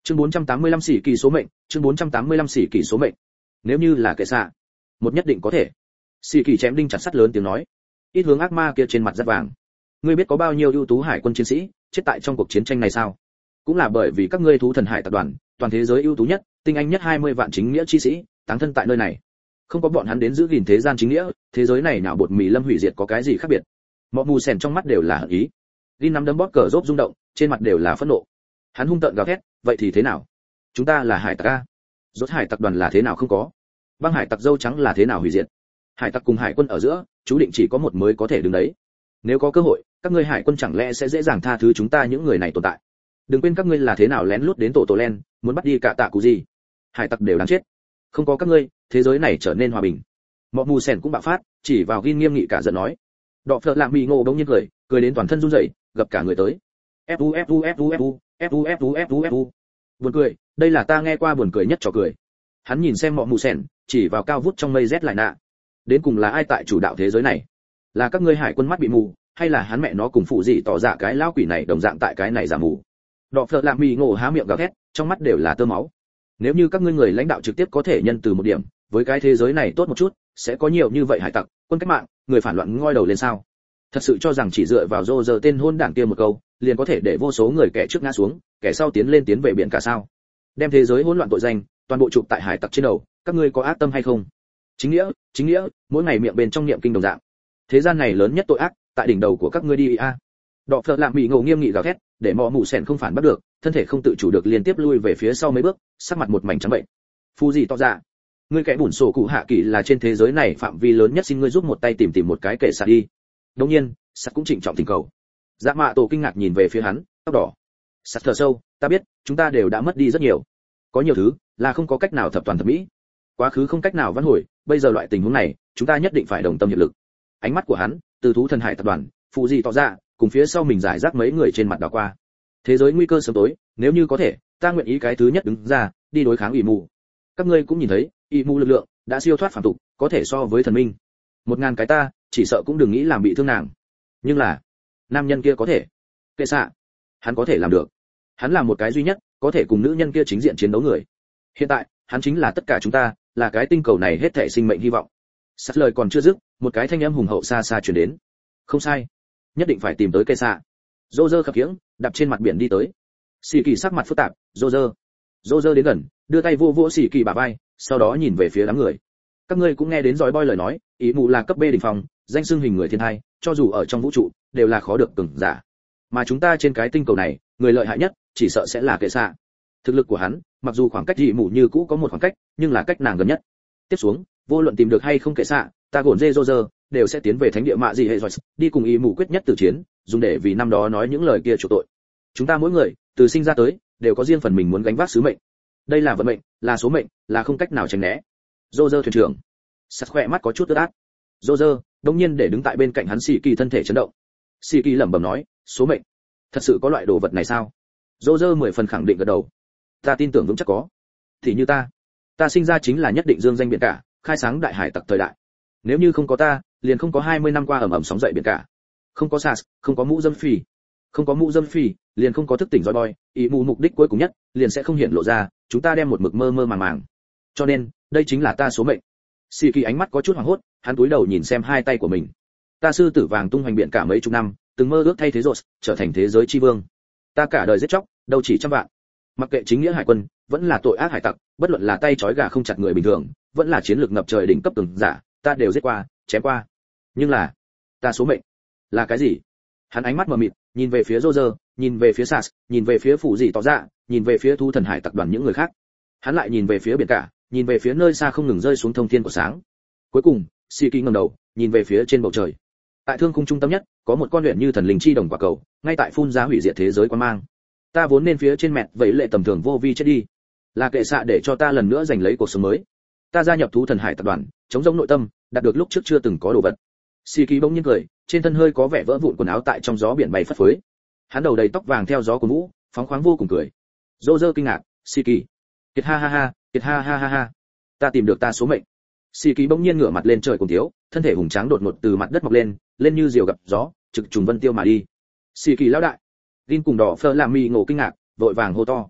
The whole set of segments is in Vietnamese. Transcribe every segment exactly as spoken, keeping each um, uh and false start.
Chương bốn trăm tám mươi lăm xỉ kỳ số mệnh, chương bốn trăm tám mươi lăm xỉ kỳ số mệnh. Nếu như là kệ xạ, một nhất định có thể. Xỉ kỳ chém đinh chặt sắt lớn tiếng nói. Ít hướng ác ma kia trên mặt rất vàng. Ngươi biết có bao nhiêu ưu tú hải quân chiến sĩ chết tại trong cuộc chiến tranh này sao? Cũng là bởi vì các ngươi thú thần hải tập đoàn, toàn thế giới ưu tú nhất, tinh anh nhất hai mươi vạn chính nghĩa chi sĩ, táng thân tại nơi này. Không có bọn hắn đến giữ gìn thế gian chính nghĩa, thế giới này nào bột mì lâm hủy diệt có cái gì khác biệt? Mọ mù sèn trong mắt đều là hận ý. Gin nắm đấm bóp cờ rốt rung động, trên mặt đều là phẫn nộ. Hắn hung tợn gào thét, vậy thì thế nào? Chúng ta là hải tặc a. Rốt hải tặc đoàn là thế nào không có? Băng hải tặc dâu trắng là thế nào hủy diệt? Hải tặc cùng hải quân ở giữa, chú định chỉ có một mới có thể đứng đấy. Nếu có cơ hội, các ngươi hải quân chẳng lẽ sẽ dễ dàng tha thứ chúng ta những người này tồn tại? Đừng quên các ngươi là thế nào lén lút đến tổ tổ len, muốn bắt đi cả tạ cụ gì? Hải tặc đều đáng chết. Không có các ngươi, thế giới này trở nên hòa bình. Mọ mù sèn cũng bạo phát, chỉ vào Gin nghiêm nghị cả giận nói. Đọ phợ lạm bị ngộ bỗng nhiên cười, cười đến toàn thân run rẩy, gặp cả người tới. Fu fu fu fu fu fu fu fu. Buồn cười, đây là ta nghe qua buồn cười nhất trò cười. Hắn nhìn xem mọ mù sèn, chỉ vào cao vút trong mây rét lại nạ. Đến cùng là ai tại chủ đạo thế giới này? Là các ngươi hải quân mắt bị mù, hay là hắn mẹ nó cùng phụ gì tỏ dạ cái lão quỷ này đồng dạng tại cái này giả mù? Đọ phợ lạm bị ngộ há miệng gào thét, trong mắt đều là tơ máu. Nếu như các ngươi người lãnh đạo trực tiếp có thể nhân từ một điểm, với cái thế giới này tốt một chút, sẽ có nhiều như vậy hải tặc, quân cách mạng, người phản loạn ngoi đầu lên sao? Thật sự cho rằng chỉ dựa vào rô giờ tên hôn đảng kia một câu, liền có thể để vô số người kẻ trước ngã xuống, kẻ sau tiến lên tiến về biển cả sao? Đem thế giới hỗn loạn tội danh, toàn bộ chụp tại hải tặc trên đầu, các ngươi có ác tâm hay không? Chính nghĩa, chính nghĩa, mỗi ngày miệng bên trong niệm kinh đồng dạng. Thế gian này lớn nhất tội ác, tại đỉnh đầu của các ngươi đi a. Đọ phợ lạm bị ngộ nghiêm nghị gào thét, để mọ mụ sèn không phản bắt được, thân thể không tự chủ được liên tiếp lui về phía sau mấy bước, sắc mặt một mảnh trắng bệnh. Phu gì tỏ ra, ngươi kẻ bùn sổ cụ hạ kỳ là trên thế giới này phạm vi lớn nhất, xin ngươi giúp một tay tìm tìm một cái kệ xạ đi. Đương nhiên, sắt cũng trịnh trọng tình cầu. Dạ mạ tổ kinh ngạc nhìn về phía hắn, tóc đỏ. Sắt thở sâu, ta biết, chúng ta đều đã mất đi rất nhiều. Có nhiều thứ là không có cách nào thập toàn thập mỹ. Quá khứ không cách nào vãn hồi, bây giờ loại tình huống này, chúng ta nhất định phải đồng tâm hiệp lực. Ánh mắt của hắn, từ thú thần hải tập đoàn, phụ gì tỏ ra, cùng phía sau mình giải rác mấy người trên mặt đảo qua. Thế giới nguy cơ sớm tối, nếu như có thể, ta nguyện ý cái thứ nhất đứng ra, đi đối kháng ỷ mù. Các ngươi cũng nhìn thấy, ỷ mù lực lượng đã siêu thoát phàm tục, có thể so với thần minh. Một ngàn cái ta, chỉ sợ cũng đừng nghĩ làm bị thương nàng. Nhưng là, nam nhân kia có thể. Kệ xạ, hắn có thể làm được. Hắn là một cái duy nhất, có thể cùng nữ nhân kia chính diện chiến đấu người. Hiện tại, hắn chính là tất cả chúng ta, là cái tinh cầu này hết thảy sinh mệnh hy vọng. Sắt lời còn chưa dứt, một cái thanh âm hùng hậu xa xa truyền đến. Không sai, nhất định phải tìm tới cây xạ. Dô dơ khập khiễng, đạp trên mặt biển đi tới. Xì kỳ sắc mặt phức tạp, dô dơ. Dô dơ đến gần, đưa tay vô vỗ xì kỳ bả vai, sau đó nhìn về phía đám người. Các ngươi cũng nghe đến giỏi boy lời nói, ý mù là cấp B đỉnh phong, danh xưng hình người thiên thai, cho dù ở trong vũ trụ, đều là khó được cường giả. Mà chúng ta trên cái tinh cầu này, người lợi hại nhất, chỉ sợ sẽ là kệ xạ. Thực lực của hắn, mặc dù khoảng cách dị mù như cũ có một khoảng cách, nhưng là cách nàng gần nhất. Tiếp xuống, vô luận tìm được hay không kệ xạ, ta gổn dê dô dơ, đều sẽ tiến về thánh địa mạ gì hệ rồi, đi cùng ý mù quyết nhất tử chiến, dùng để vì năm đó nói những lời kia chủ tội. Chúng ta mỗi người, từ sinh ra tới, đều có riêng phần mình muốn gánh vác sứ mệnh. Đây là vận mệnh, là số mệnh, là không cách nào tránh né. Dô dơ thuyền trưởng. Sắt khỏe mắt có chút ướt át. Dô dơ, đống nhiên để đứng tại bên cạnh hắn xì kỳ thân thể chấn động. Xì kỳ lẩm bẩm nói, số mệnh, thật sự có loại đồ vật này sao? Dô dơ mười phần khẳng định gật đầu. Ta tin tưởng vững chắc có. Thì như ta, ta sinh ra chính là nhất định dương danh biển cả, khai sáng đại hải tặc thời đại. Nếu như không có ta, liền không có hai mươi năm qua ẩm ẩm sóng dậy biển cả. Không có sas, không có mũ dâm phì, không có mũ dâm phì, liền không có thức tỉnh roi boy, ý mù mục đích cuối cùng nhất, liền sẽ không hiện lộ ra, chúng ta đem một mực mơ mơ màng màng. Cho nên, đây chính là ta số mệnh. Xì kỳ ánh mắt có chút hoảng hốt, hắn cúi đầu nhìn xem hai tay của mình. Ta sư tử vàng tung hoành biển cả mấy chục năm, từng mơ ước thay thế rồi, trở thành thế giới chi vương. Ta cả đời giết chóc, đâu chỉ trăm vạn. Mặc kệ chính nghĩa hải quân, vẫn là tội ác hải tặc, bất luận là tay trói gà không chặt người bình thường, vẫn là chiến lược ngập trời đỉnh cấp từng giả, ta đều giết qua, chém qua. Nhưng là, ta số mệnh là cái gì? Hắn ánh mắt mờ mịt, nhìn về phía Roger, nhìn về phía Sas, nhìn về phía phụ dị tỏ ra, nhìn về phía thu thần hải tặc đoàn những người khác. Hắn lại nhìn về phía biển cả, nhìn về phía nơi xa không ngừng rơi xuống thông thiên của sáng. Cuối cùng, Siki ngẩng đầu, nhìn về phía trên bầu trời. Tại thương khung trung tâm nhất, có một con luyện như thần linh chi đồng quả cầu, ngay tại phun ra hủy diệt thế giới quan mang. Ta vốn nên phía trên mẹ vậy lệ tầm thường vô vi chết đi, là kệ xạ để cho ta lần nữa giành lấy cuộc sống mới. Ta gia nhập thú thần hải tập đoàn, chống giống nội tâm, đạt được lúc trước chưa từng có đồ vật. Siki bỗng nhiên cười, trên thân hơi có vẻ vỡ vụn quần áo tại trong gió biển bay phất phới. Hắn đầu đầy tóc vàng theo gió của vũ, phóng khoáng vô cùng cười. Roger kinh ngạc, Siki, kiệt ha ha ha, kiệt ha ha ha ha. Ta tìm được ta số mệnh. Siki bỗng nhiên ngửa mặt lên trời cùng thiếu, thân thể hùng tráng đột ngột từ mặt đất mọc lên, lên như diều gặp gió, trực trùng vân tiêu mà đi. Siki lão đại. Gin cùng đỏ phơ làm mì ngộ kinh ngạc, vội vàng hô to.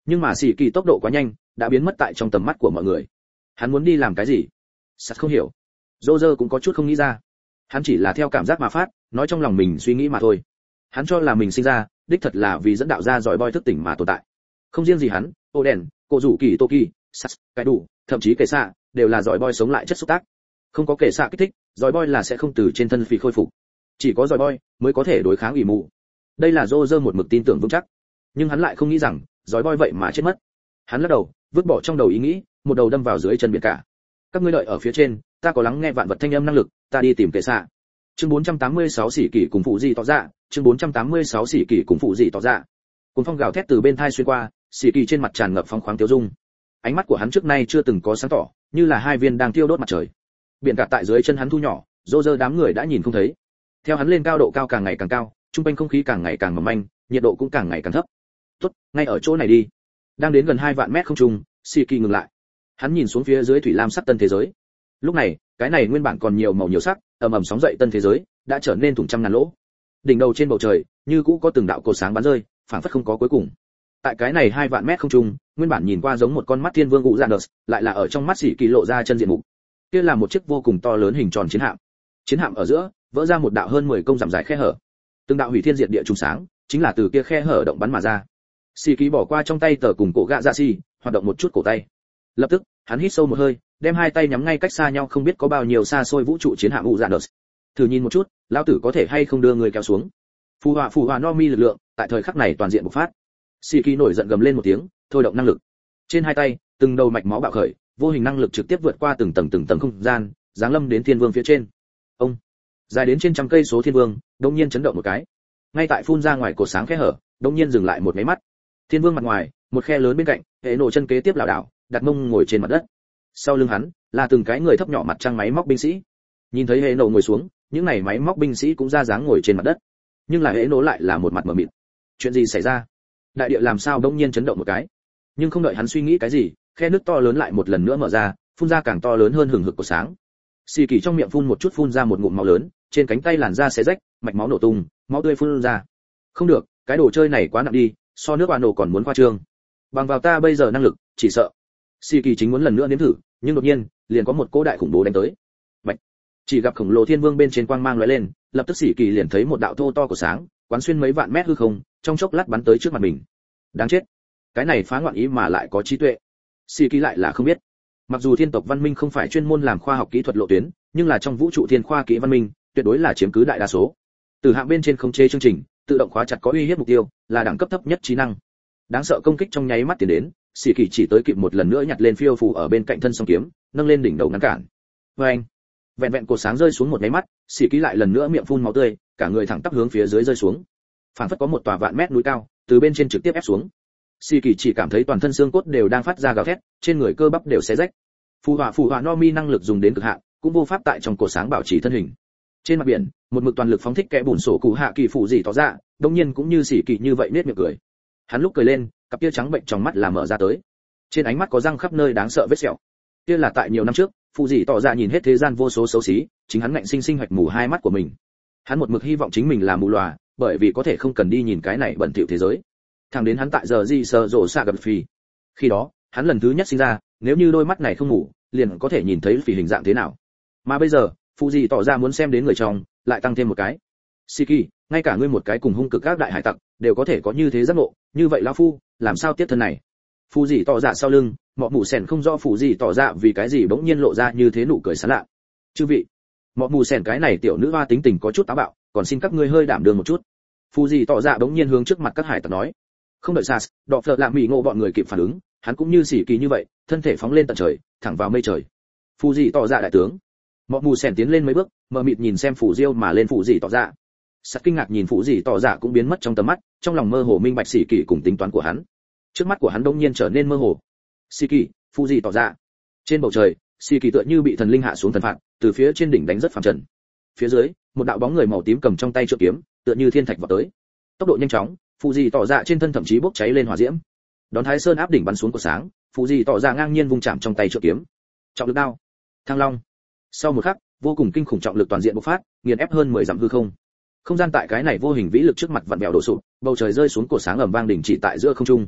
Nhưng mà xì kỳ tốc độ quá nhanh, đã biến mất tại trong tầm mắt của mọi người. Hắn muốn đi làm cái gì? Sắt không hiểu. Roger cũng có chút không nghĩ ra. Hắn chỉ là theo cảm giác mà phát, nói trong lòng mình suy nghĩ mà thôi. Hắn cho là mình sinh ra, đích thật là vì dẫn đạo ra giỏi boy thức tỉnh mà tồn tại. Không riêng gì hắn, Oden, cô rủ kỳ Toki, Sắt, cái đủ, thậm chí kẻ xạ, đều là giỏi boy sống lại chất xúc tác. Không có kẻ xạ kích thích, giỏi boy là sẽ không từ trên thân phi khôi phục. Chỉ có giỏi boy mới có thể đối kháng ủy mù. Đây là Roger một mực tin tưởng vững chắc. Nhưng hắn lại không nghĩ rằng, giỏi boy vậy mà chết mất. Hắn lắc đầu, vứt bỏ trong đầu ý nghĩ, một đầu đâm vào dưới chân biển cả. Các ngươi đợi ở phía trên, ta có lắng nghe vạn vật thanh âm năng lực, ta đi tìm kẻ xạ. Chương bốn trăm tám mươi sáu sĩ kỷ cùng phụ gì tỏ ra, chương bốn trăm tám mươi sáu sĩ kỷ cùng phụ gì tỏ ra. Cuồng phong gào thét từ bên thai xuyên qua, sĩ kỷ trên mặt tràn ngập phong khoáng tiêu dung. Ánh mắt của hắn trước nay chưa từng có sáng tỏ, như là hai viên đang thiêu đốt mặt trời. Biển cả tại dưới chân hắn thu nhỏ, Roger đám người đã nhìn không thấy. Theo hắn lên cao độ cao càng ngày càng cao, trung quanh không khí càng ngày càng mỏng manh, nhiệt độ cũng càng ngày càng thấp. Tốt, ngay ở chỗ này đi. Đang đến gần hai vạn mét không trung, sĩ kỷ ngừng lại. Hắn nhìn xuống phía dưới thủy lam sắc tân thế giới. Lúc này, cái này nguyên bản còn nhiều màu nhiều sắc, ầm ầm sóng dậy tân thế giới, đã trở nên thủng trăm ngàn lỗ. Đỉnh đầu trên bầu trời, như cũ có từng đạo cột sáng bắn rơi, phảng phất không có cuối cùng. Tại cái này hai vạn mét không trung, nguyên bản nhìn qua giống một con mắt thiên vương ngũ Janus, lại là ở trong mắt sĩ kỳ lộ ra chân diện mục. Kia là một chiếc vô cùng to lớn hình tròn chiến hạm. Chiến hạm ở giữa, vỡ ra một đạo hơn mười công dặm dài khe hở. Từng đạo hủy thiên diệt địa trùng sáng, chính là từ kia khe hở động bắn mà ra. Sĩ kỳ bỏ qua trong tay tờ cùng cổ gạ dạ xì, hoạt động một chút cổ tay. Lập tức, hắn hít sâu một hơi, đem hai tay nhắm ngay cách xa nhau không biết có bao nhiêu xa xôi vũ trụ chiến hạm ngũ Janus. Thử nhìn một chút, lão tử có thể hay không đưa người kéo xuống. Phù hỏa phù hỏa no mi lực lượng, tại thời khắc này toàn diện bộc phát. Sĩ kỳ nổi giận gầm lên một tiếng, thôi động năng lực. Trên hai tay, từng đầu mạch máu bạo khởi, vô hình năng lực trực tiếp vượt qua từng tầng từng tầng không gian, giáng lâm đến thiên vương phía trên. Ông, dài đến trên trăm cây số thiên vương, đột nhiên chấn động một cái. Ngay tại phun ra ngoài cột sáng khe hở, đột nhiên dừng lại một mấy mắt. Thiên vương mặt ngoài, một khe lớn bên cạnh, hệ nổ chân kế tiếp lảo đảo, đặt mông ngồi trên mặt đất. Sau lưng hắn, là từng cái người thấp nhỏ mặt trăng máy móc binh sĩ. Nhìn thấy hệ nổ ngồi xuống, những này máy móc binh sĩ cũng ra dáng ngồi trên mặt đất. Nhưng là hệ nổ lại là một mặt mờ mịt. Chuyện gì xảy ra? Đại địa làm sao đột nhiên chấn động một cái? Nhưng không đợi hắn suy nghĩ cái gì, khe nước to lớn lại một lần nữa mở ra, phun ra càng to lớn hơn hừng hực của sáng. Xì kỳ trong miệng phun một chút phun ra một ngụm máu lớn, trên cánh tay làn da xé rách, mạch máu nổ tung, máu tươi phun ra. Không được, cái đồ chơi này quá nặng đi, so nước bà nổ còn muốn khoa trương. Bằng vào ta bây giờ năng lực, chỉ sợ. Xì kỳ chính muốn lần nữa nếm thử, nhưng đột nhiên, liền có một cỗ đại khủng bố đánh tới. Bạch. Chỉ gặp khổng lồ thiên vương bên trên quang mang lóe lên, lập tức xì kỳ liền thấy một đạo thô to của sáng, quán xuyên mấy vạn mét hư không, trong chốc lát bắn tới trước mặt mình. Đáng chết. Cái này phá ngoạn ý mà lại có trí tuệ. Xì kỳ lại là không biết. Mặc dù thiên tộc văn minh không phải chuyên môn làm khoa học kỹ thuật lộ tuyến, nhưng là trong vũ trụ thiên khoa kỹ văn minh, tuyệt đối là chiếm cứ đại đa số. Từ hạng bên trên không chế chương trình, tự động khóa chặt có uy hiếp mục tiêu, là đẳng cấp thấp nhất trí năng. Đáng sợ công kích trong nháy mắt tiến đến, Sĩ Kỳ chỉ tới kịp một lần nữa nhặt lên phiêu phù ở bên cạnh thân song kiếm, nâng lên đỉnh đầu ngăn cản. Oeng! Vẹn vẹn cột sáng rơi xuống một cái mắt, Sĩ Kỳ lại lần nữa miệng phun máu tươi, cả người thẳng tắp hướng phía dưới rơi xuống. Phảng phất có một tòa vạn mét núi cao, từ bên trên trực tiếp ép xuống. Sĩ Kỳ chỉ cảm thấy toàn thân xương cốt đều đang phát ra gào thét, trên người cơ bắp đều xé rách. Phù hỏa phù hỏa no mi năng lực dùng đến cực hạn, cũng vô pháp tại trong cột sáng bảo trì thân hình. Trên mặt biển, một mực toàn lực phóng thích kẽ bùn sổ cụ hạ kỳ phụ gì tỏ ra, đương nhiên cũng như Sĩ Kỳ như vậy nết miệng cười. Hắn lúc cười lên, cặp kia trắng bệnh trong mắt là mở ra tới. Trên ánh mắt có răng khắp nơi đáng sợ vết sẹo. Kia là tại nhiều năm trước, phụ gì tỏ ra nhìn hết thế gian vô số xấu xí, chính hắn ngạnh sinh sinh hoạch mù hai mắt của mình. Hắn một mực hy vọng chính mình là mù lòa, bởi vì có thể không cần đi nhìn cái này bẩn thỉu thế giới. Thẳng đến hắn tại giờ gì sờ rộ xạ gặp phì. Khi đó, hắn lần thứ nhất sinh ra, nếu như đôi mắt này không ngủ, liền có thể nhìn thấy phì hình dạng thế nào. Mà bây giờ, phụ gì tỏ ra muốn xem đến người trong, lại tăng thêm một cái. Siki, ngay cả ngươi một cái cùng hung cực các đại hải tặc, đều có thể có như thế giác ngộ, như vậy lão phu, làm sao tiếp thân này? Phụ gì tỏ ra sau lưng, mọ mù sèn không rõ phụ gì tỏ ra vì cái gì bỗng nhiên lộ ra như thế nụ cười sảng lạ. Chư vị, mọ mù sèn cái này tiểu nữ hoa tính tình có chút táo bạo, còn xin các ngươi hơi đảm đường một chút. Phụ gì tỏ ra bỗng nhiên hướng trước mặt các hải tặc nói. Không đợi Sas, đọ phật lạ mỉ ngộ bọn người kịp phản ứng, hắn cũng như xỉ kỳ như vậy, thân thể phóng lên tận trời, thẳng vào mây trời. Phụ gì tỏ ra đại tướng. Mọ mù sèn tiến lên mấy bước, mờ mịt nhìn xem phụ diêu mà lên phụ gì tỏ ra. Sắt kinh ngạc nhìn phụ gì tỏ ra cũng biến mất trong tầm mắt, trong lòng mơ hồ minh bạch xỉ kỳ cùng tính toán của hắn. Trước mắt của hắn đông nhiên trở nên mơ hồ. Xỉ kỳ, phụ gì tỏ ra. Trên bầu trời, xỉ kỳ tựa như bị thần linh hạ xuống thần phạt, từ phía trên đỉnh đánh rất phàm trần. Phía dưới, một đạo bóng người màu tím cầm trong tay trượng kiếm, tựa như thiên thạch vọt tới. Tốc độ nhanh chóng, phụ gì tỏ ra trên thân thậm chí bốc cháy lên hỏa diễm. Đón Thái Sơn áp đỉnh bắn xuống của sáng, phụ gì tỏ ra ngang nhiên vung chạm trong tay trượng kiếm. Trọng lực đao, thăng long. Sau một khắc, vô cùng kinh khủng trọng lực toàn diện bộc phát, nghiền ép hơn mười dặm hư không. Không gian tại cái này vô hình vĩ lực trước mặt vặn vẹo đổ sụp, bầu trời rơi xuống cổ sáng ầm vang đỉnh chỉ tại giữa không trung.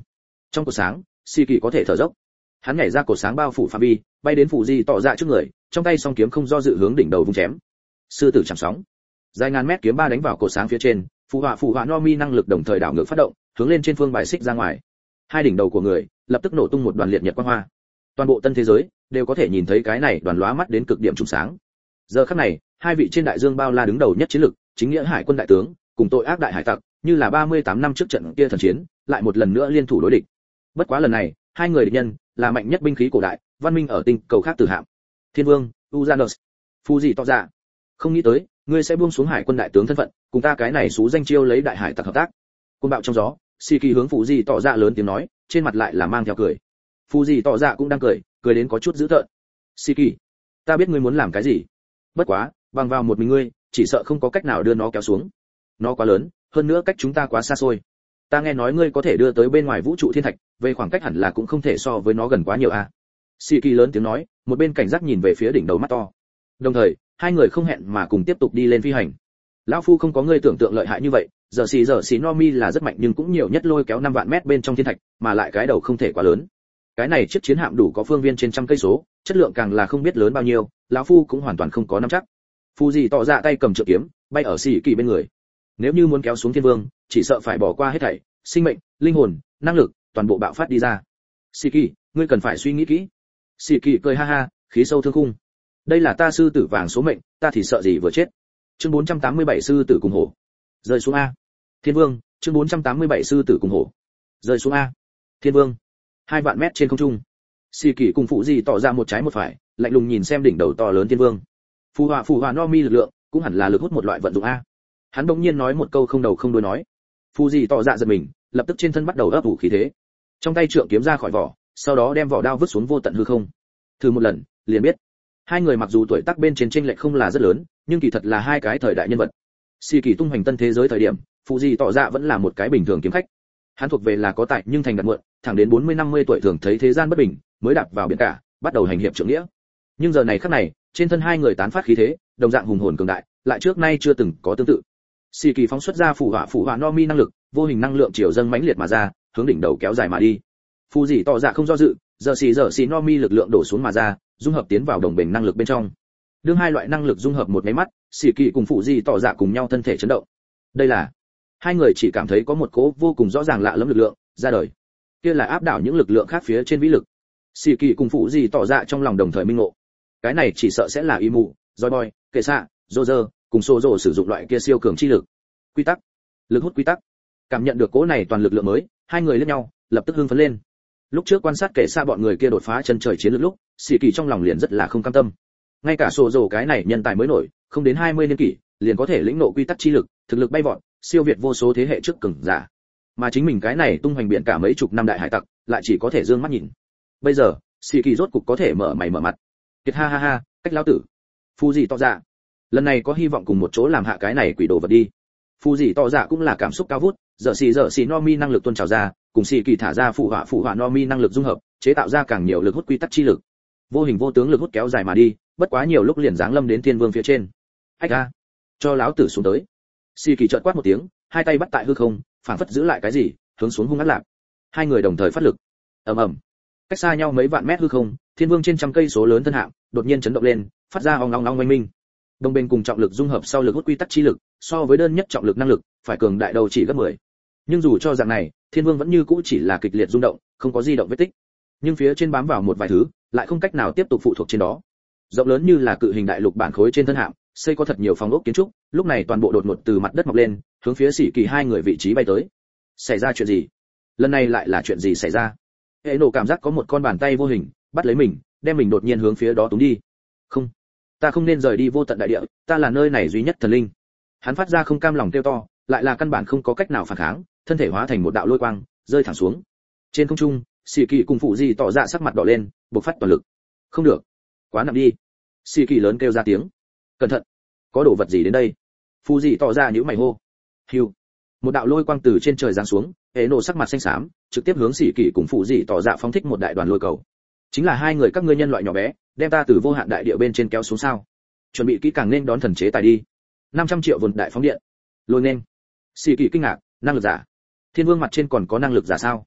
Trong cột sáng, xì kỳ có thể thở dốc. Hắn nhảy ra cột sáng bao phủ phạm vi, bay đến phụ di tỏ dạ trước người, trong tay song kiếm không do dự hướng đỉnh đầu vung chém. Sư tử chạm sóng, dài ngàn mét kiếm ba đánh vào cột sáng phía trên, phù họa phù họa no mi năng lực đồng thời đảo ngược phát động, hướng lên trên phương bài xích ra ngoài. Hai đỉnh đầu của người lập tức nổ tung một đoàn liệt nhật quang hoa. Toàn bộ tân thế giới đều có thể nhìn thấy cái này đoàn lóa mắt đến cực điểm trùng sáng. Giờ khắc này, hai vị trên đại dương bao la đứng đầu nhất chiến lực, chính nghĩa hải quân đại tướng, cùng tội ác đại hải tặc, như là ba mươi tám năm trước trận kia thần chiến, lại một lần nữa liên thủ đối địch. Bất quá lần này, hai người địch nhân là mạnh nhất binh khí cổ đại, văn minh ở tinh cầu khác từ hạm. Thiên Vương, Uranus, Fuji tỏ ra. Không nghĩ tới, ngươi sẽ buông xuống hải quân đại tướng thân phận, cùng ta cái này xú danh chiêu lấy đại hải tặc hợp tác. Côn bạo trong gió, Sĩ Kỳ hướng Fuji tỏ ra lớn tiếng nói, trên mặt lại là mang theo cười. Fuji tỏ ra cũng đang cười, cười đến có chút dữ tợn. Sĩ Kỳ, ta biết ngươi muốn làm cái gì. Bất quá, bằng vào một mình ngươi, chỉ sợ không có cách nào đưa nó kéo xuống. Nó quá lớn, hơn nữa cách chúng ta quá xa xôi. Ta nghe nói ngươi có thể đưa tới bên ngoài vũ trụ thiên thạch, về khoảng cách hẳn là cũng không thể so với nó gần quá nhiều a. À. Sĩ Kỳ lớn tiếng nói, một bên cảnh giác nhìn về phía đỉnh đầu mắt to. Đồng thời, hai người không hẹn mà cùng tiếp tục đi lên phi hành. Lão phu không có ngươi tưởng tượng lợi hại như vậy, giờ xì giờ xì Nomi là rất mạnh nhưng cũng nhiều nhất lôi kéo năm vạn mét bên trong thiên thạch, mà lại cái đầu không thể quá lớn. Cái này chiếc chiến hạm đủ có phương viên trên trăm cây số, chất lượng càng là không biết lớn bao nhiêu, lão phu cũng hoàn toàn không có nắm chắc. Fuji tỏ ra tay cầm trượng kiếm, bay ở Sĩ Kỳ bên người. Nếu như muốn kéo xuống Thiên Vương, chỉ sợ phải bỏ qua hết thảy, sinh mệnh, linh hồn, năng lực, toàn bộ bạo phát đi ra. Sĩ Kỳ, ngươi cần phải suy nghĩ kỹ. Sĩ Kỳ cười ha ha, khí sâu thương khung. Đây là ta sư tử vàng số mệnh, ta thì sợ gì vừa chết. Chương bốn trăm tám mươi bảy sư tử cùng hổ. Rơi xuống a. Thiên Vương, chương bốn trăm tám mươi bảy sư tử cùng hổ. Rơi xuống a. Thiên Vương. Hai vạn mét trên không trung. Sĩ Kỳ cùng phụ gì tỏ ra một trái một phải, lạnh lùng nhìn xem đỉnh đầu to lớn Thiên Vương. Phù họa phù họa no mi lực lượng, cũng hẳn là lực hút một loại vận dụng a. Hắn bỗng nhiên nói một câu không đầu không đuôi nói. Phù gì tỏ dạ giật mình, lập tức trên thân bắt đầu ấp ủ khí thế. Trong tay trượng kiếm ra khỏi vỏ, sau đó đem vỏ đao vứt xuống vô tận hư không. Thử một lần, liền biết. Hai người mặc dù tuổi tác bên trên chênh lệch không là rất lớn, nhưng kỳ thật là hai cái thời đại nhân vật. Sĩ Kỳ tung hoành tân thế giới thời điểm, phụ gì tỏ ra vẫn là một cái bình thường kiếm khách. Hắn thuộc về là có tài nhưng thành đạt muộn, thẳng đến bốn mươi năm mươi tuổi thường thấy thế gian bất bình, mới đạp vào biển cả, bắt đầu hành hiệp trượng nghĩa. Nhưng giờ này khắc này, trên thân hai người tán phát khí thế, đồng dạng hùng hồn cường đại, lại trước nay chưa từng có tương tự. Sĩ Kỳ phóng xuất ra phủ hỏa phủ hỏa no mi năng lực, vô hình năng lượng chiều dâng mãnh liệt mà ra, hướng đỉnh đầu kéo dài mà đi. Phụ gì tỏ ra không do dự, giờ xì giờ xì no mi lực lượng đổ xuống mà ra, dung hợp tiến vào đồng bình năng lực bên trong. Đương hai loại năng lực dung hợp một cái mắt, Sĩ Kỳ cùng phụ gì tỏ ra cùng nhau thân thể chấn động. Đây là hai người chỉ cảm thấy có một cỗ vô cùng rõ ràng lạ lẫm lực lượng ra đời. Kia là áp đảo những lực lượng khác phía trên vĩ lực. Sĩ Kỳ cùng phụ gì tỏ ra trong lòng đồng thời minh ngộ. Cái này chỉ sợ sẽ là Imu, Joy Boy, Kệ Xạ, Roger, cùng Sozo sử dụng loại kia siêu cường chi lực. Quy tắc, lực hút quy tắc. Cảm nhận được cỗ này toàn lực lượng mới, hai người liếc nhau, lập tức hưng phấn lên. Lúc trước quan sát Kệ Xạ bọn người kia đột phá chân trời chiến lược lúc, Sĩ Kỳ trong lòng liền rất là không cam tâm. Ngay cả Sozo cái này nhân tài mới nổi, không đến hai mươi niên kỷ, liền có thể lĩnh ngộ quy tắc chi lực, thực lực bay vọt, siêu việt vô số thế hệ trước cường giả. Mà chính mình cái này tung hoành biển cả mấy chục năm đại hải tặc, lại chỉ có thể dương mắt nhìn. Bây giờ, Sĩ Kỳ rốt cục có thể mở mày mở mặt. Kiệt ha ha ha, cách lão tử. Phu gì tỏ dạ. Lần này có hy vọng cùng một chỗ làm hạ cái này quỷ đồ vật đi. Phu gì tỏ dạ cũng là cảm xúc cao vút, giờ xì giờ xì no mi năng lực tuôn trào ra, cùng Sĩ Kỳ thả ra phụ họa phụ họa no mi năng lực dung hợp, chế tạo ra càng nhiều lực hút quy tắc chi lực. Vô hình vô tướng lực hút kéo dài mà đi, bất quá nhiều lúc liền giáng lâm đến Thiên Vương phía trên. Ách a, cho lão tử xuống tới. Sĩ Kỳ chợt quát một tiếng, hai tay bắt tại hư không, phảng phất giữ lại cái gì, hướng xuống hung ác lạc. Hai người đồng thời phát lực. Ầm ầm. Cách xa nhau mấy vạn mét hư không, Thiên Vương trên trăm cây số lớn thân hạng, đột nhiên chấn động lên, phát ra ong ong ong oanh minh. Đồng bên cùng trọng lực dung hợp sau lực hút quy tắc chi lực, so với đơn nhất trọng lực năng lực, phải cường đại đầu chỉ gấp mười. Nhưng dù cho dạng này, Thiên Vương vẫn như cũ chỉ là kịch liệt rung động, không có di động vết tích. Nhưng phía trên bám vào một vài thứ, lại không cách nào tiếp tục phụ thuộc trên đó. Rộng lớn như là cự hình đại lục bản khối trên thân hạm, xây có thật nhiều phòng ốc kiến trúc, lúc này toàn bộ đột ngột từ mặt đất mọc lên, hướng phía Sĩ Kỳ hai người vị trí bay tới. Xảy ra chuyện gì? Lần này lại là chuyện gì xảy ra? Hệ nổ cảm giác có một con bàn tay vô hình bắt lấy mình, đem mình đột nhiên hướng phía đó túm đi. Không, ta không nên rời đi vô tận đại địa, ta là nơi này duy nhất thần linh. Hắn phát ra không cam lòng kêu to, lại là căn bản không có cách nào phản kháng, thân thể hóa thành một đạo lôi quang, rơi thẳng xuống. Trên không trung, Sĩ Kỳ cùng phụ gì tỏ ra sắc mặt đỏ lên, bộc phát toàn lực. Không được, quá nặng đi. Sĩ Kỳ lớn kêu ra tiếng. Cẩn thận, có đồ vật gì đến đây? Phụ gì tỏ ra nhíu mày hô. Hưu. Một đạo lôi quang từ trên trời giáng xuống, hệ nổ sắc mặt xanh xám, trực tiếp hướng Sĩ Kỳ cùng phụ gì tỏ ra phóng thích một đại đoàn lôi cầu. Chính là hai người các ngươi nhân loại nhỏ bé, đem ta từ vô hạn đại địa bên trên kéo xuống sao? Chuẩn bị kỹ càng nên đón thần chế tài đi. năm trăm triệu vốn đại phóng điện. Lôi nên. Sĩ Kỳ kinh ngạc, năng lực giả. Thiên Vương mặt trên còn có năng lực giả sao?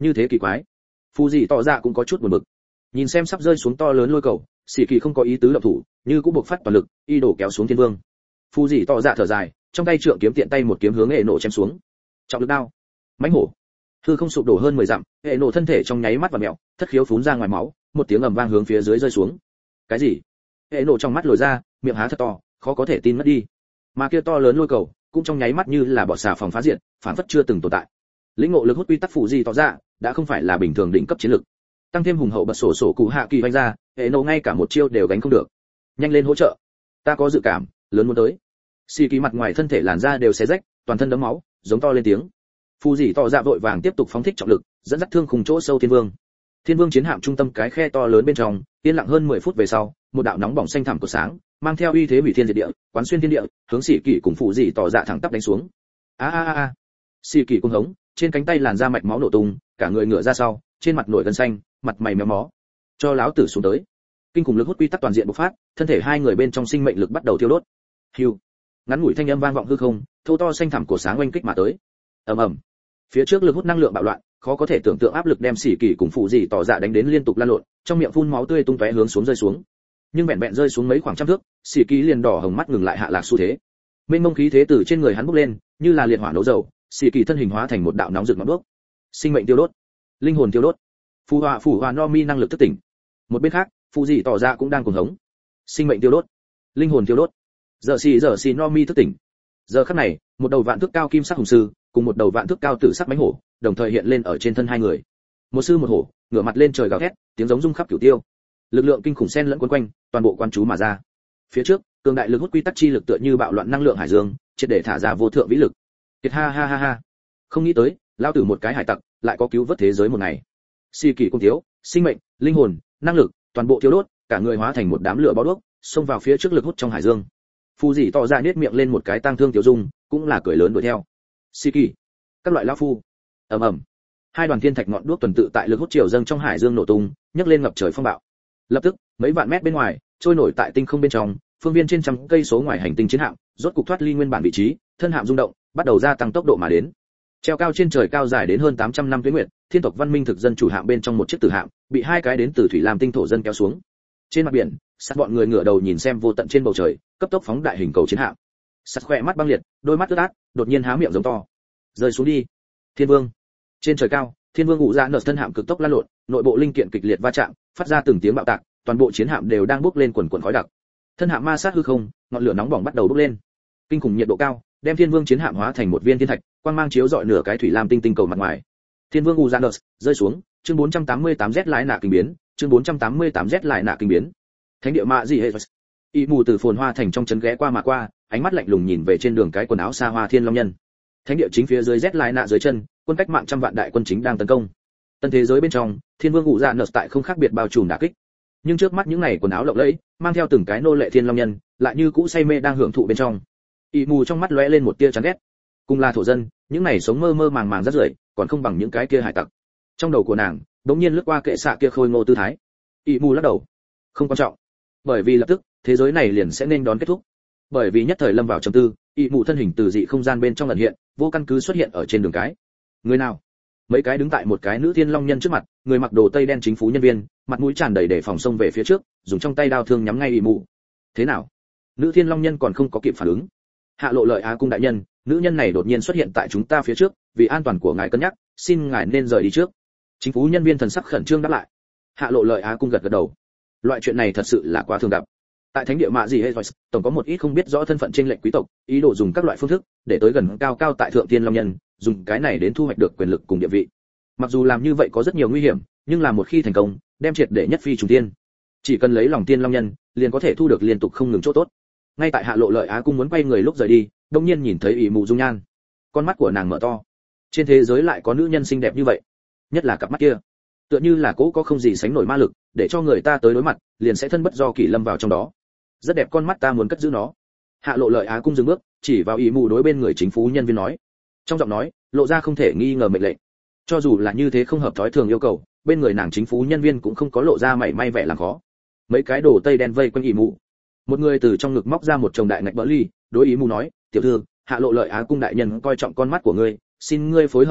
như thế kỳ quái. Phù dị tỏ ra cũng có chút buồn bực. Nhìn xem sắp rơi xuống to lớn lôi cầu, Sĩ Kỳ không có ý tứ động thủ, như cũng buộc phát toàn lực, y đổ kéo xuống thiên vương. Phù dị tỏ ra thở dài, trong tay trượng kiếm tiện tay một kiếm hướng hệ nổ chém xuống. Trọng lực đao, mãnh hổ. Hư không sụp đổ hơn mười dặm, hệ nổ thân thể trong nháy mắt và mèo, thất khiếu phún ra ngoài máu, một tiếng ầm vang hướng phía dưới rơi xuống. Cái gì? Hệ nổ trong mắt lồi ra, miệng há thật to, khó có thể tin mất đi. Mà kia to lớn lôi cầu, cũng trong nháy mắt như là bọt xà phòng phá diện, phản phất chưa từng tồn tại. Lĩnh ngộ lực hút quy tắc phụ gì tỏ ra, đã không phải là bình thường đỉnh cấp chiến lực. Tăng thêm hùng hậu bật sổ sổ cụ hạ kỳ vanh ra, hệ nổ ngay cả một chiêu đều gánh không được. Nhanh lên hỗ trợ, ta có dự cảm, lớn muốn tới. Xì Kỳ mặt ngoài thân thể làn da đều xé rách, toàn thân đẫm máu, giống to lên tiếng. Phù dị tỏ ra vội vàng tiếp tục phóng thích trọng lực, dẫn dắt thương khung chỗ sâu thiên vương. Thiên vương chiến hạm trung tâm cái khe to lớn bên trong, yên lặng hơn mười phút về sau, một đạo nóng bỏng xanh thẳm của sáng, mang theo uy thế hủy thiên diệt địa, quán xuyên thiên địa, hướng Sĩ Kỳ cùng Phù dị tỏ ra thẳng tắp đánh xuống. A a a a. Sĩ Kỳ cuồng hống, trên cánh tay làn da mạch máu nổ tung, cả người ngửa ra sau, trên mặt nổi gân xanh, mặt mày méo mó. Cho láo tử xuống tới. Kinh khủng lực hút quy tắc toàn diện bộc phát, thân thể hai người bên trong sinh mệnh lực bắt đầu thiêu đốt. Hưu. Ngắn ngủi thanh âm vang vọng hư không, thô to xanh thẳm của sáng oanh kích mà tới. Ầm ầm. Phía trước lực hút năng lượng bạo loạn, khó có thể tưởng tượng áp lực đem Sĩ Kỳ cùng Phụ dị tỏ dạ đánh đến liên tục lăn lộn, trong miệng phun máu tươi tung tóe hướng xuống rơi xuống. Nhưng vẹn vẹn rơi xuống mấy khoảng trăm thước, Sĩ Kỳ liền đỏ hồng mắt ngừng lại hạ lạc xu thế. Mênh mông khí thế từ trên người hắn bốc lên, như là liệt hỏa nấu dầu, Sĩ Kỳ thân hình hóa thành một đạo nóng rực ngọn đuốc. Sinh mệnh tiêu đốt, linh hồn tiêu đốt. Phù Hòa Phủ Hòa No Mi năng lực thức tỉnh. Một bên khác, Phụ dị tỏ dạ cũng đang cuồng hống. Sinh mệnh tiêu đốt, linh hồn tiêu đốt. Giờ xì giờ xì No Mi thức tỉnh. Giờ khắc này, một đầu vạn thước cao kim sắc hùng sư, cùng một đầu vạn thước cao tử sắc mãnh hổ, đồng thời hiện lên ở trên thân hai người. Một sư một hổ, ngửa mặt lên trời gào thét, tiếng giống rung khắp cửu tiêu. Lực lượng kinh khủng xen lẫn quấn quanh, toàn bộ quan chú mà ra. Phía trước, cường đại lực hút quy tắc chi lực tựa như bạo loạn năng lượng hải dương, triệt để thả ra vô thượng vĩ lực. Kiệt ha ha ha ha. Không nghĩ tới, lao tử một cái hải tặc, lại có cứu vớt thế giới một ngày. Sĩ Kỳ cung thiếu, sinh mệnh, linh hồn, năng lực, toàn bộ thiêu đốt, cả người hóa thành một đám lửa bó đuốc, xông vào phía trước lực hút trong hải dương. Phù dị tỏ ra nhếch miệng lên một cái tang thương tiểu dung, cũng là cười lớn đuổi theo. Sĩ Kỳ, các loại lão phu. Ầm ầm. Hai đoàn thiên thạch ngọn đuốc tuần tự tại lực hút chiều dâng trong hải dương nổ tung, nhấc lên ngập trời phong bạo. Lập tức, mấy vạn mét bên ngoài, trôi nổi tại tinh không bên trong, phương viên trên trăm cây số ngoài hành tinh chiến hạm, rốt cục thoát ly nguyên bản vị trí, thân hạm rung động, bắt đầu gia tăng tốc độ mà đến. Treo cao trên trời cao dài đến hơn tám trăm năm tuyến nguyệt, thiên tộc văn minh thực dân chủ hạm bên trong một chiếc tử hạm, bị hai cái đến từ thủy lam tinh thổ dân kéo xuống. Trên mặt biển, sát bọn người ngửa đầu nhìn xem vô tận trên bầu trời, cấp tốc phóng đại hình cầu chiến hạm. Sát khỏe mắt băng liệt, đôi mắt ướt át, đột nhiên há miệng giống to. Rơi xuống đi. Thiên Vương. Trên trời cao, Thiên Vương ngụ ra nở thân hạm cực tốc lăn lộn, nội bộ linh kiện kịch liệt va chạm, phát ra từng tiếng bạo tạc, toàn bộ chiến hạm đều đang bốc lên quần quần khói đặc. Thân hạm ma sát hư không, ngọn lửa nóng bỏng bắt đầu bốc lên. Kinh khủng nhiệt độ cao, đem Thiên Vương chiến hạm hóa thành một viên thiên thạch, quang mang chiếu rọi nửa cái thủy lam tinh tinh cầu mặt ngoài. Thiên Vương Uranus rơi xuống, chương bốn trăm tám mươi tám Z lái nạ kinh biến, chương bốn trăm tám mươi tám Z lại nạ kinh biến. Thánh địa mạ gì hệ. Y mù từ phồn hoa thành trong trấn ghé qua mà qua, ánh mắt lạnh lùng nhìn về trên đường cái quần áo xa hoa Thiên Long Nhân. Thánh địa chính phía dưới Z lại nạ dưới chân, quân cách mạng trăm vạn đại quân chính đang tấn công. Tân thế giới bên trong, Thiên Vương Uranus tại không khác biệt bao trùm đả kích. Nhưng trước mắt những này quần áo lộng lẫy, mang theo từng cái nô lệ Thiên Long Nhân, lại như cũ say mê đang hưởng thụ bên trong. Y mù trong mắt lóe lên một tia chán ghét. Cùng là thổ dân, những này sống mơ mơ màng màng rất rưởi, còn không bằng những cái kia hải tặc. Trong đầu của nàng, đống nhiên lướt qua kệ xạ kia khôi ngô tư thái. Y mù lắc đầu. Không quan trọng, bởi vì lập tức thế giới này liền sẽ nên đón kết thúc. Bởi vì nhất thời lâm vào trầm tư, Y mù thân hình từ dị không gian bên trong ẩn hiện, vô căn cứ xuất hiện ở trên đường cái. Người nào? Mấy cái đứng tại một cái nữ Thiên Long Nhân trước mặt, người mặc đồ tây đen chính phủ nhân viên, mặt mũi tràn đầy để phòng xông về phía trước, dùng trong tay đao thương nhắm ngay Y mù. Thế nào? Nữ Thiên Long Nhân còn không có kịp phản ứng. Hạ Lộ Lợi Á cung đại nhân, nữ nhân này đột nhiên xuất hiện tại chúng ta phía trước, vì an toàn của ngài cân nhắc, xin ngài nên rời đi trước. Chính phủ nhân viên thần sắc khẩn trương đáp lại. Hạ Lộ Lợi Á cung gật gật đầu. Loại chuyện này thật sự là quá thường gặp. Tại thánh địa mạ gì hay tổng có một ít không biết rõ thân phận trên lệnh quý tộc, ý đồ dùng các loại phương thức để tới gần cao cao tại thượng Thiên Long Nhân, dùng cái này đến thu hoạch được quyền lực cùng địa vị. Mặc dù làm như vậy có rất nhiều nguy hiểm, nhưng làm một khi thành công, đem triệt để nhất phi trùng thiên. Chỉ cần lấy lòng Thiên Long Nhân, liền có thể thu được liên tục không ngừng chỗ tốt. Ngay tại Hạ Lộ Lợi Á cung muốn quay người lúc rời đi, đột nhiên nhìn thấy ỷ mù dung nhan, con mắt của nàng mở to. Trên thế giới lại có nữ nhân xinh đẹp như vậy, nhất là cặp mắt kia, tựa như là cố có không gì sánh nổi ma lực, để cho người ta tới đối mặt, liền sẽ thân bất do kỷ lâm vào trong đó. Rất đẹp, con mắt ta muốn cất giữ nó. Hạ Lộ Lợi Á cung dừng bước, chỉ vào ỷ mù đối bên người chính phủ nhân viên nói, trong giọng nói lộ ra không thể nghi ngờ mệnh lệnh. Cho dù là như thế không hợp thói thường yêu cầu, bên người nàng chính phủ nhân viên cũng không có lộ ra mảy may vẻ làm khó. Mấy cái đồ tây đen vây quanh ỷ mù, một người từ trong ngực móc ra một chồng đại ngạch bỡ ly, đối ý mù nói, tiểu thư, Hạ Lộ Lợi Á cung đại nhân coi trọng con mắt của ngươi, xin ngươi phối hợp một chút,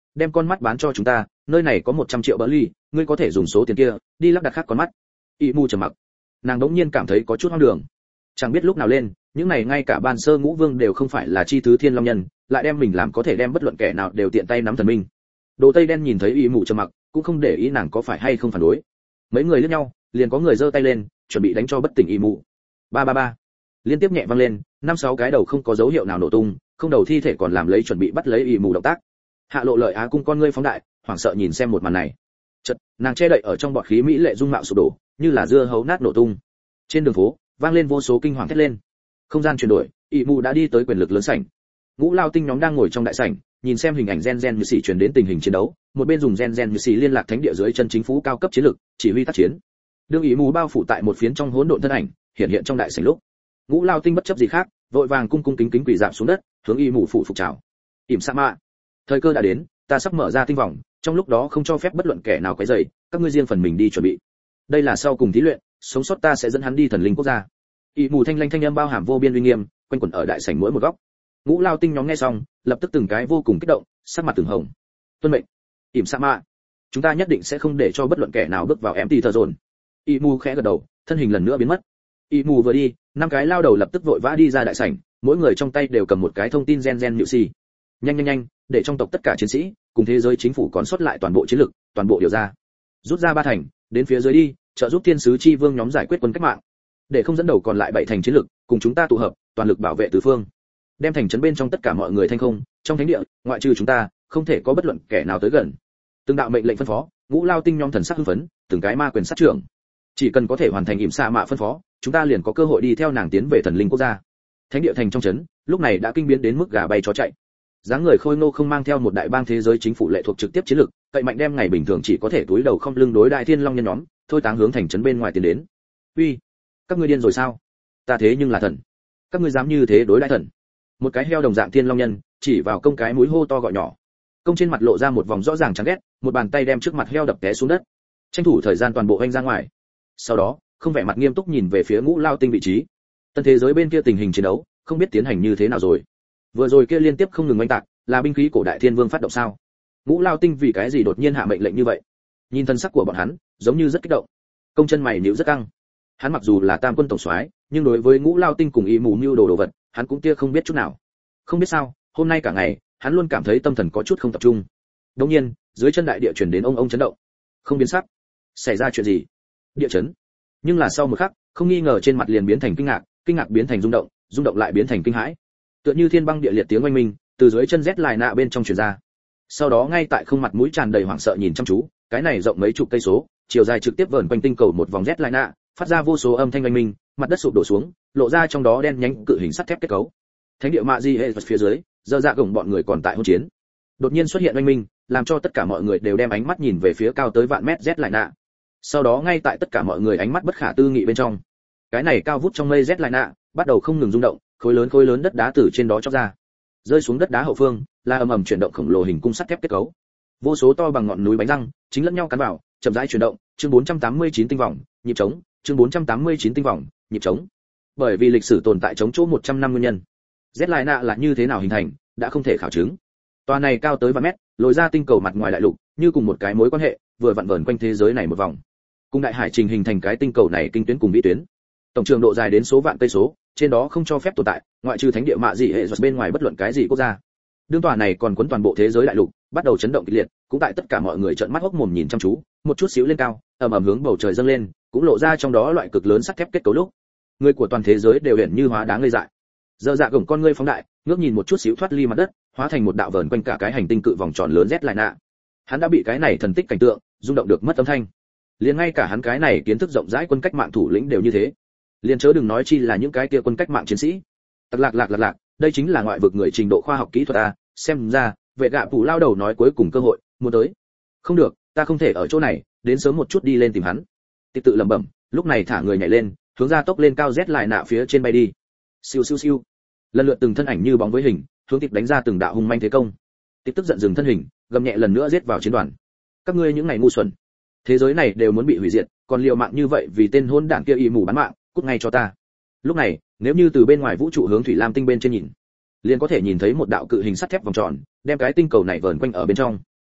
đem con mắt bán cho chúng ta, nơi này có một trăm triệu bỡ ly, ngươi có thể dùng số tiền kia đi lắp đặt khác con mắt. Y Mu trầm mặc, nàng đống nhiên cảm thấy có chút hoang đường. Chẳng biết lúc nào lên, những này ngay cả ban sơ ngũ vương đều không phải là chi thứ thiên long nhân, lại đem mình làm có thể đem bất luận kẻ nào đều tiện tay nắm thần minh. Đồ Tây đen nhìn thấy Y Mu trầm mặc, cũng không để ý nàng có phải hay không phản đối. Mấy người liếc nhau, liền có người giơ tay lên, chuẩn bị đánh cho bất tỉnh Y Mu. Ba ba ba. Liên tiếp nhẹ vang lên, năm sáu cái đầu không có dấu hiệu nào nổ tung, không đầu thi thể còn làm lấy chuẩn bị bắt lấy Y Mu động tác. Hạ Lộ Lợi Á cung con ngươi phóng đại, hoảng sợ nhìn xem một màn này. Chợt, nàng che đậy ở trong bọt khí mỹ lệ dung mạo sụp đổ, như là dưa hấu nát nổ tung. Trên đường phố, vang lên vô số kinh hoàng thét lên. Không gian chuyển đổi, Y Mu đã đi tới quyền lực lớn sảnh. Ngũ Lao Tinh nhóm đang ngồi trong đại sảnh, nhìn xem hình ảnh gen gen như sĩ truyền đến tình hình chiến đấu, một bên dùng gen gen như sĩ liên lạc thánh địa dưới chân chính phủ cao cấp chiến lược, chỉ huy tác chiến. Đương Y Mu bao phủ tại một phiến trong hỗn độn thân ảnh, hiện hiện trong đại sảnh lúc, Ngũ Lao Tinh bất chấp gì khác, vội vàng cung cung kính kính quỳ rạp xuống đất, hướng Y Mu phụ phục chào. Ỉm Sa Ma, thời cơ đã đến, ta sắp mở ra tinh vòng, trong lúc đó không cho phép bất luận kẻ nào quấy rầy, các ngươi riêng phần mình đi chuẩn bị. Đây là sau cùng thí luyện, sống sót ta sẽ dẫn hắn đi thần linh quốc gia. Y Mù thanh lanh thanh âm bao hàm vô biên uy nghiêm, quanh quẩn ở đại sảnh mỗi một góc. Ngũ Lao Tinh nhóm nghe xong, lập tức từng cái vô cùng kích động, sắc mặt từng hồng. Tuân mệnh. Ỉm Sa Ma, chúng ta nhất định sẽ không để cho bất luận kẻ nào bước vào empty thờ dồn. Y Mù khẽ gật đầu, thân hình lần nữa biến mất. Y Mù vừa đi, năm cái lao đầu lập tức vội vã đi ra đại sảnh, mỗi người trong tay đều cầm một cái thông tin gen gen nhự xì. Nhanh nhanh nhanh, để trong tộc tất cả chiến sĩ cùng thế giới chính phủ còn sót lại toàn bộ chiến lực, toàn bộ điều ra. Rút ra ba thành, đến phía dưới đi, trợ giúp thiên sứ chi vương nhóm giải quyết quân cách mạng. Để không dẫn đầu còn lại bảy thành chiến lực, cùng chúng ta tụ hợp, toàn lực bảo vệ tứ phương. Đem thành trấn bên trong tất cả mọi người thanh không, trong thánh địa, ngoại trừ chúng ta, không thể có bất luận kẻ nào tới gần. Từng đạo mệnh lệnh phân phó, Ngũ Lao Tinh nhóm thần sắc hưng phấn, từng cái ma quyền sát trưởng. Chỉ cần có thể hoàn thành ỉm xạ mạ phân phó, chúng ta liền có cơ hội đi theo nàng tiến về thần linh quốc gia. Thánh địa thành trong trấn, lúc này đã kinh biến đến mức gà bay chó chạy. Dáng người khôi ngô không mang theo một đại bang thế giới chính phủ lệ thuộc trực tiếp chiến lực, cậy mạnh đem ngày bình thường chỉ có thể túi đầu không lưng đối đại thiên long nhân nhóm, thôi táng hướng thành trấn bên ngoài tiến đến. Uy, các ngươi điên rồi sao? Ta thế nhưng là thần, các ngươi dám như thế đối đại thần? Một cái heo đồng dạng thiên long nhân, chỉ vào công cái mũi hô to gọi nhỏ. Công trên mặt lộ ra một vòng rõ ràng chán ghét, một bàn tay đem trước mặt heo đập té xuống đất. Tranh thủ thời gian toàn bộ anh ra ngoài. Sau đó, không vẻ mặt nghiêm túc nhìn về phía Ngũ Lao Tinh vị trí. Tân thế giới bên kia tình hình chiến đấu, không biết tiến hành như thế nào rồi. Vừa rồi kia liên tiếp không ngừng oanh tạc, là binh khí cổ đại thiên vương phát động sao? Ngũ Lao Tinh vì cái gì đột nhiên hạ mệnh lệnh như vậy? Nhìn thân sắc của bọn hắn, giống như rất kích động. Công chân mày nhíu rất căng. Hắn mặc dù là tam quân tổng soái, nhưng đối với Ngũ Lao Tinh cùng ý mù mưu đồ đồ vật, hắn cũng kia không biết chút nào. Không biết sao, hôm nay cả ngày, hắn luôn cảm thấy tâm thần có chút không tập trung. Đột nhiên, dưới chân đại địa truyền đến ông ông chấn động. Không biến sắc. Xảy ra chuyện gì? Địa chấn. Nhưng là sau một khắc, không nghi ngờ trên mặt liền biến thành kinh ngạc, kinh ngạc biến thành rung động, rung động lại biến thành kinh hãi. Tựa như thiên băng địa liệt tiếng oanh minh, từ dưới chân rét lại nạ bên trong truyền ra. Sau đó ngay tại không mặt mũi tràn đầy hoảng sợ nhìn chăm chú, cái này rộng mấy chục cây số, chiều dài trực tiếp vờn quanh tinh cầu một vòng rét lại nạ, phát ra vô số âm thanh oanh minh, mặt đất sụp đổ xuống, lộ ra trong đó đen nhánh cự hình sắt thép kết cấu. Thánh địa mạ di hệ phía dưới, dơ dạ gồng bọn người còn tại hỗn chiến. Đột nhiên xuất hiện oanh minh, làm cho tất cả mọi người đều đem ánh mắt nhìn về phía cao tới vạn mét rét lại nạ. Sau đó ngay tại tất cả mọi người ánh mắt bất khả tư nghị bên trong, cái này cao vút trong mây rét lại nạ, bắt đầu không ngừng rung động, khối lớn khối lớn đất đá từ trên đó chóc ra, rơi xuống đất đá hậu phương là ầm ầm chuyển động khổng lồ hình cung sắt thép kết cấu, vô số to bằng ngọn núi bánh răng chính lẫn nhau cắn vào, chậm rãi chuyển động. Chương bốn trăm tám mươi chín tinh vòng, nhịp trống. Chương bốn trăm tám mươi chín tinh vòng, nhịp trống. Bởi vì lịch sử tồn tại chống chỗ một trăm năm nguyên nhân, rét lại nạ là như thế nào hình thành đã không thể khảo chứng. Tòa này cao tới vài mét, lồi ra tinh cầu mặt ngoài đại lục, như cùng một cái mối quan hệ vừa vặn vờn quanh thế giới này một vòng, cùng đại hải trình hình thành cái tinh cầu này kinh tuyến cùng vĩ tuyến. Tổng trường độ dài đến số vạn cây số, trên đó không cho phép tồn tại, ngoại trừ thánh địa mạ dị hệ bên ngoài bất luận cái gì quốc gia. Đương tòa này còn cuốn toàn bộ thế giới đại lục, bắt đầu chấn động kịch liệt, cũng tại tất cả mọi người trợn mắt hốc mồm nhìn chăm chú, một chút xíu lên cao, ầm ầm hướng bầu trời dâng lên, cũng lộ ra trong đó loại cực lớn sắt thép kết cấu lúc. Người của toàn thế giới đều hiện như hóa đá ngây dại. Giờ dạ gồng con ngươi phóng đại, ngước nhìn một chút xíu thoát ly mặt đất, hóa thành một đạo vờn quanh cả cái hành tinh cự vòng tròn lớn rét lại nạ. Hắn đã bị cái này thần tích cảnh tượng rung động được mất âm thanh. Liền ngay cả hắn cái này kiến thức rộng rãi quân cách mạng thủ lĩnh đều như thế. Liền chớ đừng nói chi là những cái kia quân cách mạng chiến sĩ. Tặc lạc lạc lạc lạc, đây chính là ngoại vực người trình độ khoa học kỹ thuật a, xem ra, vệ gạ phủ lao đầu nói cuối cùng cơ hội muốn tới. Không được, ta không thể ở chỗ này, đến sớm một chút đi lên tìm hắn. Tịch tự lẩm bẩm, lúc này thả người nhảy lên, hướng ra tốc lên cao rét lại nạ phía trên bay đi. Siêu siêu siêu. Lần lượt từng thân ảnh như bóng với hình, hướng tịch đánh ra từng đạo hung manh thế công. Tịch tức giận dừng thân hình, gầm nhẹ lần nữa giết vào chiến đoàn. Các ngươi những ngày ngu xuẩn, thế giới này đều muốn bị hủy diệt, còn liều mạng như vậy vì tên hỗn đản kia y mù bán mạng, cút ngay cho ta. Lúc này, nếu như từ bên ngoài vũ trụ hướng thủy lam tinh bên trên nhìn, liền có thể nhìn thấy một đạo cự hình sắt thép vòng tròn, đem cái tinh cầu này vờn quanh ở bên trong.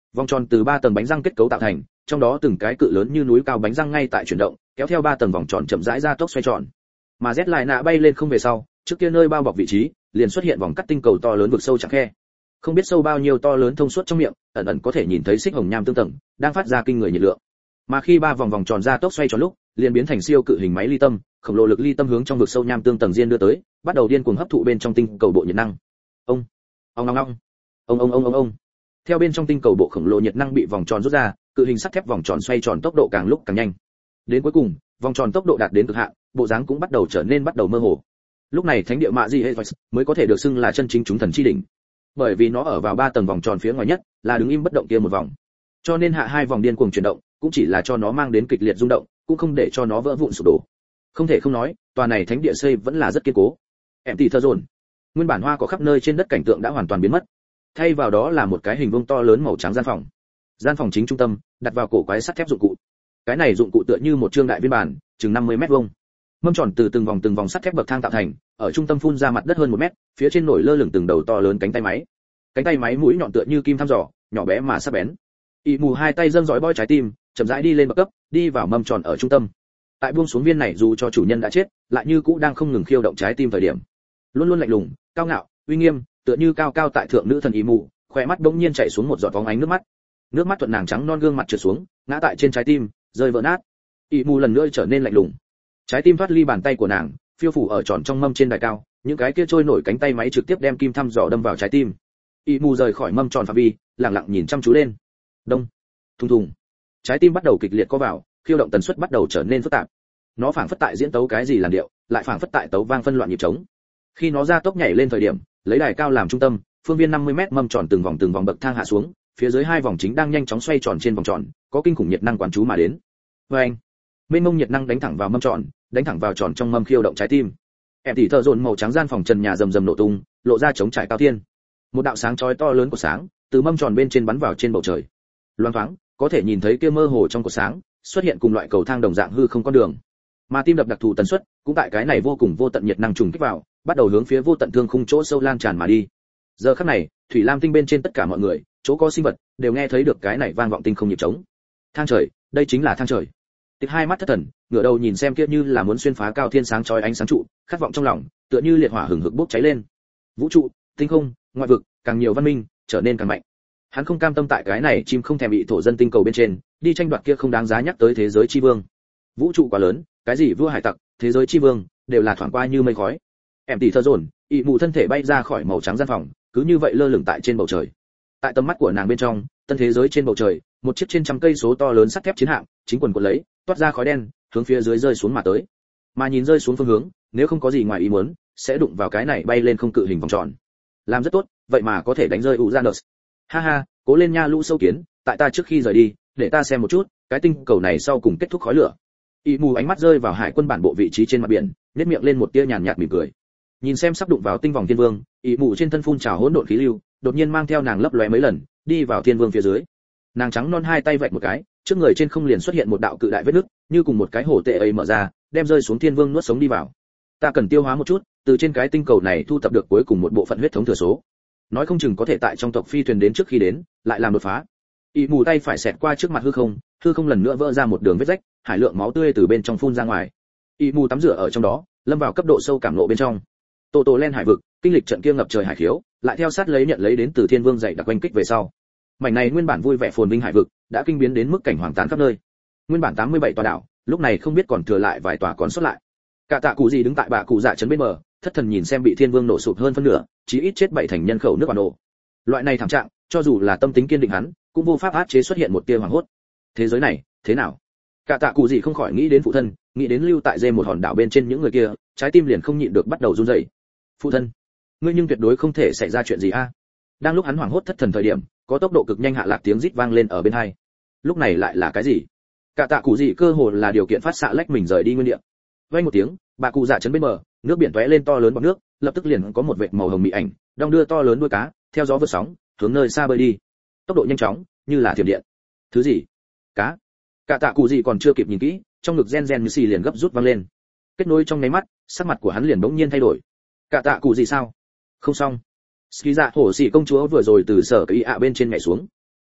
Vòng tròn từ ba tầng bánh răng kết cấu tạo thành, trong đó từng cái cự lớn như núi cao bánh răng ngay tại chuyển động, kéo theo ba tầng vòng tròn chậm rãi ra tốc xoay tròn. Mà Z lại nạ bay lên không về sau, trước kia nơi bao bọc vị trí, liền xuất hiện vòng cắt tinh cầu to lớn vực sâu chẳng khe. Không biết sâu bao nhiêu to lớn thông suốt trong miệng, ẩn ẩn có thể nhìn thấy xích hồng nham tương tầng, đang phát ra kinh người nhiệt lượng. Mà khi ba vòng vòng tròn ra tốc xoay tròn lúc, liền biến thành siêu cự hình máy ly tâm, khổng lồ lực ly tâm hướng trong vực sâu nham tương tầng diên đưa tới, bắt đầu điên cuồng hấp thụ bên trong tinh cầu bộ nhiệt năng. Ông, ông ông ông, ông ông ông ông ông. Theo bên trong tinh cầu bộ khổng lồ nhiệt năng bị vòng tròn rút ra, cự hình sắt thép vòng tròn xoay tròn tốc độ càng lúc càng nhanh. Đến cuối cùng, vòng tròn tốc độ đạt đến cực hạn, bộ dáng cũng bắt đầu trở nên bắt đầu mơ hồ. Lúc này thánh địa mạ gì hệ mới có thể được xưng là chân chính chúng thần chi đỉnh, bởi vì nó ở vào ba tầng vòng tròn phía ngoài nhất, là đứng im bất động kia một vòng. Cho nên hạ hai vòng điên cuồng chuyển động, cũng chỉ là cho nó mang đến kịch liệt rung động, cũng không để cho nó vỡ vụn sụp đổ. Không thể không nói, tòa này thánh địa xây vẫn là rất kiên cố. Em tỷ thơ dồn. Nguyên bản hoa có khắp nơi trên đất cảnh tượng đã hoàn toàn biến mất, thay vào đó là một cái hình vuông to lớn màu trắng gian phòng. Gian phòng chính trung tâm đặt vào cổ quái sắt thép dụng cụ. Cái này dụng cụ tựa như một trương đại viên bản, chừng năm mươi mét vuông. Mâm tròn từ từng vòng từng vòng sắt thép bậc thang tạo thành, ở trung tâm phun ra mặt đất hơn một mét, phía trên nổi lơ lửng từng đầu to lớn cánh tay máy. Cánh tay máy mũi nhọn tựa như kim thăm dò, nhỏ bé mà sắc bén. Y mù hai tay dâng dõi bói trái tim, chậm rãi đi lên bậc cấp, đi vào mâm tròn ở trung tâm. Tại buông xuống viên này dù cho chủ nhân đã chết, lại như cũ đang không ngừng khiêu động trái tim thời điểm. Luôn luôn lạnh lùng, cao ngạo, uy nghiêm, tựa như cao cao tại thượng nữ thần Y mù, khóe mắt bỗng nhiên chảy xuống một giọt bóng ánh nước mắt. Nước mắt thuận nàng trắng non gương mặt trượt xuống, ngã tại trên trái tim, rơi vỡ nát. Y mù lần nữa trở nên lạnh lùng. Trái tim thoát ly bàn tay của nàng, phiêu phủ ở tròn trong mâm trên đài cao, những cái kia trôi nổi cánh tay máy trực tiếp đem kim thăm dò đâm vào trái tim. Y mù rời khỏi mâm tròn phạm vi, lặng lặng nhìn chăm chú lên. Đông, thùng thùng. Trái tim bắt đầu kịch liệt co vào, khiêu động tần suất bắt đầu trở nên phức tạp. Nó phảng phất tại diễn tấu cái gì làn điệu, lại phảng phất tại tấu vang phân loạn nhịp trống. Khi nó ra tốc nhảy lên thời điểm, lấy đài cao làm trung tâm, phương viên năm mươi mét mâm tròn từng vòng từng vòng bậc thang hạ xuống, phía dưới hai vòng chính đang nhanh chóng xoay tròn trên vòng tròn, có kinh khủng nhiệt năng quán chú mà đến. Oeng, mênh mông nhiệt năng đánh thẳng vào mâm tròn, đánh thẳng vào tròn trong mâm khiêu động trái tim. Em tỉ thợ dồn màu trắng gian phòng trần nhà rầm rầm nổ tung, lộ ra trống trải cao thiên. Một đạo sáng chói to lớn của sáng, từ mâm tròn bên trên bắn vào trên bầu trời. Loáng thoáng, có thể nhìn thấy kia mơ hồ trong cột sáng, xuất hiện cùng loại cầu thang đồng dạng hư không con đường. Mà tim đập đặc thù tần suất, cũng tại cái này vô cùng vô tận nhiệt năng trùng kích vào, bắt đầu hướng phía vô tận thương khung chỗ sâu lan tràn mà đi. Giờ khắc này, thủy lam tinh bên trên tất cả mọi người, chỗ có sinh vật, đều nghe thấy được cái này vang vọng tinh không nhịp trống. Thang trời, đây chính là thang trời. Tịch hai mắt thất thần, ngửa đầu nhìn xem kia như là muốn xuyên phá cao thiên sáng chói ánh sáng trụ, khát vọng trong lòng, tựa như liệt hỏa hừng hực bốc cháy lên. Vũ trụ, tinh không, ngoại vực, càng nhiều văn minh, trở nên càng mạnh. Hắn không cam tâm tại cái này chim không thèm bị thổ dân tinh cầu bên trên, đi tranh đoạt kia không đáng giá nhắc tới thế giới chi vương. Vũ trụ quá lớn, cái gì vua hải tặc, thế giới chi vương, đều là thoảng qua như mây khói. Em tỉ thơ dồn, ị mù thân thể bay ra khỏi màu trắng gian phòng, cứ như vậy lơ lửng tại trên bầu trời. Tại tầm mắt của nàng bên trong, tân thế giới trên bầu trời, một chiếc trên trăm cây số to lớn sắt thép chiến hạm, chính quần quật lấy, toát ra khói đen, hướng phía dưới rơi xuống mà tới. Mà nhìn rơi xuống phương hướng, nếu không có gì ngoài ý muốn, sẽ đụng vào cái này bay lên không cự hình vòng tròn. Làm rất tốt, vậy mà có thể đánh rơi Uranus. Ha ha, cố lên nha lũ sâu kiến, tại ta trước khi rời đi, để ta xem một chút, cái tinh cầu này sau cùng kết thúc khói lửa. Y mù ánh mắt rơi vào hải quân bản bộ vị trí trên mặt biển, nhếch miệng lên một tia nhàn nhạt mỉm cười. Nhìn xem sắp đụng vào tinh vòng thiên vương, Y mù trên thân phun trào hỗn độn khí lưu, đột nhiên mang theo nàng lấp lóe mấy lần, đi vào thiên vương phía dưới. Nàng trắng non hai tay vạch một cái, trước người trên không liền xuất hiện một đạo cự đại vết nứt, như cùng một cái hổ tệ ấy mở ra, đem rơi xuống thiên vương nuốt sống đi vào. Ta cần tiêu hóa một chút, từ trên cái tinh cầu này thu thập được cuối cùng một bộ phận huyết thống thừa số. Nói không chừng có thể tại trong tộc phi thuyền đến trước khi đến, lại làm đột phá. Y mù tay phải xẹt qua trước mặt hư không, hư không lần nữa vỡ ra một đường vết rách, hải lượng máu tươi từ bên trong phun ra ngoài. Y mù tắm rửa ở trong đó, lâm vào cấp độ sâu cảm ngộ bên trong. Tổ tổ len hải vực, kinh lịch trận kia ngập trời hải khiếu, lại theo sát lấy nhận lấy đến từ thiên vương dạy đặc quanh kích về sau. Mảnh này nguyên bản vui vẻ phồn vinh hải vực, đã kinh biến đến mức cảnh hoàng tàn khắp nơi. Nguyên bản tám mươi bảy tòa đảo, lúc này không biết còn thừa lại vài tòa còn sót lại. Cả tạ cụ gì đứng tại bạ cụ dạ trấn bên bờ, thất thần nhìn xem bị thiên vương nổ sụp hơn phân nửa, chí ít chết bảy thành nhân khẩu nước bản nổ. Loại này thảm trạng, cho dù là tâm tính kiên định hắn, cũng vô pháp áp chế xuất hiện một tia hoảng hốt. Thế giới này, thế nào? Cả tạ cụ gì không khỏi nghĩ đến phụ thân, nghĩ đến lưu tại dê một hòn đảo bên trên những người kia, trái tim liền không nhịn được bắt đầu run rẩy. Phụ thân, ngươi nhưng tuyệt đối không thể xảy ra chuyện gì a. Đang lúc hắn hoảng hốt thất thần thời điểm, có tốc độ cực nhanh hạ lạc tiếng rít vang lên ở bên hai. Lúc này lại là cái gì? Cả tạ cụ gì cơ hồ là điều kiện phát xạ lách mình rời đi nguyên địa. Vang một tiếng, bà cụ dạ chấn bên bờ, nước biển tóe lên to lớn bọt nước, lập tức liền có một vệt màu hồng mị ảnh, đong đưa to lớn đuôi cá, theo gió vượt sóng, hướng nơi xa bơi đi. Tốc độ nhanh chóng, như là thiểm điện. Thứ gì? Cá. Cả tạ cụ gì còn chưa kịp nhìn kỹ, trong ngực gen gen như xì liền gấp rút vang lên. Kết nối trong nháy mắt, sắc mặt của hắn liền bỗng nhiên thay đổi. Cả tạ cụ gì sao? Không xong. Ski dạ hổ xỉ công chúa vừa rồi từ sở cái ạ bên trên nhảy xuống.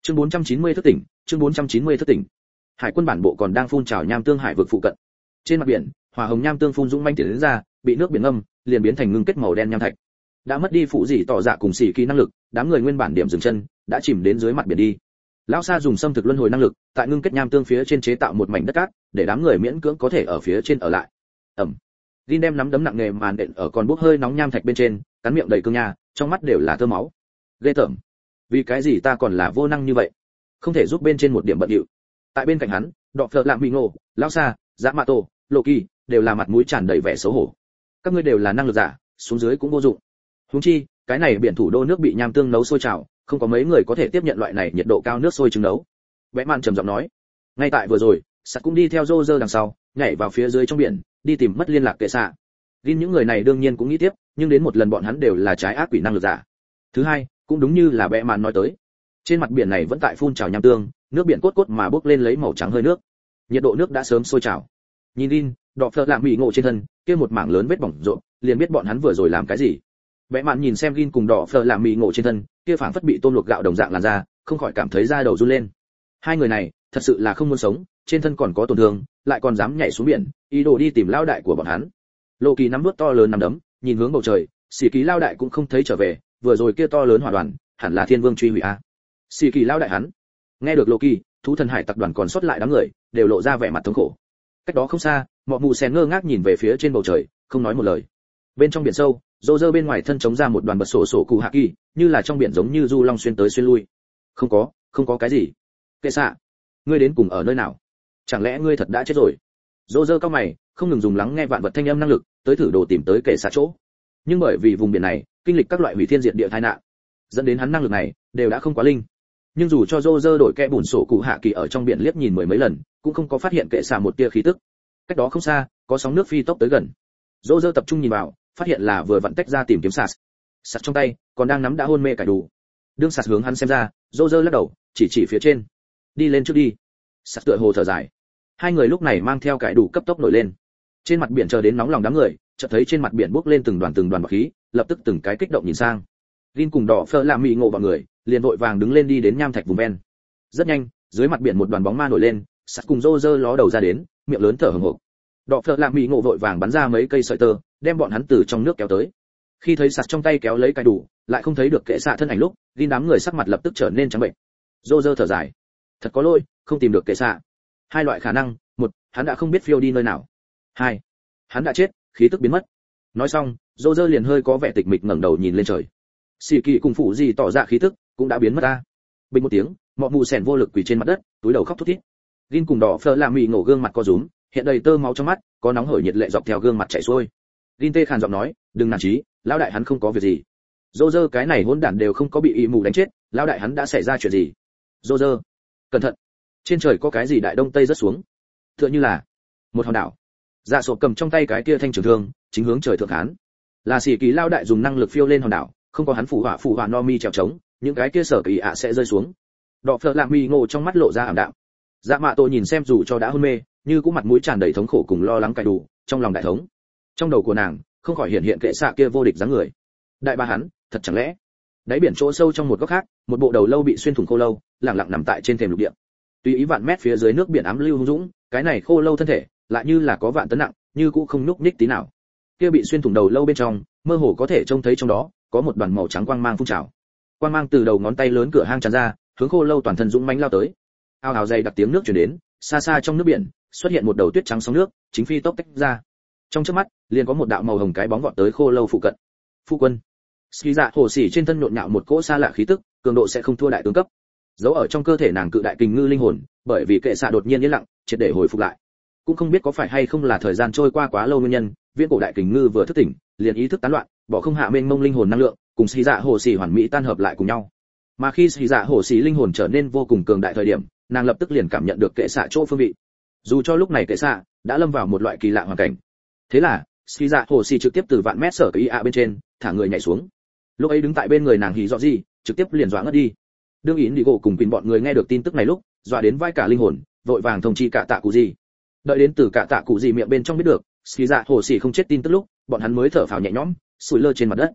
Chương bốn trăm chín mươi thức tỉnh, chương bốn trăm chín mươi thức tỉnh. Hải quân bản bộ còn đang phun trào nham tương hải vực phụ cận. Trên mặt biển, hỏa hồng nham tương phun dũng manh tiến đến ra, bị nước biển ngâm, liền biến thành ngưng kết màu đen nham thạch. Đã mất đi phụ dị tỏ dạ cùng xỉ kỳ năng lực, đám người nguyên bản điểm dừng chân, đã chìm đến dưới mặt biển đi. Lão Sa dùng xâm thực luân hồi năng lực, tại ngưng kết nham tương phía trên chế tạo một mảnh đất cát, để đám người miễn cưỡng có thể ở phía trên ở lại. Ẩm. Rin đem nắm đấm nặng nề màn đện ở còn bốc hơi nóng nham thạch bên trên, cắn miệng đầy cương nha, trong mắt đều là tơ máu. Ghê tởm. Vì cái gì ta còn là vô năng như vậy? Không thể giúp bên trên một điểm bận điệu. Tại bên cạnh hắn, Đọ Phở Lạm Mị Ngộ, Lão Sa, Dạ Mạ Tổ, Loki đều là mặt mũi tràn đầy vẻ xấu hổ. Các ngươi đều là năng lực giả, xuống dưới cũng vô dụng. Huống chi, cái này biển thủ đô nước bị nham tương nấu sôi trào, không có mấy người có thể tiếp nhận loại này nhiệt độ cao nước sôi trứng nấu. Bẽ mạn trầm giọng nói. Ngay tại vừa rồi, Sắt cũng đi theo Roger đằng sau, nhảy vào phía dưới trong biển, đi tìm mất liên lạc kệ xạ. Gin những người này đương nhiên cũng nghĩ tiếp, nhưng đến một lần bọn hắn đều là trái ác quỷ năng lực giả. Thứ hai, cũng đúng như là bẽ mạn nói tới, trên mặt biển này vẫn tại phun trào nham tương, nước biển cốt cốt mà bốc lên lấy màu trắng hơi nước. Nhiệt độ nước đã sớm sôi trào. Nhìn Gin, Đọ Phở Lạm Mị Ngộ trên thân, kia một mảng lớn vết bỏng rộn, liền biết bọn hắn vừa rồi làm cái gì. Bẽ mạn nhìn xem Gin cùng Đọ Phở Lạm Mị Ngộ trên thân, kia phảng phất bị tôm luộc gạo đồng dạng làn da, không khỏi cảm thấy da đầu run lên. Hai người này, thật sự là không muốn sống, trên thân còn có tổn thương, lại còn dám nhảy xuống biển, ý đồ đi tìm lao đại của bọn hắn. Loki nắm nuốt to lớn nắm đấm, nhìn hướng bầu trời, Sĩ Kỳ lao đại cũng không thấy trở về, vừa rồi kia to lớn hỏa đoàn, hẳn là Thiên Vương truy hủy a. Sĩ Kỳ lao đại hắn. Nghe được Loki, thú thần hải tập đoàn còn sót lại đám người, đều lộ ra vẻ mặt thống khổ. Cách đó không xa, Mọ Mù Sen ngơ ngác nhìn về phía trên bầu trời, không nói một lời. Bên trong biển sâu, rô rơ bên ngoài thân chống ra một đoàn bật sổ sổ cụ hạ kỳ, như là trong biển giống như du long xuyên tới xuyên lui. Không có, không có cái gì. Kệ xạ, ngươi đến cùng ở nơi nào? Chẳng lẽ ngươi thật đã chết rồi? Rô rơ cao mày, không ngừng dùng lắng nghe vạn vật thanh âm năng lực, tới thử đồ tìm tới kệ xạ chỗ. Nhưng bởi vì vùng biển này, kinh lịch các loại hủy thiên diệt địa tai nạn, dẫn đến hắn năng lực này đều đã không quá linh. Nhưng dù cho rô rơ đổi kẽ bùn sổ cụ hạ kỳ ở trong biển liếc nhìn mười mấy lần, cũng không có phát hiện kệ xạ một tia khí tức. Cách đó không xa, có sóng nước phi tốc tới gần. Rô rơ tập trung nhìn vào, phát hiện là vừa vặn tách ra tìm kiếm sạt. Sạt trong tay còn đang nắm đã hôn mê cải đủ. Đương sạt hướng hắn xem ra, rô rơ lắc đầu, chỉ chỉ phía trên. Đi lên trước đi. Sạt tựa hồ thở dài. Hai người lúc này mang theo cải đủ cấp tốc nổi lên. Trên mặt biển chờ đến nóng lòng đám người, chợt thấy trên mặt biển bốc lên từng đoàn từng đoàn bọt khí, lập tức từng cái kích động nhìn sang. Gin cùng Đỏ Phở Lạm Mị Ngộ bọn người, liền vội vàng đứng lên đi đến nham thạch vùng ven. Rất nhanh, dưới mặt biển một đoàn bóng ma nổi lên, sạt cùng rô rơ ló đầu ra đến, miệng lớn thở hổn hộc. Đỏ Phở Lạm Mị Ngộ vội vàng bắn ra mấy cây sợi tơ, đem bọn hắn từ trong nước kéo tới. Khi thấy sạt trong tay kéo lấy cái đủ, lại không thấy được kệ xạ thân ảnh lúc, Gin đám người sắc mặt lập tức trở nên trắng bệnh. Rô rơ thở dài, thật có lỗi, không tìm được kệ xạ. Hai loại khả năng, một, hắn đã không biết phiêu đi nơi nào. Hai, hắn đã chết, khí tức biến mất. Nói xong, Rô rơ liền hơi có vẻ tịch mịch ngẩng đầu nhìn lên trời. Sĩ Kỳ cùng phụ gì tỏ ra khí tức cũng đã biến mất ta. Bình một tiếng, Mọ Mù Sèn vô lực quỳ trên mặt đất, túi đầu khóc thút thít. Gin cùng Đỏ Phở Lạm Mị Ngộ gương mặt co rúm, hiện đầy tơ máu trong mắt, có nóng hổi nhiệt lệ dọc theo gương mặt chảy xuôi. Gin tê khàn giọng nói, đừng nản chí, lão đại hắn không có việc gì. Rô rơ cái này hỗn đản đều không có bị y mù đánh chết, lão đại hắn đã xảy ra chuyện gì? Rô rơ, cẩn thận, trên trời có cái gì đại đông tây rất xuống, tựa như là một hòn đảo. Dạ Sộp cầm trong tay cái kia thanh trường thương, chính hướng trời thượng hán. Là Sĩ Kỳ lao đại dùng năng lực phiêu lên hòn đảo, không có hắn phụ họa phụ họa no mi trèo trống, những cái kia sở kỳ ạ sẽ rơi xuống. Đọ Phở Lạm Mị Ngộ trong mắt lộ ra ảm đạm. Dạ Mạ Tổ nhìn xem dù cho đã hôn mê, như cũng mặt mũi tràn đầy thống khổ cùng lo lắng cài đủ, trong lòng đại thống. Trong đầu của nàng, không khỏi hiện hiện kệ xạ kia vô địch dáng người. Đại ba hắn, thật chẳng lẽ? Đáy biển chỗ sâu trong một góc khác, một bộ đầu lâu bị xuyên thủng khô lâu, lặng lặng nằm tại trên thềm lục địa. Tùy ý vạn mét phía dưới nước biển ám lưu hung dũng, cái này khô lâu thân thể, lại như là có vạn tấn nặng, như cũng không nhúc nhích tí nào. Kia bị xuyên thủng đầu lâu bên trong, mơ hồ có thể trông thấy trong đó có một đoàn màu trắng quang mang phun trào. Quang mang từ đầu ngón tay lớn cửa hang tràn ra, hướng khô lâu toàn thân dũng mãnh lao tới. Ao ào dày đặc tiếng nước truyền đến, xa xa trong nước biển xuất hiện một đầu tuyết trắng sóng nước, chính phi tốc tách ra. Trong chớp mắt, liền có một đạo màu hồng cái bóng vọt tới khô lâu phụ cận. Phu quân. Ski Dạ Hồ Sĩ trên thân nhộn nhạo một cỗ xa lạ khí tức, cường độ sẽ không thua đại tướng cấp. Giấu ở trong cơ thể nàng cự đại kình ngư linh hồn, bởi vì kệ xạ đột nhiên yên lặng, triệt để hồi phục lại. Cũng không biết có phải hay không là thời gian trôi qua quá lâu nguyên nhân, viễn cổ đại kình ngư vừa thức tỉnh, liền ý thức tán loạn, bỏ không hạ mênh mông linh hồn năng lượng, cùng Ski Dạ Hồ Sĩ hoàn mỹ tan hợp lại cùng nhau. Mà khi Ski Dạ Hồ Sĩ linh hồn trở nên vô cùng cường đại thời điểm, nàng lập tức liền cảm nhận được kệ xạ chỗ phương vị. Dù cho lúc này kệ xạ đã lâm vào một loại kỳ lạ hoàn cảnh. Thế là, Ski Dạ Hồ Sĩ trực tiếp từ vạn mét sở cái a bên trên, thả người nhảy xuống. Lúc ấy đứng tại bên người nàng hỉ rõ gì, trực tiếp liền dọa ngất đi. Đương Yến đi gỗ cùng Pin bọn người nghe được tin tức này lúc, dọa đến vai cả linh hồn, vội vàng thông chi cả tạ cụ gì. Đợi đến từ cả tạ cụ gì miệng bên trong biết được, Ski Dạ Hồ Sĩ không chết tin tức lúc, bọn hắn mới thở phào nhẹ nhõm, sủi lơ trên mặt đất.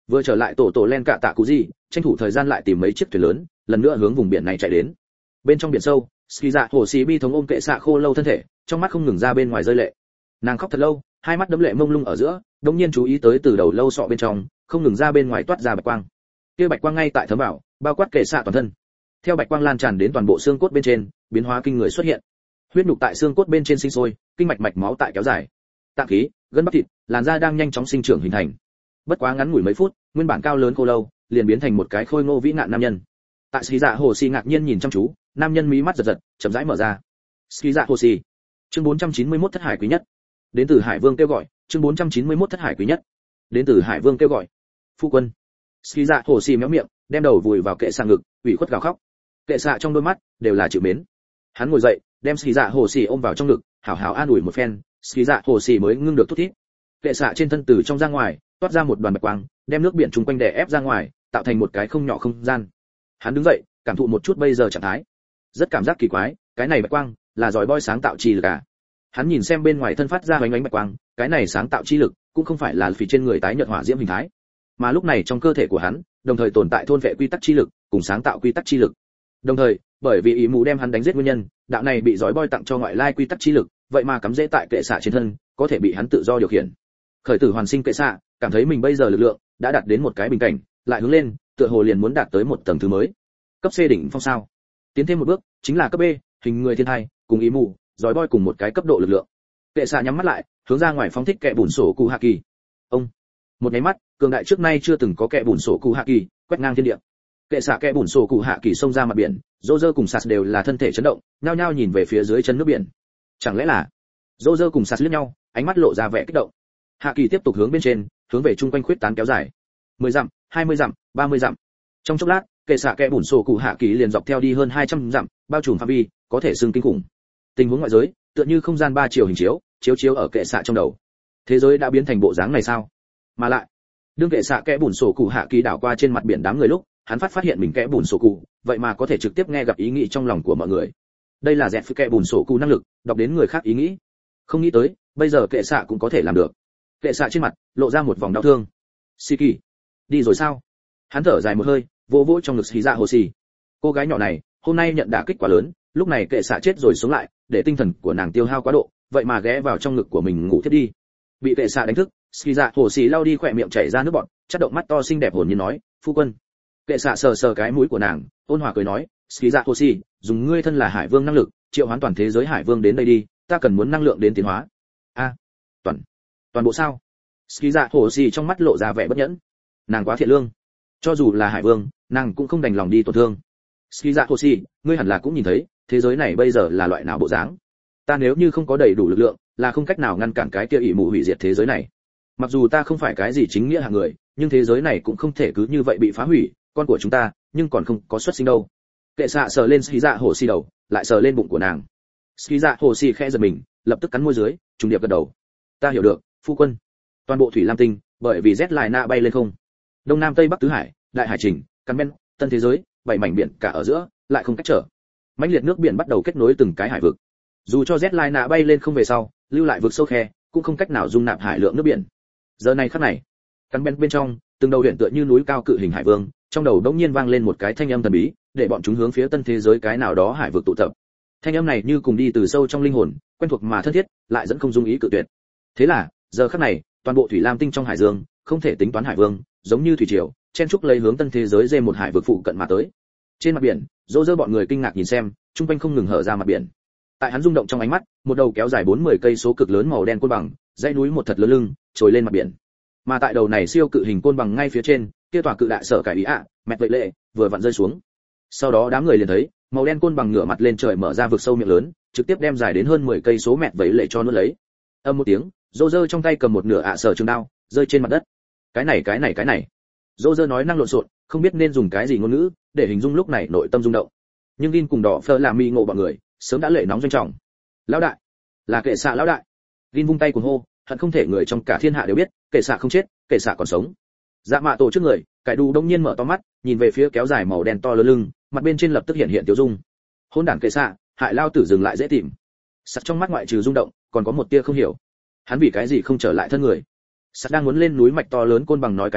Vừa trở lại tổ tổ len cạ tạ cụ gì, tranh thủ thời gian lại tìm mấy chiếc thuyền lớn, lần nữa hướng vùng biển này chạy đến. Bên trong biển sâu, ski dạ hồ xì bi thống ôm kệ xạ khô lâu thân thể, trong mắt không ngừng ra bên ngoài rơi lệ. Nàng khóc thật lâu, hai mắt đẫm lệ mông lung ở giữa, đột nhiên chú ý tới từ đầu lâu sọ bên trong, không ngừng ra bên ngoài toát ra bạch quang. Kia bạch quang ngay tại thấm vào, bao quát kệ xạ toàn thân. Theo bạch quang lan tràn đến toàn bộ xương cốt bên trên, biến hóa kinh người xuất hiện. Huyết nhục tại xương cốt bên trên sinh sôi, kinh mạch mạch máu tại kéo dài. Tạng khí, gân bắp thịt, làn da đang nhanh chóng sinh trưởng hình thành. Bất quá ngắn ngủi mấy phút, nguyên bản cao lớn khô lâu, liền biến thành một cái khôi ngô vĩ ngạn nam nhân. Tại Ski Dạ Hồ Xì ngạc nhiên nhìn chăm chú, nam nhân mí mắt giật giật, chậm rãi mở ra. Ski Dạ Hồ Xì. Chương bốn trăm chín mươi mốt thất hải quý nhất. Đến từ Hải Vương kêu gọi, chương bốn trăm chín mươi mốt thất hải quý nhất. Đến từ Hải Vương kêu gọi. Phu quân. Ski Dạ Hồ Xì méo miệng, đem đầu vùi vào kệ xạ ngực, ủy khuất gào khóc. Kệ xạ trong đôi mắt đều là chịu mến. Hắn ngồi dậy, đem Ski Dạ Hồ Xì ôm vào trong ngực, hảo hảo an ủi một phen, Ski Dạ Hồ Xì mới ngưng được thút thít. Kệ xạ trên thân từ trong ra ngoài, toát ra một đoàn bạch quang, đem nước biển chung quanh đè ép ra ngoài, tạo thành một cái không nhỏ không gian. Hắn đứng dậy, cảm thụ một chút bây giờ trạng thái. Rất cảm giác kỳ quái, cái này bạch quang là giỏi boy sáng tạo chi lực à? Hắn nhìn xem bên ngoài thân phát ra ánh ánh bạch quang, cái này sáng tạo chi lực cũng không phải là phì trên người tái nhợt hỏa diễm hình thái, mà lúc này trong cơ thể của hắn, đồng thời tồn tại thôn vệ quy tắc chi lực, cùng sáng tạo quy tắc chi lực. Đồng thời, bởi vì ý mù đem hắn đánh giết nguyên nhân, đạo này bị giỏi boy tặng cho ngoại lai quy tắc chi lực, vậy mà cắm rễ tại kệ xạ trên thân, có thể bị hắn tự do điều khiển. Khởi tử hoàn sinh kệ xạ, cảm thấy mình bây giờ lực lượng đã đạt đến một cái bình cảnh, lại hướng lên, tựa hồ liền muốn đạt tới một tầng thứ mới. Cấp C đỉnh phong sao? Tiến thêm một bước, chính là cấp B, hình người thiên thai, cùng ý mù, giỏi boy cùng một cái cấp độ lực lượng. Kệ xạ nhắm mắt lại, hướng ra ngoài phóng thích kệ bùn sổ cụ hạ kỳ. Ông, một cái mắt, cường đại trước nay chưa từng có kệ bùn sổ cụ hạ kỳ, quét ngang thiên địa. Kệ xạ kệ bùn sổ cụ hạ kỳ xông ra mặt biển, Roger cùng Sas đều là thân thể chấn động, nhao nhao nhìn về phía dưới chân nước biển. Chẳng lẽ là? Roger cùng Sas liếc nhau, ánh mắt lộ ra vẻ kích động. Hạ kỳ tiếp tục hướng bên trên, hướng về trung quanh khuyết tán kéo dài. mười dặm, hai mươi dặm, ba mươi dặm. Trong chốc lát, kệ xạ kệ bùn sổ cụ hạ kỳ liền dọc theo đi hơn hai trăm dặm, bao trùm phạm vi, có thể xưng kinh khủng. Tình huống ngoại giới, tựa như không gian ba chiều hình chiếu, chiếu chiếu ở kệ xạ trong đầu. Thế giới đã biến thành bộ dáng này sao? Mà lại, đương kệ xạ kẽ bùn sổ cụ hạ kỳ đảo qua trên mặt biển đám người lúc, hắn phát phát hiện mình kẽ bùn sổ cụ, vậy mà có thể trực tiếp nghe gặp ý nghĩ trong lòng của mọi người. Đây là dẹt phi kẽ bùn sổ cụ năng lực, đọc đến người khác ý nghĩ. Không nghĩ tới, bây giờ kệ xạ cũng có thể làm được. Kệ xạ trên mặt lộ ra một vòng đau thương. Siki, đi rồi sao? Hắn thở dài một hơi, vỗ vỗ trong ngực xì dạ hồ xì. Cô gái nhỏ này, hôm nay nhận đả kích quá lớn, lúc này kệ xạ chết rồi sống lại, để tinh thần của nàng tiêu hao quá độ, vậy mà ghé vào trong ngực của mình ngủ thiếp đi. Bị kệ xạ đánh thức, xì dạ hồ xì lau đi khỏe miệng chảy ra nước bọt, chớp động mắt to xinh đẹp hồn nhiên nói, phu quân. Kệ xạ sờ sờ cái mũi của nàng, ôn hòa cười nói, xì dạ hồ xì, dùng ngươi thân là hải vương năng lực, triệu hoán toàn thế giới hải vương đến đây đi, ta cần muốn năng lượng đến tiến hóa. A, toàn, toàn bộ sao? Xì dạ hồ xì trong mắt lộ ra vẻ bất nhẫn. Nàng quá thiện lương, cho dù là hải vương, nàng cũng không đành lòng đi tổn thương. Xì dạ hồ xì, ngươi hẳn là cũng nhìn thấy, thế giới này bây giờ là loại nào bộ dáng. Ta nếu như không có đầy đủ lực lượng, là không cách nào ngăn cản cái kia ỷ mù hủy diệt thế giới này. Mặc dù ta không phải cái gì chính nghĩa hạng người, nhưng thế giới này cũng không thể cứ như vậy bị phá hủy, con của chúng ta, nhưng còn không có xuất sinh đâu. Kệ xạ sờ lên xì dạ hồ xì đầu, lại sờ lên bụng của nàng. Xì dạ hồ xì khẽ giật mình, lập tức cắn môi dưới, trùng điệp gật đầu. Ta hiểu được, phu quân. Toàn bộ thủy lam tinh, bởi vì rét lại nạ bay lên không. Đông nam tây bắc tứ hải, đại hải trình, căn ben, tân thế giới, bảy mảnh biển cả ở giữa, lại không cách trở. Mãnh liệt nước biển bắt đầu kết nối từng cái hải vực. Dù cho Z Line nạ bay lên không về sau, lưu lại vực sâu khe, cũng không cách nào dung nạp hải lượng nước biển. Giờ này khắc này, căn bên bên trong, từng đầu huyện tựa như núi cao cự hình hải vương, trong đầu đống nhiên vang lên một cái thanh âm thần bí, để bọn chúng hướng phía tân thế giới cái nào đó hải vực tụ tập. Thanh âm này như cùng đi từ sâu trong linh hồn, quen thuộc mà thân thiết, lại dẫn không dung ý cự tuyệt. Thế là, giờ khắc này, toàn bộ thủy lam tinh trong hải dương, không thể tính toán hải vương, giống như thủy triều, chen trúc lấy hướng tân thế giới dê một hải vực phụ cận mà tới. Trên mặt biển, dỗ dơ bọn người kinh ngạc nhìn xem, trung quanh không ngừng hở ra mặt biển. Tại hắn rung động trong ánh mắt, một đầu kéo dài bốn mươi cây số cực lớn màu đen côn bằng, dãy núi một thật lớn lưng, trồi lên mặt biển. Mà tại đầu này siêu cự hình côn bằng ngay phía trên, kia tòa cự đại sở cải ý ạ, mẹ vậy lệ, vừa vặn rơi xuống. Sau đó đám người liền thấy, màu đen côn bằng ngửa mặt lên trời mở ra vực sâu miệng lớn, trực tiếp đem dài đến hơn mười cây số mẹ vậy lệ cho nuốt lấy. Âm một tiếng, dỗ dơ trong tay cầm một nửa ạ sở trường đao, rơi trên mặt đất. Cái này cái này cái này. Dỗ dơ nói năng lộn xộn, không biết nên dùng cái gì ngôn ngữ để hình dung lúc này nội tâm rung động. Nhưng Gin cùng đỏ phơ làm mi ngộ bọn người, sớm đã lệ nóng doanh trọng. Lão đại, là kệ xạ lão đại. Gin vung tay cuồng hô, hận không thể người trong cả thiên hạ đều biết, kệ xạ không chết, kệ xạ còn sống. Dạ mạ tổ trước người, cải đu đông nhiên mở to mắt, nhìn về phía kéo dài màu đen to lớn lưng, mặt bên trên lập tức hiện hiện tiêu dung. Hôn đản kệ xạ, hại lao tử dừng lại dễ tìm. Sắt trong mắt ngoại trừ rung động, còn có một tia không hiểu. Hắn vì cái gì không trở lại thân người? Sắt đang muốn lên núi mạch to lớn côn bằng nói cái gì,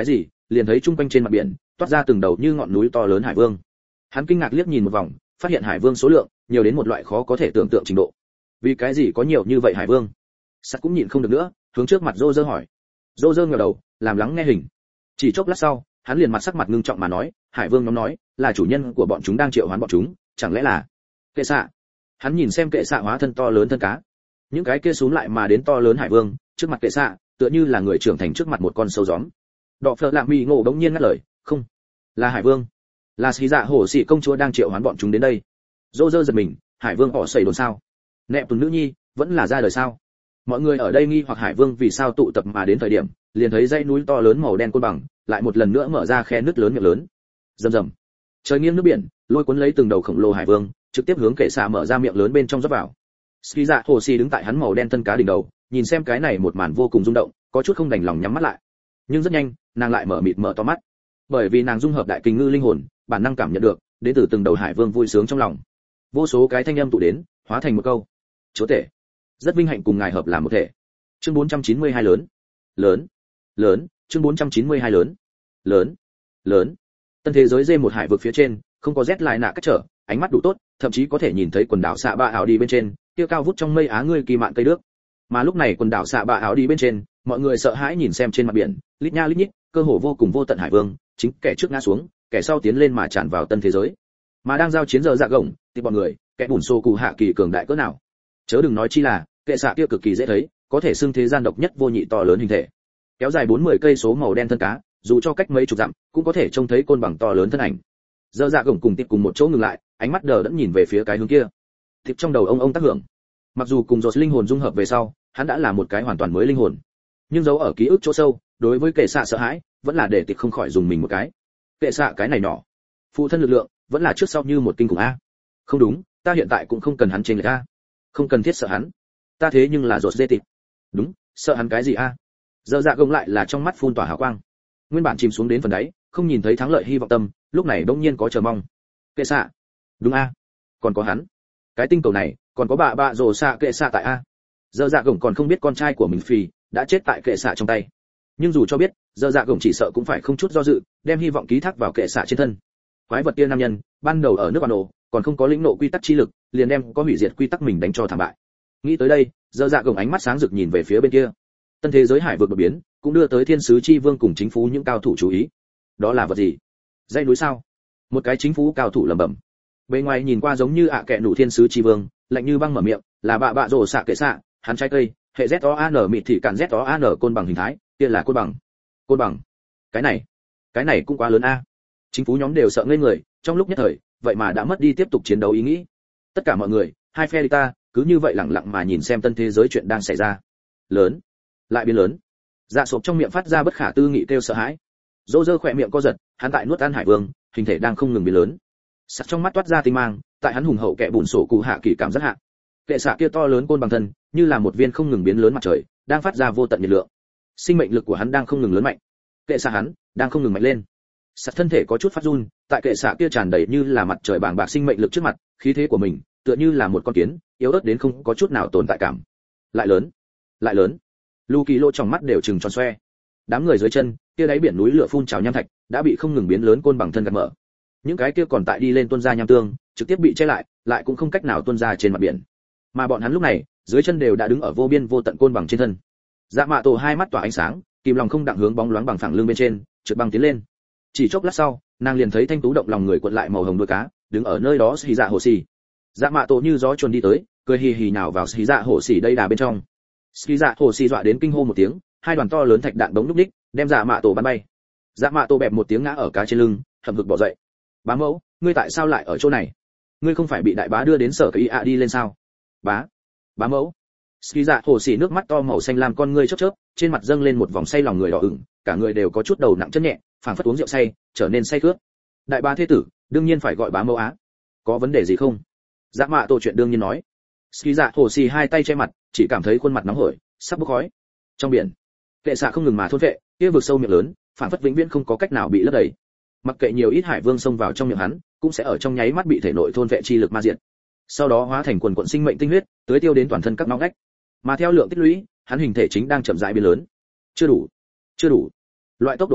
liền thấy chung quanh trên mặt biển toát ra từng đầu như ngọn núi to lớn hải vương. Hắn kinh ngạc liếc nhìn một vòng, phát hiện hải vương số lượng nhiều đến một loại khó có thể tưởng tượng trình độ. Vì cái gì có nhiều như vậy hải vương? Sắt cũng nhịn không được nữa, hướng trước mặt Roger hỏi. Roger ngẩng đầu, làm lắng nghe hình. Chỉ chốc lát sau, hắn liền mặt sắc mặt ngưng trọng mà nói, hải vương nhóm nói, là chủ nhân của bọn chúng đang triệu hoán bọn chúng, chẳng lẽ là kệ xạ? Hắn nhìn xem kệ xạ hóa thân to lớn thân cá, những cái kia xuống lại mà đến to lớn hải vương, trước mặt kệ xạ, tựa như là người trưởng thành trước mặt một con sâu gióm. Đọ phở lạng mì ngộ đống nhiên ngắt lời, không, là hải vương, là xí dạ hổ xị công chúa đang triệu hoán bọn chúng đến đây. Roger giật mình, hải vương họ sẩy đồn sao? Nẹp tuần nữ nhi, vẫn là ra đời sao? Mọi người ở đây nghi hoặc hải vương vì sao tụ tập mà đến thời điểm, liền thấy dãy núi to lớn màu đen côn bằng, lại một lần nữa mở ra khe nứt lớn miệng lớn. Rầm rầm. Trời nghiêng nước biển, lôi cuốn lấy từng đầu khổng lồ hải vương, trực tiếp hướng kệ xạ mở ra miệng lớn bên trong rót vào. Ski dạ hồ xì đứng tại hắn màu đen thân cá đỉnh đầu, nhìn xem cái này một màn vô cùng rung động, có chút không đành lòng nhắm mắt lại. Nhưng rất nhanh, nàng lại mở mịt mở to mắt, bởi vì nàng dung hợp đại kình ngư linh hồn, bản năng cảm nhận được đến từ từng đầu hải vương vui sướng trong lòng. Vô số cái thanh âm tụ đến, hóa thành một câu: chúa tể, rất vinh hạnh cùng ngài hợp làm một thể. Chương bốn trăm chín mươi hai lớn, lớn, lớn. Chương bốn trăm chín mươi hai lớn, lớn, lớn. Tân thế giới dê một hải vực phía trên, không có rét lại nạ cách trở, ánh mắt đủ tốt, thậm chí có thể nhìn thấy quần đảo xạ bạ ảo đi bên trên, kia cao vút trong mây á ngươi kỳ mạn cây nước. Mà lúc này quần đảo xạ bạ ảo đi bên trên, mọi người sợ hãi nhìn xem trên mặt biển, lít nha lít nhít, cơ hồ vô cùng vô tận hải vương, chính kẻ trước ngã xuống, kẻ sau tiến lên mà tràn vào tân thế giới. Mà đang giao chiến giờ dạ gồng, thì bọn người, kẻ bùn xô cụ hạ kỳ cường đại cỡ nào. Chớ đừng nói chi là, kệ xạ kia cực kỳ dễ thấy, có thể xưng thế gian độc nhất vô nhị to lớn hình thể. Kéo dài bốn mươi cây số màu đen thân cá, dù cho cách mấy chục dặm, cũng có thể trông thấy côn bằng to lớn thân ảnh. Giờ dạ gồng cùng tiếp cùng một chỗ ngừng lại, ánh mắt đờ đẫn nhìn về phía cái hướng kia. Tiếp trong đầu ông ông tác hưởng. Mặc dù cùng Rốt linh hồn dung hợp về sau, hắn đã là một cái hoàn toàn mới linh hồn, nhưng giấu ở ký ức chỗ sâu, đối với kệ xạ sợ hãi, vẫn là để Tiếp không khỏi dùng mình một cái. Kệ xạ cái này nhỏ, phụ thân lực lượng, vẫn là trước sau như một kinh khủng a. Không đúng, ta hiện tại cũng không cần hắn trên người ta, không cần thiết sợ hắn. Ta thế nhưng là Rốt dê Tiếp. Đúng, sợ hắn cái gì a? Giờ dạ gồng lại là trong mắt phun tỏa hào quang, nguyên bản chìm xuống đến phần đáy, không nhìn thấy thắng lợi hy vọng tâm, lúc này bỗng nhiên có chờ mong. Kệ xạ, đúng a, còn có hắn, cái tinh cầu này còn có bà bạ rồ xạ kệ xạ tại a. Giờ dạ gồng còn không biết con trai của mình phì đã chết tại kệ xạ trong tay, nhưng dù cho biết, giờ dạ gồng chỉ sợ cũng phải không chút do dự đem hy vọng ký thác vào kệ xạ trên thân. Quái vật kia nam nhân ban đầu ở nước bản đồ còn không có lĩnh nộ quy tắc chi lực, liền đem có hủy diệt quy tắc mình đánh cho thảm bại. Nghĩ tới đây, giờ dạ gồng ánh mắt sáng rực nhìn về phía bên kia. Tân thế giới hải vực đột biến, cũng đưa tới thiên sứ chi vương cùng chính phủ những cao thủ chú ý. Đó là vật gì? Dãy núi sao? Một cái chính phủ cao thủ lẩm bẩm. Bên ngoài nhìn qua giống như ạ à kệ nụ thiên sứ chi vương, lạnh như băng mở miệng, là bạ bạ rồ xạ kệ xạ, hắn trái cây, hệ Z O A N mịt thì cản Z O A N côn bằng hình thái, kia là côn bằng. Côn bằng? Cái này, cái này cũng quá lớn a. Chính phủ nhóm đều sợ ngây người, trong lúc nhất thời, vậy mà đã mất đi tiếp tục chiến đấu ý nghĩ. Tất cả mọi người, hai phe địch ta, cứ như vậy lặng lặng mà nhìn xem tân thế giới chuyện đang xảy ra. Lớn, lại biến lớn. Dạ sộp trong miệng phát ra bất khả tư nghị kêu sợ hãi. Dỗ dơ khỏe miệng co giật, hắn tại nuốt ăn hải vương, hình thể đang không ngừng biến lớn. Sặc trong mắt toát ra tinh mang, tại hắn hùng hậu kẻ bùn sổ cụ hạ kỳ cảm rất hạ. Kệ xạ kia to lớn côn bằng thân, như là một viên không ngừng biến lớn mặt trời, đang phát ra vô tận nhiệt lượng. Sinh mệnh lực của hắn đang không ngừng lớn mạnh. Kệ xạ hắn đang không ngừng mạnh lên. Sặc thân thể có chút phát run, tại kệ xạ kia tràn đầy như là mặt trời bàng bạc sinh mệnh lực trước mặt, khí thế của mình, tựa như là một con kiến, yếu ớt đến không có chút nào tồn tại cảm. Lại lớn, lại lớn. Lu Kỳ Lô trong mắt đều trừng tròn xoe. Đám người dưới chân, kia đáy biển núi lửa phun trào nham thạch, đã bị không ngừng biến lớn côn bằng thân gạt mở. Những cái kia còn tại đi lên tuôn ra nham tương, trực tiếp bị che lại, lại cũng không cách nào tuôn ra trên mặt biển. Mà bọn hắn lúc này, dưới chân đều đã đứng ở vô biên vô tận côn bằng trên thân. Dạ Mạ Tổ hai mắt tỏa ánh sáng, kìm lòng không đặng hướng bóng loáng bằng phẳng lưng bên trên, trượt băng tiến lên. Chỉ chốc lát sau, nàng liền thấy thanh tú động lòng người cuộn lại màu hồng đuôi cá, đứng ở nơi đó xì dạ hồ xì. Dạ Mạ Tổ như gió chuồn đi tới, cười hì hì nào vào xì dạ hồ xì đây đà bên trong. Xì dạ hồ xì dọa đến kinh hô một tiếng, hai đoàn to lớn thạch đạn bỗng lúc đích, đem Dạ Mạ Tổ bắn bay. Dạ Mạ Tổ bẹp một tiếng ngã ở cá trên lưng, hậm hực bỏ dậy. Bá mẫu, ngươi tại sao lại ở chỗ này? Ngươi không phải bị đại bá đưa đến sở cái ạ đi lên sao? Bá, bá mẫu. Ski dạ hồ xì nước mắt to màu xanh lam con ngươi chớp chớp, trên mặt dâng lên một vòng say lòng người đỏ ửng, cả người đều có chút đầu nặng chân nhẹ, phảng phất uống rượu say, trở nên say khướt. Đại bá thế tử, đương nhiên phải gọi bá mẫu á. Có vấn đề gì không? Dạ Mạ Tổ chuyện đương nhiên nói. Ski dạ hồ xì hai tay che mặt, chỉ cảm thấy khuôn mặt nóng hổi, sắp bốc khói. Trong biển, kệ xạ không ngừng mà thôn vệ, kia vực sâu miệng lớn, phảng phất vĩnh viễn không có cách nào bị lấp đầy. Mặc kệ nhiều ít hải vương xông vào trong miệng hắn, cũng sẽ ở trong nháy mắt bị thể nội thôn vệ chi lực ma diệt. Sau đó hóa thành quần quần sinh mệnh tinh huyết, tưới tiêu đến toàn thân các ngóc ngách. Mà theo lượng tích lũy, hắn hình thể chính đang chậm rãi biến lớn. Chưa đủ, chưa đủ. Loại tốc độ này,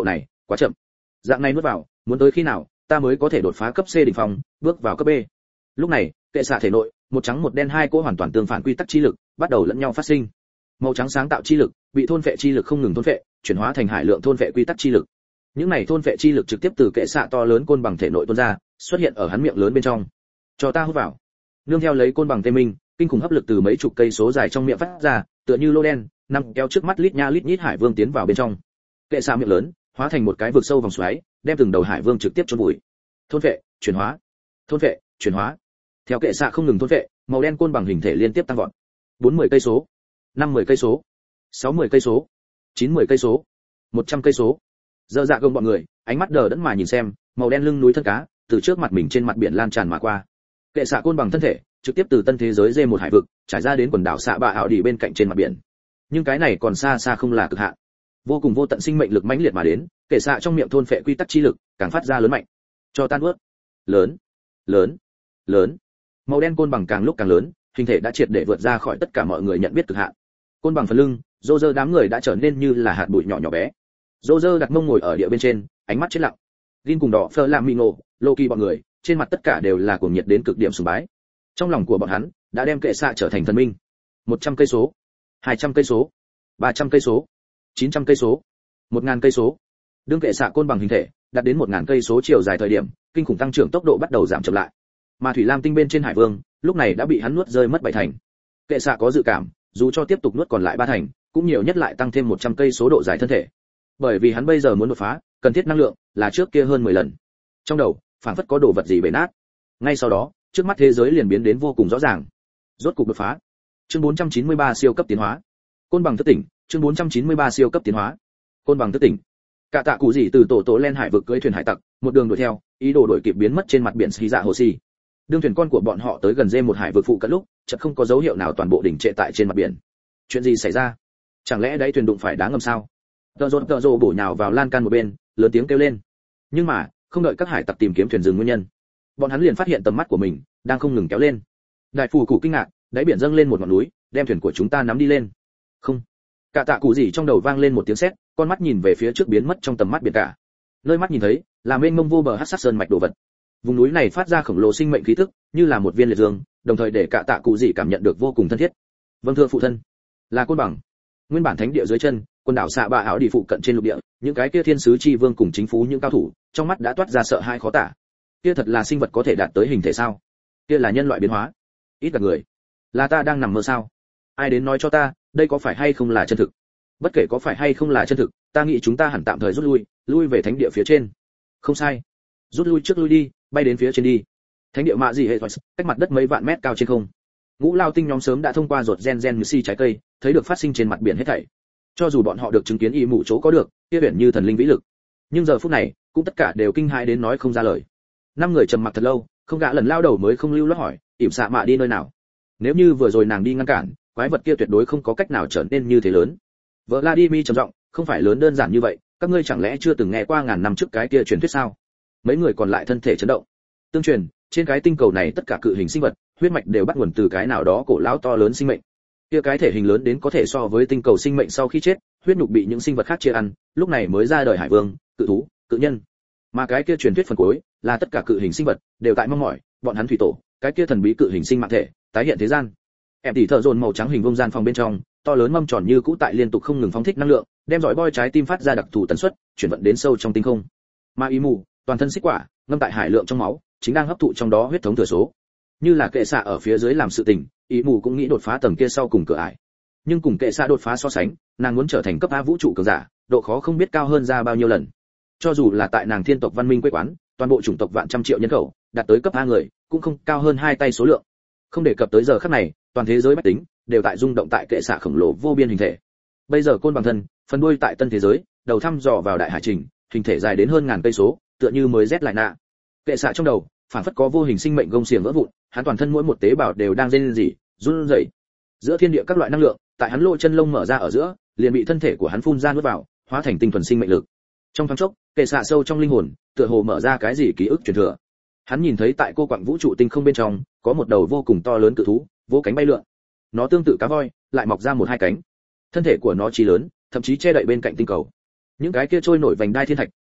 Quá chậm. Dạng này nuốt vào, muốn tới khi nào ta mới có thể đột phá cấp C đỉnh phong, bước vào cấp B. Lúc này, kệ xạ thể nội, một trắng một đen hai cỗ hoàn toàn tương phản quy tắc chi lực, bắt đầu lẫn nhau phát sinh. Màu trắng sáng tạo chi lực, bị thôn phệ chi lực không ngừng thôn phệ, chuyển hóa thành hải lượng thôn phệ quy tắc chi lực. Những này thôn phệ chi lực trực tiếp từ kệ xạ to lớn côn bằng thể nội tuôn ra, xuất hiện ở hắn miệng lớn bên trong. Cho ta hút vào. Nương theo lấy côn bằng tê minh, kinh khủng hấp lực từ mấy chục cây số dài trong miệng phát ra, tựa như lô đen, nằm kéo trước mắt lít nha lít nhít hải vương tiến vào bên trong. Kệ xạ miệng lớn, hóa thành một cái vực sâu vòng xoáy, đem từng đầu hải vương trực tiếp chôn vùi. Thôn phệ, chuyển hóa. Thôn phệ, chuyển hóa. Theo kệ xạ không ngừng thôn phệ, màu đen côn bằng hình thể liên tiếp tăng vọt. bốn mươi cây số, năm mươi cây số, sáu mươi cây số, chín mươi cây số, một trăm cây số. Giờ dạ gồng bọn người, ánh mắt đờ đẫn mà nhìn xem, màu đen lưng núi thân cá, từ trước mặt mình trên mặt biển lan tràn mà qua. Kệ xạ côn bằng thân thể, trực tiếp từ tân thế giới dê một hải vực, trải ra đến quần đảo xạ bạ ảo đi bên cạnh trên mặt biển. Nhưng cái này còn xa xa không là cực hạn. Vô cùng vô tận sinh mệnh lực mãnh liệt mà đến, kệ xạ trong miệng thôn phệ quy tắc chi lực, càng phát ra lớn mạnh. Cho tan nuốt. Lớn, lớn, lớn. Màu đen côn bằng càng lúc càng lớn, hình thể đã triệt để vượt ra khỏi tất cả mọi người nhận biết cực hạn. Côn bằng phần lưng, rô rơ đám người đã trở nên như là hạt bụi nhỏ nhỏ bé. Rô rơ đặt mông ngồi ở địa bên trên, ánh mắt chết lặng. Gin cùng đỏ phơ làm mì nổ, Loki bọn người, trên mặt tất cả đều là cuồng nhiệt đến cực điểm sùng bái. Trong lòng của bọn hắn đã đem kệ xạ trở thành thần minh. một trăm cây số, hai trăm cây số, ba trăm cây số, chín trăm cây số, một nghìn cây số. Đương kệ xạ côn bằng hình thể đạt đến một nghìn cây số chiều dài thời điểm, kinh khủng tăng trưởng tốc độ bắt đầu giảm chậm lại. Mà thủy lam tinh bên trên hải vương, lúc này đã bị hắn nuốt rơi mất bảy thành. Kệ xạ có dự cảm, dù cho tiếp tục nuốt còn lại ba thành, cũng nhiều nhất lại tăng thêm một trăm cây số độ dài thân thể. Bởi vì hắn bây giờ muốn đột phá, cần thiết năng lượng là trước kia hơn mười lần. Trong đầu, phảng phất có đồ vật gì bể nát. Ngay sau đó, trước mắt thế giới liền biến đến vô cùng rõ ràng. Rốt cục đột phá. Chương bốn trăm chín mươi ba siêu cấp tiến hóa. Côn bằng thức tỉnh, chương bốn trăm chín mươi ba siêu cấp tiến hóa. Côn bằng thức tỉnh. Cả tạ cụ gì từ tổ tổ lên hải vực cưỡi thuyền hải tặc, một đường đuổi theo, ý đồ đuổi kịp biến mất trên mặt biển Xí Dạ Hồ Xì. Đương thuyền con của bọn họ tới gần dê một hải vực phụ cận lúc, chợt không có dấu hiệu nào toàn bộ đỉnh trệ tại trên mặt biển. Chuyện gì xảy ra? Chẳng lẽ đáy thuyền đụng phải đá ngầm sao? Tờ rốt tờ rồ bổ nhào vào lan can một bên, lớn tiếng kêu lên. Nhưng mà, không đợi các hải tặc tìm kiếm thuyền dừng nguyên nhân, bọn hắn liền phát hiện tầm mắt của mình đang không ngừng kéo lên. Đại phù cụ kinh ngạc, đáy biển dâng lên một ngọn núi, đem thuyền của chúng ta nắm đi lên. Không. Cả tạ cụ gì trong đầu vang lên một tiếng sét, con mắt nhìn về phía trước biến mất trong tầm mắt biển cả. Nơi mắt nhìn thấy là mênh mông vô bờ hắc sắc sơn mạch đồ vật. Vùng núi này phát ra khổng lồ sinh mệnh khí tức, như là một viên liệt dương, đồng thời để cả tạ cụ gì cảm nhận được vô cùng thân thiết. Vâng thưa phụ thân, là côn bằng. Nguyên bản thánh địa dưới chân, quần đảo xạ bạ ảo đi phụ cận trên lục địa, những cái kia thiên sứ chi vương cùng chính phú những cao thủ, trong mắt đã toát ra sợ hãi khó tả. Kia thật là sinh vật có thể đạt tới hình thể sao? Kia là nhân loại biến hóa? Ít cả người. Là ta đang nằm mơ sao? Ai đến nói cho ta, đây có phải hay không là chân thực? Bất kể có phải hay không là chân thực, ta nghĩ chúng ta hẳn tạm thời rút lui, lui về thánh địa phía trên. Không sai. Rút lui trước lui đi, bay đến phía trên đi. Thánh địa mạ gì hệ thoại, cách mặt đất mấy vạn mét cao trên không. Ngũ Lao Tinh nhóm sớm đã thông qua ruột gen gen như si trái cây, thấy được phát sinh trên mặt biển hết thảy. Cho dù bọn họ được chứng kiến y mụ chỗ có được, kia biển như thần linh vĩ lực. Nhưng giờ phút này, cũng tất cả đều kinh hãi đến nói không ra lời. Năm người trầm mặc thật lâu, không gã lần lao đầu mới không lưu loát hỏi, ỉm xạ mạ đi nơi nào? Nếu như vừa rồi nàng đi ngăn cản, quái vật kia tuyệt đối không có cách nào trở nên như thế lớn. Vladimir trầm giọng, không phải lớn đơn giản như vậy, các ngươi chẳng lẽ chưa từng nghe qua ngàn năm trước cái kia truyền thuyết sao? Mấy người còn lại thân thể chấn động. Tương truyền, trên cái tinh cầu này tất cả cự hình sinh vật, huyết mạch đều bắt nguồn từ cái nào đó cổ lão to lớn sinh mệnh. Kia cái thể hình lớn đến có thể so với tinh cầu sinh mệnh sau khi chết, huyết nhục bị những sinh vật khác chia ăn, lúc này mới ra đời hải vương, cự thú, cự nhân. Mà cái kia truyền thuyết phần cuối, là tất cả cự hình sinh vật đều tại mong mỏi, bọn hắn thủy tổ, cái kia thần bí cự hình sinh mạng thể, tái hiện thế gian. Em tỉ thợ dồn màu trắng hình vuông gian phòng bên trong, to lớn mâm tròn như cũ tại liên tục không ngừng phóng thích năng lượng, đem dõi boi trái tim phát ra đặc thù tần suất, chuyển vận đến sâu trong tinh không. Ma y mù, toàn thân xích quả, ngâm tại hải lượng trong máu, chính đang hấp thụ trong đó huyết thống thừa số. Như là kệ xạ ở phía dưới làm sự tình, ý mù cũng nghĩ đột phá tầng kia sau cùng cửa ải. Nhưng cùng kệ xạ đột phá so sánh, nàng muốn trở thành cấp A vũ trụ cường giả, độ khó không biết cao hơn ra bao nhiêu lần. Cho dù là tại nàng thiên tộc văn minh quê quán, toàn bộ chủng tộc vạn trăm triệu nhân khẩu, đạt tới cấp A người, cũng không cao hơn hai tay số lượng. Không đề cập tới giờ khắc này, toàn thế giới bách tính đều tại rung động tại kệ xạ khổng lồ vô biên hình thể. Bây giờ côn bằng thân, phần đuôi tại tân thế giới, đầu thăm dò vào đại hải trình, hình thể dài đến hơn ngàn cây số, tựa như mới rét lại nạ. Kệ xạ trong đầu, phản phất có vô hình sinh mệnh gông xiềng vỡ vụn, hắn toàn thân mỗi một tế bào đều đang rên rỉ, run rẩy. Giữa thiên địa các loại năng lượng, tại hắn lỗ chân lông mở ra ở giữa, liền bị thân thể của hắn phun ra nuốt vào, hóa thành tinh thuần sinh mệnh lực. Trong thoáng chốc, kệ xạ sâu trong linh hồn, tựa hồ mở ra cái gì ký ức truyền thừa. Hắn nhìn thấy tại cô quặng vũ trụ tinh không bên trong, có một đầu vô cùng to lớn cự thú, vỗ cánh bay lượn. Nó tương tự cá voi, lại mọc ra một hai cánh. Thân thể của nó chí lớn, thậm chí che đậy bên cạnh tinh cầu. Những cái kia trôi nổi vành đai thiên thạch,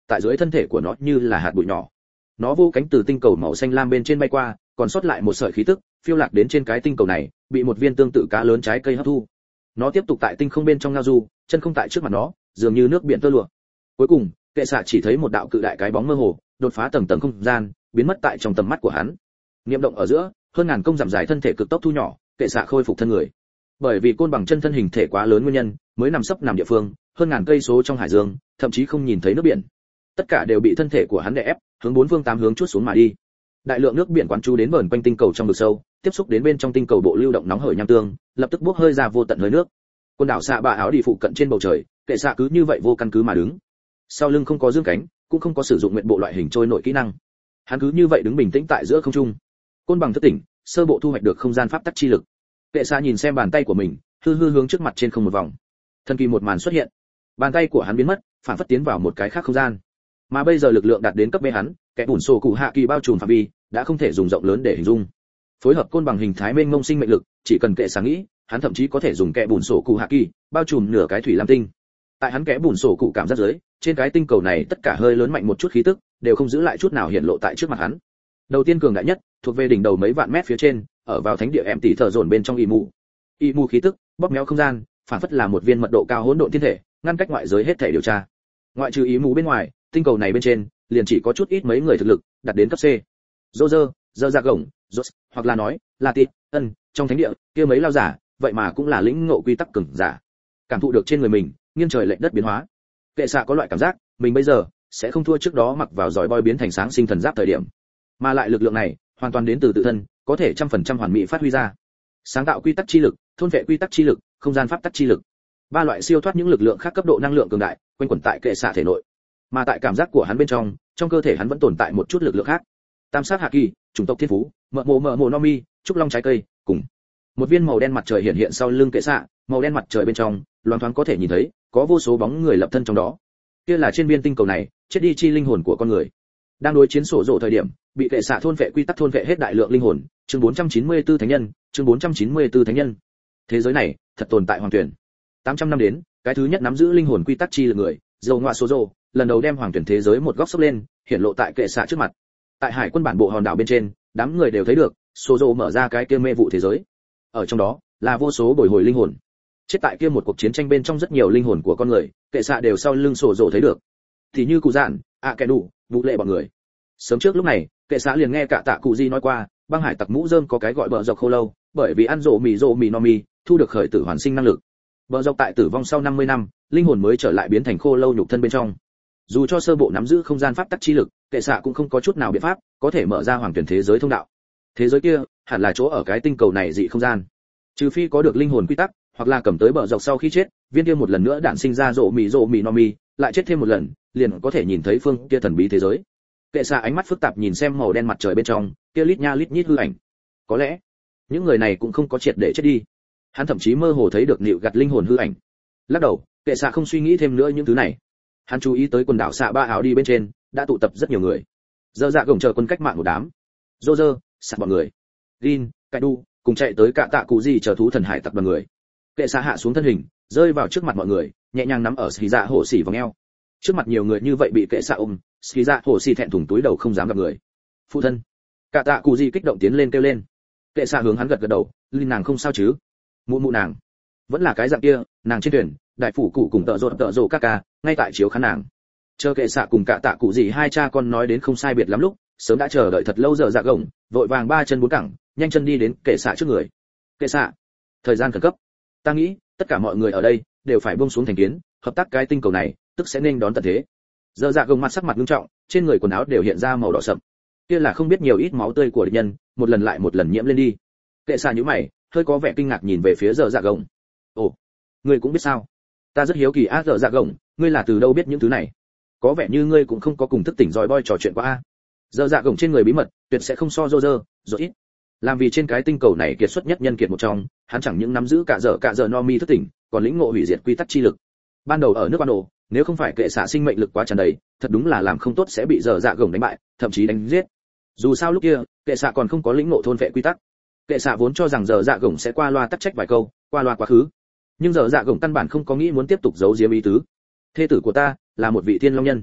tại dưới thân thể của nó như là hạt bụi nhỏ. Nó vô cánh từ tinh cầu màu xanh lam bên trên bay qua, còn sót lại một sợi khí tức, phiêu lạc đến trên cái tinh cầu này, bị một viên tương tự cá lớn trái cây hấp thu. Nó tiếp tục tại tinh không bên trong ngao du, chân không tại trước mặt nó, dường như nước biển tơ lụa. Cuối cùng, kệ xạ chỉ thấy một đạo cự đại cái bóng mơ hồ, đột phá tầng tầng không gian, biến mất tại trong tầm mắt của hắn. Niệm động ở giữa, hơn ngàn công giảm dài thân thể cực tốc thu nhỏ, kệ xạ khôi phục thân người. Bởi vì côn bằng chân thân hình thể quá lớn nguyên nhân, mới nằm sấp nằm địa phương, hơn ngàn cây số trong hải dương, thậm chí không nhìn thấy nước biển. Tất cả đều bị thân thể của hắn đè ép, hướng bốn phương tám hướng chuốt xuống mà đi. Đại lượng nước biển quán chú đến vờn quanh tinh cầu trong vực sâu, tiếp xúc đến bên trong tinh cầu bộ lưu động nóng hởi nham tương, lập tức bốc hơi ra vô tận hơi nước. Quần đảo xạ bạ áo đi phụ cận trên bầu trời, kệ xạ cứ như vậy vô căn cứ mà đứng. Sau lưng không có dương cánh, cũng không có sử dụng nguyện bộ loại hình trôi nổi kỹ năng. Hắn cứ như vậy đứng bình tĩnh tại giữa không trung. Côn bằng thức tỉnh, sơ bộ thu hoạch được không gian pháp tắc chi lực. Kệ xạ nhìn xem bàn tay của mình, hư hư hướng trước mặt trên không một vòng. Thần kỳ một màn xuất hiện. Bàn tay của hắn biến mất, phản phất tiến vào một cái khác không gian. Mà bây giờ lực lượng đạt đến cấp B hắn, kẻ bùn sổ cụ hạ kỳ bao trùm phạm vi, đã không thể dùng rộng lớn để hình dung. Phối hợp côn bằng hình thái mênh mông sinh mệnh lực, chỉ cần kệ sáng nghĩ, hắn thậm chí có thể dùng kẻ bùn sổ cụ hạ kỳ, bao trùm nửa cái thủy lam tinh. Tại hắn kẻ bùn sổ cụ cảm giác dưới, trên cái tinh cầu này tất cả hơi lớn mạnh một chút khí tức, đều không giữ lại chút nào hiện lộ tại trước mặt hắn. Đầu tiên cường đại nhất, thuộc về đỉnh đầu mấy vạn mét phía trên, ở vào thánh địa em tỷ thở dồn bên trong y mù. Y mù khí tức, bóp méo không gian, phản phất là một viên mật độ cao hỗn độn thiên thể, ngăn cách ngoại giới hết thể điều tra. Ngoại trừ ý mù bên ngoài, tinh cầu này bên trên liền chỉ có chút ít mấy người thực lực đạt đến cấp C. Roger, dơ ra gồng, Rốt, hoặc là nói là Tít, Ân, trong thánh địa kia mấy lao giả, vậy mà cũng là lĩnh ngộ quy tắc cường giả. Cảm thụ được trên người mình nghiêng trời lệch đất biến hóa, kệ xạ có loại cảm giác mình bây giờ sẽ không thua trước đó mặc vào giỏi boy biến thành sáng sinh thần giáp thời điểm, mà lại lực lượng này hoàn toàn đến từ tự thân, có thể trăm phần trăm hoàn mỹ phát huy ra. Sáng tạo quy tắc chi lực, thôn vệ quy tắc chi lực, không gian pháp tắc chi lực, ba loại siêu thoát những lực lượng khác cấp độ năng lượng cường đại quanh quẩn tại kệ xạ thể nội. Mà tại cảm giác của hắn bên trong, trong cơ thể hắn vẫn tồn tại một chút lực lượng khác. Tam sát hạ kỳ, chủng tộc thiên phú, mợ mồ mợ mồ no mi, trúc long trái cây, cùng một viên màu đen mặt trời hiện hiện sau lưng kệ xạ, màu đen mặt trời bên trong, loáng thoáng có thể nhìn thấy có vô số bóng người lập thân trong đó. Kia là trên viên tinh cầu này, chết đi chi linh hồn của con người. Đang đối chiến sổ rộ thời điểm, bị kệ xạ thôn vệ quy tắc thôn vệ hết đại lượng linh hồn, chương bốn trăm chín mươi tư thánh nhân, chương bốn trăm chín mươi tư thánh nhân. Thế giới này, thật tồn tại hoàng tuyển. tám trăm năm đến, cái thứ nhất nắm giữ linh hồn quy tắc chi lực người, dầu ngoại số rộ, lần đầu đem hoàng tuyển thế giới một góc sốc lên, hiển lộ tại kệ xạ trước mặt. Tại hải quân bản bộ hòn đảo bên trên, đám người đều thấy được, số rộ mở ra cái kia mê vụ thế giới. Ở trong đó, là vô số bồi hồi linh hồn. Chết tại kia một cuộc chiến tranh bên trong rất nhiều linh hồn của con người, kệ xạ đều sau lưng sổ rộ thấy được. Thì như cụ dạn, ạ kẻ đủ, vụ lệ bọn người. Sớm trước lúc này, kệ xạ liền nghe cả tạ cụ di nói qua, băng hải tặc mũ rơm có cái gọi bờ dọc khô lâu, bởi vì ăn rộ mì rộ mì no mi, thu được khởi tử hoàn sinh năng lực. Bờ dọc tại tử vong sau năm mươi năm, linh hồn mới trở lại biến thành khô lâu nhục thân bên trong. Dù cho sơ bộ nắm giữ không gian pháp tắc chi lực, kệ xạ cũng không có chút nào biện pháp có thể mở ra hoàng tuyển thế giới thông đạo. Thế giới kia hẳn là chỗ ở cái tinh cầu này dị không gian. Trừ phi có được linh hồn quy tắc, hoặc là cầm tới bờ dọc sau khi chết, viên kia một lần nữa đản sinh ra rộ mì rộ mì no mi, lại chết thêm một lần, liền có thể nhìn thấy phương kia thần bí thế giới. Kệ xạ ánh mắt phức tạp nhìn xem màu đen mặt trời bên trong, kia lít nha lít nhít hư ảnh. Có lẽ, những người này cũng không có triệt để chết đi. Hắn thậm chí mơ hồ thấy được nịu gặt linh hồn hư ảnh. Lắc đầu, kệ xạ không suy nghĩ thêm nữa những thứ này. Hắn chú ý tới quần đảo xạ ba ảo đi bên trên, đã tụ tập rất nhiều người. Dơ dạ gồng chờ quân cách mạng một đám. Rô rơ, sạt bọn người. Gin, Cai đu, cùng chạy tới cả tạ cụ gì chờ thú thần hải tặc đoàn người. Kệ xạ hạ xuống thân hình, rơi vào trước mặt mọi người, nhẹ nhàng nắm ở xì dạ hổ xỉ vòng eo. Trước mặt nhiều người như vậy bị kệ xạ ôm, xì dạ hổ xỉ thẹn thùng túi đầu không dám gặp người. Phụ thân. Cả tạ cụ gì kích động tiến lên kêu lên. Kệ xạ hướng hắn gật gật đầu, linh nàng không sao chứ? Mụ mụ nàng vẫn là cái dạng kia, nàng trên thuyền, đại phủ cụ cùng tợ rộn tợ rộ ca ca, ngay tại chiếu khán nàng. Chờ kệ xạ cùng cả tạ cụ gì hai cha con nói đến không sai biệt lắm lúc, sớm đã chờ đợi thật lâu giờ dạ gồng, vội vàng ba chân bốn cẳng, nhanh chân đi đến kệ xạ trước người. Kệ xạ, thời gian khẩn cấp, ta nghĩ tất cả mọi người ở đây đều phải buông xuống thành kiến, hợp tác cái tinh cầu này, tức sẽ nên đón tận thế. Giờ dạ gồng mặt sắc mặt nghiêm trọng, trên người quần áo đều hiện ra màu đỏ sậm. Kia là không biết nhiều ít máu tươi của địch nhân, một lần lại một lần nhiễm lên đi. Kệ xạ nhíu mày, hơi có vẻ kinh ngạc nhìn về phía giờ dạ gồng. Ồ, ngươi cũng biết sao? Ta rất hiếu kỳ á. Giờ dạ gồng, ngươi là từ đâu biết những thứ này? Có vẻ như ngươi cũng không có cùng thức tỉnh giỏi boy trò chuyện qua a. Giờ dạ gồng trên người bí mật, tuyệt sẽ không so dô dơ, rồi ít. Làm vì trên cái tinh cầu này kiệt xuất nhất nhân kiệt một trong, hắn chẳng những nắm giữ cả giờ cả giờ no mi thức tỉnh, còn lĩnh ngộ hủy diệt quy tắc chi lực. Ban đầu ở nước ban đồ, nếu không phải kệ xạ sinh mệnh lực quá tràn đầy, thật đúng là làm không tốt sẽ bị giờ dạ gồng đánh bại, thậm chí đánh giết. Dù sao lúc kia, kệ xạ còn không có lĩnh ngộ thôn vệ quy tắc. Kệ xạ vốn cho rằng giờ dạ gồng sẽ qua loa tắc trách vài câu, qua loa quá khứ. Nhưng giờ dạ gồng căn bản không có nghĩ muốn tiếp tục giấu giếm ý tứ. Thê tử của ta là một vị thiên long nhân.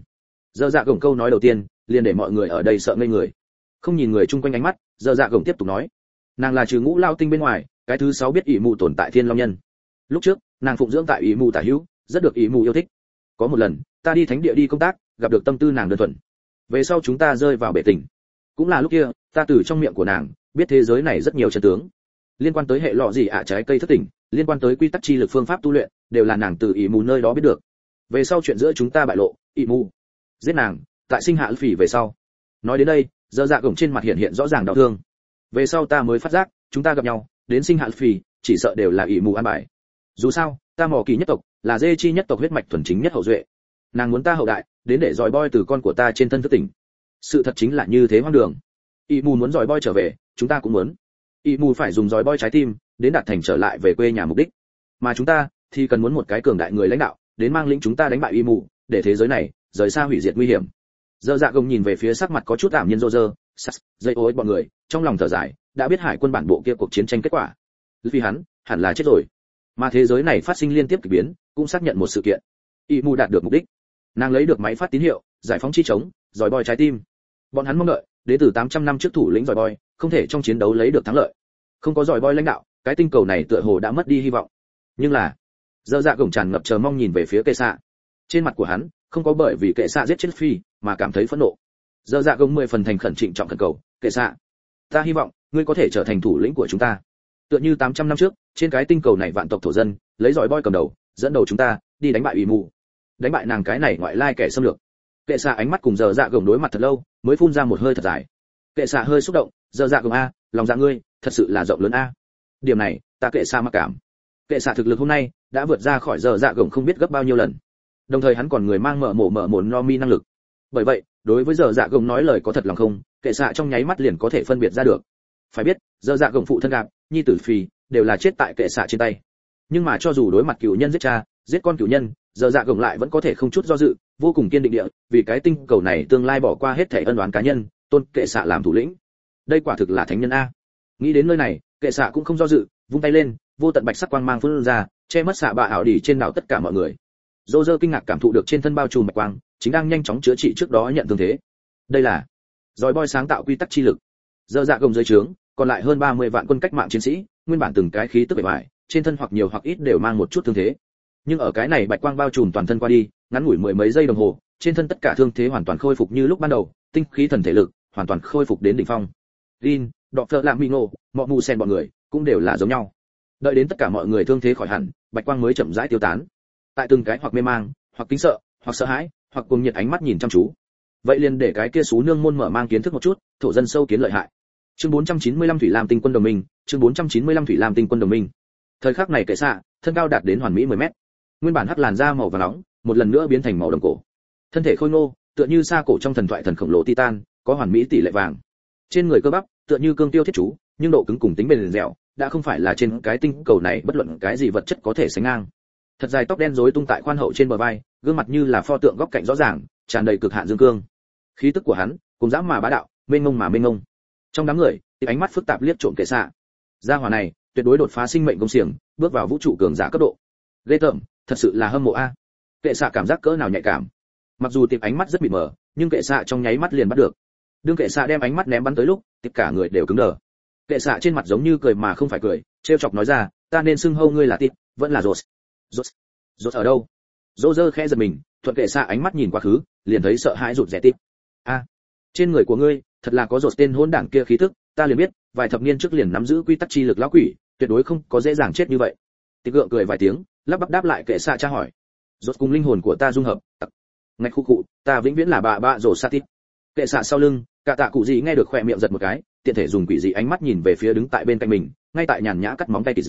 Dơ dạ gồng câu nói đầu tiên liền để mọi người ở đây sợ ngây người. Không nhìn người chung quanh ánh mắt, Dơ dạ gồng tiếp tục nói, nàng là trừ ngũ lao tinh bên ngoài cái thứ sáu biết ỷ mù tồn tại thiên long nhân. Lúc trước nàng phụng dưỡng tại ỷ mù tả hữu, rất được ỷ mù yêu thích. Có một lần ta đi thánh địa đi công tác, gặp được tâm tư nàng đơn thuần. Về sau chúng ta rơi vào bể tình, cũng là lúc kia ta từ trong miệng của nàng biết thế giới này rất nhiều chân tướng, liên quan tới hệ lọ gì ạ trái cây thất tỉnh, liên quan tới quy tắc chi lực phương pháp tu luyện, đều là nàng từ ỷ mù nơi đó biết được. Về sau chuyện giữa chúng ta bại lộ, ỷ mù giết nàng, tại sinh hạ phỉ về sau. Nói đến đây, Dơ dạ gồng trên mặt hiện hiện rõ ràng đau thương. Về sau ta mới phát giác, chúng ta gặp nhau, đến sinh hạ phỉ, chỉ sợ đều là ỷ mù an bài. Dù sao, ta mỏ kỳ nhất tộc, là dê chi nhất tộc huyết mạch thuần chính nhất hậu duệ. Nàng muốn ta hậu đại, đến để dòi boy từ con của ta trên thân thức tỉnh. Sự thật chính là như thế hoang đường. ỷ mù muốn dòi boy trở về, chúng ta cũng muốn. ỷ mù phải dùng dòi boy trái tim, đến đạt thành trở lại về quê nhà mục đích. Mà chúng ta, thì cần muốn một cái cường đại người lãnh đạo, đến mang lĩnh chúng ta đánh bại ỷ mù, để thế giới này rời xa hủy diệt nguy hiểm. Dơ dạ gồng nhìn về phía sắc mặt có chút ảm nhiên rô rơ, sắt, dây ối bọn người, trong lòng thở dài, đã biết hải quân bản bộ kia cuộc chiến tranh kết quả. Vì hắn, hẳn là chết rồi. Mà thế giới này phát sinh liên tiếp kỳ biến, cũng xác nhận một sự kiện. ỷ mù đạt được mục đích. Nàng lấy được máy phát tín hiệu, giải phóng chi chống, giỏi boy trái tim. Bọn hắn mong đợi, đến từ tám trăm năm trước thủ lĩnh giỏi boy, không thể trong chiến đấu lấy được thắng lợi. Không có giỏi boy lãnh đạo, cái tinh cầu này tựa hồ đã mất đi hy vọng. Nhưng là, Dơ dạ gồng tràn ngập chờ mong nhìn về phía kệ xạ. Trên mặt của hắn, không có bởi vì kệ xạ giết chết phi mà cảm thấy phẫn nộ. Dơ dạ gồng mười phần thành khẩn trịnh trọng khẩn cầu, kệ xạ, ta hy vọng ngươi có thể trở thành thủ lĩnh của chúng ta. Tựa như tám trăm năm trước, trên cái tinh cầu này vạn tộc thổ dân, lấy giỏi boy cầm đầu, dẫn đầu chúng ta đi đánh bại ỷ mù, đánh bại nàng cái này ngoại lai kẻ xâm lược. Kệ xạ ánh mắt cùng Dơ dạ gồng đối mặt thật lâu, mới phun ra một hơi thật dài. Kệ xạ hơi xúc động, Dơ dạ gồng a, lòng dạ ngươi thật sự là rộng lớn a. Điểm này, ta kệ xạ mặc cảm. Kệ xạ thực lực hôm nay đã vượt ra khỏi Dơ dạ gồng không biết gấp bao nhiêu lần. Đồng thời hắn còn người mang mở mổ mở mồn no mi năng lực. Bởi vậy, đối với Dơ dạ gồng nói lời có thật lòng không, kệ xạ trong nháy mắt liền có thể phân biệt ra được. Phải biết, Dơ dạ gồng phụ thân gạp, nhi tử phì, đều là chết tại kệ xạ trên tay. Nhưng mà cho dù đối mặt cửu nhân giết cha, giết con cửu nhân, Dơ dạ gồng lại vẫn có thể không chút do dự, vô cùng kiên định địa, vì cái tinh cầu này tương lai bỏ qua hết thảy ân oán cá nhân, tôn kệ xạ làm thủ lĩnh. Đây quả thực là thánh nhân a. Nghĩ đến nơi này, kệ xạ cũng không do dự, vung tay lên, vô tận bạch sắc quang mang phun ra, che mất xạ bạ ảo đỉ trên đảo tất cả mọi người. Dô dơ kinh ngạc cảm thụ được trên thân bao trùm bạch quang, chính đang nhanh chóng chữa trị trước đó nhận thương thế. Đây là giỏi boy sáng tạo quy tắc chi lực. Dơ dạ gồng dưới trướng, còn lại hơn ba mươi vạn quân cách mạng chiến sĩ, nguyên bản từng cái khí tức bề ngoài, trên thân hoặc nhiều hoặc ít đều mang một chút thương thế. Nhưng ở cái này bạch quang bao trùm toàn thân qua đi, ngắn ngủi mười mấy giây đồng hồ, trên thân tất cả thương thế hoàn toàn khôi phục như lúc ban đầu, tinh khí thần thể lực hoàn toàn khôi phục đến đỉnh phong. Rin, Đọ Phở Làm Mino, Mọ Mù Sen bọn người cũng đều là giống nhau. Đợi đến tất cả mọi người thương thế khỏi hẳn, bạch quang mới chậm rãi tiêu tán. Tại từng cái hoặc mê mang, hoặc kính sợ, hoặc sợ hãi, hoặc cuồng nhiệt ánh mắt nhìn chăm chú. Vậy liền để cái kia sú nương môn mở mang kiến thức một chút, thổ dân sâu kiến lợi hại. Chương bốn trăm chín mươi lăm Thủy Lam Tinh quân đồng minh, chương bốn trăm chín mươi lăm Thủy Lam Tinh quân đồng minh. Thời khắc này kệ xạ, thân cao đạt đến hoàn mỹ mười mét. Nguyên bản hắc làn da màu vàng nóng, một lần nữa biến thành màu đồng cổ. Thân thể khôi ngô, tựa như sa cổ trong thần thoại thần khổng lồ Titan, có hoàn mỹ tỷ lệ vàng. Trên người cơ bắp, tựa như cương tiêu thiết chú, nhưng độ cứng cùng tính bền dẻo, đã không phải là trên cái tinh cầu này bất luận cái gì vật chất có thể sánh ngang. Thật dài tóc đen rối tung tại khoan hậu trên bờ vai, gương mặt như là pho tượng góc cạnh rõ ràng, tràn đầy cực hạn dương cương. Khí tức của hắn, cùng dã mà bá đạo, mênh mông mà mênh mông. Trong đám người, thì ánh mắt phức tạp liếc trộm kệ xạ. Gia hỏa này, tuyệt đối đột phá sinh mệnh công xiềng, bước vào vũ trụ cường giả cấp độ. Ghê tởm, thật sự là hâm mộ a. Kệ xạ cảm giác cỡ nào nhạy cảm. Mặc dù tiệp ánh mắt rất mịt mờ, nhưng kệ xạ trong nháy mắt liền bắt được. Đương kệ xạ đem ánh mắt ném bắn tới lúc, tất cả người đều cứng đờ. Kệ xạ trên mặt giống như cười mà không phải cười, trêu chọc nói ra, ta nên xưng hô ngươi là Tip, vẫn là Rốt. Rốt? Rốt ở đâu? Rô rơ khẽ giật mình, thuận kệ xạ ánh mắt nhìn quá khứ, liền thấy sợ hãi rụt rè Tip. A, trên người của ngươi, thật là có Rốt tên hỗn đảng kia khí tức, ta liền biết, vài thập niên trước liền nắm giữ quy tắc chi lực lão quỷ, tuyệt đối không có dễ dàng chết như vậy. Tip gượng cười vài tiếng, lắp bắp đáp lại kệ xạ tra hỏi. Rốt cùng linh hồn của ta dung hợp, tặc. Ngạch khu cụ, ta vĩnh viễn là bà bạ Rốt sa Tip. Kệ xạ sau lưng, cả tạ cụ gì nghe được khỏe miệng giật một cái, tiện thể dùng quỷ dị ánh mắt nhìn về phía đứng tại bên cạnh mình, ngay tại nhàn nhã cắt móng tay Kịch.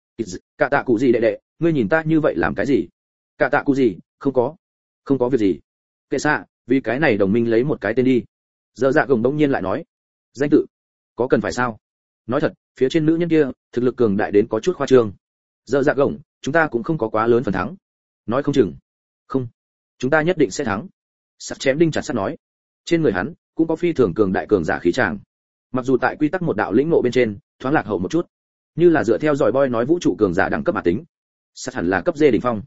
Cả tạ cụ gì đệ đệ, ngươi nhìn ta như vậy làm cái gì? Cả tạ cụ gì, không có, không có việc gì. Kệ xạ, vì cái này đồng minh lấy một cái tên đi. Giờ dạ gồng bỗng nhiên lại nói, danh tự, có cần phải sao? Nói thật, phía trên nữ nhân kia, thực lực cường đại đến có chút khoa trương. Giờ dạ gồng, chúng ta cũng không có quá lớn phần thắng. Nói không chừng, không, chúng ta nhất định sẽ thắng. Sắt chém đinh chặt sắt nói, trên người hắn cũng có phi thường cường đại cường giả khí tràng. Mặc dù tại quy tắc một đạo lĩnh ngộ bên trên, thoáng lạc hậu một chút, như là dựa theo giỏi boy nói vũ trụ cường giả đẳng cấp mà tính, sắt hẳn là cấp D đỉnh phong.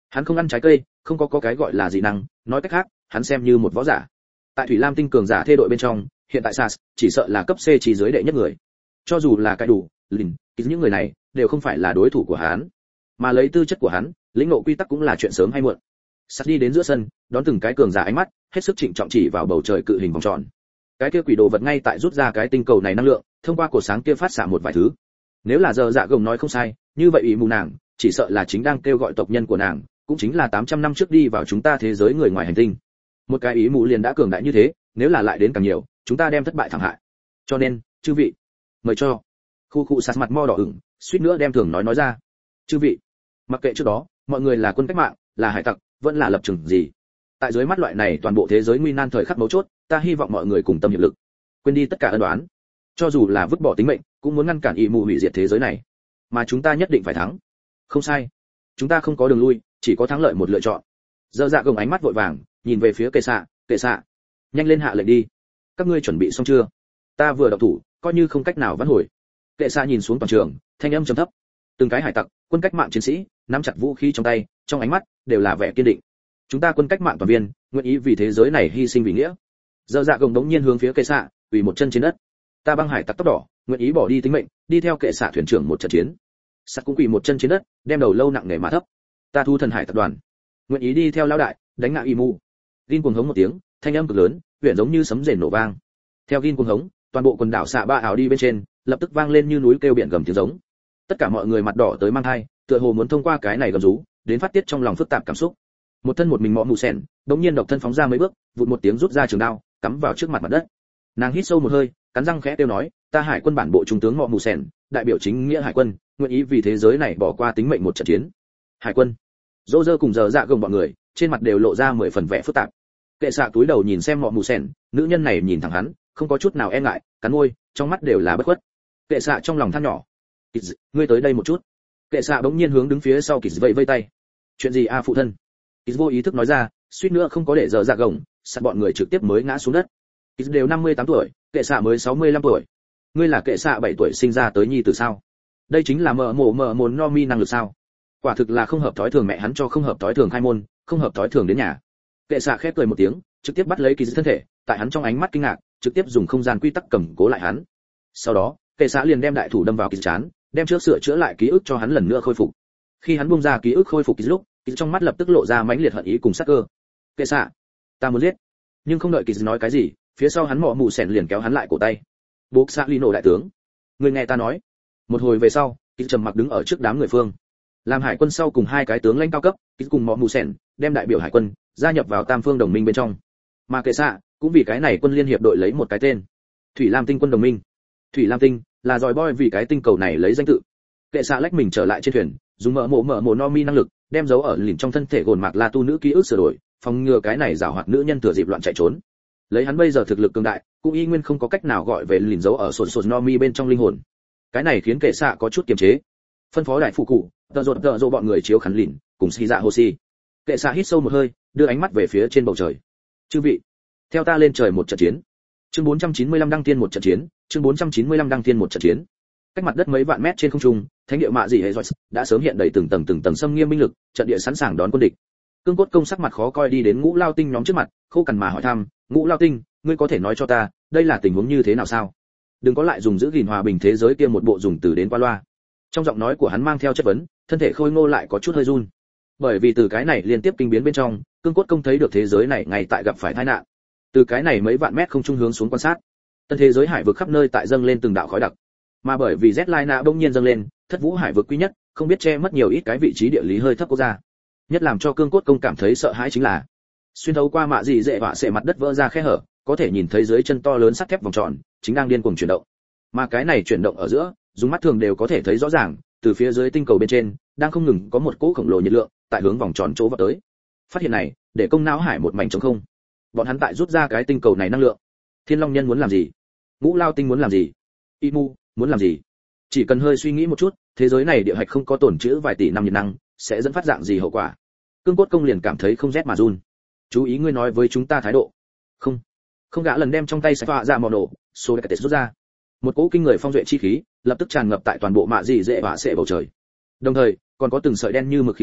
Hắn không ăn trái cây, không có có cái gọi là dị năng, nói cách khác, hắn xem như một võ giả. Tại Thủy Lam tinh cường giả thê đội bên trong, hiện tại Sas chỉ sợ là cấp C chỉ dưới đệ nhất người. Cho dù là cái đủ, Lin, những người này đều không phải là đối thủ của hắn. Mà lấy tư chất của hắn, lĩnh ngộ quy tắc cũng là chuyện sớm hay muộn. Sas đi đến giữa sân, đón từng cái cường giả ánh mắt, hết sức trịnh trọng chỉ vào bầu trời cự hình vòng tròn. Cái kia quỷ đồ vật ngay tại rút ra cái tinh cầu này năng lượng, thông qua cổ sáng kia phát xạ một vài thứ. Nếu là giờ dạ gồng nói không sai, như vậy ý mù nàng, chỉ sợ là chính đang kêu gọi tộc nhân của nàng, cũng chính là tám trăm năm trước đi vào chúng ta thế giới người ngoài hành tinh. Một cái ý mù liền đã cường đại như thế, nếu là lại đến càng nhiều, chúng ta đem thất bại thảm hại. Cho nên, chư vị, mời cho. Khu khu sát mặt mo đỏ ửng, suýt nữa đem thường nói nói ra. Chư vị, mặc kệ trước đó, mọi người là quân cách mạng, là hải tặc, vẫn là lập trường gì. Tại dưới mắt loại này toàn bộ thế giới nguy nan thời khắc mấu chốt, ta hy vọng mọi người cùng tâm hiệp lực, quên đi tất cả ân đoán, cho dù là vứt bỏ tính mệnh, cũng muốn ngăn cản ý mù hủy diệt thế giới này. Mà chúng ta nhất định phải thắng. Không sai, chúng ta không có đường lui, chỉ có thắng lợi một lựa chọn. Dơ Dạ Gồng ánh mắt vội vàng, nhìn về phía Kệ Xạ, Kệ Xạ, nhanh lên hạ lệnh đi. Các ngươi chuẩn bị xong chưa? Ta vừa động thủ, coi như không cách nào vãn hồi. Kệ Xạ nhìn xuống toàn trường, thanh âm trầm thấp. Từng cái hải tặc, quân cách mạng chiến sĩ, nắm chặt vũ khí trong tay, trong ánh mắt đều là vẻ kiên định. Chúng ta quân cách mạng toàn viên, nguyện ý vì thế giới này hy sinh vì nghĩa. Dơ Dạ Gồng đống nhiên hướng phía Kệ Xạ, quỳ một chân trên đất. Ta băng hải tặc tóc đỏ, nguyện ý bỏ đi tính mệnh, đi theo Kệ Xạ thuyền trưởng một trận chiến. Sắt cũng quỳ một chân trên đất, đem đầu lâu nặng nề mà thấp. Ta thu thần hải tập đoàn, nguyện ý đi theo lão đại, đánh ngã y mu. Gin cuồng hống một tiếng, thanh âm cực lớn, huyền giống như sấm rền nổ vang. Theo Gin cuồng hống, toàn bộ quần đảo xạ ba ảo đi bên trên, lập tức vang lên như núi kêu biển gầm tiếng giống. Tất cả mọi người mặt đỏ tới mang hai, tựa hồ muốn thông qua cái này gầm rú, đến phát tiết trong lòng phức tạp cảm xúc. Một thân một mình mọ mù sen, đống nhiên độc thân phóng ra mấy bước, vụt một tiếng rút ra trường đao, cắm vào trước mặt mặt đất. Nàng hít sâu một hơi, cắn răng khẽ kêu nói, ta hải quân bản bộ trung tướng mọ mù sen, đại biểu chính nghĩa hải quân, nguyện ý vì thế giới này bỏ qua tính mệnh một trận chiến. Hải quân. Dỗ dơ cùng giờ dạ gồng bọn người, trên mặt đều lộ ra mười phần vẻ phức tạp. Kệ Xạ túi đầu nhìn xem mọ mù sen, nữ nhân này nhìn thẳng hắn, không có chút nào e ngại, cắn môi, trong mắt đều là bất khuất. Kệ Xạ trong lòng than nhỏ, ngươi tới đây một chút. Kệ Xạ bỗng nhiên hướng đứng phía sau Kịch vẫy vây tay. Chuyện gì a phụ thân? Kịch vô ý thức nói ra, suýt nữa không có để giờ dạ gồng, sạt bọn người trực tiếp mới ngã xuống đất. Kịch đều năm mươi tám tuổi, Kệ Xạ mới sáu mươi lăm tuổi. Ngươi là Kệ Xạ bảy tuổi sinh ra tới nhi từ sao? Đây chính là mờ mổ mờ mồn no mi năng lực sao? Quả thực là không hợp thói thường, mẹ hắn cho không hợp thói thường khai môn, không hợp thói thường đến nhà. Kệ Xạ khép cười một tiếng, trực tiếp bắt lấy Kịch thân thể, tại hắn trong ánh mắt kinh ngạc, trực tiếp dùng không gian quy tắc cầm cố lại hắn. Sau đó, Kệ Xạ liền đem đại thủ đâm vào Kịch trán, đem trước sửa chữa lại ký ức cho hắn lần nữa khôi phục. Khi hắn buông ra ký ức khôi phục Kịch lúc, Kịch trong mắt lập tức lộ ra mãnh liệt hận ý cùng sắc cơ. Kệ Xạ, ta muốn giết. Nhưng không đợi Kịch nói cái gì, phía sau hắn mọ mù sèn liền kéo hắn lại cổ tay. Bố Xạ Lino đại tướng, người nghe ta nói. Một hồi về sau, Kịch trầm mặc đứng ở trước đám người phương. Làm hải quân sau cùng hai cái tướng lãnh cao cấp, Kịch cùng mọ mù sèn đem đại biểu hải quân gia nhập vào tam phương đồng minh bên trong. Mà Kệ Xạ cũng vì cái này quân liên hiệp đội lấy một cái tên, Thủy Lam Tinh quân đồng minh. Thủy Lam Tinh là dòi boy vì cái tinh cầu này lấy danh tự. Kệ Xạ lách mình trở lại trên thuyền, dùng mỡ mổ mỡ mổ no mi năng lực, đem dấu ở lìn trong thân thể gồn mạc La Tu nữ ký ức sửa đổi, phòng ngừa cái này giảo hoạt nữ nhân thừa dịp loạn chạy trốn. Lấy hắn bây giờ thực lực cường đại, cũng y nguyên không có cách nào gọi về lìn dấu ở sồn sồn no mi bên trong linh hồn. Cái này khiến Kệ Xạ có chút kiềm chế. Phân phó đại phụ cụ, tợ rột tợ rộ bọn người chiếu khán lìn, cùng xì dạ hồ xì. Kệ Xạ hít sâu một hơi, đưa ánh mắt về phía trên bầu trời. Chư vị, theo ta lên trời một trận chiến. Chương bốn trăm chín mươi lăm đăng tiên một trận chiến, chương bốn trăm chín mươi lăm đăng tiên một trận chiến. Cách mặt đất mấy vạn mét trên không trung, thánh địa mạ dị hệ Joyce đã sớm hiện đầy từng tầng từng tầng xâm nghiêm binh lực, trận địa sẵn sàng đón quân địch. Cương Cốt Công sắc mặt khó coi đi đến Ngũ Lao Tinh nhóm trước mặt, khô cằn mà hỏi thăm, "Ngũ Lao Tinh, ngươi có thể nói cho ta, đây là tình huống như thế nào sao? Đừng có lại dùng giữ gìn hòa bình thế giới kia một bộ dùng từ đến qua loa." Trong giọng nói của hắn mang theo chất vấn, thân thể khôi ngô lại có chút hơi run. Bởi vì từ cái này liên tiếp kinh biến bên trong, Cương Cốt Công thấy được thế giới này ngay tại gặp phải tai nạn. Từ cái này mấy vạn mét không trung hướng xuống quan sát, tân thế giới hải vực khắp nơi tại dâng lên từng đạo khói đặc. Mà bởi vì Z-Line bỗng nhiên dâng lên, thất vũ hải vực quý nhất, không biết che mất nhiều ít cái vị trí địa lý hơi thấp quốc gia. Nhất làm cho Cương Cốt Công cảm thấy sợ hãi chính là, xuyên thấu qua mạ dị dễ vạ sẽ mặt đất vỡ ra khe hở, có thể nhìn thấy dưới chân to lớn sắt thép vòng tròn, chính đang điên cuồng chuyển động. Mà cái này chuyển động ở giữa, dùng mắt thường đều có thể thấy rõ ràng, từ phía dưới tinh cầu bên trên, đang không ngừng có một cỗ khổng lồ nhiệt lượng tại hướng vòng tròn chỗ vào tới. Phát hiện này, để công não hải một mảnh trống không. Bọn hắn tại rút ra cái tinh cầu này năng lượng. Thiên Long Nhân muốn làm gì? Ngũ Lao Tinh muốn làm gì? Imu muốn làm gì? Chỉ cần hơi suy nghĩ một chút, thế giới này địa hạch không có tổn trữ vài tỷ năm nhiệt năng, sẽ dẫn phát dạng gì hậu quả? Cương Cốt Công liền cảm thấy không rét mà run. Chú ý ngươi nói với chúng ta thái độ. Không, không gã lần đem trong tay sải phạ ra mỏ nổ, số cái tết rút ra. Một cỗ kinh người phong duệ chi khí, lập tức tràn ngập tại toàn bộ mạ dị dễ và sệ bầu trời. Đồng thời, còn có từng sợi đen như mực khí lưu,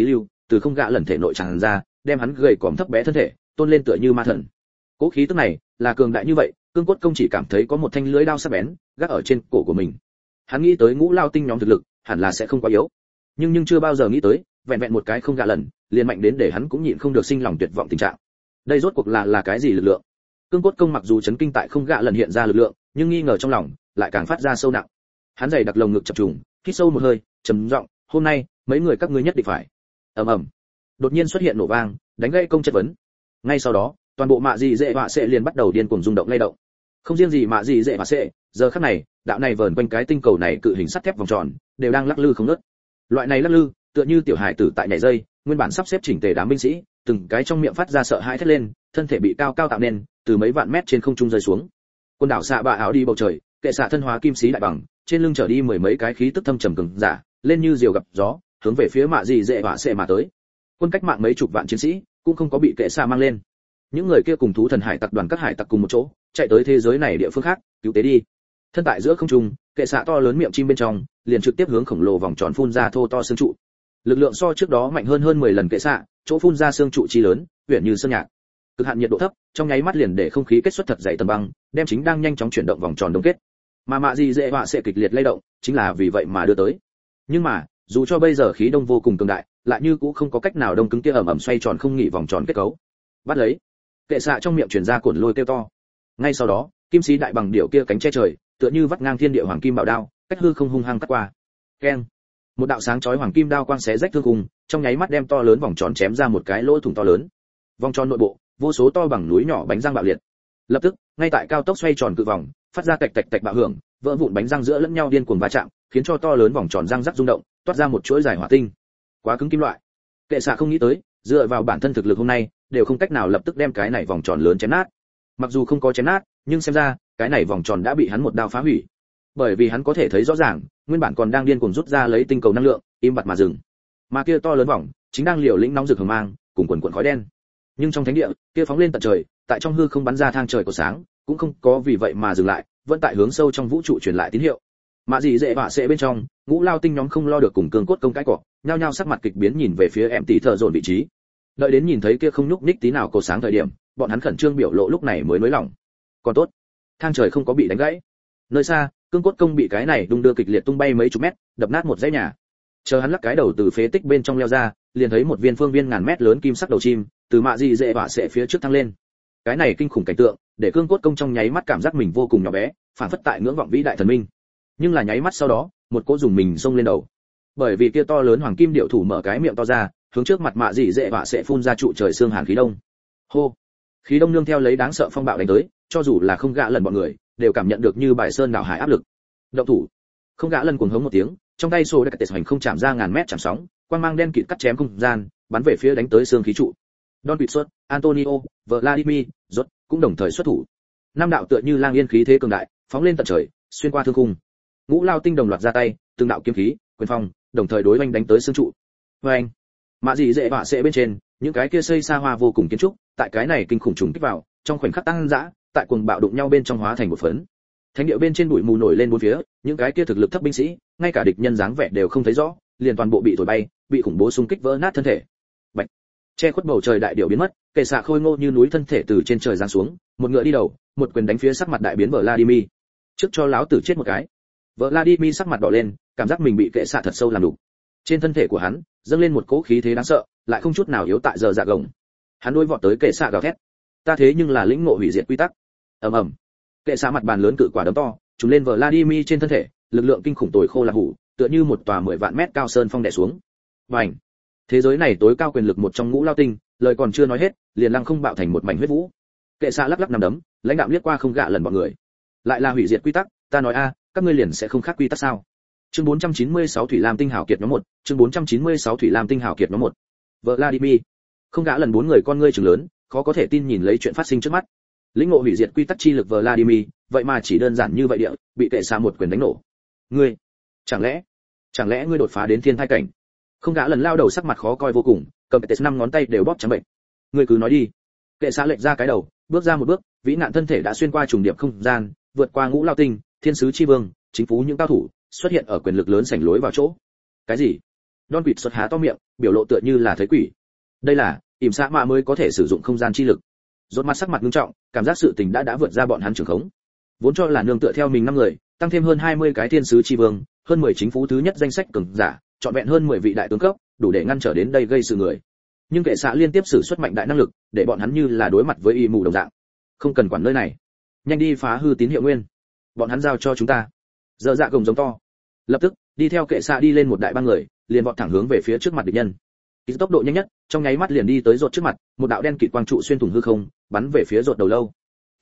từ không gã lần thể nội tràn ra, đem hắn gầy còm thấp bé thân thể tôn lên tựa như ma thần. Cố khí tức này là cường đại như vậy, cương cốt công chỉ cảm thấy có một thanh lưỡi đao sắc bén gác ở trên cổ của mình. Hắn nghĩ tới ngũ lao tinh nhóm thực lực hẳn là sẽ không quá yếu, nhưng nhưng chưa bao giờ nghĩ tới vẹn vẹn một cái không gã lần liền mạnh đến để hắn cũng nhịn không được sinh lòng tuyệt vọng tình trạng. Đây rốt cuộc là là cái gì lực lượng? Cương cốt công mặc dù chấn kinh tại không gã lần hiện ra lực lượng, nhưng nghi ngờ trong lòng lại càng phát ra sâu nặng. Hắn dày đặc lồng ngực chập trùng, hít sâu một hơi, trầm giọng, "Hôm nay, mấy người các ngươi nhất định phải." Ầm ầm. Đột nhiên xuất hiện nổ vang, đánh gãy công chất vấn. Ngay sau đó, toàn bộ mạ dị dễ họa sẽ liền bắt đầu điên cuồng rung động lay động. Không riêng gì mạ dị dễ họa sẽ, giờ khắc này, đạo này vờn quanh cái tinh cầu này cự hình sắt thép vòng tròn, đều đang lắc lư không ngớt. Loại này lắc lư, tựa như tiểu hải tử tại nhảy dây, nguyên bản sắp xếp chỉnh tề đám binh sĩ, từng cái trong miệng phát ra sợ hãi thét lên, thân thể bị cao cao tạo nên, từ mấy vạn mét trên không trung rơi xuống. Quân đảo xạ bạ áo đi bầu trời, kệ xạ thân hóa kim sĩ đại bằng, trên lưng trở đi mười mấy cái khí tức thâm trầm cường giả, lên như diều gặp gió, hướng về phía mạ dị dễ họa sẽ mà tới. Quân cách mạng mấy chục vạn chiến sĩ, cũng không có bị kệ xạ mang lên. Những người kia cùng thú thần hải tặc đoàn các hải tặc cùng một chỗ, chạy tới thế giới này địa phương khác, cứu tế đi. Thân tại giữa không trung, kệ xạ to lớn miệng chim bên trong, liền trực tiếp hướng khổng lồ vòng tròn phun ra thô to xương trụ. Lực lượng so trước đó mạnh hơn hơn mười lần kệ xạ, chỗ phun ra xương trụ chi lớn, huyền như sơn nhạc. Cực hạn nhiệt độ thấp, trong nháy mắt liền để không khí kết xuất thật dày tầng băng, đem chính đang nhanh chóng chuyển động vòng tròn đông kết. Mà mạ gì dễ họa sẽ kịch liệt lay động, chính là vì vậy mà đưa tới. Nhưng mà, dù cho bây giờ khí đông vô cùng cường đại, lại như cũng không có cách nào đông cứng kia ẩm ẩm xoay tròn không nghỉ vòng tròn kết cấu. Bắt lấy. Kệ xạ trong miệng truyền ra cuộn lôi kêu to. Ngay sau đó, kim sĩ đại bằng điểu kia cánh che trời, tựa như vắt ngang thiên địa hoàng kim bảo đao, cách hư không hung hăng cắt qua. Keng. Một đạo sáng chói hoàng kim đao quang xé rách thương khung, trong nháy mắt đem to lớn vòng tròn chém ra một cái lỗ thủng to lớn. Vòng tròn nội bộ, vô số to bằng núi nhỏ bánh răng bạo liệt. Lập tức, ngay tại cao tốc xoay tròn cự vòng, phát ra tạch tạch tạch bạo hưởng, vỡ vụn bánh răng giữa lẫn nhau điên cuồng va chạm, khiến cho to lớn vòng tròn răng rắc rung động, toát ra một chuỗi dài hỏa tinh. Quá cứng kim loại. Kệ xạ không nghĩ tới, dựa vào bản thân thực lực hôm nay, đều không cách nào lập tức đem cái này vòng tròn lớn chém nát. Mặc dù không có chém nát, nhưng xem ra, cái này vòng tròn đã bị hắn một đao phá hủy. Bởi vì hắn có thể thấy rõ ràng, nguyên bản còn đang điên cuồng rút ra lấy tinh cầu năng lượng, im bặt mà dừng. Mà kia to lớn vòng, chính đang liều lĩnh nóng rực hừng mang, cùng quần quần khói đen. Nhưng trong thánh địa, kia phóng lên tận trời, tại trong hư không bắn ra thang trời của sáng, cũng không có vì vậy mà dừng lại, vẫn tại hướng sâu trong vũ trụ truyền lại tín hiệu. Mạ dị dễ vạ sẽ bên trong, ngũ lao tinh nhóm không lo được cùng cương cốt công cái cỏ, nhao nhao sắc mặt kịch biến nhìn về phía em tỷ thợ dồn vị trí. Đợi đến nhìn thấy kia không nhúc nhích tí nào cổ sáng thời điểm, bọn hắn khẩn trương biểu lộ lúc này mới nới lỏng. Còn tốt, thang trời không có bị đánh gãy. Nơi xa, cương cốt công bị cái này đung đưa kịch liệt tung bay mấy chục mét, đập nát một dãy nhà. Chờ hắn lắc cái đầu từ phế tích bên trong leo ra, liền thấy một viên phương viên ngàn mét lớn kim sắc đầu chim, từ mạ dị dễ vạ sẽ phía trước thăng lên. Cái này kinh khủng cảnh tượng, để cương cốt công trong nháy mắt cảm giác mình vô cùng nhỏ bé, phản phất tại ngưỡng vọng vĩ đại thần minh. Nhưng là nháy mắt sau đó, một cỗ dùng mình xông lên đầu. Bởi vì kia to lớn hoàng kim điệu thủ mở cái miệng to ra, hướng trước mặt mạ dị dễ vạ sẽ phun ra trụ trời xương hàn khí đông. Hô. Khí đông nương theo lấy đáng sợ phong bạo đánh tới, cho dù là không gã lần bọn người, đều cảm nhận được như bài sơn đảo hải áp lực. Động thủ. Không gã lần cuồng hống một tiếng, trong tay sổ đặc tệ hoành không chạm ra ngàn mét chạm sóng, quang mang đen kịt cắt chém không gian, bắn về phía đánh tới xương khí trụ. Don Quixote, Antonio, Vladimir, Rốt cũng đồng thời xuất thủ. Năm đạo tựa như lang yên khí thế cường đại, phóng lên tận trời, xuyên qua thương khung. Ngũ lao tinh đồng loạt ra tay, từng đạo kiếm khí, quyền phong, đồng thời đối oanh đánh tới xương trụ. Oanh! Mạ dị dễ vạ sẽ bên trên, những cái kia xây xa hoa vô cùng kiến trúc, tại cái này kinh khủng trùng kích vào, trong khoảnh khắc tăng dã, tại cuồng bạo đụng nhau bên trong hóa thành một phấn. Thánh địa bên trên bụi mù nổi lên bốn phía, những cái kia thực lực thấp binh sĩ, ngay cả địch nhân dáng vẻ đều không thấy rõ, liền toàn bộ bị thổi bay, bị khủng bố xung kích vỡ nát thân thể. Bạch. Che khuất bầu trời đại điểu biến mất, kệ xạ khôi ngô như núi thân thể từ trên trời giáng xuống, một ngựa đi đầu, một quyền đánh phía sắc mặt đại biến Vladimir. Trước cho láo tử chết một cái. Vladimir sắc mặt đỏ lên, cảm giác mình bị kệ xạ thật sâu làm đục. Trên thân thể của hắn dâng lên một cỗ khí thế đáng sợ, lại không chút nào yếu tại giờ dạ gồng. Hắn đôi vọt tới kệ xạ gào thét, ta thế nhưng là lĩnh ngộ hủy diệt quy tắc. Ầm ầm. Kệ xạ mặt bàn lớn cự quả đấm to, trúng lên Vladimir trên thân thể, lực lượng kinh khủng tồi khô là hủ, tựa như một tòa mười vạn mét cao sơn phong đè xuống. Bành. Thế giới này tối cao quyền lực một trong ngũ lao tinh, lời còn chưa nói hết, liền lăng không bạo thành một mảnh huyết vũ. Kệ xạ lắc lắc nằm đấm, lãnh đạo liếc qua không gạ lần bọn người. Lại là hủy diệt quy tắc, ta nói a, các ngươi liền sẽ không khác quy tắc sao? Chương bốn trăm chín mươi sáu Thủy Lam Tinh Hào Kiệt nhóm một, chương bốn trăm chín mươi sáu Thủy Lam Tinh Hào Kiệt nhóm một. Vladimir. Không gã lần bốn người con ngươi trừng lớn, khó có thể tin nhìn lấy chuyện phát sinh trước mắt. Lĩnh ngộ hủy diệt quy tắc chi lực Vladimir, vậy mà chỉ đơn giản như vậy địa, bị kệ xạ một quyền đánh nổ. Ngươi, chẳng lẽ, chẳng lẽ ngươi đột phá đến thiên thai cảnh? Không gã lần lao đầu sắc mặt khó coi vô cùng, cầm tệ năm ngón tay đều bóp trắng bệnh. Ngươi cứ nói đi. Kệ xạ lệch ra cái đầu, bước ra một bước, vĩ nạn thân thể đã xuyên qua trùng điệp không gian, vượt qua ngũ lao tinh, thiên sứ chi vương, chính phú những cao thủ, xuất hiện ở quyền lực lớn sảnh lối vào chỗ. Cái gì? Don Quixote xuất há to miệng, biểu lộ tựa như là thấy quỷ. Đây là, ỉm xạ mạ mới có thể sử dụng không gian chi lực. Rốt mặt sắc mặt nghiêm trọng, cảm giác sự tình đã đã vượt ra bọn hắn trường khống. Vốn cho là nương tựa theo mình năm người, tăng thêm hơn hai mươi cái thiên sứ chi vương, hơn mười chính phú thứ nhất danh sách cường giả, chọn vẹn hơn mười vị đại tướng cấp, đủ để ngăn trở đến đây gây sự người. Nhưng kệ xạ liên tiếp sử xuất mạnh đại năng lực, để bọn hắn như là đối mặt với y mù đồng dạng. Không cần quản nơi này, nhanh đi phá hư tín hiệu nguyên. Bọn hắn giao cho chúng ta. Dở dạ gồng giống to. Lập tức, đi theo kệ xạ đi lên một đại bang người, liền vọt thẳng hướng về phía trước mặt địch nhân. Kỹ tốc độ nhanh nhất, trong nháy mắt liền đi tới rột trước mặt, một đạo đen kịt quang trụ xuyên thủng hư không, bắn về phía rột đầu lâu.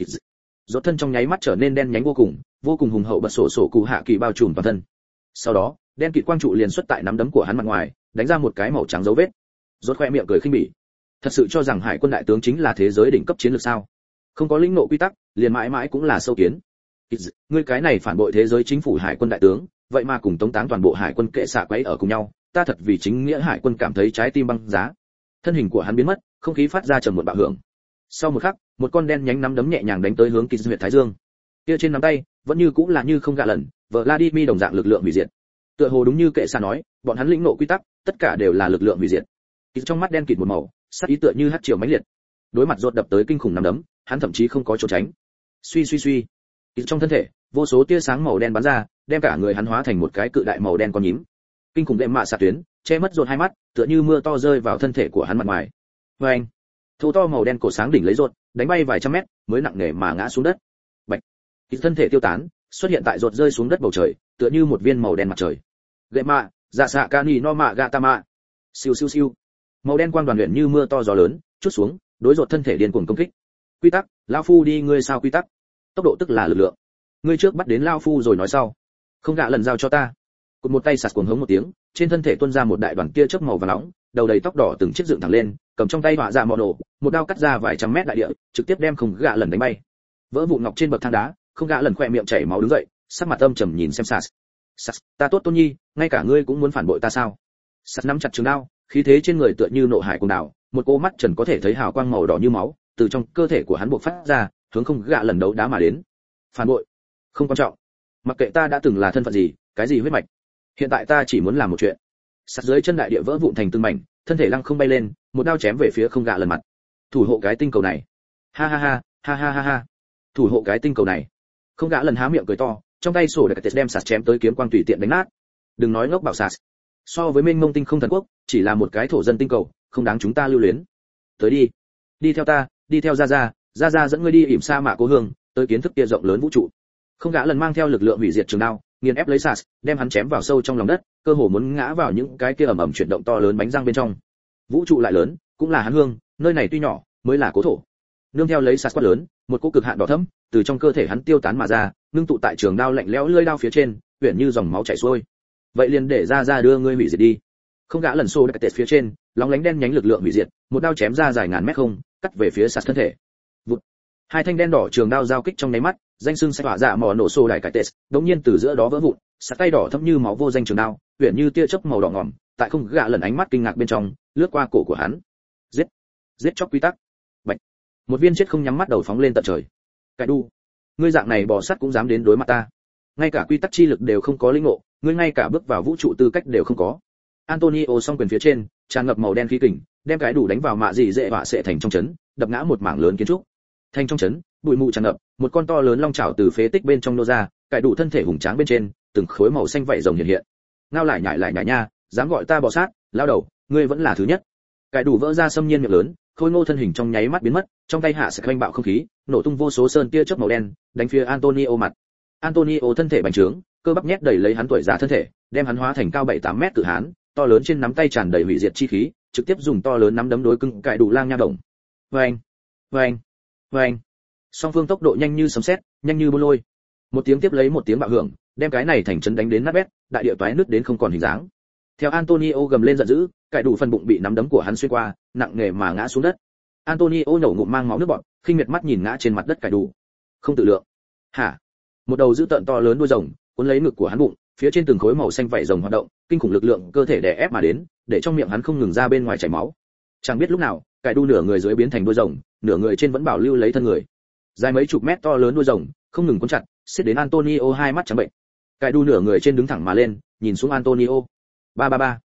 Rột thân trong nháy mắt trở nên đen nhánh vô cùng, vô cùng hùng hậu bật sổ sổ cụ hạ kỳ bao trùm toàn thân. Sau đó, đen kịt quang trụ liền xuất tại nắm đấm của hắn mặt ngoài, đánh ra một cái màu trắng dấu vết. Rốt khoe miệng cười khinh bỉ. Thật sự cho rằng hải quân đại tướng chính là thế giới đỉnh cấp chiến lược sao? Không có lĩnh ngộ quy tắc, liền mãi mãi cũng là sâu kiến. Ngươi cái này phản bội thế giới chính phủ hải quân đại tướng, vậy mà cùng tống táng toàn bộ hải quân kệ xạ quấy ở cùng nhau, ta thật vì chính nghĩa hải quân cảm thấy trái tim băng giá. Thân hình của hắn biến mất, không khí phát ra trầm một bạo hưởng. Sau một khắc, một con đen nhánh nắm đấm nhẹ nhàng đánh tới hướng Kịch huyệt thái dương. Kia trên nắm tay, vẫn như cũng là như không gạ lần, Vladimir đồng dạng lực lượng hủy diệt. Tựa hồ đúng như kệ xạ nói, bọn hắn lĩnh ngộ quy tắc, tất cả đều là lực lượng hủy diệt. Kịch trong mắt đen kịt một màu, sắc ý tựa như hắc triều mãnh liệt. Đối mặt rốt đập tới kinh khủng nắm đấm, hắn thậm chí không có trốn tránh. Suy suy suy, Kịch trong thân thể, vô số tia sáng màu đen bắn ra, đem cả người hắn hóa thành một cái cự đại màu đen con nhím. Kinh khủng đệm mạ xạ tuyến, che mất rột hai mắt, tựa như mưa to rơi vào thân thể của hắn mặt ngoài. Oeng! Thô to màu đen cổ sáng đỉnh lấy rột, đánh bay vài trăm mét, mới nặng nề mà ngã xuống đất. Bạch! Kịch thân thể tiêu tán, xuất hiện tại rột rơi xuống đất bầu trời, tựa như một viên màu đen mặt trời. Gậy mạ, dạ xạ cani no mạ gatama. Siêu siêu siêu. Màu đen quang đoàn luyện như mưa to gió lớn, chút xuống, đối rột thân thể điên cuồng công kích. Quy tắc, lão phu đi ngươi sao quy tắc? Tốc độ tức là lực lượng. Ngươi trước bắt đến lão phu rồi nói sau. Không gạ lần giao cho ta. Cụt một tay sạt cuồng hống một tiếng, trên thân thể tuôn ra một đại đoàn tia chớp màu vàng nóng, đầu đầy tóc đỏ từng chiếc dựng thẳng lên, cầm trong tay hỏa dạ mọ nổ, một đao cắt ra vài trăm mét đại địa, trực tiếp đem không gạ lần đánh bay. Vỡ vụn ngọc trên bậc thang đá, không gạ lần khỏe miệng chảy máu đứng dậy, sắc mặt âm trầm nhìn xem sạt. Sạt, ta tốt tôn nhi, ngay cả ngươi cũng muốn phản bội ta sao? Sạt nắm chặt trường đao, khí thế trên người tựa như nộ hải cuồng đảo, một cô mắt trần có thể thấy hào quang màu đỏ như máu, từ trong cơ thể của hắn bộc phát ra, hướng không gạ lần đấu đá mà đến. Phản bội? Không quan trọng. Mặc kệ ta đã từng là thân phận gì, cái gì huyết mạch, hiện tại ta chỉ muốn làm một chuyện. Sát dưới chân đại địa vỡ vụn thành từng mảnh, thân thể lăng không bay lên, một đao chém về phía không gạ lần mặt. Thủ hộ cái tinh cầu này. Ha ha ha, ha ha ha ha. Thủ hộ cái tinh cầu này. Không gạ lần há miệng cười to, trong tay sổ để đem sạt chém tới kiếm quang tùy tiện đánh nát. Đừng nói ngốc bảo sạt. So với mênh mông tinh không thần quốc, chỉ là một cái thổ dân tinh cầu, không đáng chúng ta lưu luyến. Tới đi, đi theo ta, đi theo gia gia, gia gia dẫn ngươi đi ỉm sa mạ cố hương, tới kiến thức kia rộng lớn vũ trụ. Không gã lần mang theo lực lượng hủy diệt trường đao, nghiền ép lấy sạt, đem hắn chém vào sâu trong lòng đất, cơ hồ muốn ngã vào những cái kia ẩm ẩm chuyển động to lớn bánh răng bên trong. Vũ trụ lại lớn, cũng là hắn hương, nơi này tuy nhỏ, mới là cố thổ. Nương theo lấy sạt quát lớn, một cỗ cực hạn đỏ thẫm từ trong cơ thể hắn tiêu tán mà ra, ngưng tụ tại trường đao lạnh lẽo lưỡi đao phía trên, huyền như dòng máu chảy xuôi. Vậy liền để ra ra đưa ngươi hủy diệt đi. Không gã lần xô đặt tệt phía trên, lóng lánh đen nhánh lực lượng hủy diệt, một đao chém ra dài ngàn mét không, cắt về phía sạt thân thể. Vụt. Hai thanh đen đỏ trường đao giao kích trong nháy mắt, danh xưng sẽ hỏa dạ mỏ nổ xô đại cải tệ, đống nhiên từ giữa đó vỡ vụn, sạt tay đỏ thẫm như máu vô danh trường đao, huyền như tia chớp màu đỏ ngòm, tại không gã lần ánh mắt kinh ngạc bên trong, lướt qua cổ của hắn. Giết, giết chóc quy tắc. Bạch. Một viên chết không nhắm mắt đầu phóng lên tận trời. Cái đu, ngươi dạng này bò sắt cũng dám đến đối mặt ta. Ngay cả quy tắc chi lực đều không có linh ngộ, ngươi ngay cả bước vào vũ trụ tư cách đều không có. Antonio song quyền phía trên, tràn ngập màu đen khí kình, đem cái đủ đánh vào mạ dị dễ họa sẽ thành trong chấn, đập ngã một mảng lớn kiến trúc. Thành trong chấn, bụi mù tràn ngập, một con to lớn long chảo từ phế tích bên trong nô ra, cái đủ thân thể hùng tráng bên trên, từng khối màu xanh vảy rồng hiện hiện. Ngao lại nhại lại nhại nha, dám gọi ta bò sát, lao đầu, ngươi vẫn là thứ nhất. Cái đủ vỡ ra xâm nhiên miệng lớn, khôi ngô thân hình trong nháy mắt biến mất, trong tay hạ sẽ quanh bạo không khí, nổ tung vô số sơn tia chớp màu đen, đánh phía Antonio mặt. Antonio thân thể bành trướng, cơ bắp nhét đầy lấy hắn tuổi già thân thể, đem hắn hóa thành cao bảy tám mét cự hán, to lớn trên nắm tay tràn đầy hủy diệt chi khí, trực tiếp dùng to lớn nắm đấm đối cứng cải đủ lang nha động. Oeng, oeng, oeng. Song phương tốc độ nhanh như sấm sét, nhanh như bôn lôi. Một tiếng tiếp lấy một tiếng bạo hưởng, đem cái này thành trấn đánh đến nát bét, đại địa toái nứt đến không còn hình dáng. Theo Antonio gầm lên giận dữ, cải đủ phần bụng bị nắm đấm của hắn xuyên qua, nặng nề mà ngã xuống đất. Antonio nhổ ngụm mang máu nước bọt, khinh miệt mắt nhìn ngã trên mặt đất cải đủ. Không tự lượng. Hả? Một đầu dữ tợn to lớn đuôi rồng, cuốn lấy ngực của hắn bụng, phía trên từng khối màu xanh vảy rồng hoạt động, kinh khủng lực lượng cơ thể đè ép mà đến, để trong miệng hắn không ngừng ra bên ngoài chảy máu. Chẳng biết lúc nào, cải đu nửa người dưới biến thành đuôi rồng, nửa người trên vẫn bảo lưu lấy thân người. Dài mấy chục mét to lớn đuôi rồng, không ngừng cuốn chặt, xiết đến Antonio hai mắt trắng bệnh. Cải đu nửa người trên đứng thẳng mà lên, nhìn xuống Antonio. Ba ba ba.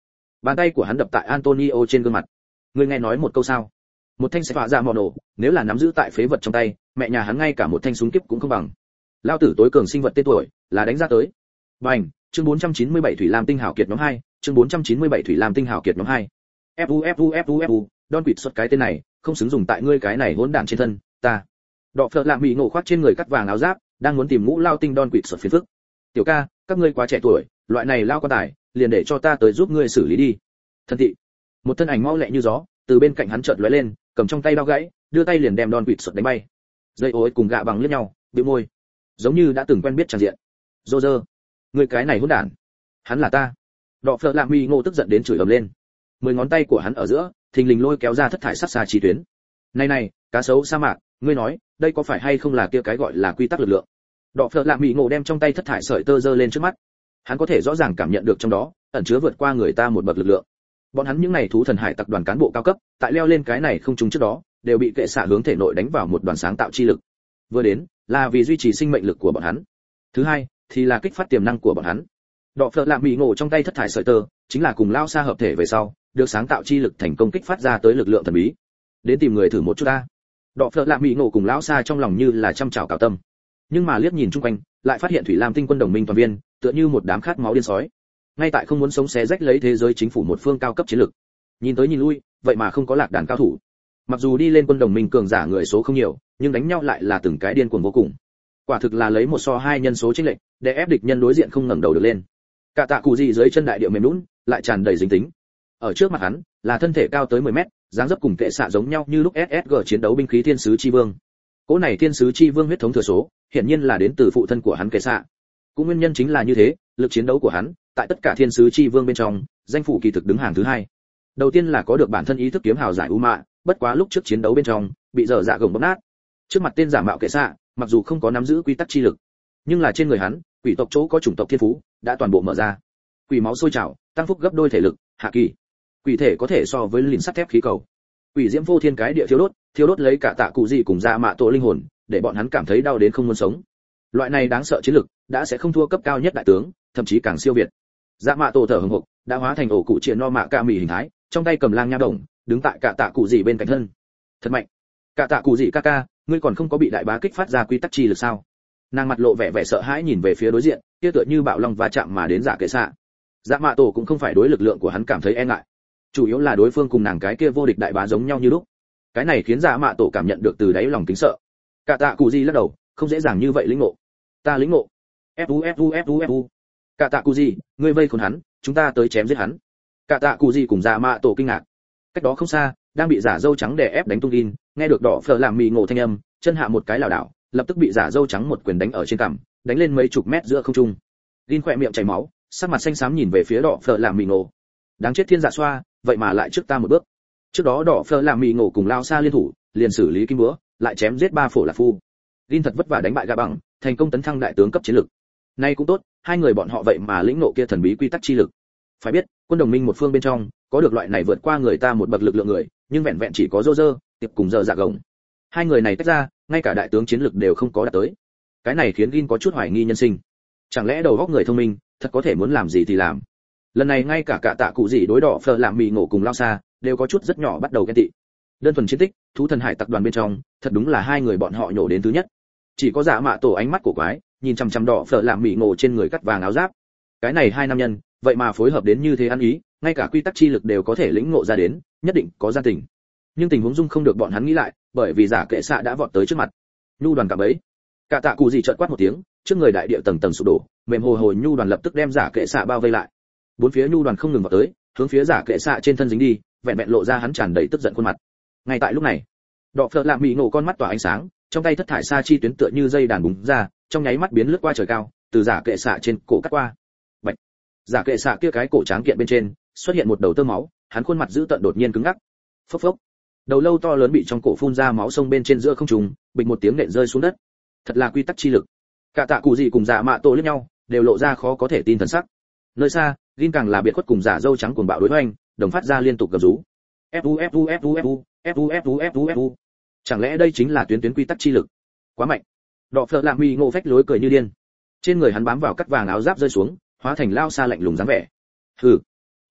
Bàn tay của hắn đập tại Antonio trên gương mặt. Ngươi nghe nói một câu sao? Một thanh sẽ phá ra mỏ nổ, nếu là nắm giữ tại phế vật trong tay, mẹ nhà hắn ngay cả một thanh súng kiếp cũng không bằng. Lao tử tối cường sinh vật tên tuổi, là đánh ra tới. Bành, chương bốn trăm chín mươi bảy Thủy Lam Tinh Hào Kiệt nhóm hai, chương bốn trăm chín mươi bảy Thủy Lam Tinh Hào Kiệt nhóm hai. Fu Fu Fu Fu, Don quỵt xuất cái tên này, không xứng dùng tại ngươi cái này hỗn đản trên thân, ta. Đọ phở lạm bị ngộ khoác trên người cắt vàng áo giáp, đang muốn tìm ngũ lao tinh Don quỵt xuất phiền phức. Tiểu ca, các ngươi quá trẻ tuổi, loại này lao quan tài, liền để cho ta tới giúp ngươi xử lý đi. Thân thị. Một thân ảnh mau lẹ như gió, từ bên cạnh hắn chợt lóe lên, cầm trong tay dao gãy, đưa tay liền đem Don quỵt xuất đánh bay. Dây ối cùng gạ bằng liếc nhau, bĩu môi, giống như đã từng quen biết tràn diện. Rô rơ, ngươi cái này hỗn đản, hắn là ta. Đọ phở lạm bị ngộ tức giận đến chửi ầm lên. Mười ngón tay của hắn ở giữa, thình lình lôi kéo ra thất thải sát xa chi tuyến. Này này, cá sấu sa mạc, ngươi nói, đây có phải hay không là kia cái gọi là quy tắc lực lượng? Đọ phở lạm bị ngộ đem trong tay thất thải sợi tơ giơ lên trước mắt. Hắn có thể rõ ràng cảm nhận được trong đó ẩn chứa vượt qua người ta một bậc lực lượng. Bọn hắn những này thú thần hải tặc đoàn cán bộ cao cấp, tại leo lên cái này không trùng trước đó, đều bị kệ xạ hướng thể nội đánh vào một đoàn sáng tạo chi lực. Vừa đến, là vì duy trì sinh mệnh lực của bọn hắn. Thứ hai, thì là kích phát tiềm năng của bọn hắn. Đọ phở lạm bị ngộ trong tay thất thải sợi tơ, chính là cùng lao xa hợp thể về sau, được sáng tạo chi lực thành công kích phát ra tới lực lượng thần bí. Đến tìm người thử một chút ta. Đọ phở lạm bị ngộ cùng lão xa trong lòng như là trăm trào cào tâm. Nhưng mà liếc nhìn chung quanh, lại phát hiện Thủy Lam Tinh quân đồng minh toàn viên, tựa như một đám khát máu điên sói. Ngay tại không muốn sống xé rách lấy thế giới chính phủ một phương cao cấp chiến lực. Nhìn tới nhìn lui, vậy mà không có lạc đàn cao thủ. Mặc dù đi lên quân đồng minh cường giả người số không nhiều, nhưng đánh nhau lại là từng cái điên cuồng vô cùng. Quả thực là lấy một so hai nhân số chênh lệch, để ép địch nhân đối diện không ngẩng đầu được lên. Cả tạ cụ gì dưới chân đại địa mềm nhũn, lại tràn đầy dính tính. Ở trước mặt hắn, là thân thể cao tới mười mét, dáng dấp cùng kệ xạ giống nhau như lúc ét ét giê chiến đấu binh khí thiên sứ chi vương. Cỗ này thiên sứ chi vương huyết thống thừa số, hiển nhiên là đến từ phụ thân của hắn kệ xạ. Cũng nguyên nhân chính là như thế, lực chiến đấu của hắn, tại tất cả thiên sứ chi vương bên trong, danh phủ kỳ thực đứng hàng thứ hai. Đầu tiên là có được bản thân ý thức kiếm hào giải u mạ, bất quá lúc trước chiến đấu bên trong, bị dở dạ gồng bóp nát. Trước mặt tên giả mạo kệ xạ, mặc dù không có nắm giữ quy tắc chi lực, nhưng là trên người hắn, quỷ tộc chỗ có chủng tộc thiên phú, đã toàn bộ mở ra. Quỷ máu sôi trào, tăng phúc gấp đôi thể lực, hạ kỳ. Quỷ thể có thể so với lìn sắt thép khí cầu. Quỷ diễm vô thiên cái địa thiêu đốt, thiêu đốt lấy cả tạ cụ gì cùng dạ mạ tổ linh hồn, để bọn hắn cảm thấy đau đến không muốn sống. Loại này đáng sợ chiến lực, đã sẽ không thua cấp cao nhất đại tướng, thậm chí càng siêu việt. Dạ mạ tổ thở hổn hộc, đã hóa thành ổ cụ triện no mạ ca mì hình thái, trong tay cầm lang nha đồng, đứng tại cả tạ cụ gì bên cạnh thân. Thật mạnh. Cả tạ cụ gì ca ca, ngươi còn không có bị đại bá kích phát ra quy tắc chi lực sao? Nàng mặt lộ vẻ vẻ sợ hãi nhìn về phía đối diện, kia tựa như bạo long va chạm mà đến giả kệ xạ. Dạ mạ tổ cũng không phải đối lực lượng của hắn cảm thấy e ngại, chủ yếu là đối phương cùng nàng cái kia vô địch đại bá giống nhau như lúc. Cái này khiến dạ mạ tổ cảm nhận được từ đáy lòng kính sợ. Cả tạ cụ gì lắc đầu, không dễ dàng như vậy lĩnh ngộ. Ta lĩnh ngộ. Fu Fu Fu Fu. Cả tạ cụ gì, ngươi vây khốn hắn, chúng ta tới chém giết hắn. Cả tạ cụ gì cùng dạ mạ tổ kinh ngạc. Cách đó không xa, đang bị giả dâu trắng đè ép đánh tung tin, nghe được đỏ phở làm mì ngộ thanh âm, chân hạ một cái lảo đảo, lập tức bị giả dâu trắng một quyền đánh ở trên cằm, đánh lên mấy chục mét giữa không trung. Linh khỏe miệng chảy máu, sắc mặt xanh xám nhìn về phía đỏ phở làm mì ngộ. Đáng chết thiên dạ xoa, vậy mà lại trước ta một bước. Trước đó đỏ phở làm mì ngộ cùng lao xa liên thủ, liền xử lý kim búa, lại chém giết ba phổ lạc phu. Linh thật vất vả đánh bại gã bằng, thành công tấn thăng đại tướng cấp chiến lực. Nay cũng tốt, hai người bọn họ vậy mà lĩnh ngộ kia thần bí quy tắc chi lực. Phải biết, quân đồng minh một phương bên trong, có được loại này vượt qua người ta một bậc lực lượng người, nhưng vẹn vẹn chỉ có rô rơ, tiệp cùng giờ dạ gồng. Hai người này tách ra, ngay cả đại tướng chiến lực đều không có đạt tới. Cái này khiến Gin có chút hoài nghi nhân sinh. Chẳng lẽ đầu óc người thông minh, thật có thể muốn làm gì thì làm. Lần này ngay cả cả tạ cụ gì đối đỏ phở làm mì ngộ cùng lao xa, đều có chút rất nhỏ bắt đầu ghen tị. Đơn thuần chiến tích, thú thần hải tặc đoàn bên trong, thật đúng là hai người bọn họ nhổ đến thứ nhất. Chỉ có giả mạ tổ ánh mắt cổ quái, nhìn chằm chằm đỏ phở làm mì ngộ trên người cắt vàng áo giáp. Cái này hai nam nhân, vậy mà phối hợp đến như thế ăn ý, ngay cả quy tắc chi lực đều có thể lĩnh ngộ ra đến, nhất định có gian tình. Nhưng tình huống dung không được bọn hắn nghĩ lại, bởi vì giả kệ xạ đã vọt tới trước mặt. Nhu đoàn cả bấy. Cả tạ cụ gì chợt quát một tiếng, trước người đại địa tầng tầng sụp đổ, mềm hồ hồ nhu đoàn lập tức đem giả kệ xạ bao vây lại. Bốn phía nhu đoàn không ngừng vọt tới, hướng phía giả kệ xạ trên thân dính đi, vẹn vẹn lộ ra hắn tràn đầy tức giận khuôn mặt. Ngay tại lúc này, đọ phở làm mì ngộ con mắt tỏa ánh sáng, trong tay thất thải sa chi tuyến tựa như dây đàn búng ra, trong nháy mắt biến lướt qua trời cao, từ giả kệ xạ trên cổ cắt qua. Bạch. Giả kệ xạ kia cái cổ tráng kiện bên trên xuất hiện một đầu tơ máu, hắn khuôn mặt dữ tợn đột nhiên cứng ngắc. Phốc phốc. Đầu lâu to lớn bị trong cổ phun ra máu sông bên trên giữa không trung, bịch một tiếng nện rơi xuống đất. Thật là quy tắc chi lực. Cả tạ cụ gì cùng giả mạ tổ liếc nhau, đều lộ ra khó có thể tin thần sắc. Nơi xa, Gin càng là biệt khuất cùng giả dâu trắng cuồng bạo đối hoành, đồng phát ra liên tục gầm rú. Fu Fu Fu Fu Fu Fu Fu Fu. Chẳng lẽ đây chính là tuyến tuyến quy tắc chi lực? Quá mạnh. Đọ phở làm mì ngộ phách lối cười như điên. Trên người hắn bám vào cắt vàng áo giáp rơi xuống, hóa thành lao xa lạnh lùng dáng vẻ. Hừ.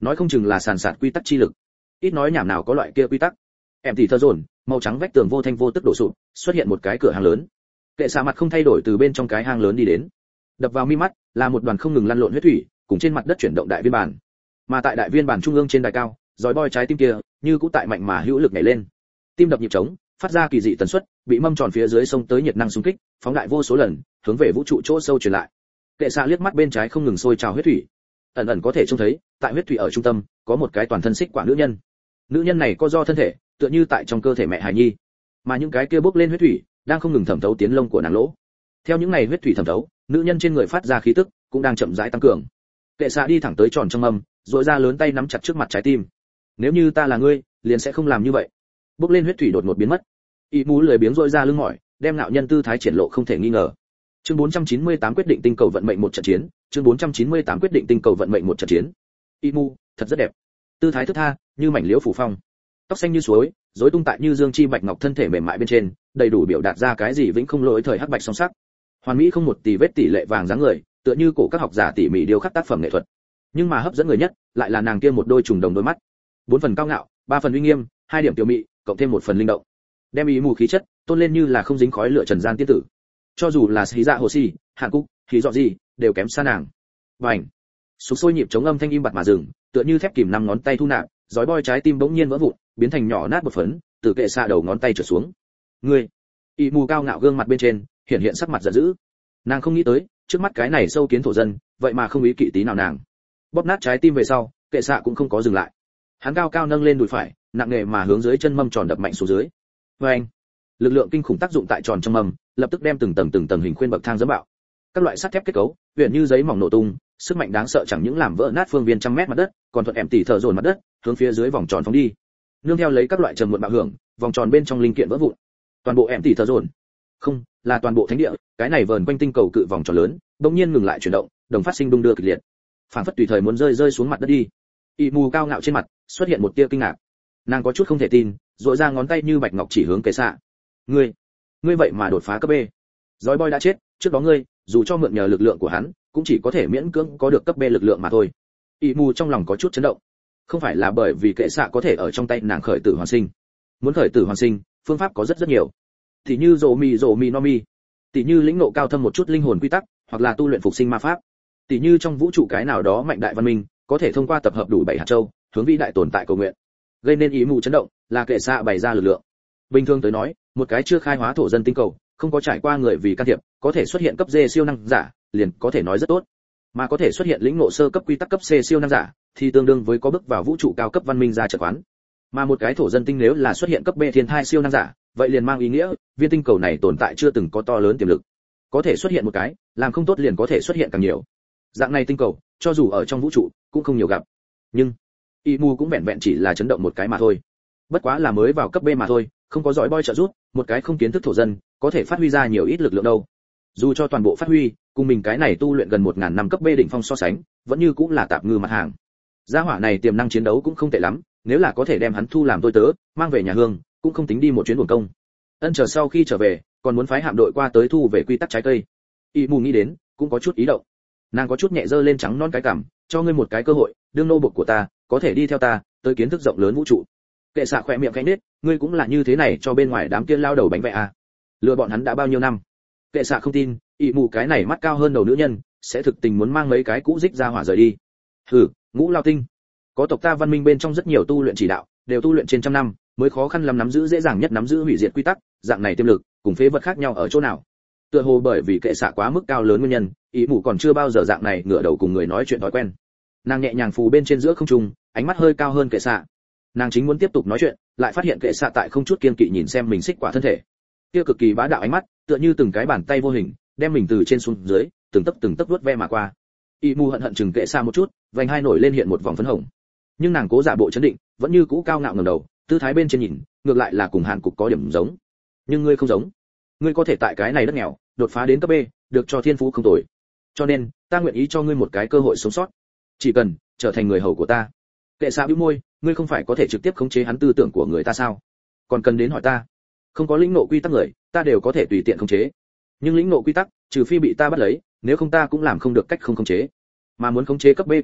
nói không chừng là sàn sạt quy tắc chi lực. Ít nói nhảm nào có loại kia quy tắc. Em thì thơ dồn, màu trắng vách tường vô thanh vô tức đổ sụp, xuất hiện một cái cửa hàng lớn. Kệ xạ mặt không thay đổi từ bên trong cái hang lớn đi đến. Đập vào mi mắt là một đoàn không ngừng lăn lộn huyết thủy, cùng trên mặt đất chuyển động đại viên bản. Mà tại đại viên bản trung ương trên đài cao, giói boi trái tim kia, như cũ tại mạnh mà hữu lực nhảy lên. Tim đập nhịp trống, phát ra kỳ dị tần suất, bị mâm tròn phía dưới sông tới nhiệt năng xung kích, phóng đại vô số lần, hướng về vũ trụ chỗ sâu truyền lại. Kệ xạ liếc mắt bên trái không ngừng sôi trào huyết thủy, ẩn ẩn có thể trông thấy, tại huyết thủy ở trung tâm, có một cái toàn thân xích quả nữ nhân. Nữ nhân này có do thân thể, tựa như tại trong cơ thể mẹ hài nhi, mà những cái kia bốc lên huyết thủy, đang không ngừng thẩm thấu tiến lông của nàng lỗ. Theo những này huyết thủy thẩm thấu, nữ nhân trên người phát ra khí tức, cũng đang chậm rãi tăng cường. Kệ xạ đi thẳng tới tròn trong mâm, duỗi ra lớn tay nắm chặt trước mặt trái tim. Nếu như ta là ngươi, liền sẽ không làm như vậy. Bốc lên huyết thủy đột ngột biến mất. Y Mù lười biếng duỗi ra lưng mỏi, đem ngạo nhân tư thái triển lộ không thể nghi ngờ. Chương bốn trăm chín mươi tám quyết định tinh cầu vận mệnh một trận chiến, chương bốn trăm chín mươi tám quyết định tinh cầu vận mệnh một trận chiến. Y Mù, thật rất đẹp. Tư thái thức tha, như mảnh liễu phủ phong. Tóc xanh như suối, rối tung tại như dương chi bạch ngọc thân thể mềm mại bên trên, đầy đủ biểu đạt ra cái gì vĩnh không lỗi thời hắc bạch song sắc. Hoàn mỹ không một tì vết tỷ lệ vàng dáng người, tựa như cổ các học giả tỉ mỉ điêu khắc tác phẩm nghệ thuật. Nhưng mà hấp dẫn người nhất, lại là nàng kia một đôi trùng đồng đôi mắt. Bốn phần cao ngạo, ba phần uy nghiêm, hai điểm tiểu mị, cộng thêm một phần linh động. Đem ý mù khí chất, tôn lên như là không dính khói lửa trần gian tiên tử. Cho dù là Sĩ Dạ Hồ Sĩ, Hàn Cúc, thì dọ gì, đều kém xa nàng. Bành. Sục sôi nhịp chống âm thanh im bặt mà dừng, tựa như thép kìm năm ngón tay thu nạp, giói boi trái tim bỗng nhiên vỡ vụn, biến thành nhỏ nát một phấn, từ kệ xạ đầu ngón tay trở xuống. Ngươi. Y mù cao ngạo gương mặt bên trên, hiện hiện sắc mặt giận dữ. Nàng không nghĩ tới, trước mắt cái này sâu kiến thổ dân, vậy mà không ý kỵ tí nào nàng. Bóp nát trái tim về sau, kệ xạ cũng không có dừng lại. Hắn cao cao nâng lên đùi phải, nặng nề mà hướng dưới chân mâm tròn đập mạnh xuống dưới. Oeng! Lực lượng kinh khủng tác dụng tại tròn trong mâm, lập tức đem từng tầng từng tầng hình khuyên bậc thang giẫm bạo. Các loại sắt thép kết cấu, huyền như giấy mỏng nổ tung, sức mạnh đáng sợ chẳng những làm vỡ nát phương viên trăm mét mặt đất, còn thuận ẻm tỉ thở dồn mặt đất, hướng phía dưới vòng tròn phóng đi. Nương theo lấy các loại trầm muộn bạo hưởng, vòng tròn bên trong linh kiện vỡ vụn. Toàn bộ ẻm tỉ thở dồn, không, là toàn bộ thánh địa, cái này vờn quanh tinh cầu cự vòng tròn lớn, bỗng nhiên ngừng lại chuyển động, đồng phát sinh đung đưa kịch liệt. Phản phất tùy thời muốn rơi rơi xuống mặt đất đi. Y mù cao ngạo trên mặt xuất hiện một tia kinh ngạc. Nàng có chút không thể tin, duỗi ra ngón tay như bạch ngọc chỉ hướng kệ xạ. Ngươi, ngươi vậy mà đột phá cấp B. Giói boy đã chết, trước đó ngươi, dù cho mượn nhờ lực lượng của hắn, cũng chỉ có thể miễn cưỡng có được cấp B lực lượng mà thôi. Y mù trong lòng có chút chấn động. Không phải là bởi vì kệ xạ có thể ở trong tay nàng khởi tử hoàn sinh. Muốn khởi tử hoàn sinh, phương pháp có rất rất nhiều. Thì như rồ mì rồ mì no mi, tỷ như lĩnh ngộ cao thâm một chút linh hồn quy tắc, hoặc là tu luyện phục sinh ma pháp. Tỷ như trong vũ trụ cái nào đó mạnh đại văn minh, có thể thông qua tập hợp đủ bảy hạt châu, hướng vĩ đại tồn tại cầu nguyện. Gây nên ý mù chấn động, là kệ xạ bày ra lực lượng. Bình thường tới nói, một cái chưa khai hóa thổ dân tinh cầu, không có trải qua người vì can thiệp, có thể xuất hiện cấp D siêu năng giả, liền có thể nói rất tốt. Mà có thể xuất hiện lĩnh ngộ sơ cấp quy tắc cấp C siêu năng giả, thì tương đương với có bước vào vũ trụ cao cấp văn minh ra chợt quán. Mà một cái thổ dân tinh nếu là xuất hiện cấp B thiên thai siêu năng giả, vậy liền mang ý nghĩa, viên tinh cầu này tồn tại chưa từng có to lớn tiềm lực. Có thể xuất hiện một cái, làm không tốt liền có thể xuất hiện càng nhiều. Dạng này tinh cầu, cho dù ở trong vũ trụ, cũng không nhiều gặp. Nhưng, Imu cũng vẹn vẹn chỉ là chấn động một cái mà thôi. Bất quá là mới vào cấp B mà thôi, không có giỏi boy trợ giúp, một cái không kiến thức thổ dân, có thể phát huy ra nhiều ít lực lượng đâu. Dù cho toàn bộ phát huy, cùng mình cái này tu luyện gần một ngàn năm cấp B đỉnh phong so sánh, vẫn như cũng là tạp ngư mặt hàng. Gia hỏa này tiềm năng chiến đấu cũng không tệ lắm, nếu là có thể đem hắn thu làm tôi tớ, mang về nhà hương, cũng không tính đi một chuyến uổng công. Ân chờ sau khi trở về, còn muốn phái hạm đội qua tới thu về quy tắc trái cây. Imu nghĩ đến, cũng có chút ý động. Nàng có chút nhẹ dơ lên trắng non cái cằm, cho ngươi một cái cơ hội, đương nô bộc của ta, có thể đi theo ta, tới kiến thức rộng lớn vũ trụ. Kệ xạ khỏe miệng cánh nết, ngươi cũng là như thế này cho bên ngoài đám kia lao đầu bánh vẽ à? Lừa bọn hắn đã bao nhiêu năm? Kệ xạ không tin, Imu cái này mắt cao hơn đầu nữ nhân, sẽ thực tình muốn mang mấy cái cũ dích ra hỏa rời đi. Hừ, ngũ lao tinh. Có tộc ta văn minh bên trong rất nhiều tu luyện chỉ đạo, đều tu luyện trên trăm năm, mới khó khăn lắm nắm giữ dễ dàng nhất nắm giữ hủy diệt quy tắc, dạng này tiềm lực, cùng phế vật khác nhau ở chỗ nào? Tựa hồ bởi vì kệ xạ quá mức cao lớn nguyên nhân, ý mù còn chưa bao giờ dạng này ngửa đầu cùng người nói chuyện thói quen. Nàng nhẹ nhàng phù bên trên giữa không trung, ánh mắt hơi cao hơn kệ xạ. Nàng chính muốn tiếp tục nói chuyện, lại phát hiện kệ xạ tại không chút kiên kỵ nhìn xem mình xích quả thân thể. Kia cực kỳ bá đạo ánh mắt, tựa như từng cái bàn tay vô hình, đem mình từ trên xuống dưới, từng tấc từng tấc vuốt ve mà qua. Ý mù hận hận chừng kệ xạ một chút, vành hai nổi lên hiện một vòng phấn hồng. Nhưng nàng cố giả bộ chấn định, vẫn như cũ cao ngạo ngẩng đầu, tư thái bên trên nhìn, ngược lại là cùng Hàn Cục có điểm giống. Nhưng ngươi không giống. Ngươi có thể tại cái này đất nghèo, đột phá đến cấp B, được cho thiên phú không tồi. Cho nên, ta nguyện ý cho ngươi một cái cơ hội sống sót. Chỉ cần trở thành người hầu của ta. Kệ xạ bĩu môi, ngươi không phải có thể trực tiếp khống chế hắn tư tưởng của người ta sao? Còn cần đến hỏi ta? Không có lĩnh ngộ quy tắc người, ta đều có thể tùy tiện khống chế. Nhưng lĩnh ngộ quy tắc, trừ phi bị ta bắt lấy, nếu không ta cũng làm không được cách không khống chế. Mà muốn khống chế cấp B cường giả,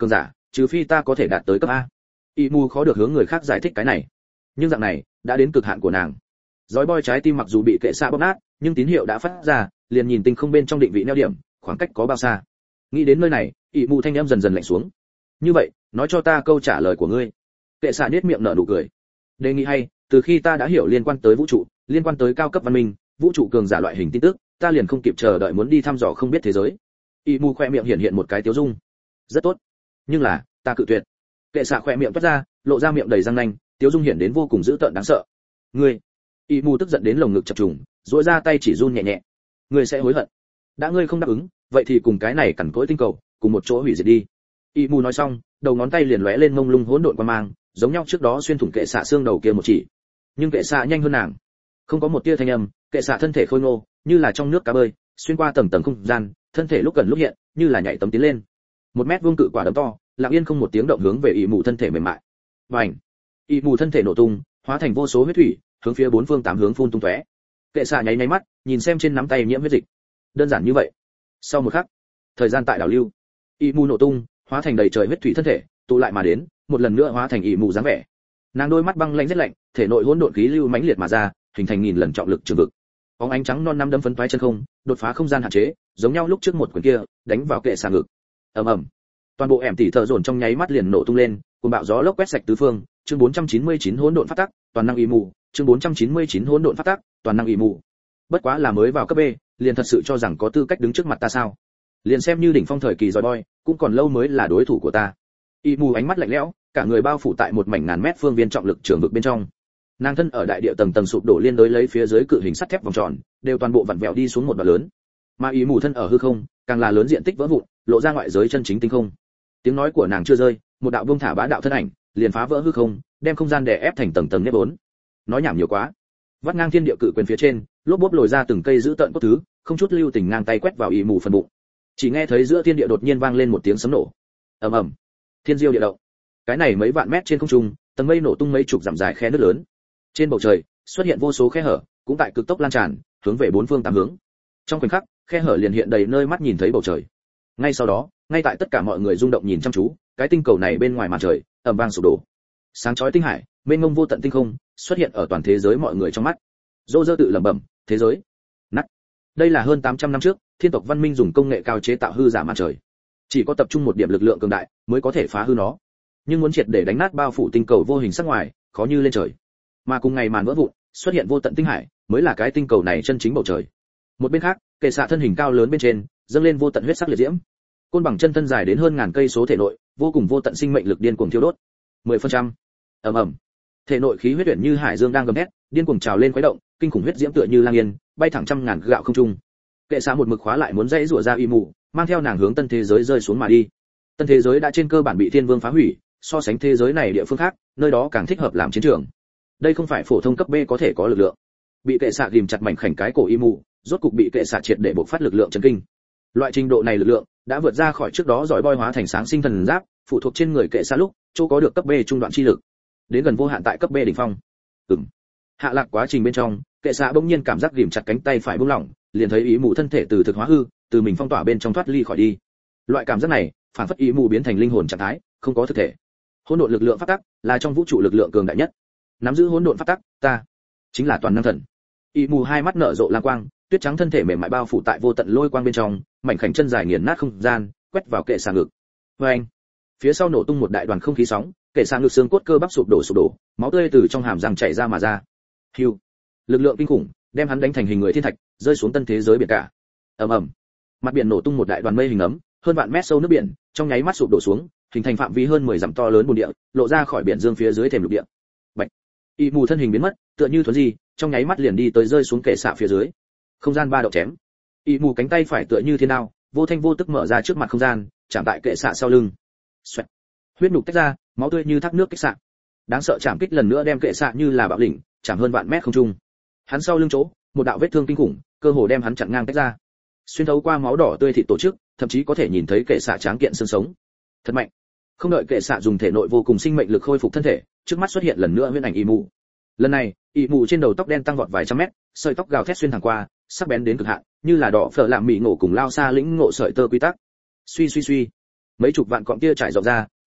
trừ phi ta có thể đạt tới cấp a. Y mù khó được hướng người khác giải thích cái này, nhưng dạng này đã đến cực hạn của nàng. Dói boy trái tim mặc dù bị kệ xạ bóp nát, nhưng tín hiệu đã phát ra, liền nhìn tinh không bên trong định vị neo điểm, khoảng cách có bao xa. Nghĩ đến nơi này, Y mù thanh âm dần dần lạnh xuống. Như vậy, nói cho ta câu trả lời của ngươi. Kệ xạ nhếch miệng nở nụ cười. Đề nghị hay, từ khi ta đã hiểu liên quan tới vũ trụ, liên quan tới cao cấp văn minh, vũ trụ cường giả loại hình tin tức, ta liền không kịp chờ đợi muốn đi thăm dò không biết thế giới. Y mù khoe miệng hiện hiện một cái tiếu dung. Rất tốt, nhưng là ta cự tuyệt. Kệ xạ khoe miệng toát ra, lộ ra miệng đầy răng nanh, tiếu dung hiện đến vô cùng dữ tợn đáng sợ. Ngươi, Y mù tức giận đến lồng ngực chập trùng, duỗi ra tay chỉ run nhẹ nhẹ. Ngươi sẽ hối hận. Đã ngươi không đáp ứng, vậy thì cùng cái này cằn cỗi tinh cầu, cùng một chỗ hủy diệt đi. Y mù nói xong, đầu ngón tay liền lóe lên mông lung hỗn độn quang mang, giống nhau trước đó xuyên thủng kệ xạ xương đầu kia một chỉ. Nhưng kệ xạ nhanh hơn nàng, không có một tia thanh âm, kệ xạ thân thể khôi ngô, như là trong nước cá bơi, xuyên qua tầng tầng không gian, thân thể lúc gần lúc hiện, như là nhảy tấm tiến lên. Một mét vuông cự quả đấm to, lặng yên không một tiếng động hướng về Y mù thân thể mềm mại. Bành! Y mù thân thể nổ tung, hóa thành vô số huyết thủy, hướng phía bốn phương tám hướng phun tung tóe. Kệ xạ nháy nháy mắt, nhìn xem trên nắm tay nhiễm huyết dịch. Đơn giản như vậy. Sau một khắc, thời gian tại đảo lưu, Y mù nổ tung, hóa thành đầy trời huyết thủy thân thể, tụ lại mà đến, một lần nữa hóa thành Y mù dáng vẻ. Nàng đôi mắt băng lãnh rất lạnh, thể nội hỗn độn khí lưu mãnh liệt mà ra, hình thành nghìn lần trọng lực trường vực. Bóng ánh trắng non năm đấm phấn toái chân không, đột phá không gian hạn chế, giống nhau lúc trước một quyền kia, đánh vào kệ xạ ngực. Ầm ầm. Toàn bộ ẻm tỉ thợ dồn trong nháy mắt liền nổ tung lên, cuồng bạo gió lốc quét sạch tứ phương, chương bốn trăm chín mươi chín hỗn độn phát tắc, toàn năng Y mù, chương bốn trăm chín mươi chín hỗn độn phát tắc, toàn năng Y mù. Bất quá là mới vào cấp B, liền thật sự cho rằng có tư cách đứng trước mặt ta sao? Liền xem như đỉnh phong thời kỳ giỏi boy, cũng còn lâu mới là đối thủ của ta. Y mù ánh mắt lạnh lẽo, cả người bao phủ tại một mảnh ngàn mét phương viên trọng lực trường vực bên trong. Nàng thân ở đại địa tầng tầng sụp đổ liên đối lấy phía dưới cự hình sắt thép vòng tròn, đều toàn bộ vặn vẹo đi xuống một đoạn lớn. Mà Y mù thân ở hư không, càng là lớn diện tích vỡ vụn, lộ ra ngoại giới chân chính tinh không. Tiếng nói của nàng chưa rơi, một đạo buông thả bá đạo thân ảnh, liền phá vỡ hư không, đem không gian đè ép thành tầng tầng nếp vốn. Nói nhảm nhiều quá. Vắt ngang thiên địa cự quyền phía trên, lốp bốp lồi ra từng cây giữ tận cốt thứ, không chút lưu tình ngang tay quét vào Y mù phần bụng. Chỉ nghe thấy giữa thiên địa đột nhiên vang lên một tiếng sấm nổ. Ầm ầm. Thiên diêu địa động. Cái này mấy vạn mét trên không trung, tầng mây nổ tung mấy chục dặm dài khe nứt lớn. Trên bầu trời xuất hiện vô số khe hở, cũng tại cực tốc lan tràn, hướng về bốn phương tám hướng. Trong khoảnh khắc, khe hở liền hiện đầy nơi mắt nhìn thấy bầu trời. Ngay sau đó, ngay tại tất cả mọi người rung động nhìn chăm chú, cái tinh cầu này bên ngoài màn trời ầm vang sụp đổ. Sáng chói tinh hải, mênh mông vô tận tinh không, xuất hiện ở toàn thế giới mọi người trong mắt. Dô dơ tự lẩm bẩm, thế giới nát. Đây là hơn tám trăm năm trước, thiên tộc văn minh dùng công nghệ cao chế tạo hư giả màn trời. Chỉ có tập trung một điểm lực lượng cường đại mới có thể phá hư nó. Nhưng muốn triệt để đánh nát bao phủ tinh cầu vô hình sắc ngoài, khó như lên trời. Mà cùng ngày màn vỡ vụn, xuất hiện vô tận tinh hải, mới là cái tinh cầu này chân chính bầu trời. Một bên khác, kệ xạ thân hình cao lớn bên trên, dâng lên vô tận huyết sắc liệt diễm. Côn bằng chân thân dài đến hơn ngàn cây số thể nội, vô cùng vô tận sinh mệnh lực điên cuồng thiêu đốt. mười phần trăm. Ầm ầm. Thể nội khí huyết uyển như hải dương đang gầm thét, điên cuồng trào lên khuấy động, kinh khủng huyết diễm tựa như lang yên, bay thẳng trăm ngàn gạo không trung. Kệ xạ một mực khóa lại muốn dãy rủa ra Y mù, mang theo nàng hướng tân thế giới rơi xuống mà đi. Tân thế giới đã trên cơ bản bị thiên vương phá hủy, so sánh thế giới này địa phương khác, nơi đó càng thích hợp làm chiến trường. Đây không phải phổ thông cấp B có thể có lực lượng. Bị kệ xạ ghìm chặt mảnh khảnh cái cổ Y mù, rốt cục bị kệ xạ triệt để bộc phát lực lượng chấn kinh. Loại trình độ này lực lượng đã vượt ra khỏi trước đó giỏi boy hóa thành sáng sinh thần giáp, phụ thuộc trên người kệ xạ lúc, chỗ có được cấp B trung đoạn chi lực, đến gần vô hạn tại cấp B đỉnh phong. Ừm. Hạ lạc quá trình bên trong, kệ xạ bỗng nhiên cảm giác ghìm chặt cánh tay phải buông lỏng, liền thấy ý mù thân thể từ thực hóa hư, từ mình phong tỏa bên trong thoát ly khỏi đi. Loại cảm giác này, phản phất ý mù biến thành linh hồn trạng thái, không có thực thể. Hỗn độn lực lượng phát tắc, là trong vũ trụ lực lượng cường đại nhất. Nắm giữ hỗn độn phát tắc, ta chính là toàn năng thần. Ý mù hai mắt nở rộ lam quang, tuyết trắng thân thể mềm mại bao phủ tại vô tận lôi quang bên trong, mảnh khảnh chân dài nghiền nát không gian, quét vào kệ xạ ngực. Oeng! Phía sau nổ tung một đại đoàn không khí sóng, kệ xạ ngực xương cốt cơ bắp sụp đổ sụp đổ, máu tươi từ trong hàm răng chảy ra mà ra. Hưu! Lực lượng kinh khủng, đem hắn đánh thành hình người thiên thạch, rơi xuống tân thế giới biển cả. Ầm ầm! Mặt biển nổ tung một đại đoàn mây hình ấm, hơn vạn mét sâu nước biển, trong nháy mắt sụp đổ xuống, hình thành phạm vi hơn mười dặm to lớn bùn địa, lộ ra khỏi biển dương phía dưới thềm lục địa. Bạch! Y mù thân hình biến mất, tựa như thuấn di, trong nháy mắt liền đi tới rơi xuống kệ xạ phía dưới. Không gian ba động chém. Y mù cánh tay phải tựa như thiên đao, vô thanh vô tức mở ra trước mặt không gian, chạm tại kệ xạ sau lưng. Xoẹt. Huyết nục tách ra, máu tươi như thác nước kích xạ. Đáng sợ chạm kích lần nữa đem kệ xạ như là bạo đỉnh, chạm hơn vạn mét không trung. Hắn sau lưng chỗ, một đạo vết thương kinh khủng, cơ hồ đem hắn chặn ngang tách ra. Xuyên thấu qua máu đỏ tươi thịt tổ chức, thậm chí có thể nhìn thấy kệ xạ tráng kiện xương sống. Thật mạnh. Không đợi kệ xạ dùng thể nội vô cùng sinh mệnh lực khôi phục thân thể, trước mắt xuất hiện lần nữa huyễn ảnh Y mù. Lần này, Y mù trên đầu tóc đen tăng vọt vài trăm mét, sợi tóc gào thét xuyên thẳng qua, sắc bén đến cực hạn, như là đỏ phở làm mị ngộ cùng lao xa lĩnh ngộ sợi tơ quy tắc. Suy suy suy, mấy chục vạn cọng tia trải rộng ra,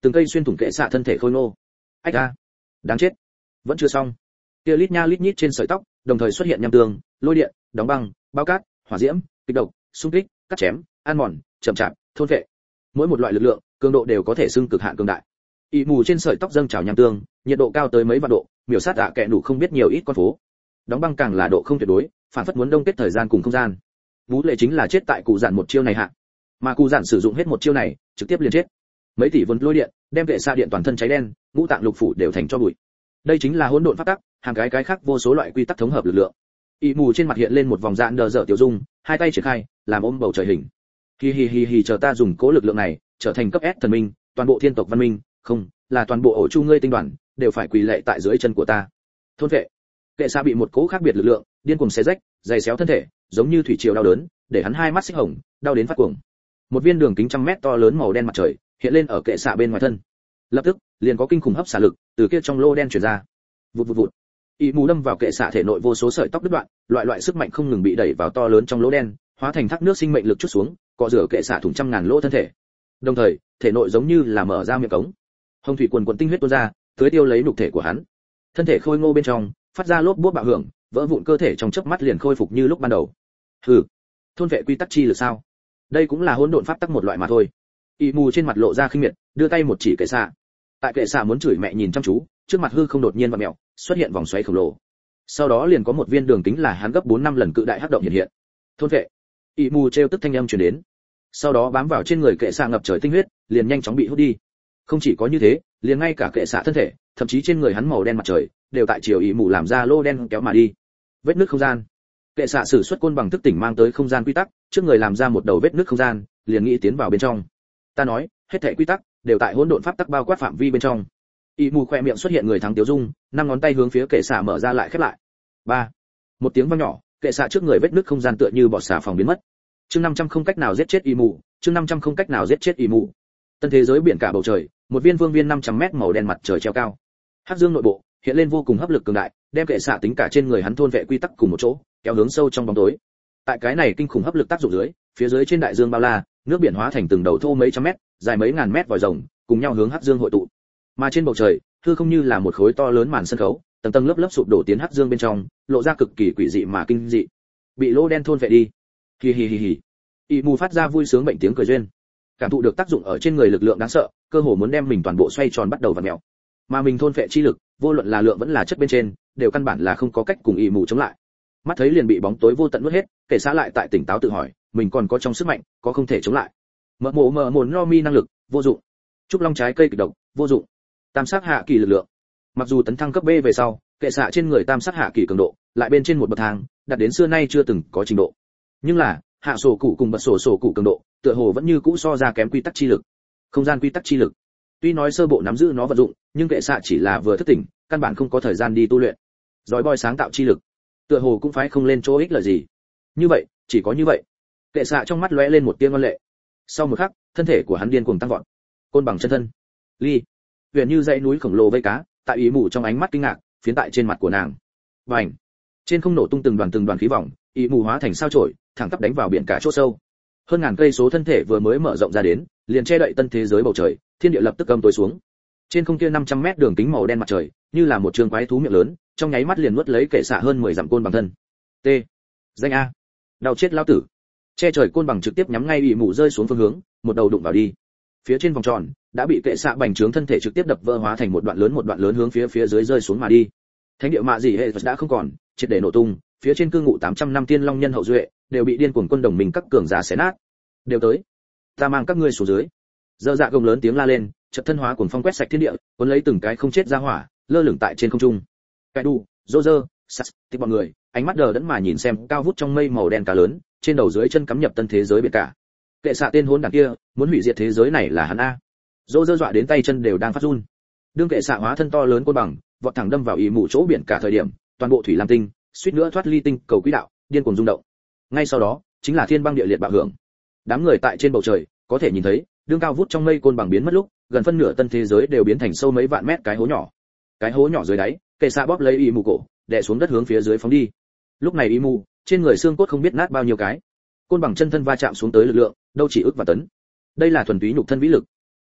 từng cây xuyên thủng kệ xạ thân thể khôi ngô. Ách a, đáng chết, vẫn chưa xong. Kia lít nha lít nhít trên sợi tóc đồng thời xuất hiện nham tương, lôi điện, đóng băng, bao cát, hỏa diễm, kịch độc, xung kích, cắt chém, ăn mòn, chậm chạp, thôn phệ. Mỗi một loại lực lượng, cường độ đều có thể xưng cực hạn cường đại. Y mù trên sợi tóc dâng trào nham tương, nhiệt độ cao tới mấy vạn độ, miểu sát ạ kẹ đủ không biết nhiều ít con phố. Đóng băng càng là độ không tuyệt đối, phản phất muốn đông kết thời gian cùng không gian. Vũ lệ chính là chết tại cụ giản một chiêu này hạ, mà cụ giản sử dụng hết một chiêu này, trực tiếp liền chết. Mấy tỷ vốn lôi điện, đem kệ xạ điện toàn thân cháy đen, ngũ tạng lục phủ đều thành cho bụi. Đây chính là hỗn độn pháp tắc, hàng cái cái khác vô số loại quy tắc thống hợp lực lượng. Y mù trên mặt hiện lên một vòng dạn đờ dở tiểu dung, hai tay triển khai, làm ôm bầu trời hình. Hi hi hi hi, chờ ta dùng cố lực lượng này, trở thành cấp S thần minh, toàn bộ thiên tộc văn minh, không, là toàn bộ ổ chu ngươi tinh đoàn, đều phải quỳ lạy tại dưới chân của ta. Thôn vệ. Kệ xạ bị một cỗ khác biệt lực lượng, điên cuồng xé rách, giày xéo thân thể, giống như thủy triều đau đớn, để hắn hai mắt xích hồng, đau đến phát cuồng. Một viên đường kính trăm mét to lớn màu đen mặt trời, hiện lên ở kệ xạ bên ngoài thân. Lập tức, liền có kinh khủng hấp xả lực từ kia trong lô đen truyền ra. Vụt vụt vụt. Y mù đâm vào kệ xạ thể nội vô số sợi tóc đứt đoạn, loại loại sức mạnh không ngừng bị đẩy vào to lớn trong lỗ đen, hóa thành thác nước sinh mệnh lực chút xuống, cọ rửa kệ xạ thủng trăm ngàn lỗ thân thể. Đồng thời, thể nội giống như là mở ra miệng cống. Hồng thủy quần quần tinh huyết tuôn ra, tưới tiêu lấy nhục thể của hắn. Thân thể khôi ngô bên trong, phát ra lốp bốp bạo hưởng, vỡ vụn cơ thể trong chớp mắt liền khôi phục như lúc ban đầu. Hừ, thôn vệ quy tắc chi lực sao? Đây cũng là hỗn độn pháp tắc một loại mà thôi. Y mù trên mặt lộ ra khinh miệt, đưa tay một chỉ kệ xạ. Tại kệ xạ muốn chửi mẹ nhìn chăm chú, trước mặt hư không đột nhiên vặn mèo, xuất hiện vòng xoáy khổng lồ. Sau đó liền có một viên đường kính là hắn gấp bốn năm lần cự đại hắc động hiện hiện. Thôn vệ. Y mù treo tức thanh âm truyền đến. Sau đó bám vào trên người kệ xạ ngập trời tinh huyết, liền nhanh chóng bị hút đi. Không chỉ có như thế, liền ngay cả kệ xạ thân thể, thậm chí trên người hắn màu đen mặt trời, đều tại chiều Y mù làm ra lô đen kéo mà đi. Vết nứt không gian. Kệ xạ sử xuất côn bằng thức tỉnh mang tới không gian quy tắc, trước người làm ra một đầu vết nứt không gian, liền nghĩ tiến vào bên trong. Ta nói, hết thảy quy tắc đều tại hỗn độn pháp tắc bao quát phạm vi bên trong. Y mù khoe miệng xuất hiện người thắng tiêu dung, năm ngón tay hướng phía kệ xạ mở ra lại khép lại. Ba. Một tiếng vang nhỏ, kệ xạ trước người vết nứt không gian tựa như bọt xà phòng biến mất. Chương năm trăm không cách nào giết chết Y mù, chương năm trăm không cách nào giết chết Y mù. Tân thế giới biển cả bầu trời, một viên vương viên năm trăm mét màu đen mặt trời treo cao. Hắc dương nội bộ hiện lên vô cùng hấp lực cường đại, đem kệ xạ tính cả trên người hắn thôn vệ quy tắc cùng một chỗ, kéo hướng sâu trong bóng tối. Tại cái này kinh khủng hấp lực tác dụng dưới, phía dưới trên đại dương bao la, nước biển hóa thành từng đầu thô mấy trăm mét, dài mấy ngàn mét vòi rồng, cùng nhau hướng hắc dương hội tụ. Mà trên bầu trời, hư không như là một khối to lớn màn sân khấu, tầng tầng lớp lớp sụp đổ tiến hắc dương bên trong, lộ ra cực kỳ quỷ dị mà kinh dị. Bị lỗ đen thôn vệ đi. Hi hi hi hi. Y mù phát ra vui sướng bệnh tiếng cười duyên. Cảm thụ được tác dụng ở trên người lực lượng đáng sợ, cơ hồ muốn đem mình toàn bộ xoay tròn bắt đầu vặn mèo. Mà mình thôn vệ chi lực, vô luận là lượng vẫn là chất bên trên, đều căn bản là không có cách cùng Y mù chống lại. Mắt thấy liền bị bóng tối vô tận nuốt hết, kể xã lại tại tỉnh táo tự hỏi, mình còn có trong sức mạnh, có không thể chống lại. Mỡ mồ mỡ mồn no mi năng lực, vô dụng. Trúc long trái cây kịch độc, vô dụng. Tam sát hạ kỳ lực lượng. Mặc dù tấn thăng cấp B về sau, kệ xạ trên người tam sát hạ kỳ cường độ, lại bên trên một bậc thang, đạt đến xưa nay chưa từng có trình độ. Nhưng là, hạ sổ cụ cùng bật sổ sổ cụ cường độ, tựa hồ vẫn như cũ so ra kém quy tắc chi lực. Không gian quy tắc chi lực. Tuy nói sơ bộ nắm giữ nó vận dụng, nhưng kệ xạ chỉ là vừa thức tỉnh, căn bản không có thời gian đi tu luyện. Giỏi boy sáng tạo chi lực, tựa hồ cũng phải không lên chỗ ích lợi gì. Như vậy, chỉ có như vậy. Kệ xạ trong mắt lóe lên một tia ngoan lệ. Sau một khắc, thân thể của hắn điên cuồng tăng vọt. Côn bằng chân thân. Ly. Huyền như dãy núi khổng lồ vây cá, tại ý mù trong ánh mắt kinh ngạc, phiến tại trên mặt của nàng. Bành. Trên không nổ tung từng đoàn từng đoàn khí vòng, ý mù hóa thành sao chổi, thẳng tắp đánh vào biển cả chỗ sâu. Hơn ngàn cây số thân thể vừa mới mở rộng ra đến, liền che đậy tân thế giới bầu trời, thiên địa lập tức âm tối xuống. Trên không kia năm trăm mét đường kính màu đen mặt trời, như là một trường quái thú miệng lớn, trong nháy mắt liền nuốt lấy kệ xạ hơn mười dặm côn bằng thân. T. Danh a. Đau chết lão tử. Che trời côn bằng trực tiếp nhắm ngay ý mù rơi xuống phương hướng, một đầu đụng vào đi. Phía trên vòng tròn đã bị kệ xạ bành trướng thân thể trực tiếp đập vỡ hóa thành một đoạn lớn một đoạn lớn hướng phía phía dưới rơi xuống mà đi. Thánh địa mạ gì hệ đã không còn, triệt để nổ tung, phía trên cư ngụ tám trăm năm tiên long nhân hậu duệ đều bị điên cuồng quân đồng mình các cường giả xé nát. Đều tới, ta mang các ngươi xuống dưới. Dơ dạ gồng lớn tiếng la lên, chợt thân hóa cuồng phong quét sạch thiên địa, cuốn lấy từng cái không chết ra hỏa, lơ lửng tại trên không trung. Cái đu, rô rơ, sắt, thì bọn người, ánh mắt đờ đẫn mà nhìn xem cao vút trong mây màu đen cá lớn, trên đầu dưới chân cắm nhập tân thế giới biển cả. Kệ xạ tên hỗn đản kia, muốn hủy diệt thế giới này là hắn a. Rô rơ dọa đến tay chân đều đang phát run. Đương kệ xạ hóa thân to lớn côn bằng, vọt thẳng đâm vào ý mù chỗ biển cả thời điểm, toàn bộ thủy lam tinh, suýt nữa thoát ly tinh cầu quỹ đạo, điên cuồng rung động. Ngay sau đó, chính là thiên băng địa liệt bạo hưởng. Đám người tại trên bầu trời, có thể nhìn thấy, đương cao vút trong mây côn bằng biến mất lúc, gần phân nửa tân thế giới đều biến thành sâu mấy vạn mét cái hố nhỏ. Cái hố nhỏ dưới đáy, kệ xạ bóp lấy ý mù cổ, đè xuống đất hướng phía dưới phóng đi. Lúc này ý mù, trên người xương cốt không biết nát bao nhiêu cái. Côn bằng chân thân va chạm xuống tới lực lượng, đâu chỉ ức và tấn. Đây là thuần túy nhục thân vĩ lực.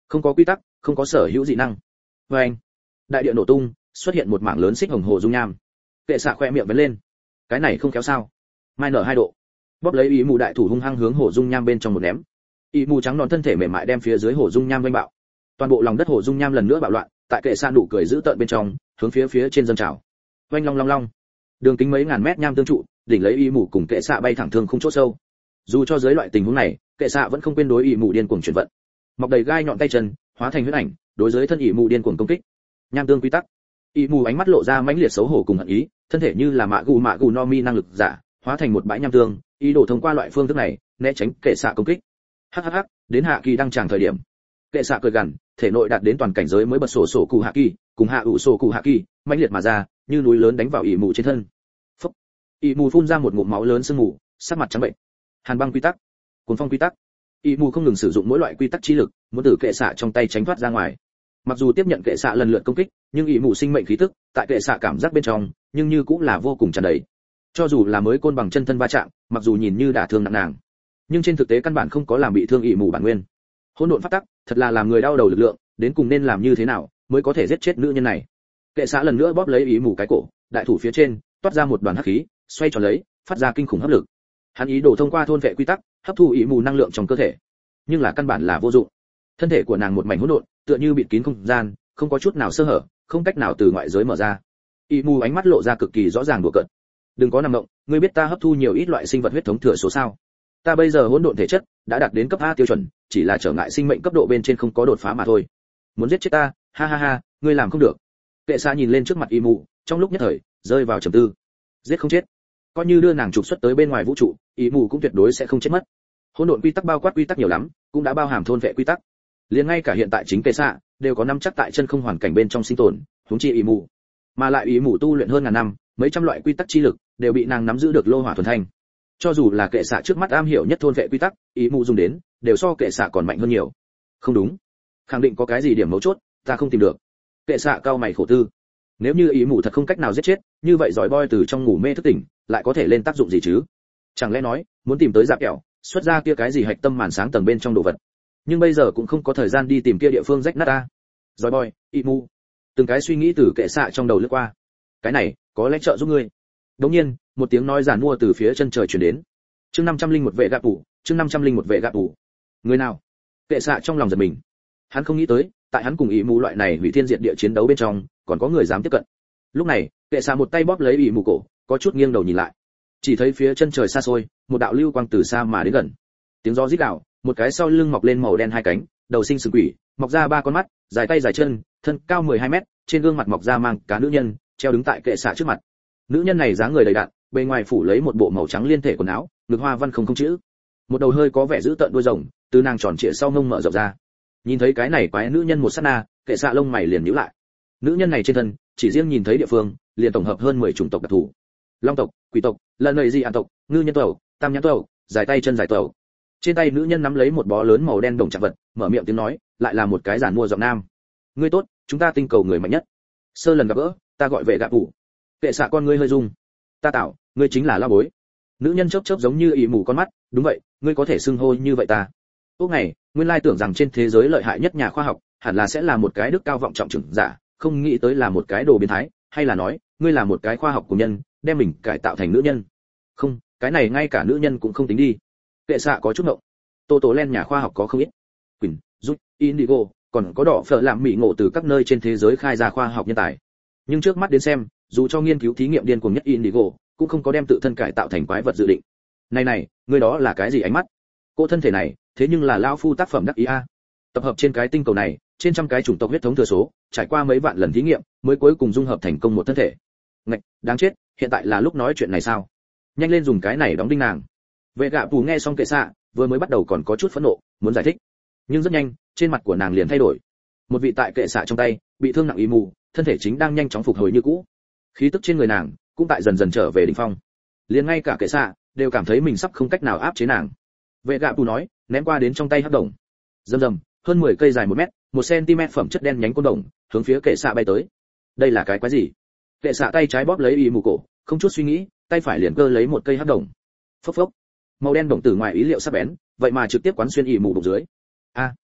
Không có quy tắc, không có sở hữu dị năng. Và anh, đại địa nổ tung, xuất hiện một mảng lớn xích hồng hồ dung nham. Kệ xạ khoe miệng vén lên. Cái này không kéo sao? Mai nở hai độ. Bóp lấy ý mù đại thủ hung hăng hướng hồ dung nham bên trong một ném. Ý mù trắng nón thân thể mềm mại đem phía dưới hồ dung nham vênh bạo. Toàn bộ lòng đất hồ dung nham lần nữa bạo loạn, tại kệ xạ nụ cười giữ tợn bên trong, hướng phía phía trên dâng trào. Vênh long long long. Đường kính mấy ngàn mét nham tương trụ, đỉnh lấy ý mù cùng kệ xạ bay thẳng thương không chỗ sâu. Dù cho dưới loại tình huống này, kệ xạ vẫn không quên đối ý mù điên cuồng chuyển vận. Mọc đầy gai nhọn tay chân, hóa thành huyết ảnh, đối với thân ý mù điên cuồng công kích. Nham tương quy tắc. Ý mù ánh mắt lộ ra mãnh liệt xấu hổ cùng hận ý, thân thể như là mạ gù mạ gù no mi năng lực giả, hóa thành một bãi nham tương, ý đồ thông qua loại phương thức này né tránh kệ xạ công kích. Hắc hắc hắc, đến hạ kỳ đăng tràng thời điểm, kệ xạ cười gằn, thể nội đạt đến toàn cảnh giới mới bật sổ sổ cụ hạ kỳ, cùng hạ ủ sổ cụ hạ kỳ, mãnh liệt mà ra, như núi lớn đánh vào ỷ mù trên thân. Phốc. Ỷ mù phun ra một ngụm máu lớn sương mù, sắc mặt trắng bệnh. Hàn băng quy tắc, cuốn phong quy tắc. Ỷ mù không ngừng sử dụng mỗi loại quy tắc chi lực, muốn từ kệ xạ trong tay tránh thoát ra ngoài. Mặc dù tiếp nhận kệ xạ lần lượt công kích, nhưng ỷ mù sinh mệnh khí tức, tại kệ xạ cảm giác bên trong, nhưng như cũng là vô cùng tràn đầy. Cho dù là mới côn bằng chân thân va chạm, mặc dù nhìn như đả thương nặng nàng, nhưng trên thực tế căn bản không có làm bị thương ỷ mù bản nguyên. Hỗn độn pháp tắc, thật là làm người đau đầu lực lượng, đến cùng nên làm như thế nào mới có thể giết chết nữ nhân này. Kệ xạ lần nữa bóp lấy ỷ mù cái cổ, đại thủ phía trên toát ra một đoàn hắc khí, xoay tròn lấy, phát ra kinh khủng hấp lực. Hắn ý đồ thông qua thôn vệ quy tắc, hấp thu ỷ mù năng lượng trong cơ thể, nhưng là căn bản là vô dụng. Thân thể của nàng một mảnh hỗn độn, tựa như bịt kín không gian, không có chút nào sơ hở, không cách nào từ ngoại giới mở ra. ỷ mù ánh mắt lộ ra cực kỳ rõ ràng đùa cợt. Đừng có nằm động, ngươi biết ta hấp thu nhiều ít loại sinh vật huyết thống thừa số sao? Ta bây giờ hỗn độn thể chất đã đạt đến cấp A tiêu chuẩn, chỉ là trở ngại sinh mệnh cấp độ bên trên không có đột phá mà thôi. Muốn giết chết ta, ha ha ha, ngươi làm không được. Kệ xạ nhìn lên trước mặt y mù, trong lúc nhất thời rơi vào trầm tư. Giết không chết, coi như đưa nàng trục xuất tới bên ngoài vũ trụ, y mù cũng tuyệt đối sẽ không chết mất. Hỗn độn quy tắc bao quát quy tắc nhiều lắm, cũng đã bao hàm thôn vệ quy tắc. Liền ngay cả hiện tại chính kệ xạ đều có nắm chắc tại chân không hoàn cảnh bên trong sinh tồn, huống chi y mù. Mà lại y mù tu luyện hơn ngàn năm, mấy trăm loại quy tắc chi lực đều bị nàng nắm giữ được lô hỏa thuần thanh. Cho dù là kệ xạ trước mắt am hiểu nhất thôn vệ quy tắc, ý mù dùng đến đều so kệ xạ còn mạnh hơn nhiều. Không đúng, khẳng định có cái gì điểm mấu chốt ta không tìm được. Kệ xạ cao mày khổ tư. Nếu như ý mù thật không cách nào giết chết, như vậy giỏi boy từ trong ngủ mê thức tỉnh lại có thể lên tác dụng gì chứ? Chẳng lẽ nói muốn tìm tới dạp kẹo, xuất ra kia cái gì hạch tâm màn sáng tầng bên trong đồ vật? Nhưng bây giờ cũng không có thời gian đi tìm kia địa phương rách nát ta. Giỏi boy, ý mù, từng cái suy nghĩ từ kệ xạ trong đầu lướt qua. Cái này có lẽ trợ giúp ngươi. Đống nhiên, một tiếng nói giản mua từ phía chân trời truyền đến. Chương năm trăm linh một vệ gạ tủ, chương năm trăm linh một vệ gạ tủ. Người nào? Kệ xạ trong lòng giật mình. Hắn không nghĩ tới, tại hắn cùng ý mù loại này hủy thiên diệt địa chiến đấu bên trong, còn có người dám tiếp cận. Lúc này, kệ xạ một tay bóp lấy ý mù cổ, có chút nghiêng đầu nhìn lại. Chỉ thấy phía chân trời xa xôi, một đạo lưu quang từ xa mà đến gần. Tiếng gió rít gào, một cái sau lưng mọc lên màu đen hai cánh, đầu sinh sừng quỷ, mọc ra ba con mắt, dài tay dài chân, thân cao mười hai mét, trên gương mặt mọc ra mang cá nữ nhân, treo đứng tại kệ xạ trước mặt. Nữ nhân này dáng người đầy đặn, bề ngoài phủ lấy một bộ màu trắng liên thể quần áo, ngực hoa văn không không chữ. Một đầu hơi có vẻ dữ tợn đuôi rồng, từ nàng tròn trịa sau mông mở rộng ra. Nhìn thấy cái này quái nữ nhân một sát na, kệ xạ lông mày liền nhíu lại. Nữ nhân này trên thân, chỉ riêng nhìn thấy địa phương, liền tổng hợp hơn mười chủng tộc đặc thù. Long tộc, quỷ tộc, lần lầy gì an tộc, ngư nhân tộc, tam nhãn tộc, dài tay chân dài tộc. Trên tay nữ nhân nắm lấy một bó lớn màu đen đồng trạng vật, mở miệng tiếng nói, lại là một cái giản mua giọng nam. Ngươi tốt, chúng ta tinh cầu người mạnh nhất. Sơ lần gặp gỡ, ta gọi về gạ phủ. Kệ xạ con ngươi hơi rung. Ta tạo, ngươi chính là la bối. Nữ nhân chớp chớp giống như ỉ mù con mắt, đúng vậy, ngươi có thể xưng hô như vậy ta. Lúc này, nguyên lai tưởng rằng trên thế giới lợi hại nhất nhà khoa học, hẳn là sẽ là một cái đức cao vọng trọng trưởng giả, không nghĩ tới là một cái đồ biến thái, hay là nói, ngươi là một cái khoa học của nhân, đem mình cải tạo thành nữ nhân. Không, cái này ngay cả nữ nhân cũng không tính đi. Kệ xạ có chút ngộng. Tô Tố Len nhà khoa học có không ít. Quỳnh, Rút, Indigo, còn có đỏ phở làm mỹ ngộ từ các nơi trên thế giới khai ra khoa học nhân tài. Nhưng trước mắt đến xem, dù cho nghiên cứu thí nghiệm điên cuồng nhất Indigo, cũng không có đem tự thân cải tạo thành quái vật dự định. Này này, ngươi đó là cái gì ánh mắt? Cô thân thể này, thế nhưng là lão phu tác phẩm đắc ý a. Tập hợp trên cái tinh cầu này, trên trăm cái chủng tộc huyết thống thừa số, trải qua mấy vạn lần thí nghiệm, mới cuối cùng dung hợp thành công một thân thể. Ngạch, đáng chết, hiện tại là lúc nói chuyện này sao? Nhanh lên dùng cái này đóng đinh nàng. Vệ gạ phủ nghe xong kệ xạ, vừa mới bắt đầu còn có chút phẫn nộ, muốn giải thích, nhưng rất nhanh, trên mặt của nàng liền thay đổi. Một vị tại kệ xạ trong tay, bị thương nặng ý mù, thân thể chính đang nhanh chóng phục hồi như cũ. Khí tức trên người nàng cũng tại dần dần trở về đỉnh phong. Liền ngay cả kệ xạ đều cảm thấy mình sắp không cách nào áp chế nàng. Vệ gạ phủ nói, ném qua đến trong tay hắc đồng. Rầm rầm, hơn mười cây dài một mét, một cm phẩm chất đen nhánh côn đồng, hướng phía kệ xạ bay tới. Đây là cái quái gì? Kệ xạ tay trái bóp lấy ý mù cổ, không chút suy nghĩ, tay phải liền cơ lấy một cây hắc đồng. Phốc phốc. Màu đen đồng từ ngoài ý liệu sắc bén, vậy mà trực tiếp quán xuyên ý mù bụng dưới. A.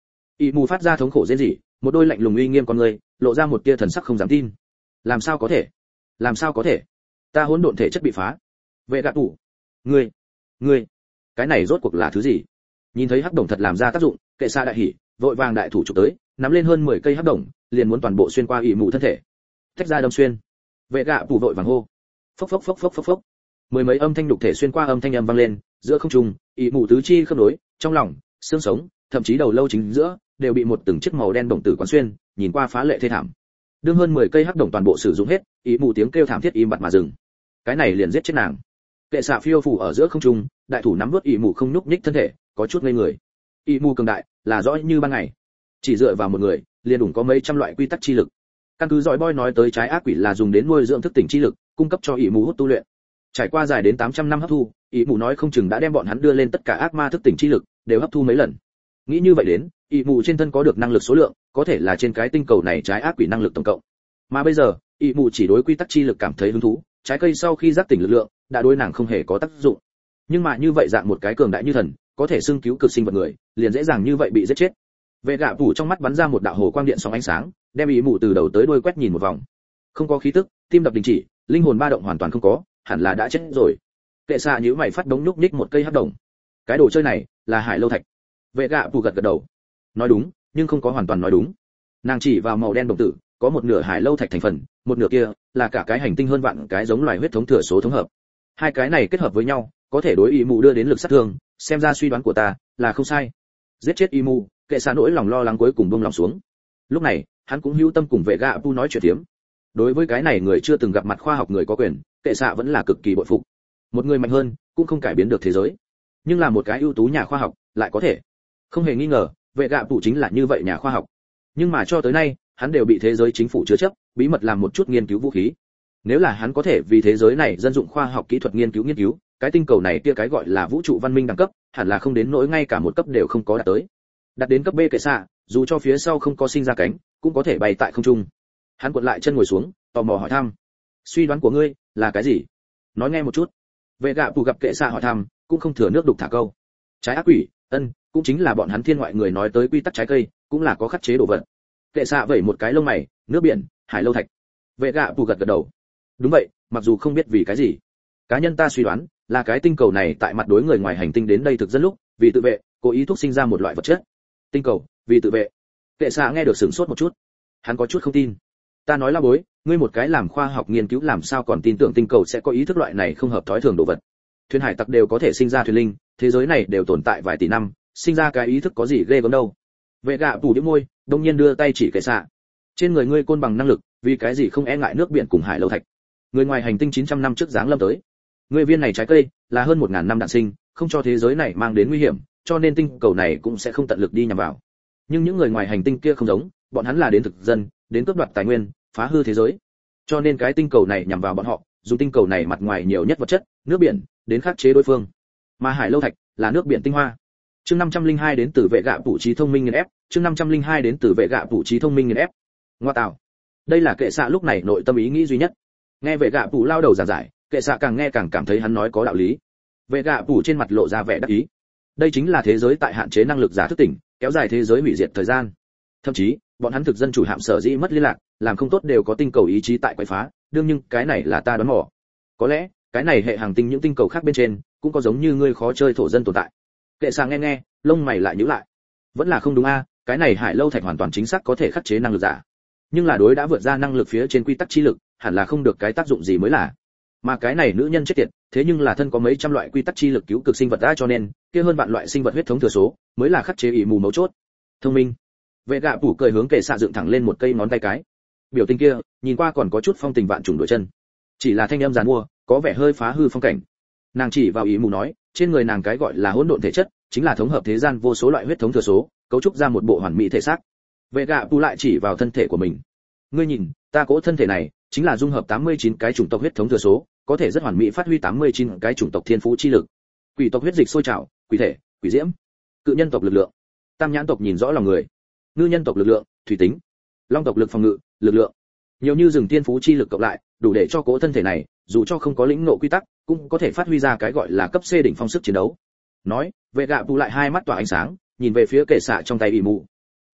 ỷ mù phát ra thống khổ rên rỉ, một đôi lạnh lùng uy nghiêm con người lộ ra một tia thần sắc không dám tin. Làm sao có thể? Làm sao có thể? Ta hỗn độn thể chất bị phá. Vệ gạ tủ, ngươi, ngươi, cái này rốt cuộc là thứ gì? Nhìn thấy hắc đồng thật làm ra tác dụng, kệ xạ đại hỉ, vội vàng đại thủ chụp tới, nắm lên hơn mười cây hắc đồng, liền muốn toàn bộ xuyên qua ỷ mù thân thể. Tách ra đâm xuyên. Vệ gạ tủ vội vàng hô. Phốc phốc phốc phốc phốc phốc. Mười mấy âm thanh đục thể xuyên qua âm thanh âm vang lên, giữa không trung, ỷ mù tứ chi khớp nối, trong lòng, xương sống, thậm chí đầu lâu chính giữa đều bị một từng chiếc màu đen đồng tử quán xuyên, nhìn qua phá lệ thê thảm. Đương hơn mười cây hắc đồng toàn bộ sử dụng hết, ỷ mù tiếng kêu thảm thiết im bặt mà dừng. Cái này liền giết chết nàng. Kệ xạ phiêu phù ở giữa không trung, đại thủ nắm nuốt ỷ mù không nhúc nhích thân thể, có chút ngây người. ỷ mù cường đại, là rõ như ban ngày. Chỉ dựa vào một người, liền đủ có mấy trăm loại quy tắc chi lực. Căn cứ giỏi boy nói tới trái ác quỷ là dùng đến nuôi dưỡng thức tỉnh chi lực, cung cấp cho ỷ mù hút tu luyện. Trải qua dài đến tám trăm năm hấp thu, ỷ mù nói không chừng đã đem bọn hắn đưa lên tất cả ác ma thức tỉnh chi lực, đều hấp thu mấy lần. Nghĩ như vậy đến, ỷ mù trên thân có được năng lực số lượng, có thể là trên cái tinh cầu này trái ác quỷ năng lực tổng cộng. Mà bây giờ, ỷ mù chỉ đối quy tắc chi lực cảm thấy hứng thú, trái cây sau khi giác tỉnh lực lượng, đã đối nàng không hề có tác dụng. Nhưng mà như vậy dạng một cái cường đại như thần, có thể xưng cứu cực sinh vật người, liền dễ dàng như vậy bị giết chết. Vệ gạ phủ trong mắt bắn ra một đạo hồ quang điện sóng ánh sáng, đem ỷ mù từ đầu tới đuôi quét nhìn một vòng. Không có khí tức, tim đập đình chỉ, linh hồn ba động hoàn toàn không có, hẳn là đã chết rồi. Kệ xạ nhíu mày phát đống nhúc nhích một cây hắc đồng. Cái đồ chơi này là hải lâu thạch. Vệ gạ phủ gật gật đầu. Nói đúng, nhưng không có hoàn toàn nói đúng. Nàng chỉ vào màu đen đồng tử, có một nửa hải lâu thạch thành phần, một nửa kia là cả cái hành tinh hơn vạn cái giống loài huyết thống thừa số thống hợp. Hai cái này kết hợp với nhau, có thể đối ỷ mù đưa đến lực sát thương, xem ra suy đoán của ta là không sai. Giết chết ỷ mù, kệ xạ nỗi lòng lo lắng cuối cùng buông lòng xuống. Lúc này, hắn cũng hữu tâm cùng vệ gạ pu nói chuyện tiếm. Đối với cái này người chưa từng gặp mặt khoa học người có quyền, kệ xạ vẫn là cực kỳ bội phục. Một người mạnh hơn, cũng không cải biến được thế giới. Nhưng là một cái ưu tú nhà khoa học, lại có thể. Không hề nghi ngờ, vệ gạ pu chính là như vậy nhà khoa học. Nhưng mà cho tới nay, hắn đều bị thế giới chính phủ chứa chấp, bí mật làm một chút nghiên cứu vũ khí. Nếu là hắn có thể vì thế giới này dân dụng khoa học kỹ thuật nghiên cứu nghiên cứu, cái tinh cầu này kia cái gọi là vũ trụ văn minh đẳng cấp, hẳn là không đến nỗi ngay cả một cấp đều không có đạt tới. Đạt đến cấp B kệ xạ, dù cho phía sau không có sinh ra cánh, cũng có thể bay tại không trung. Hắn cuộn lại chân ngồi xuống, tò mò hỏi thăm. Suy đoán của ngươi là cái gì? Nói nghe một chút. Vệ gạ phủ gặp kệ xạ hỏi thăm, cũng không thừa nước đục thả câu. Trái ác quỷ, ân, cũng chính là bọn hắn thiên ngoại người nói tới quy tắc trái cây, cũng là có khắc chế đồ vật. Kệ xạ vẩy một cái lông mày, nước biển, hải lâu thạch. Vệ gạ phủ gật gật đầu. Đúng vậy, mặc dù không biết vì cái gì. Cá nhân ta suy đoán, là cái tinh cầu này tại mặt đối người ngoài hành tinh đến đây thực dân lúc, vì tự vệ, cố ý thúc sinh ra một loại vật chất. Tinh cầu, vì tự vệ. Kệ xạ nghe được sửng sốt một chút. Hắn có chút không tin. Ta nói là bối, ngươi một cái làm khoa học nghiên cứu làm sao còn tin tưởng tinh cầu sẽ có ý thức loại này không hợp thói thường đồ vật. Thuyền hải tặc đều có thể sinh ra thuyền linh, thế giới này đều tồn tại vài tỷ năm, sinh ra cái ý thức có gì ghê gớm đâu. Vệ gạ phủ đĩu môi, đông nhiên đưa tay chỉ kệ xạ. Trên người ngươi côn bằng năng lực, vì cái gì không e ngại nước biển cùng hải lâu thạch. Người ngoài hành tinh chín trăm năm trước giáng lâm tới. Ngươi viên này trái cây là hơn một nghìn năm đạn sinh, không cho thế giới này mang đến nguy hiểm, cho nên tinh cầu này cũng sẽ không tận lực đi nhằm vào. Nhưng những người ngoài hành tinh kia không giống, bọn hắn là đến thực dân, đến cướp đoạt tài nguyên, phá hư thế giới. Cho nên cái tinh cầu này nhằm vào bọn họ, dùng tinh cầu này mặt ngoài nhiều nhất vật chất, nước biển, đến khắc chế đối phương. Mà hải lâu thạch là nước biển tinh hoa. Chương năm trăm linh hai đến từ vệ gạ phủ trí thông minh nghiền ép, chương năm trăm linh hai đến từ vệ gạ phủ trí thông minh nghiền ép. Ngoa tạo. Đây là kệ xạ lúc này nội tâm ý nghĩ duy nhất. Nghe vệ gạ phủ lao đầu giảng giải, kệ xạ càng nghe càng cảm thấy hắn nói có đạo lý. Vệ gạ phủ trên mặt lộ ra vẻ đắc ý. Đây chính là thế giới tại hạn chế năng lực giả thức tỉnh, kéo dài thế giới hủy diệt thời gian. Thậm chí, bọn hắn thực dân chủ hạm sở dĩ mất liên lạc, làm không tốt đều có tinh cầu ý chí tại quấy phá, đương nhưng cái này là ta đoán mò. Có lẽ, cái này hệ hành tinh những tinh cầu khác bên trên, cũng có giống như ngươi khó chơi thổ dân tồn tại. Kệ xạ nghe nghe, lông mày lại nhíu lại. Vẫn là không đúng a, cái này hải lâu thạch hoàn toàn chính xác có thể khắc chế năng lực giả. Nhưng là đối đã vượt ra năng lực phía trên quy tắc chi lực, hẳn là không được cái tác dụng gì mới là. Mà cái này nữ nhân chết tiệt, thế nhưng là thân có mấy trăm loại quy tắc chi lực cứu cực sinh vật đã, cho nên, kia hơn vạn loại sinh vật huyết thống thừa số, mới là khắc chế ỷ mù mấu chốt. Thông minh. Vệ gạ phủ cười hướng kệ xạ dựng thẳng lên một cây ngón tay cái. Biểu tình kia, nhìn qua còn có chút phong tình vạn trùng đổi chân. Chỉ là thanh âm giàn mua, có vẻ hơi phá hư phong cảnh. Nàng chỉ vào ỷ mù nói, trên người nàng cái gọi là hỗn độn thể chất, chính là thống hợp thế gian vô số loại huyết thống thừa số, cấu trúc ra một bộ hoàn mỹ thể xác. Vệ gạ phủ lại chỉ vào thân thể của mình. Ngươi nhìn, ta cỗ thân thể này, chính là dung hợp tám mươi chín cái chủng tộc huyết thống thừa số, có thể rất hoàn mỹ phát huy tám mươi chín cái chủng tộc thiên phú chi lực. Quỷ tộc huyết dịch sôi trào, quỷ thể, quỷ diễm. Cự nhân tộc lực lượng. Tam nhãn tộc nhìn rõ lòng người. Ngư nhân tộc lực lượng, thủy tính. Long tộc lực phòng ngự, lực lượng. Nhiều như rừng thiên phú chi lực cộng lại, đủ để cho cỗ thân thể này, dù cho không có lĩnh ngộ quy tắc, cũng có thể phát huy ra cái gọi là cấp C đỉnh phong sức chiến đấu. Nói, vệ gạ bù lại hai mắt tỏa ánh sáng, nhìn về phía kệ xạ trong tay ỷ mù.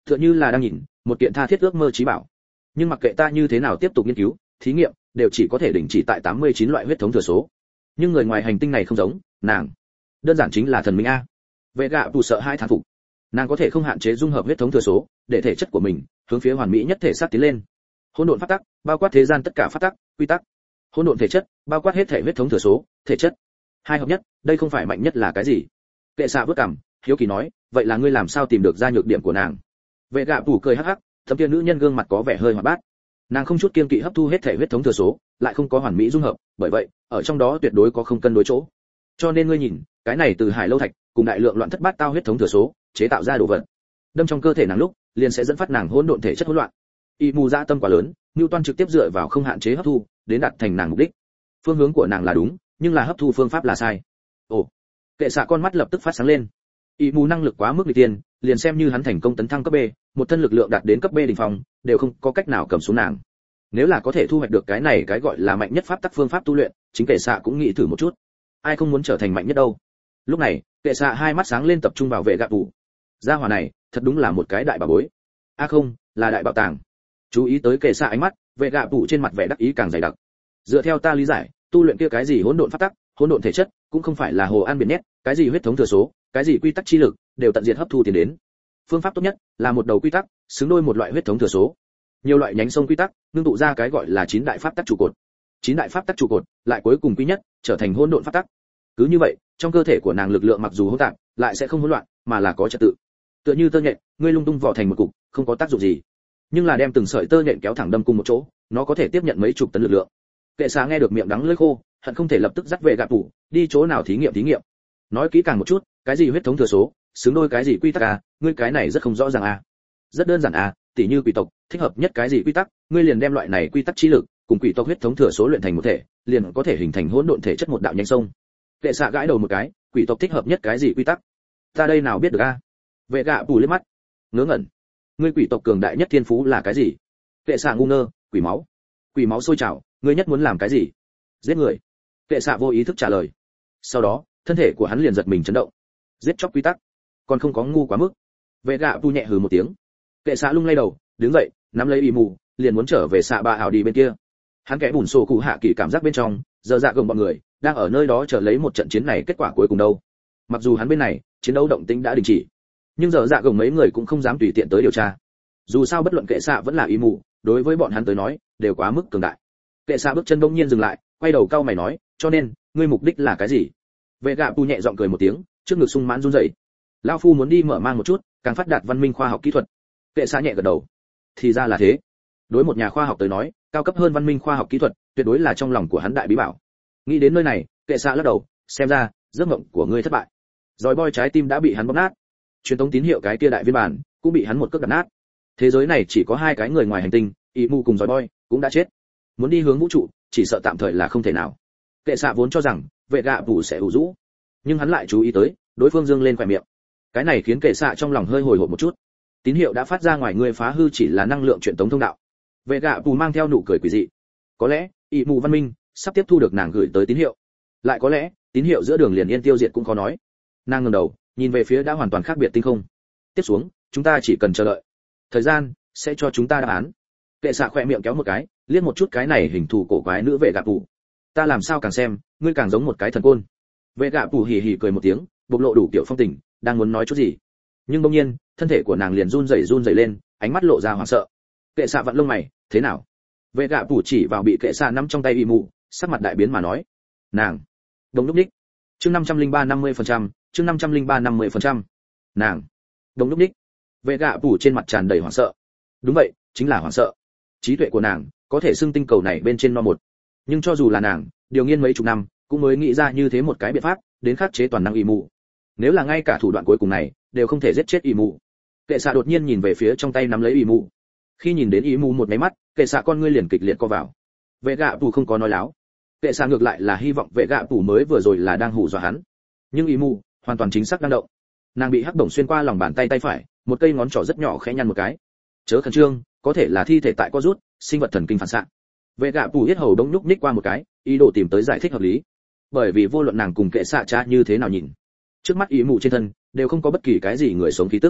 tựa như là đang nhìn một kiện tha thiết ước mơ trí bảo. Nhưng mặc kệ ta như thế nào tiếp tục nghiên cứu thí nghiệm, đều chỉ có thể đình chỉ tại tám mươi chín loại huyết thống thừa số. Nhưng người ngoài hành tinh này không giống, nàng đơn giản chính là thần minh a. Vệ gạ tù sợ hai thán phục. Nàng có thể không hạn chế dung hợp huyết thống thừa số, để thể chất của mình hướng phía hoàn mỹ nhất thể xác tiến lên. Hỗn độn pháp tắc, bao quát thế gian tất cả pháp tắc, quy tắc. Hỗn độn thể chất, bao quát hết thể huyết thống thừa số, thể chất. Hai hợp nhất, đây không phải mạnh nhất là cái gì? Kệ xạ vứt cằm, hiếu kỳ nói, vậy là ngươi làm sao tìm được ra nhược điểm của nàng? Vệ gạ tù cười hắc hắc, thâm tiên nữ nhân gương mặt có vẻ hơi hoạt bát. Nàng không chút kiêng kỵ hấp thu hết thể huyết thống thừa số, lại không có hoàn mỹ dung hợp, bởi vậy, ở trong đó tuyệt đối có không cân đối chỗ. Cho nên ngươi nhìn, cái này từ hải lâu thạch cùng đại lượng loạn thất bát tao huyết thống thừa số chế tạo ra đồ vật, đâm trong cơ thể nàng lúc liền sẽ dẫn phát nàng hỗn độn thể chất hỗn loạn. Y mù dạ tâm quá lớn, Newton trực tiếp dựa vào không hạn chế hấp thu đến đạt thành nàng mục đích. Phương hướng của nàng là đúng, nhưng là hấp thu phương pháp là sai. Ồ, kệ xạ con mắt lập tức phát sáng lên. Y mù năng lực quá mức nguy tiên, liền xem như hắn thành công tấn thăng cấp B, một thân lực lượng đạt đến cấp B đỉnh phong, đều không có cách nào cầm xuống nàng. Nếu là có thể thu hoạch được cái này cái gọi là mạnh nhất pháp tắc phương pháp tu luyện, chính kệ xạ cũng nghĩ thử một chút. Ai không muốn trở thành mạnh nhất đâu. Lúc này, kệ xạ hai mắt sáng lên tập trung vào vệ gạ tù. Gia hỏa này, thật đúng là một cái đại bảo bối. A à không, là đại bảo tàng. Chú ý tới kệ xạ ánh mắt, vệ gạ tù trên mặt vẻ đắc ý càng dày đặc. Dựa theo ta lý giải, tu luyện kia cái gì hỗn độn pháp tắc, hỗn độn thể chất, cũng không phải là hồ an biển nhét, cái gì huyết thống thừa số, cái gì quy tắc chi lực, đều tận diệt hấp thu tiền đến. Phương pháp tốt nhất là một đầu quy tắc, xứng đôi một loại huyết thống thừa số. Nhiều loại nhánh sông quy tắc, ngưng tụ ra cái gọi là chín đại pháp tắc trụ cột. Chín đại pháp tắc trụ cột, lại cuối cùng quy nhất, trở thành hỗn độn pháp tắc. Cứ như vậy, trong cơ thể của nàng lực lượng mặc dù hỗn tạp, lại sẽ không hỗn loạn, mà là có trật tự. Tựa như tơ nhện, ngươi lung tung vỏ thành một cục, không có tác dụng gì. Nhưng là đem từng sợi tơ nhện kéo thẳng đâm cùng một chỗ, nó có thể tiếp nhận mấy chục tấn lực lượng. Kệ xạ nghe được miệng đắng lưỡi khô, hận không thể lập tức dắt về gạt tủ, đi chỗ nào thí nghiệm thí nghiệm. Nói kỹ càng một chút, cái gì huyết thống thừa số, xứng đôi cái gì quy tắc à, ngươi cái này rất không rõ ràng à. Rất đơn giản à, tỉ như quỷ tộc, thích hợp nhất cái gì quy tắc, ngươi liền đem loại này quy tắc chi lực cùng quỷ tộc huyết thống thừa số luyện thành một thể, liền có thể hình thành hỗn độn thể chất một đạo nhánh sông. Kệ xạ gãi đầu một cái, quỷ tộc thích hợp nhất cái gì quy tắc? Ta đây nào biết được a? Vệ gạ bù liếc mắt, ngớ ngẩn. Ngươi quỷ tộc cường đại nhất thiên phú là cái gì? Kệ xạ ngu ngơ, quỷ máu. Quỷ máu sôi trào, ngươi nhất muốn làm cái gì? Giết người. Kệ xạ vô ý thức trả lời. Sau đó, thân thể của hắn liền giật mình chấn động. Giết chóc quy tắc, còn không có ngu quá mức. Vệ gạ bù nhẹ hừ một tiếng. Kệ xạ lung lay đầu, đứng dậy, nắm lấy y mù, liền muốn trở về xạ ba ảo đi bên kia. Hắn kẽ bùn sổ cụ hạ kỳ cảm giác bên trong, giờ dạ gồng bọn người đang ở nơi đó chờ lấy một trận chiến này kết quả cuối cùng đâu. Mặc dù hắn bên này chiến đấu động tĩnh đã đình chỉ, nhưng giờ dạ gồng mấy người cũng không dám tùy tiện tới điều tra. Dù sao bất luận kệ xạ vẫn là y mù, đối với bọn hắn tới nói đều quá mức cường đại. Kệ xạ bước chân bỗng nhiên dừng lại, quay đầu cau mày nói, cho nên ngươi mục đích là cái gì? Vệ gạ tu nhẹ giọng cười một tiếng, trước ngực sung mãn run rẩy. Lão phu muốn đi mở mang một chút, càng phát đạt văn minh khoa học kỹ thuật. Kệ xạ nhẹ gật đầu. Thì ra là thế. Đối một nhà khoa học tới nói, cao cấp hơn văn minh khoa học kỹ thuật tuyệt đối là trong lòng của hắn đại bí bảo. Nghĩ đến nơi này, kệ xạ lắc đầu, xem ra giấc mộng của ngươi thất bại. Rồi boy trái tim đã bị hắn bóp nát, truyền thống tín hiệu cái kia đại viên bản cũng bị hắn một cước đập nát. Thế giới này chỉ có hai cái người ngoài hành tinh, y mu cùng rồi boy cũng đã chết. Muốn đi hướng vũ trụ, chỉ sợ tạm thời là không thể nào. Kệ xạ vốn cho rằng vệ gạ vũ sẽ ủ rũ, nhưng hắn lại chú ý tới đối phương dương lên khỏe miệng. Cái này khiến kệ xạ trong lòng hơi hồi hộp một chút. Tín hiệu đã phát ra ngoài, người phá hư chỉ là năng lượng truyền tống thông đạo. Vệ gạ vũ mang theo nụ cười quỷ dị. Có lẽ y mu văn minh sắp tiếp thu được nàng gửi tới tín hiệu, lại có lẽ tín hiệu giữa đường liền yên tiêu diệt cũng khó nói. Nàng ngẩng đầu nhìn về phía đã hoàn toàn khác biệt tinh không. Tiếp xuống chúng ta chỉ cần chờ đợi, thời gian sẽ cho chúng ta đáp án. Kệ xạ khỏe miệng kéo một cái, liếc một chút cái này hình thù cổ quái nữ vệ gạ vũ. Ta làm sao càng xem ngươi càng giống một cái thần côn. Vệ gạ vũ hì hì cười một tiếng, bộc lộ đủ kiểu phong tình, đang muốn nói chút gì, nhưng đột nhiên thân thể của nàng liền run rẩy run rẩy lên, ánh mắt lộ ra hoảng sợ. Kệ xạ vặn lông mày, thế nào? Vệ gạ vũ chỉ vào bị kệ xạ nắm trong tay y mụ, sắc mặt đại biến mà nói, nàng đồng lúc ních. Chương năm trăm lẻ ba năm mươi phần trăm, chương năm trăm lẻ ba năm mươi phần trăm. Nàng đồng lúc ních. Vệ gạ vũ trên mặt tràn đầy hoảng sợ. Đúng vậy, chính là hoảng sợ. Trí tuệ của nàng có thể xưng tinh cầu này bên trên no một, nhưng cho dù là nàng điều nghiên mấy chục năm cũng mới nghĩ ra như thế một cái biện pháp đến khắc chế toàn năng y mụ. Nếu là ngay cả thủ đoạn cuối cùng này đều không thể giết chết y mụ. Kệ xạ đột nhiên nhìn về phía trong tay nắm lấy y mụ. Khi nhìn đến y mụ một máy mắt, kệ xạ con ngươi liền kịch liệt co vào. Vệ gạ vũ không có nói láo. Kệ xạ ngược lại là hy vọng vệ gạ vũ mới vừa rồi là đang hù dọa hắn, nhưng y mụ hoàn toàn chính xác đang động. Nàng bị hắc bổng xuyên qua lòng bàn tay tay phải, một cây ngón trỏ rất nhỏ khẽ nhăn một cái. Chớ khẩn trương, có thể là thi thể tại co rút, sinh vật thần kinh phản xạ. Vệ gạ vũ yết hầu đống nhúc nhích qua một cái, ý đồ tìm tới giải thích hợp lý. Bởi vì vô luận nàng cùng kệ xạ cha như thế nào nhìn, trước mắt ý mụ trên thân đều không có bất kỳ cái gì người sống khí tức.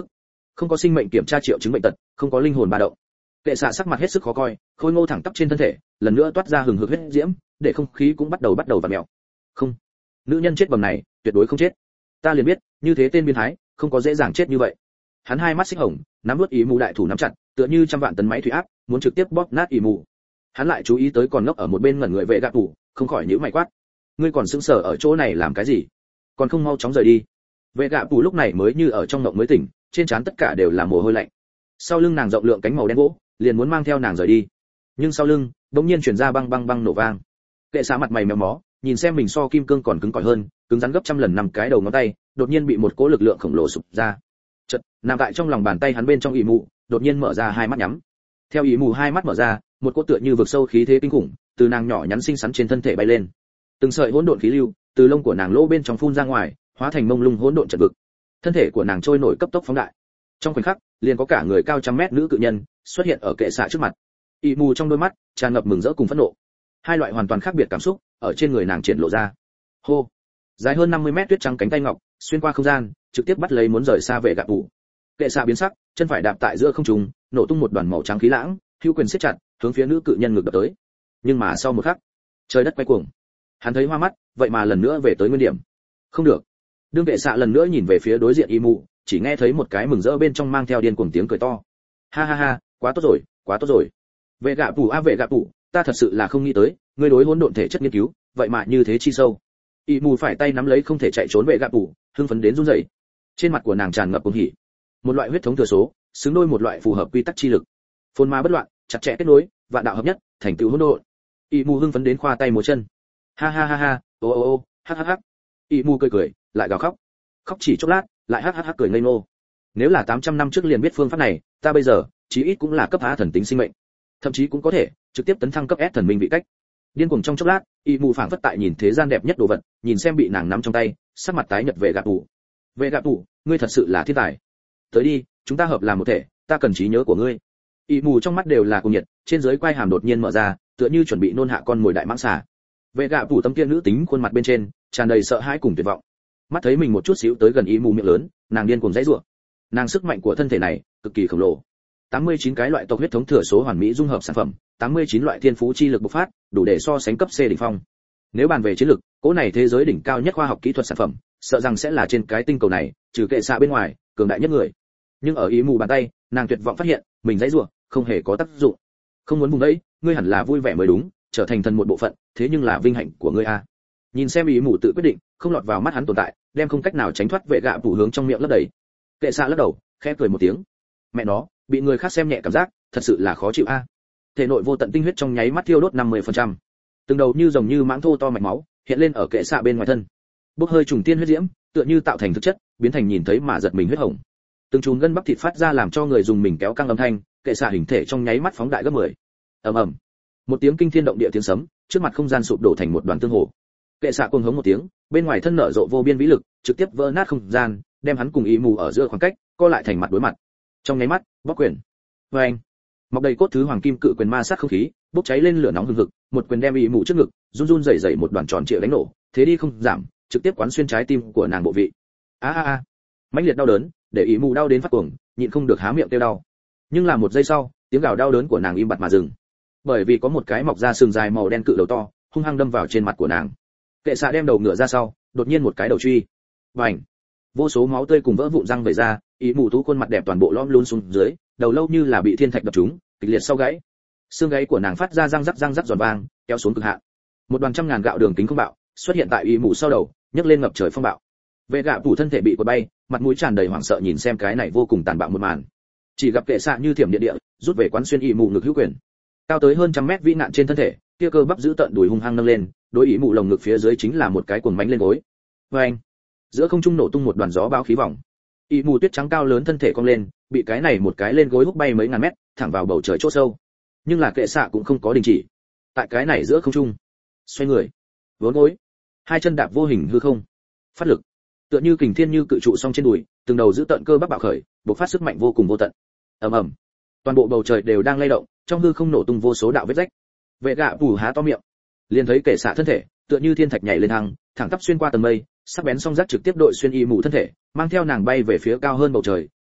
không có sinh mệnh kiểm tra triệu chứng bệnh tật, không có linh hồn ba động. Kệ xạ sắc mặt hết sức khó coi, khôi ngô thẳng tắp trên thân thể lần nữa toát ra hừng hực huyết diễm, để không khí cũng bắt đầu bắt đầu vặn mèo. Không, nữ nhân chết bầm này tuyệt đối không chết. Ta liền biết, như thế tên biến thái không có dễ dàng chết như vậy. Hắn hai mắt xích hồng, nắm nuốt ý mù đại thủ nắm chặt, tựa như trăm vạn tấn máy thủy áp, muốn trực tiếp bóp nát ý mù. Hắn lại chú ý tới còn ngốc ở một bên ngẩn người vệ gạ tủ, không khỏi nhíu mày quát: ngươi còn sững sờ ở chỗ này làm cái gì? Còn không mau chóng rời đi. Vệ gạ tủ lúc này mới như ở trong mộng mới tỉnh, trên trán tất cả đều là mồ hôi lạnh. Sau lưng nàng rộng lượng cánh màu đen gỗ, liền muốn mang theo nàng rời đi. Nhưng sau lưng, đột nhiên truyền ra băng băng băng nổ vang. Kệ xạ mặt mày méo mó, nhìn xem mình so kim cương còn cứng cỏi hơn, cứng rắn gấp trăm lần năm cái đầu ngón tay, đột nhiên bị một cỗ lực lượng khổng lồ sụp ra. Chợt, nằm tại trong lòng bàn tay hắn bên trong ỷ mù, đột nhiên mở ra hai mắt nhắm. Theo ỷ mù hai mắt mở ra, một cỗ tựa như vực sâu khí thế kinh khủng, từ nàng nhỏ nhắn xinh xắn trên thân thể bay lên. Từng sợi hỗn độn khí lưu, từ lông của nàng lỗ bên trong phun ra ngoài, hóa thành mông lung hỗn độn trận vực. Thân thể của nàng trôi nổi cấp tốc phóng đại. Trong khoảnh khắc, liền có cả người cao trăm mét nữ cự nhân xuất hiện ở kệ xạ trước mặt. ỷ mù trong đôi mắt tràn ngập mừng rỡ cùng phẫn nộ. Hai loại hoàn toàn khác biệt cảm xúc ở trên người nàng triển lộ ra. Hô, dài hơn năm mươi mét tuyết trắng cánh tay ngọc xuyên qua không gian, trực tiếp bắt lấy muốn rời xa vệ gạ tủ. Kệ xạ biến sắc, chân phải đạp tại giữa không trung, nổ tung một đoàn màu trắng khí lãng, hữu quyền siết chặt, hướng phía nữ cự nhân ngược đập tới. Nhưng mà sau một khắc, trời đất quay cuồng. Hắn thấy hoa mắt, vậy mà lần nữa về tới nguyên điểm. Không được. Đương Kệ xạ lần nữa nhìn về phía đối diện y mù, chỉ nghe thấy một cái mừng rỡ bên trong mang theo điên cuồng tiếng cười to. Ha ha ha, quá tốt rồi, quá tốt rồi. Vệ gạ tủ a vệ gạ tủ, ta thật sự là không nghĩ tới, ngươi đối hỗn độn thể chất nghiên cứu, vậy mà như thế chi sâu. Y mù phải tay nắm lấy không thể chạy trốn vệ gạ tủ, hưng phấn đến run rẩy. Trên mặt của nàng tràn ngập cuồng hỉ. Một loại huyết thống thừa số, xứng đôi một loại phù hợp quy tắc chi lực. Phồn ma bất loạn, chặt chẽ kết nối, vạn đạo hợp nhất, thành tựu hỗn độn. Y mù hưng phấn đến khoa tay múa chân. Ha ha ha ha, ô ô ô, hắc hắc hắc. Y mù cười cười, lại gào khóc. Khóc chỉ chốc lát, lại hắc hắc hắc cười ngây ngô. Nếu là tám trăm năm trước liền biết phương pháp này, ta bây giờ, chí ít cũng là cấp A thần tính sinh mệnh. Thậm chí cũng có thể trực tiếp tấn thăng cấp S thần minh vị cách. Điên cuồng trong chốc lát, y mù phảng phất tại nhìn thế gian đẹp nhất đồ vật, nhìn xem bị nàng nắm trong tay, sắc mặt tái nhợt về gạ tủ. Về gạ tủ, ngươi thật sự là thiên tài. Tới đi, chúng ta hợp làm một thể, ta cần trí nhớ của ngươi. Y mù trong mắt đều là cuồng nhiệt, trên dưới quai hàm đột nhiên mở ra, tựa như chuẩn bị nôn hạ con mồi đại mãng xà. Về gạ tủ tấm kia nữ tính khuôn mặt bên trên tràn đầy sợ hãi cùng tuyệt vọng. Mắt thấy mình một chút xíu tới gần y mù miệng lớn, nàng điên cuồng giãy giụa. Nàng sức mạnh của thân thể này cực kỳ khổng lồ. tám mươi chín cái loại tộc huyết thống thừa số hoàn mỹ dung hợp sản phẩm, tám mươi chín loại thiên phú chi lực bộc phát, đủ để so sánh cấp C đỉnh phong. Nếu bàn về chiến lực, cỗ này thế giới đỉnh cao nhất khoa học kỹ thuật sản phẩm, sợ rằng sẽ là trên cái tinh cầu này, trừ Kệ xạ bên ngoài, cường đại nhất người. Nhưng ở ý mù bàn tay, nàng tuyệt vọng phát hiện, mình giãy giụa, không hề có tác dụng. Không muốn vùng đấy, ngươi hẳn là vui vẻ mới đúng, trở thành thần một bộ phận, thế nhưng là vinh hạnh của ngươi a. Nhìn xem ý mù tự quyết định, không lọt vào mắt hắn tồn tại, đem không cách nào tránh thoát vệ gạ tủ hướng trong miệng lấp đầy. Kệ xạ lắc đầu, khẽ cười một tiếng. Mẹ nó, bị người khác xem nhẹ cảm giác, thật sự là khó chịu a. Thể nội vô tận tinh huyết trong nháy mắt thiêu đốt năm mươi phần trăm. Từng đầu như rồng như mãng thô to mạch máu, hiện lên ở kệ xạ bên ngoài thân. Bốc hơi trùng tiên huyết diễm, tựa như tạo thành thực chất, biến thành nhìn thấy mà giật mình huyết hồng. Từng chùm gân bắp thịt phát ra làm cho người dùng mình kéo căng âm thanh, kệ xạ hình thể trong nháy mắt phóng đại gấp mười. Ầm ầm. Một tiếng kinh thiên động địa tiếng sấm, trước mặt không gian sụp đổ thành một đoàn tương hồ. Kệ xạ cuồng hống một tiếng, bên ngoài thân nở rộ vô biên vĩ lực, trực tiếp vỡ nát không gian, đem hắn cùng ý mù ở giữa khoảng cách, co lại thành mặt đối mặt. Trong nháy mắt, bóc quyền. Oeng. Mọc đầy cốt thứ hoàng kim cự quyền ma sát không khí, bốc cháy lên lửa nóng hừng hực, một quyền đem ý mù trước ngực, run run rẩy rẩy một đoàn tròn trịa đánh nổ, thế đi không giảm, trực tiếp quán xuyên trái tim của nàng bộ vị. A a a. Mãnh liệt đau đớn, để ý mù đau đến phát cuồng, nhịn không được há miệng kêu đau. Nhưng là một giây sau, tiếng gào đau đớn của nàng im bặt mà dừng. Bởi vì có một cái mọc ra sừng dài màu đen cự đầu to, hung hăng đâm vào trên mặt của nàng. Kệ xạ đem đầu ngửa ra sau, đột nhiên một cái đầu truy. Bành. Vô số máu tươi cùng vỡ vụn răng vẩy ra, ý mù tú khuôn mặt đẹp toàn bộ lõm luôn xuống dưới, đầu lâu như là bị thiên thạch đập trúng, kịch liệt sau gãy. Xương gáy của nàng phát ra răng rắc răng rắc giòn vang, kéo xuống cực hạn. Một đoàn trăm ngàn gạo đường kính không bạo xuất hiện tại ý mù sau đầu, nhấc lên ngập trời phong bạo. Vệ gạ phủ thân thể bị quật bay, mặt mũi tràn đầy hoảng sợ nhìn xem cái này vô cùng tàn bạo một màn. Chỉ gặp kệ xạ như thiểm điện địa, rút về quán xuyên ý mù ngực hữu quyền. Cao tới hơn trăm mét vĩ nạn trên thân thể, kia cơ bắp giữ tận đùi hung hăng nâng lên, đối ý mù lồng ngực phía dưới chính là một cái cuồng mánh lên gối. Oeng. Giữa không trung nổ tung một đoàn gió bão khí vòng. Ý mù tuyết trắng cao lớn thân thể cong lên, bị cái này một cái lên gối húc bay mấy ngàn mét, thẳng vào bầu trời chỗ sâu. Nhưng là kệ xạ cũng không có đình chỉ. Tại cái này giữa không trung, xoay người, vốn gối, hai chân đạp vô hình hư không, phát lực, tựa như kình thiên như cự trụ song trên đùi, từng đầu giữ tận cơ bắp bạo khởi, bộc phát sức mạnh vô cùng vô tận. Ầm ầm, toàn bộ bầu trời đều đang lay động, trong hư không nổ tung vô số đạo vết rách. Vệ gạ phủ há to miệng, liền thấy kệ xạ thân thể, tựa như thiên thạch nhảy lên thăng, thẳng tắp xuyên qua tầng mây, sắc bén song giác trực tiếp đội xuyên y mù thân thể, mang theo nàng bay về phía cao hơn bầu trời,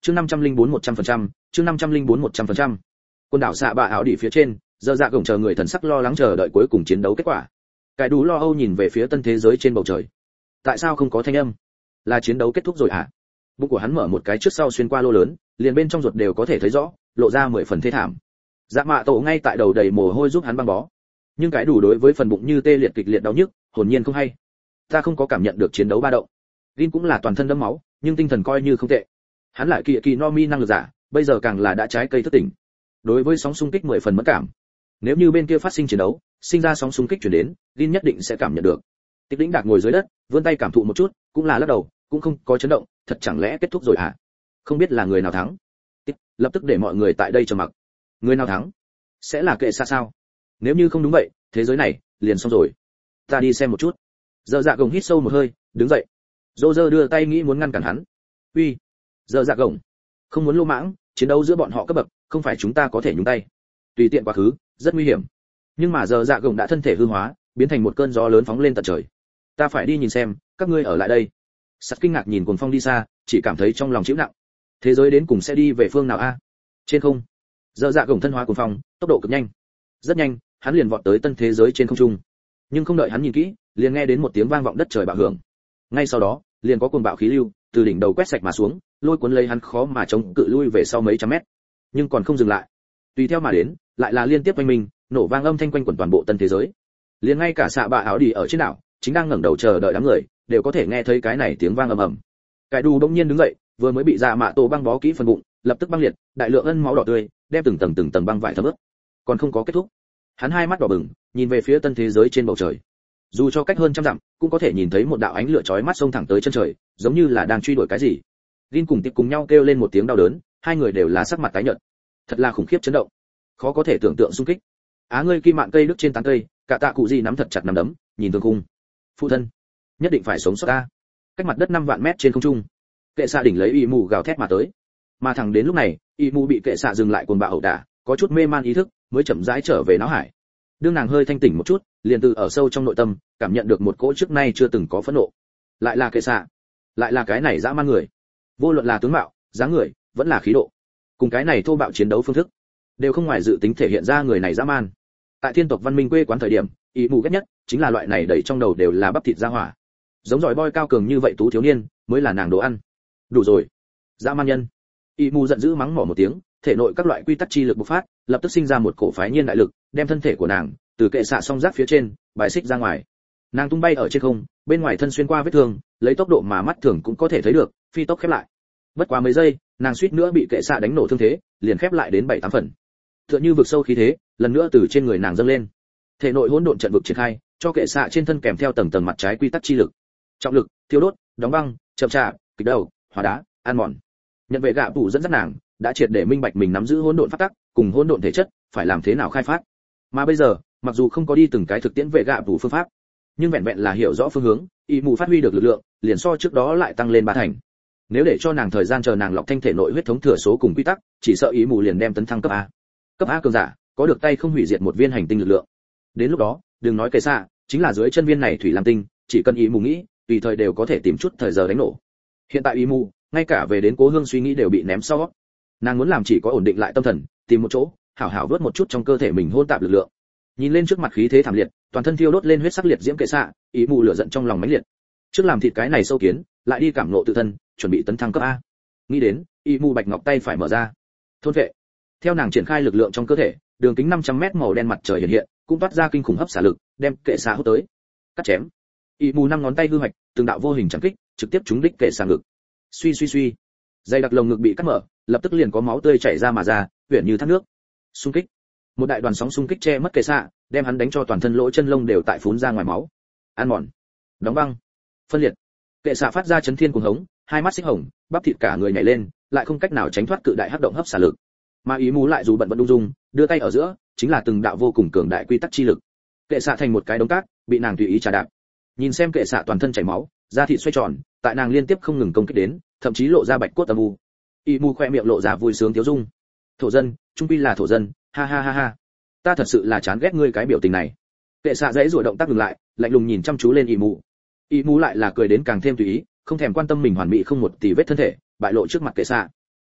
chương năm trăm linh bốn một trăm phần trăm, chương năm trăm linh bốn một trăm phần trăm. Quần đảo xạ bạ áo đỉ phía trên, giờ dạ gồng chờ người thần sắc lo lắng chờ đợi cuối cùng chiến đấu kết quả. Cái đủ lo âu nhìn về phía tân thế giới trên bầu trời. Tại sao không có thanh âm? Là chiến đấu kết thúc rồi à? Bụng của hắn mở một cái trước sau xuyên qua lô lớn, liền bên trong ruột đều có thể thấy rõ, lộ ra mười phần thê thảm. Dạ mạ tổ ngay tại đầu đầy mồ hôi giúp hắn băng bó. Nhưng cái đủ đối với phần bụng như tê liệt kịch liệt đau nhức, hồn nhiên không hay. Ta không có cảm nhận được chiến đấu ba động. Rin cũng là toàn thân đẫm máu, nhưng tinh thần coi như không tệ. Hắn lại kỳ kỳ no mi năng lực giả, bây giờ càng là đã trái cây thức tỉnh. Đối với sóng xung kích mười phần mẫn cảm. Nếu như bên kia phát sinh chiến đấu, sinh ra sóng xung kích truyền đến, Rin nhất định sẽ cảm nhận được. Tích Lĩnh Đạc ngồi dưới đất, vươn tay cảm thụ một chút, cũng là lắc đầu, cũng không có chấn động, thật chẳng lẽ kết thúc rồi à? Không biết là người nào thắng. Tích, lập tức để mọi người tại đây trầm mặc. Người nào thắng? Sẽ là kệ xa sao? Nếu như không đúng vậy, thế giới này liền xong rồi. Ta đi xem một chút. Giờ Dạ Gồng hít sâu một hơi, đứng dậy. Roger đưa tay nghĩ muốn ngăn cản hắn. Uy, Giờ Dạ Gồng, không muốn lô mãng, chiến đấu giữa bọn họ cấp bậc, không phải chúng ta có thể nhúng tay. Tùy tiện quá khứ, rất nguy hiểm. Nhưng mà Giờ Dạ Gồng đã thân thể hư hóa, biến thành một cơn gió lớn phóng lên tận trời. Ta phải đi nhìn xem, các ngươi ở lại đây. Sắt kinh ngạc nhìn cuồng phong đi xa, chỉ cảm thấy trong lòng chịu nặng. Thế giới đến cùng sẽ đi về phương nào a? Trên không, Giờ Dạ Gồng thân hóa cuồng phong, tốc độ cực nhanh. Rất nhanh, hắn liền vọt tới tân thế giới trên không trung. Nhưng không đợi hắn nhìn kỹ, liền nghe đến một tiếng vang vọng đất trời bạo hưởng. Ngay sau đó, liền có cuồng bạo khí lưu từ đỉnh đầu quét sạch mà xuống, lôi cuốn lấy hắn khó mà chống cự lui về sau mấy trăm mét. Nhưng còn không dừng lại. Tùy theo mà đến, lại là liên tiếp oanh minh, nổ vang âm thanh quanh quẩn toàn bộ tân thế giới. Liền ngay cả xạ bạ áo đi ở trên đảo, chính đang ngẩng đầu chờ đợi đám người, đều có thể nghe thấy cái này tiếng vang ầm ầm. Cái đu bỗng nhiên đứng dậy, vừa mới bị dạ mạ tổ băng bó kỹ phần bụng, lập tức băng liệt, đại lượng ân máu đỏ tươi, đem từng tầng từng tầng băng vải thấm ướt. Còn không có kết thúc. Hắn hai mắt đỏ bừng, nhìn về phía tân thế giới trên bầu trời. Dù cho cách hơn trăm dặm, cũng có thể nhìn thấy một đạo ánh lửa chói mắt xông thẳng tới chân trời, giống như là đang truy đuổi cái gì. Rin cùng Tiếp cùng nhau kêu lên một tiếng đau đớn, hai người đều là sắc mặt tái nhợt. Thật là khủng khiếp chấn động, khó có thể tưởng tượng xung kích. Á ngươi kim mạn cây đức trên tán cây, cả tạ cụ gì nắm thật chặt nắm đấm, nhìn tương cung. Phụ thân, nhất định phải sống sót ta. Cách mặt đất năm vạn mét trên không trung, kệ xạ đỉnh lấy y mù gào thét mà tới. Mà thẳng đến lúc này, y mù bị kệ xạ dừng lại cuồng bạo ẩu đả, có chút mê man ý thức, mới chậm rãi trở về não hải. Đương nàng hơi thanh tỉnh một chút, liền từ ở sâu trong nội tâm cảm nhận được một cỗ trước nay chưa từng có phẫn nộ. Lại là kệ xạ, lại là cái này dã man người. Vô luận là tướng mạo, dáng người, vẫn là khí độ, cùng cái này thô bạo chiến đấu phương thức, đều không ngoài dự tính thể hiện ra người này dã man. Tại thiên tộc văn minh quê quán thời điểm, ý mù ghét nhất chính là loại này đẩy trong đầu đều là bắp thịt ra hỏa. Giống giỏi boy cao cường như vậy tú thiếu niên, mới là nàng đồ ăn. Đủ rồi, dã man nhân. Ý mù giận dữ mắng mỏ một tiếng, thể nội các loại quy tắc chi lực bộc phát, lập tức sinh ra một cổ phái nhiên đại lực, đem thân thể của nàng từ kệ xạ song giáp phía trên bài xích ra ngoài. Nàng tung bay ở trên không, bên ngoài thân xuyên qua vết thương, lấy tốc độ mà mắt thường cũng có thể thấy được, phi tốc khép lại. Bất quá mấy giây, nàng suýt nữa bị kệ xạ đánh nổ thương thế, liền khép lại đến bảy tám phần. Tựa như vực sâu khí thế, lần nữa từ trên người nàng dâng lên. Thể nội hỗn độn trận vực triển khai, cho kệ xạ trên thân kèm theo tầng tầng mặt trái quy tắc chi lực. Trọng lực, thiêu đốt, đóng băng, chậm chạp, kịch đầu, hóa đá, ăn mòn. Nhận vệ gạ phủ dẫn dắt nàng, đã triệt để minh bạch mình nắm giữ hỗn độn pháp tắc, cùng hỗn độn thể chất, phải làm thế nào khai phát. Mà bây giờ, mặc dù không có đi từng cái thực tiễn vệ gạ phủ phương pháp, nhưng vẹn vẹn là hiểu rõ phương hướng, ý mù phát huy được lực lượng, liền so trước đó lại tăng lên ba thành. Nếu để cho nàng thời gian chờ nàng lọc thanh thể nội huyết thống thừa số cùng quy tắc, chỉ sợ ý mù liền đem tấn thăng cấp A. Cấp A cường giả, có được tay không hủy diệt một viên hành tinh lực lượng. Đến lúc đó, đừng nói kệ xạ, chính là dưới chân viên này thủy lam tinh, chỉ cần ý mù nghĩ, tùy thời đều có thể tìm chút thời giờ đánh nổ. Hiện tại ý mù, ngay cả về đến cố hương suy nghĩ đều bị ném sau. Nàng muốn làm chỉ có ổn định lại tâm thần, tìm một chỗ, hảo hảo vớt một chút trong cơ thể mình hỗn tạp lực lượng. Nhìn lên trước mặt khí thế thảm liệt, toàn thân thiêu đốt lên huyết sắc liệt diễm kệ xạ, ý mù lửa giận trong lòng mãnh liệt. Trước làm thịt cái này sâu kiến, lại đi cảm ngộ tự thân, chuẩn bị tấn thăng cấp A. Nghĩ đến, ý mù bạch ngọc tay phải mở ra. Thôn vệ. Theo nàng triển khai lực lượng trong cơ thể, đường kính năm trăm mét màu đen mặt trời hiện hiện, cũng toát ra kinh khủng hấp xả lực, đem kệ xạ hút tới. Cắt chém. Ý mù năm ngón tay hư hoạch, từng đạo vô hình chạm kích, trực tiếp trúng đích kệ xạ ngực. Suy suy suy. Dây đặc lồng ngực bị cắt mở, lập tức liền có máu tươi chảy ra mà ra, huyền như thác nước. Xung kích. Một đại đoàn sóng xung kích che mất kệ xạ, đem hắn đánh cho toàn thân lỗ chân lông đều tại phún ra ngoài máu. Ăn mòn, đóng băng, phân liệt. Kệ xạ phát ra chấn thiên cuồng hống, hai mắt xích hồng, bắp thịt cả người nhảy lên, lại không cách nào tránh thoát cự đại hấp động hấp xả lực. Mà ý mù lại dù bận vẫn ung dung, đưa tay ở giữa, chính là từng đạo vô cùng cường đại quy tắc chi lực. Kệ xạ thành một cái đống cát, bị nàng tùy ý trà đạp. Nhìn xem kệ xạ toàn thân chảy máu, da thịt xoay tròn, tại nàng liên tiếp không ngừng công kích đến, thậm chí lộ ra bạch cốt âm u. Ý mù khoe miệng lộ ra vui sướng tiếu dung. Thổ dân, trung quy là thổ dân, ha ha ha ha. Ta thật sự là chán ghét ngươi cái biểu tình này. Kệ xạ dãy rủa động tác ngừng lại, lạnh lùng nhìn chăm chú lên ý mù. Ý mù lại là cười đến càng thêm tùy ý, không thèm quan tâm mình hoàn mỹ không một tì vết thân thể, bại lộ trước mặt kệ xạ.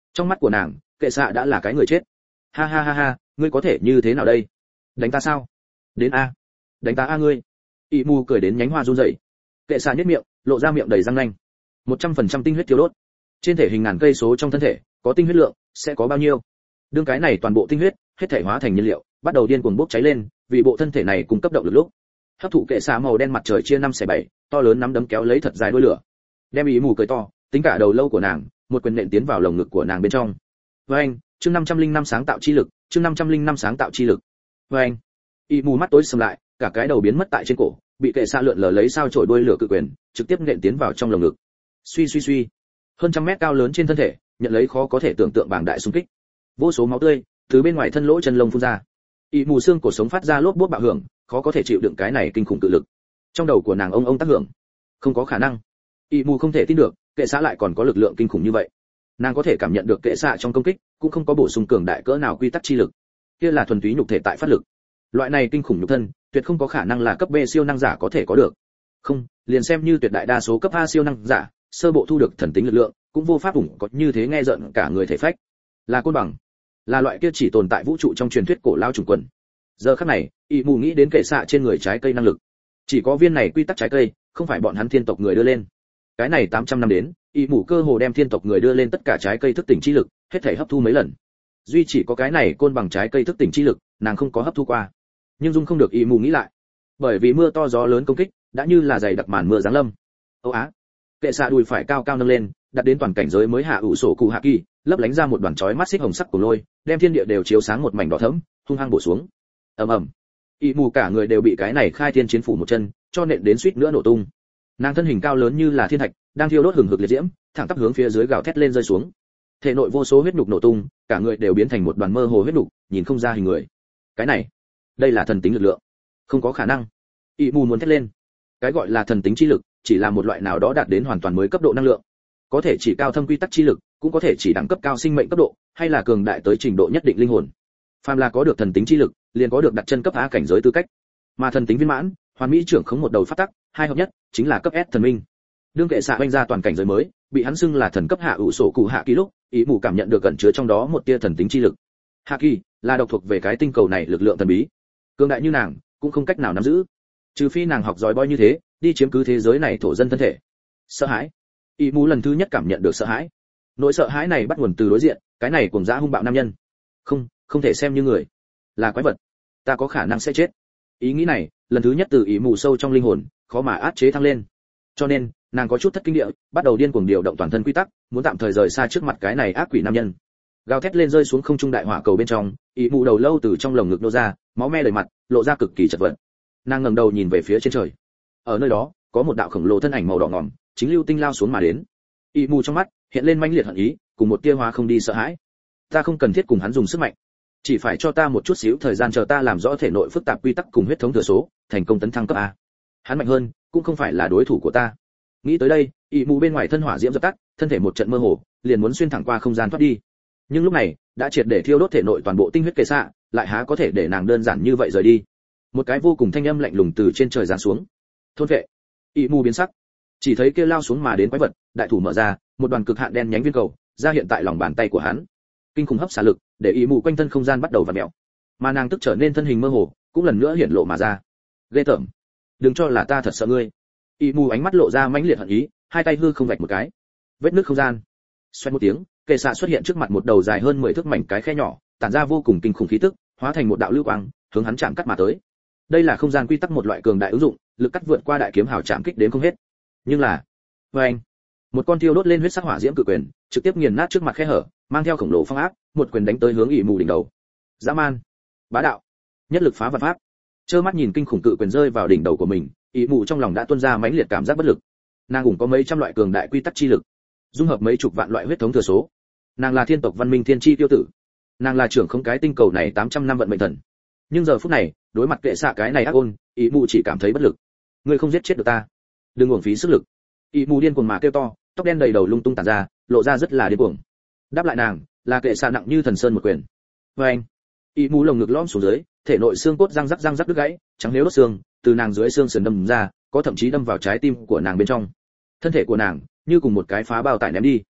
Trong mắt của nàng, kệ xạ đã là cái người chết. Ha ha ha ha, ngươi có thể như thế nào đây? Đánh ta sao? Đến a, đánh ta a ngươi. Y Mu cười đến nhánh hoa run rẩy. Kệ xạ nhếch miệng, lộ ra miệng đầy răng nanh. một trăm phần trăm tinh huyết thiêu đốt. Trên thể hình ngàn cây số trong thân thể, có tinh huyết lượng, sẽ có bao nhiêu? Đương cái này toàn bộ tinh huyết, hết thể hóa thành nhiên liệu, bắt đầu điên cuồng bốc cháy lên, vì bộ thân thể này cung cấp động lực lúc. Hấp thụ kệ xạ màu đen mặt trời chia năm xẻ bảy, to lớn nắm đấm kéo lấy thật dài đuôi lửa. Đem Y Mu cười to, tính cả đầu lâu của nàng, một quyền nện tiến vào lồng ngực của nàng bên trong. Với anh, chương năm trăm linh năm sáng tạo chi lực, chương năm trăm linh năm sáng tạo chi lực. Với anh, Y Mu mắt tối sầm lại, cả cái đầu biến mất tại trên cổ, bị kệ xạ lượn lờ lấy sao chổi đuôi lửa cự quyền, trực tiếp nện tiến vào trong lồng ngực. Suy suy suy, hơn trăm mét cao lớn trên thân thể, nhận lấy khó có thể tưởng tượng bảng đại xung kích. Vô số máu tươi từ bên ngoài thân lỗ chân lông phun ra. Y Mu xương cổ sống phát ra lốp bốp bạo hưởng, khó có thể chịu đựng cái này kinh khủng cự lực. Trong đầu của nàng ông ông tác hưởng. Không có khả năng. Y Mu không thể tin được, kệ xạ lại còn có lực lượng kinh khủng như vậy. Nàng có thể cảm nhận được kệ xạ trong công kích cũng không có bổ sung cường đại cỡ nào quy tắc chi lực, kia là thuần túy nhục thể tại phát lực. Loại này kinh khủng nhục thân, tuyệt không có khả năng là cấp B siêu năng giả có thể có được. Không, liền xem như tuyệt đại đa số cấp A siêu năng giả, sơ bộ thu được thần tính lực lượng, cũng vô pháp ủng có như thế nghe rợn cả người thể phách. Là côn bằng, là loại kia chỉ tồn tại vũ trụ trong truyền thuyết cổ lao trùng quần. Giờ khắc này, Y Mu nghĩ đến kệ xạ trên người trái cây năng lực. Chỉ có viên này quy tắc trái cây, không phải bọn hắn thiên tộc người đưa lên. Cái này tám trăm năm đến, Y Mu cơ hồ đem thiên tộc người đưa lên tất cả trái cây thức tỉnh chi lực, hết thảy hấp thu mấy lần. Duy chỉ có cái này côn bằng trái cây thức tỉnh chi lực, nàng không có hấp thu qua. Nhưng dung không được Y Mu nghĩ lại, bởi vì mưa to gió lớn công kích, đã như là dày đặc màn mưa giáng lâm. Âu á, kệ xạ đùi phải cao cao nâng lên, đặt đến toàn cảnh giới mới hạ ủ sổ cụ hạ kỳ, lấp lánh ra một đoàn chói mắt xích hồng sắc của lôi, đem thiên địa đều chiếu sáng một mảnh đỏ thẫm, hung hăng bổ xuống. Ầm ầm. Y Mu cả người đều bị cái này khai thiên chiến phủ một chân, cho nện đến suýt nữa nổ tung. Nàng thân hình cao lớn như là thiên thạch, đang thiêu đốt hừng hực liệt diễm, thẳng tắp hướng phía dưới gào thét lên rơi xuống. Thể nội vô số huyết nhục nổ tung, cả người đều biến thành một đoàn mơ hồ huyết nhục, nhìn không ra hình người. Cái này, đây là thần tính lực lượng. Không có khả năng. Y Mu muốn thét lên. Cái gọi là thần tính chi lực, chỉ là một loại nào đó đạt đến hoàn toàn mới cấp độ năng lượng. Có thể chỉ cao thâm quy tắc chi lực, cũng có thể chỉ đẳng cấp cao sinh mệnh cấp độ, hay là cường đại tới trình độ nhất định linh hồn. Phàm là có được thần tính chi lực, liền có được đặt chân cấp A cảnh giới tư cách. Mà thần tính viên mãn, hoàn mỹ trưởng khống một đầu phát tắc, hai hợp nhất, chính là cấp S thần minh. Đương kệ xạ vanh ra toàn cảnh giới mới, bị hắn xưng là thần cấp hạ ủ sổ cụ hạ kỳ lúc, ý mù cảm nhận được gần chứa trong đó một tia thần tính chi lực. Hạ kỳ là độc thuộc về cái tinh cầu này lực lượng thần bí. Cường đại như nàng, cũng không cách nào nắm giữ. Trừ phi nàng học giỏi boy như thế, đi chiếm cứ thế giới này thổ dân thân thể. Sợ hãi. Ý mù lần thứ nhất cảm nhận được sợ hãi. Nỗi sợ hãi này bắt nguồn từ đối diện, cái này cuồng dã hung bạo nam nhân. Không, không thể xem như người, là quái vật. Ta có khả năng sẽ chết. Ý nghĩ này, lần thứ nhất từ ý mù sâu trong linh hồn, khó mà áp chế thăng lên. Cho nên, nàng có chút thất kinh địa, bắt đầu điên cuồng điều động toàn thân quy tắc, muốn tạm thời rời xa trước mặt cái này ác quỷ nam nhân. Gào thét lên rơi xuống không trung đại hỏa cầu bên trong, ý mù đầu lâu từ trong lồng ngực nô ra, máu me đầy mặt, lộ ra cực kỳ chật vật. Nàng ngẩng đầu nhìn về phía trên trời. Ở nơi đó, có một đạo khổng lồ thân ảnh màu đỏ ngòm, chính lưu tinh lao xuống mà đến. Ý mù trong mắt hiện lên mãnh liệt hận ý, cùng một tia hóa không đi sợ hãi. Ta không cần thiết cùng hắn dùng sức mạnh, chỉ phải cho ta một chút xíu thời gian chờ ta làm rõ thể nội phức tạp quy tắc cùng huyết thống thừa số, thành công tấn thăng cấp A. Hắn mạnh hơn, cũng không phải là đối thủ của ta. Nghĩ tới đây, ý mù bên ngoài thân hỏa diễm dập tắt, thân thể một trận mơ hồ, liền muốn xuyên thẳng qua không gian thoát đi. Nhưng lúc này, đã triệt để thiêu đốt thể nội toàn bộ tinh huyết kệ xạ, lại há có thể để nàng đơn giản như vậy rời đi. Một cái vô cùng thanh âm lạnh lùng từ trên trời giáng xuống. Thôn vệ. Ý mù biến sắc, chỉ thấy kia lao xuống mà đến quái vật, đại thủ mở ra, một đoàn cực hạn đen nhánh viên cầu ra hiện tại lòng bàn tay của hắn. Kinh khủng hấp xả lực, để ý mù quanh thân không gian bắt đầu vặn mèo, mà nàng tức trở nên thân hình mơ hồ, cũng lần nữa hiện lộ mà ra. Ghê tởm, đừng cho là ta thật sợ ngươi. Ý mù ánh mắt lộ ra mãnh liệt hận ý, hai tay hư không vạch một cái, vết nứt không gian. Xoẹt một tiếng, kệ xạ xuất hiện trước mặt một đầu dài hơn mười thước mảnh cái khe nhỏ, tản ra vô cùng kinh khủng khí tức, hóa thành một đạo lưu quang, hướng hắn chạm cắt mà tới. Đây là không gian quy tắc một loại cường đại ứng dụng, lực cắt vượt qua đại kiếm hào chạm kích đến không hết. Nhưng là, với anh, một con tiêu đốt lên huyết sắc hỏa diễm cự quyền, trực tiếp nghiền nát trước mặt khe hở, mang theo khổng lồ phong áp, một quyền đánh tới hướng ỷ mù đỉnh đầu. Dã man, bá đạo, nhất lực phá vạn pháp. Trơ mắt nhìn kinh khủng cự quyền rơi vào đỉnh đầu của mình, ỷ mù trong lòng đã tuôn ra mãnh liệt cảm giác bất lực. Nàng cũng có mấy trăm loại cường đại quy tắc chi lực, dung hợp mấy chục vạn loại huyết thống thừa số. Nàng là thiên tộc văn minh thiên chi tiêu tử, nàng là trưởng không cái tinh cầu này tám trăm năm vận mệnh thần. Nhưng giờ phút này, đối mặt kệ xạ cái này ác ôn, ỷ mù chỉ cảm thấy bất lực. Ngươi không giết chết được ta, đừng uổng phí sức lực. Ỷ mù điên cuồng mà kêu to, tóc đen đầy đầu lung tung tản ra, lộ ra rất là điên cuồng. Đáp lại nàng, là kệ xạ nặng như thần sơn một quyền. Với anh, ỷ mù lồng ngực lõm xuống dưới, thể nội xương cốt răng rắc răng rắc đứt gãy, trắng nếu đốt xương, từ nàng dưới xương sườn đâm ra, có thậm chí đâm vào trái tim của nàng bên trong. Thân thể của nàng như cùng một cái phá bao tải ném đi.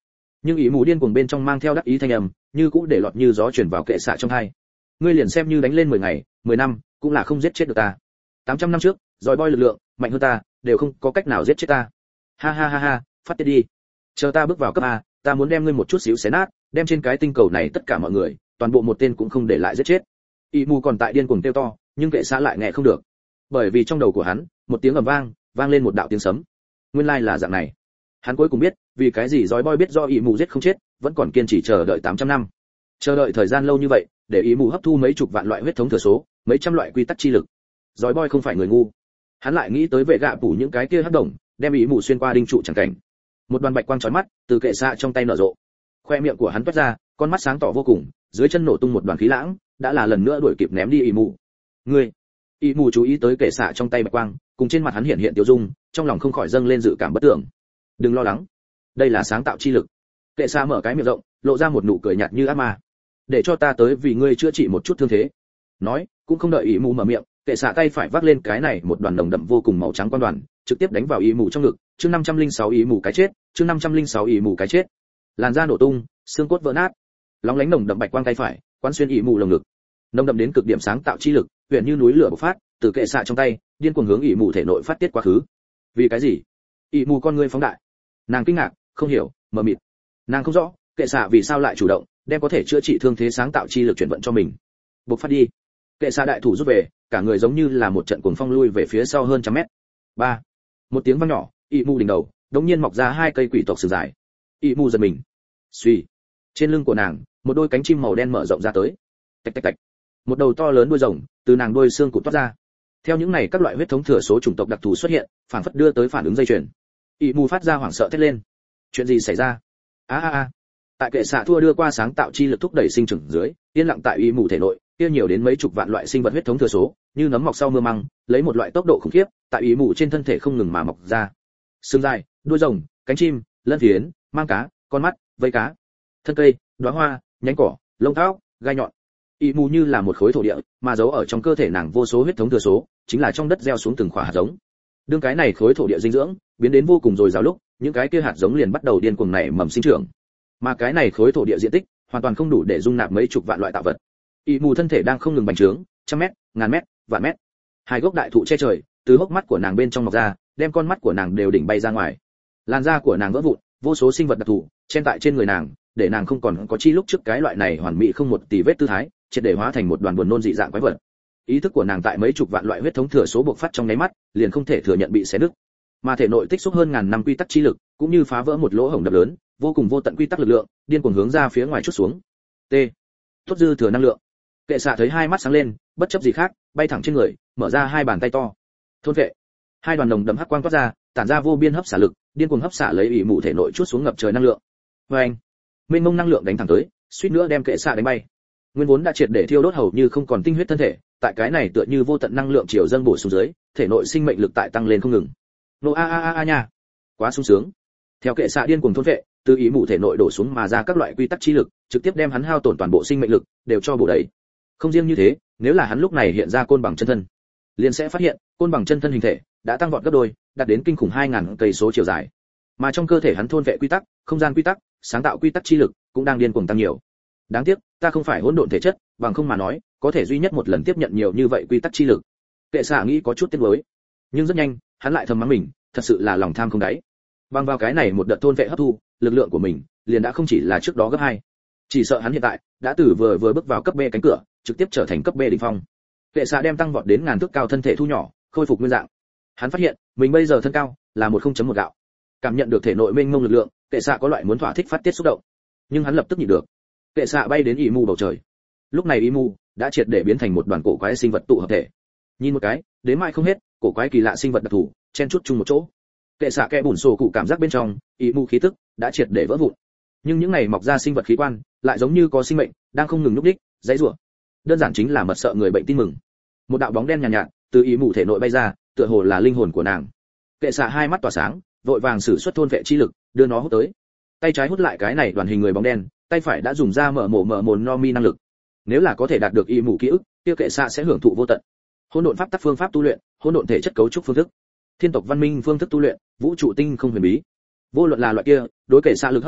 Nhưng ý mù điên cuồng bên trong mang theo đắc ý thanh âm, như cũ để lọt như gió truyền vào kệ xạ trong tai. Ngươi liền xem như đánh lên mười ngày, mười năm, cũng là không giết chết được ta. tám trăm năm trước, giỏi boy lực lượng mạnh hơn ta, đều không có cách nào giết chết ta. Ha ha ha ha, phát tiết đi. Chờ ta bước vào cấp A, ta muốn đem ngươi một chút xíu xé nát, đem trên cái tinh cầu này tất cả mọi người, toàn bộ một tên cũng không để lại giết chết. Y mù còn tại điên cuồng kêu to, nhưng kệ xạ lại nghe không được, bởi vì trong đầu của hắn, một tiếng ầm vang, vang lên một đạo tiếng sấm. Nguyên lai là dạng này. Hắn cuối cùng biết, vì cái gì giỏi boy biết do Y mù giết không chết, vẫn còn kiên trì chờ đợi tám trăm năm. Chờ đợi thời gian lâu như vậy, để Y mù hấp thu mấy chục vạn loại huyết thống thừa số, mấy trăm loại quy tắc chi lực. Giỏi boy không phải người ngu. Hắn lại nghĩ tới vệ gạ phủ những cái kia hắc đồng, đem Y mù xuyên qua đinh trụ chẳng cảnh. Một đoàn bạch quang chói mắt từ kệ xạ trong tay nở rộ. Khoe miệng của hắn toát ra, con mắt sáng tỏ vô cùng, dưới chân nổ tung một đoàn khí lãng, đã là lần nữa đuổi kịp ném đi Y mù. Ngươi. Y mù chú ý tới kệ xạ trong tay bạch quang, cùng trên mặt hắn hiện hiện tiêu dung, trong lòng không khỏi dâng lên dự cảm bất tưởng. Đừng lo lắng, đây là sáng tạo chi lực. Kệ xạ mở cái miệng rộng, lộ ra một nụ cười nhạt như ác ma. Để cho ta tới vì ngươi chữa trị một chút thương thế. Nói, cũng không đợi Y mù mở miệng, kệ xạ tay phải vác lên cái này một đoàn nồng đậm vô cùng màu trắng quan đoàn, trực tiếp đánh vào Y mù trong ngực. Chương năm trăm lẻ sáu Y mù cái chết, chương năm trăm lẻ sáu Y mù cái chết. Làn da nổ tung, xương cốt vỡ nát, lóng lánh nồng đậm bạch quang tay phải, quán xuyên Y mù lồng ngực. Nồng đậm đến cực điểm sáng tạo chi lực, huyền như núi lửa bộc phát, từ kệ xạ trong tay, điên cuồng hướng Y mù thể nội phát tiết quá khứ. Vì cái gì? Y mù con ngươi phóng đại. Nàng kinh ngạc, không hiểu, mờ mịt. Nàng không rõ, kệ xạ vì sao lại chủ động, đem có thể chữa trị thương thế sáng tạo chi lực chuyển vận cho mình. Bộc phát đi. Kệ xạ đại thủ rút về, cả người giống như là một trận cuồng phong lui về phía sau hơn trăm mét. Ba. Một tiếng vang nhỏ, Y mù đỉnh đầu, đống nhiên mọc ra hai cây quỷ tộc sừng dài. Y mù giật mình. Suy. Trên lưng của nàng, một đôi cánh chim màu đen mở rộng ra tới. Tạch tạch tạch. Một đầu to lớn đuôi rồng từ nàng đuôi xương cụt toát ra. Theo những này các loại huyết thống thừa số chủng tộc đặc thù xuất hiện, phản phất đưa tới phản ứng dây chuyền. Y mù phát ra hoảng sợ thét lên. Chuyện gì xảy ra? A a a. Tại kệ xạ thua đưa qua sáng tạo chi lực thúc đẩy sinh trưởng dưới, yên lặng tại Y mù thể nội, kia nhiều đến mấy chục vạn loại sinh vật huyết thống thừa số, như nấm mọc sau mưa măng, lấy một loại tốc độ khủng khiếp, tại Y mù trên thân thể không ngừng mà mọc ra. Xương dài, đuôi rồng, cánh chim, lân phiến, mang cá, con mắt, vây cá, thân cây, đóa hoa, nhánh cỏ, lông tóc, gai nhọn. Y mù như là một khối thổ địa, mà giấu ở trong cơ thể nàng vô số huyết thống thừa số, chính là trong đất gieo xuống từng quả hạt giống. Đương cái này khối thổ địa dinh dưỡng biến đến vô cùng dồi dào lúc, những cái kia hạt giống liền bắt đầu điên cuồng nảy mầm sinh trưởng. Mà cái này khối thổ địa diện tích hoàn toàn không đủ để dung nạp mấy chục vạn loại tạo vật. Y mù thân thể đang không ngừng bành trướng, trăm mét, ngàn mét, vạn mét. Hai gốc đại thụ che trời, từ hốc mắt của nàng bên trong mọc ra, đem con mắt của nàng đều đỉnh bay ra ngoài. Làn da của nàng vỡ vụn, vô số sinh vật đặc thù chen tại trên người nàng, để nàng không còn có chi lúc trước cái loại này hoàn mỹ không một tì vết tư thái, triệt để hóa thành một đoàn buồn nôn dị dạng quái vật. Ý thức của nàng tại mấy chục vạn loại huyết thống thừa số bộc phát trong nháy mắt, liền không thể thừa nhận bị xé nứt. Mà thể nội tích xúc hơn ngàn năm quy tắc chi lực, cũng như phá vỡ một lỗ hổng đập lớn, vô cùng vô tận quy tắc lực lượng, điên cuồng hướng ra phía ngoài chút xuống. T. Tốt dư thừa năng lượng. Kệ xạ thấy hai mắt sáng lên, bất chấp gì khác, bay thẳng trên người, mở ra hai bàn tay to. Thôn vệ. Hai đoàn đồng đậm hắc quang toát ra, tản ra vô biên hấp xả lực, điên cuồng hấp xả lấy ủy mụ thể nội chút xuống ngập trời năng lượng. Và anh, mênh mông năng lượng đánh thẳng tới, suýt nữa đem kệ xạ đánh bay. Nguyên vốn đã triệt để thiêu đốt hầu như không còn tinh huyết thân thể, tại cái này tựa như vô tận năng lượng chiều dâng bổ xuống dưới, thể nội sinh mệnh lực tại tăng lên không ngừng. Nô a a a a nha, quá sung sướng. Theo kệ xạ điên cuồng thôn vệ, từ ý mụ thể nội đổ xuống mà ra các loại quy tắc chi lực, trực tiếp đem hắn hao tổn toàn bộ sinh mệnh lực, đều cho bổ đầy. Không riêng như thế, nếu là hắn lúc này hiện ra côn bằng chân thân, liền sẽ phát hiện, côn bằng chân thân hình thể đã tăng vọt gấp đôi, đạt đến kinh khủng hai ngàn cây số chiều dài. Mà trong cơ thể hắn thôn vệ quy tắc, không gian quy tắc, sáng tạo quy tắc chi lực cũng đang điên cuồng tăng nhiều. Đáng tiếc, ta không phải hỗn độn thể chất, bằng không mà nói, có thể duy nhất một lần tiếp nhận nhiều như vậy quy tắc chi lực. Kệ xạ nghĩ có chút tiếc nuối, nhưng rất nhanh, hắn lại thầm mắng mình, thật sự là lòng tham không đáy. Bằng vào cái này một đợt thôn vệ hấp thu, lực lượng của mình liền đã không chỉ là trước đó gấp hai. Chỉ sợ hắn hiện tại đã từ vừa vừa bước vào cấp B cánh cửa, trực tiếp trở thành cấp B đỉnh phong. Kệ xạ đem tăng vọt đến ngàn thước cao thân thể thu nhỏ, khôi phục nguyên dạng. Hắn phát hiện, mình bây giờ thân cao là một không chấm một gạo. Cảm nhận được thể nội mênh mông lực lượng, kệ xạ có loại muốn thỏa thích phát tiết xúc động. Nhưng hắn lập tức nhịn được. Kệ xạ bay đến ỷ mù bầu trời. Lúc này ỷ mù đã triệt để biến thành một đoàn cổ quái sinh vật tụ hợp thể. Nhìn một cái, đến mãi không hết, cổ quái kỳ lạ sinh vật đặc thù, chen chúc chung một chỗ. Kệ xạ kẽ bùn sổ cụ cảm giác bên trong, ỷ mù khí tức đã triệt để vỡ vụn. Nhưng những này mọc ra sinh vật khí quan, lại giống như có sinh mệnh, đang không ngừng nhúc nhích, dãy rủa. Đơn giản chính là mật sợ người bệnh tin mừng. Một đạo bóng đen nhàn nhạt, nhạt từ ỷ mù thể nội bay ra, tựa hồ là linh hồn của nàng. Kệ xạ hai mắt tỏa sáng, vội vàng sử xuất thôn vệ chi lực, đưa nó hút tới. Tay trái hút lại cái này đoàn hình người bóng đen, tay phải đã dùng ra mở mổ mở mồn no mi năng lực. Nếu là có thể đạt được y mù ký ức, kia kệ xạ sẽ hưởng thụ vô tận. Hỗn độn pháp tắc phương pháp tu luyện, hỗn độn thể chất cấu trúc phương thức, thiên tộc văn minh phương thức tu luyện, vũ trụ tinh không huyền bí. Vô luận là loại kia, đối kệ xạ lực hấp dẫn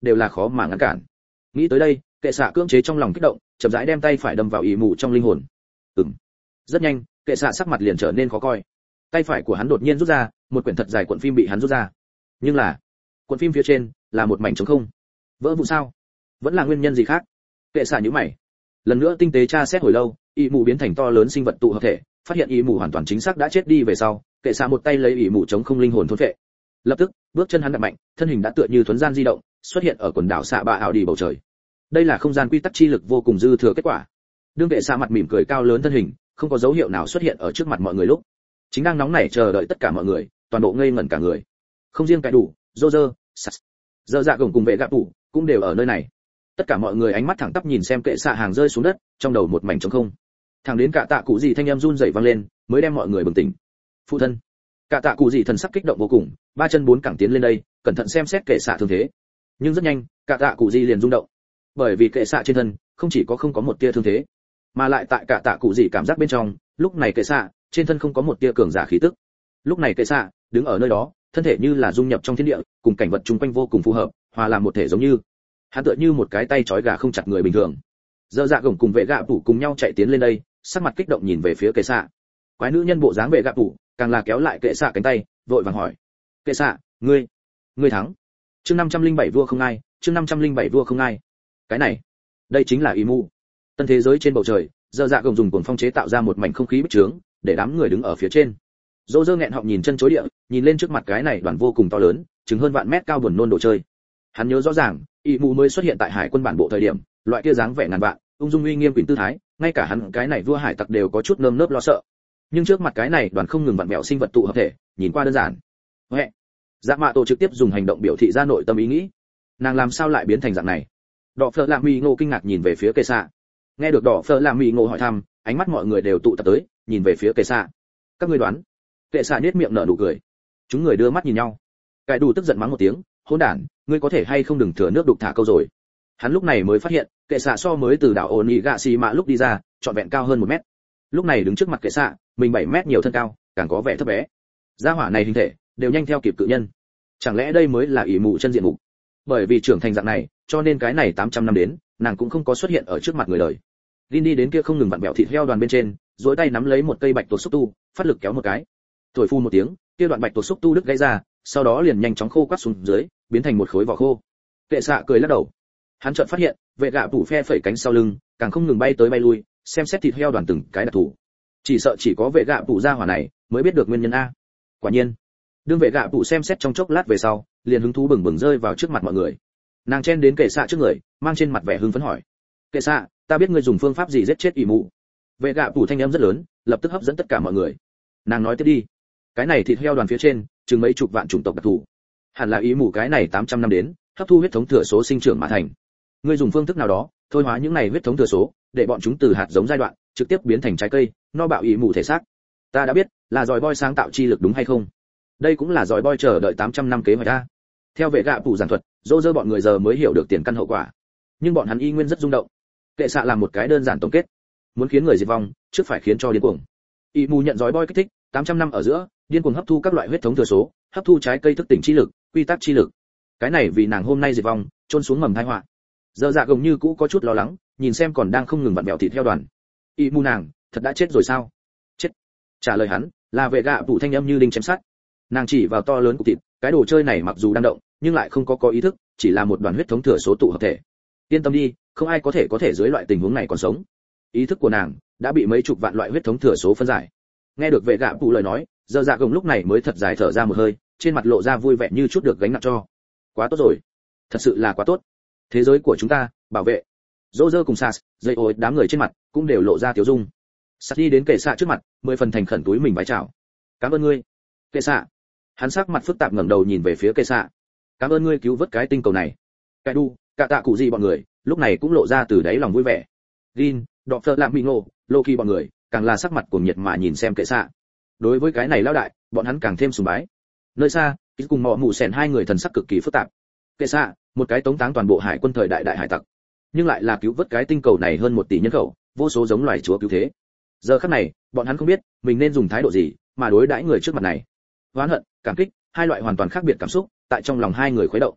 đều là khó mà ngăn cản. Nghĩ tới đây, kệ xạ cưỡng chế trong lòng kích động, chậm rãi đem tay phải đâm vào ỷ mù trong linh hồn. Ừm. Rất nhanh, kệ xạ sắc mặt liền trở nên khó coi. Tay phải của hắn đột nhiên rút ra, một quyển thật dài cuộn phim bị hắn rút ra. Nhưng là, cuộn phim phía trên là một mảnh trống không. Vỡ vụn sao? Vẫn là nguyên nhân gì khác? Kệ xạ nhíu mày. Lần nữa tinh tế tra xét hồi lâu, ỷ mù biến thành to lớn sinh vật tụ hợp thể, phát hiện ỷ mù hoàn toàn chính xác đã chết đi về sau, kệ xạ một tay lấy ỷ mù chống không linh hồn thôn phệ. Lập tức, bước chân hắn đạp mạnh, thân hình đã tựa như thuấn gian di động, xuất hiện ở quần đảo xạ bạ ảo đi bầu trời. Đây là không gian quy tắc chi lực vô cùng dư thừa kết quả. Đương kệ xạ mặt mỉm cười cao lớn thân hình, không có dấu hiệu nào xuất hiện ở trước mặt mọi người lúc, chính đang nóng nảy chờ đợi tất cả mọi người, toàn bộ ngây ngẩn cả người. Không riêng cái đủ, Roger, Sas, Dơ Dạ Gồng cùng vệ gạ tủ cũng đều ở nơi này. Tất cả mọi người ánh mắt thẳng tắp nhìn xem kệ xạ hàng rơi xuống đất, trong đầu một mảnh trống không. Thẳng đến cả tạ cụ gì thanh âm run rẩy vang lên, mới đem mọi người bừng tỉnh. Phụ thân. Cả tạ cụ gì thần sắc kích động vô cùng, ba chân bốn cẳng tiến lên đây, cẩn thận xem xét kệ xạ thương thế. Nhưng rất nhanh, cả tạ cụ gì liền rung động. Bởi vì kệ xạ trên thân không chỉ có không có một tia thương thế, mà lại tại cả tạ cụ gì cảm giác bên trong, lúc này kệ xạ trên thân không có một tia cường giả khí tức. Lúc này kệ xạ đứng ở nơi đó, thân thể như là dung nhập trong thiên địa, cùng cảnh vật chung quanh vô cùng phù hợp, hòa làm một thể giống như. Hắn tựa như một cái tay trói gà không chặt người bình thường. Dơ Dạ Gồng cùng vệ gạ tủ cùng nhau chạy tiến lên đây, sắc mặt kích động nhìn về phía kệ xạ. Quái nữ nhân bộ dáng vệ gạ tủ càng là kéo lại kệ xạ cánh tay, vội vàng hỏi: kệ xạ, ngươi ngươi thắng? Chương năm trăm linh bảy vua không ai, chương năm trăm linh bảy vua không ai. Cái này, đây chính là ý mù. Tân thế giới trên bầu trời, Dơ Dạ Gồng dùng cuồng phong chế tạo ra một mảnh không khí bích trướng, để đám người đứng ở phía trên. Dô dơ nghẹn họng nhìn chân chối địa, nhìn lên trước mặt cái này đoàn vô cùng to lớn, chừng hơn vạn mét cao buồn nôn đồ chơi. Hắn nhớ rõ ràng, ý mù mới xuất hiện tại hải quân bản bộ thời điểm, loại kia dáng vẻ ngàn vạn, ung dung uy nghiêm quỳnh tư thái, ngay cả hắn cái này vua hải tặc đều có chút nơm nớp lo sợ. Nhưng trước mặt cái này đoàn không ngừng vặn vẹo sinh vật tụ hợp thể, nhìn qua đơn giản. Huệ. Dạ Mạ Tổ trực tiếp dùng hành động biểu thị ra nội tâm ý nghĩ. Nàng làm sao lại biến thành dạng này? Đỏ Phở Làm Mì Ngộ kinh ngạc nhìn về phía Kệ xạ. Nghe được Đỏ Phở Làm Mì Ngộ hỏi thăm, ánh mắt mọi người đều tụ tập tới, nhìn về phía Kệ xạ. Các ngươi đoán? Kệ xạ nhếch miệng nở nụ cười. Chúng người đưa mắt nhìn nhau. Cải Đủ tức giận mắng một tiếng, hỗn đản, ngươi có thể hay không đừng thừa nước đục thả câu rồi. Hắn lúc này mới phát hiện, Kệ xạ so mới từ đảo Onigashima lúc đi ra, trọn vẹn cao hơn một mét. Lúc này đứng trước mặt Kệ xạ, mình bảy mét nhiều thân cao, càng có vẻ thấp bé. Gia hỏa này hình thể đều nhanh theo kịp cự nhân. Chẳng lẽ đây mới là ỷ mụ chân diện mục? Bởi vì trưởng thành dạng này, cho nên cái này tám trăm năm đến, nàng cũng không có xuất hiện ở trước mặt người đời. Linh đi đến kia không ngừng vặn bẹo thịt heo đoàn bên trên, duỗi tay nắm lấy một cây bạch tuộc xúc tu, phát lực kéo một cái. Thổi phun một tiếng, kia đoạn bạch tuộc xúc tu đứt gãy ra, sau đó liền nhanh chóng khô quắt xuống dưới, biến thành một khối vỏ khô. Kệ xạ cười lắc đầu. Hắn chợt phát hiện, vệ gạ tủ phe phẩy cánh sau lưng, càng không ngừng bay tới bay lui, xem xét thịt heo đoàn từng cái đặc thù. Chỉ sợ chỉ có vệ gạ tủ gia hỏa này mới biết được nguyên nhân a. Quả nhiên, đương vệ gạ tủ xem xét trong chốc lát về sau, liền hứng thú bừng bừng rơi vào trước mặt mọi người. Nàng chen đến Kệ xạ trước người, mang trên mặt vẻ hưng phấn hỏi: Kệ xạ, ta biết ngươi dùng phương pháp gì giết chết ỷ mụ? Vệ gạ tủ thanh âm rất lớn, lập tức hấp dẫn tất cả mọi người. Nàng nói tiếp đi. Cái này thịt heo đoàn phía trên, chừng mấy chục vạn chủng tộc đặc thù. Hẳn là ý mù cái này tám trăm năm đến, hấp thu huyết thống thừa số sinh trưởng mà thành. Ngươi dùng phương thức nào đó, thôi hóa những này huyết thống thừa số, để bọn chúng từ hạt giống giai đoạn, trực tiếp biến thành trái cây, no bạo ý mù thể xác. Ta đã biết, là giỏi boy sáng tạo chi lực đúng hay không? Đây cũng là giỏi boy chờ đợi tám trăm năm kế hoạch a. Theo vệ gạ tủ giảng thuật, dô dơ bọn người giờ mới hiểu được tiền căn hậu quả. Nhưng bọn hắn y nguyên rất rung động. Kệ xạ làm một cái đơn giản tổng kết. Muốn khiến người diệt vong, trước phải khiến cho điên cuồng. Ý mù nhận giỏi boy kích thích, tám trăm năm ở giữa, điên cuồng hấp thu các loại huyết thống thừa số, hấp thu trái cây thức tỉnh chi lực, quy tắc chi lực. Cái này vì nàng hôm nay diệt vong, trôn xuống mầm tai họa. Giờ Dạ Gồng như cũ có chút lo lắng, nhìn xem còn đang không ngừng vặn bẹo thịt theo đoàn. Y mu nàng, thật đã chết rồi sao? Chết. Trả lời hắn, là vệ gạ tủ thanh âm như đinh chém sắt. Nàng chỉ vào to lớn cục thịt, cái đồ chơi này mặc dù đang động, nhưng lại không có có ý thức, chỉ là một đoàn huyết thống thừa số tụ hợp thể. Yên tâm đi, không ai có thể có thể dưới loại tình huống này còn sống. Ý thức của nàng đã bị mấy chục vạn loại huyết thống thừa số phân giải. Nghe được vệ gạ tủ lời nói, Giờ Dạ Gồng lúc này mới thật dài thở ra một hơi, trên mặt lộ ra vui vẻ như chút được gánh nặng cho. Quá tốt rồi, thật sự là quá tốt. Thế giới của chúng ta, bảo vệ. Roger cùng Sas, dây ôi đám người trên mặt cũng đều lộ ra tiếu dung. Sas đi đến Kệ xạ trước mặt, mười phần thành khẩn túi mình vái chào. Cảm ơn ngươi, Kệ xạ. Hắn sắc mặt phức tạp ngẩng đầu nhìn về phía Kệ xạ. Cảm ơn ngươi cứu vớt cái tinh cầu này. Cai đu, cả tạ cụ gì bọn người, lúc này cũng lộ ra từ đáy lòng vui vẻ. Gin, Đọ Phở Làm Mì Ngộ, Loki bọn người, càng là sắc mặt cuồng nhiệt mà nhìn xem Kệ xạ. Đối với cái này lão đại, bọn hắn càng thêm sùng bái. Nơi xa, ít cùng mọ mù sèn hai người thần sắc cực kỳ phức tạp. Kệ xạ, một cái tống táng toàn bộ hải quân thời đại đại hải tặc, nhưng lại là cứu vớt cái tinh cầu này hơn một tỷ nhân khẩu, vô số giống loài chúa cứu thế. Giờ khắc này, bọn hắn không biết mình nên dùng thái độ gì mà đối đãi người trước mặt này. Oán hận, cảm kích, hai loại hoàn toàn khác biệt cảm xúc tại trong lòng hai người khuấy động.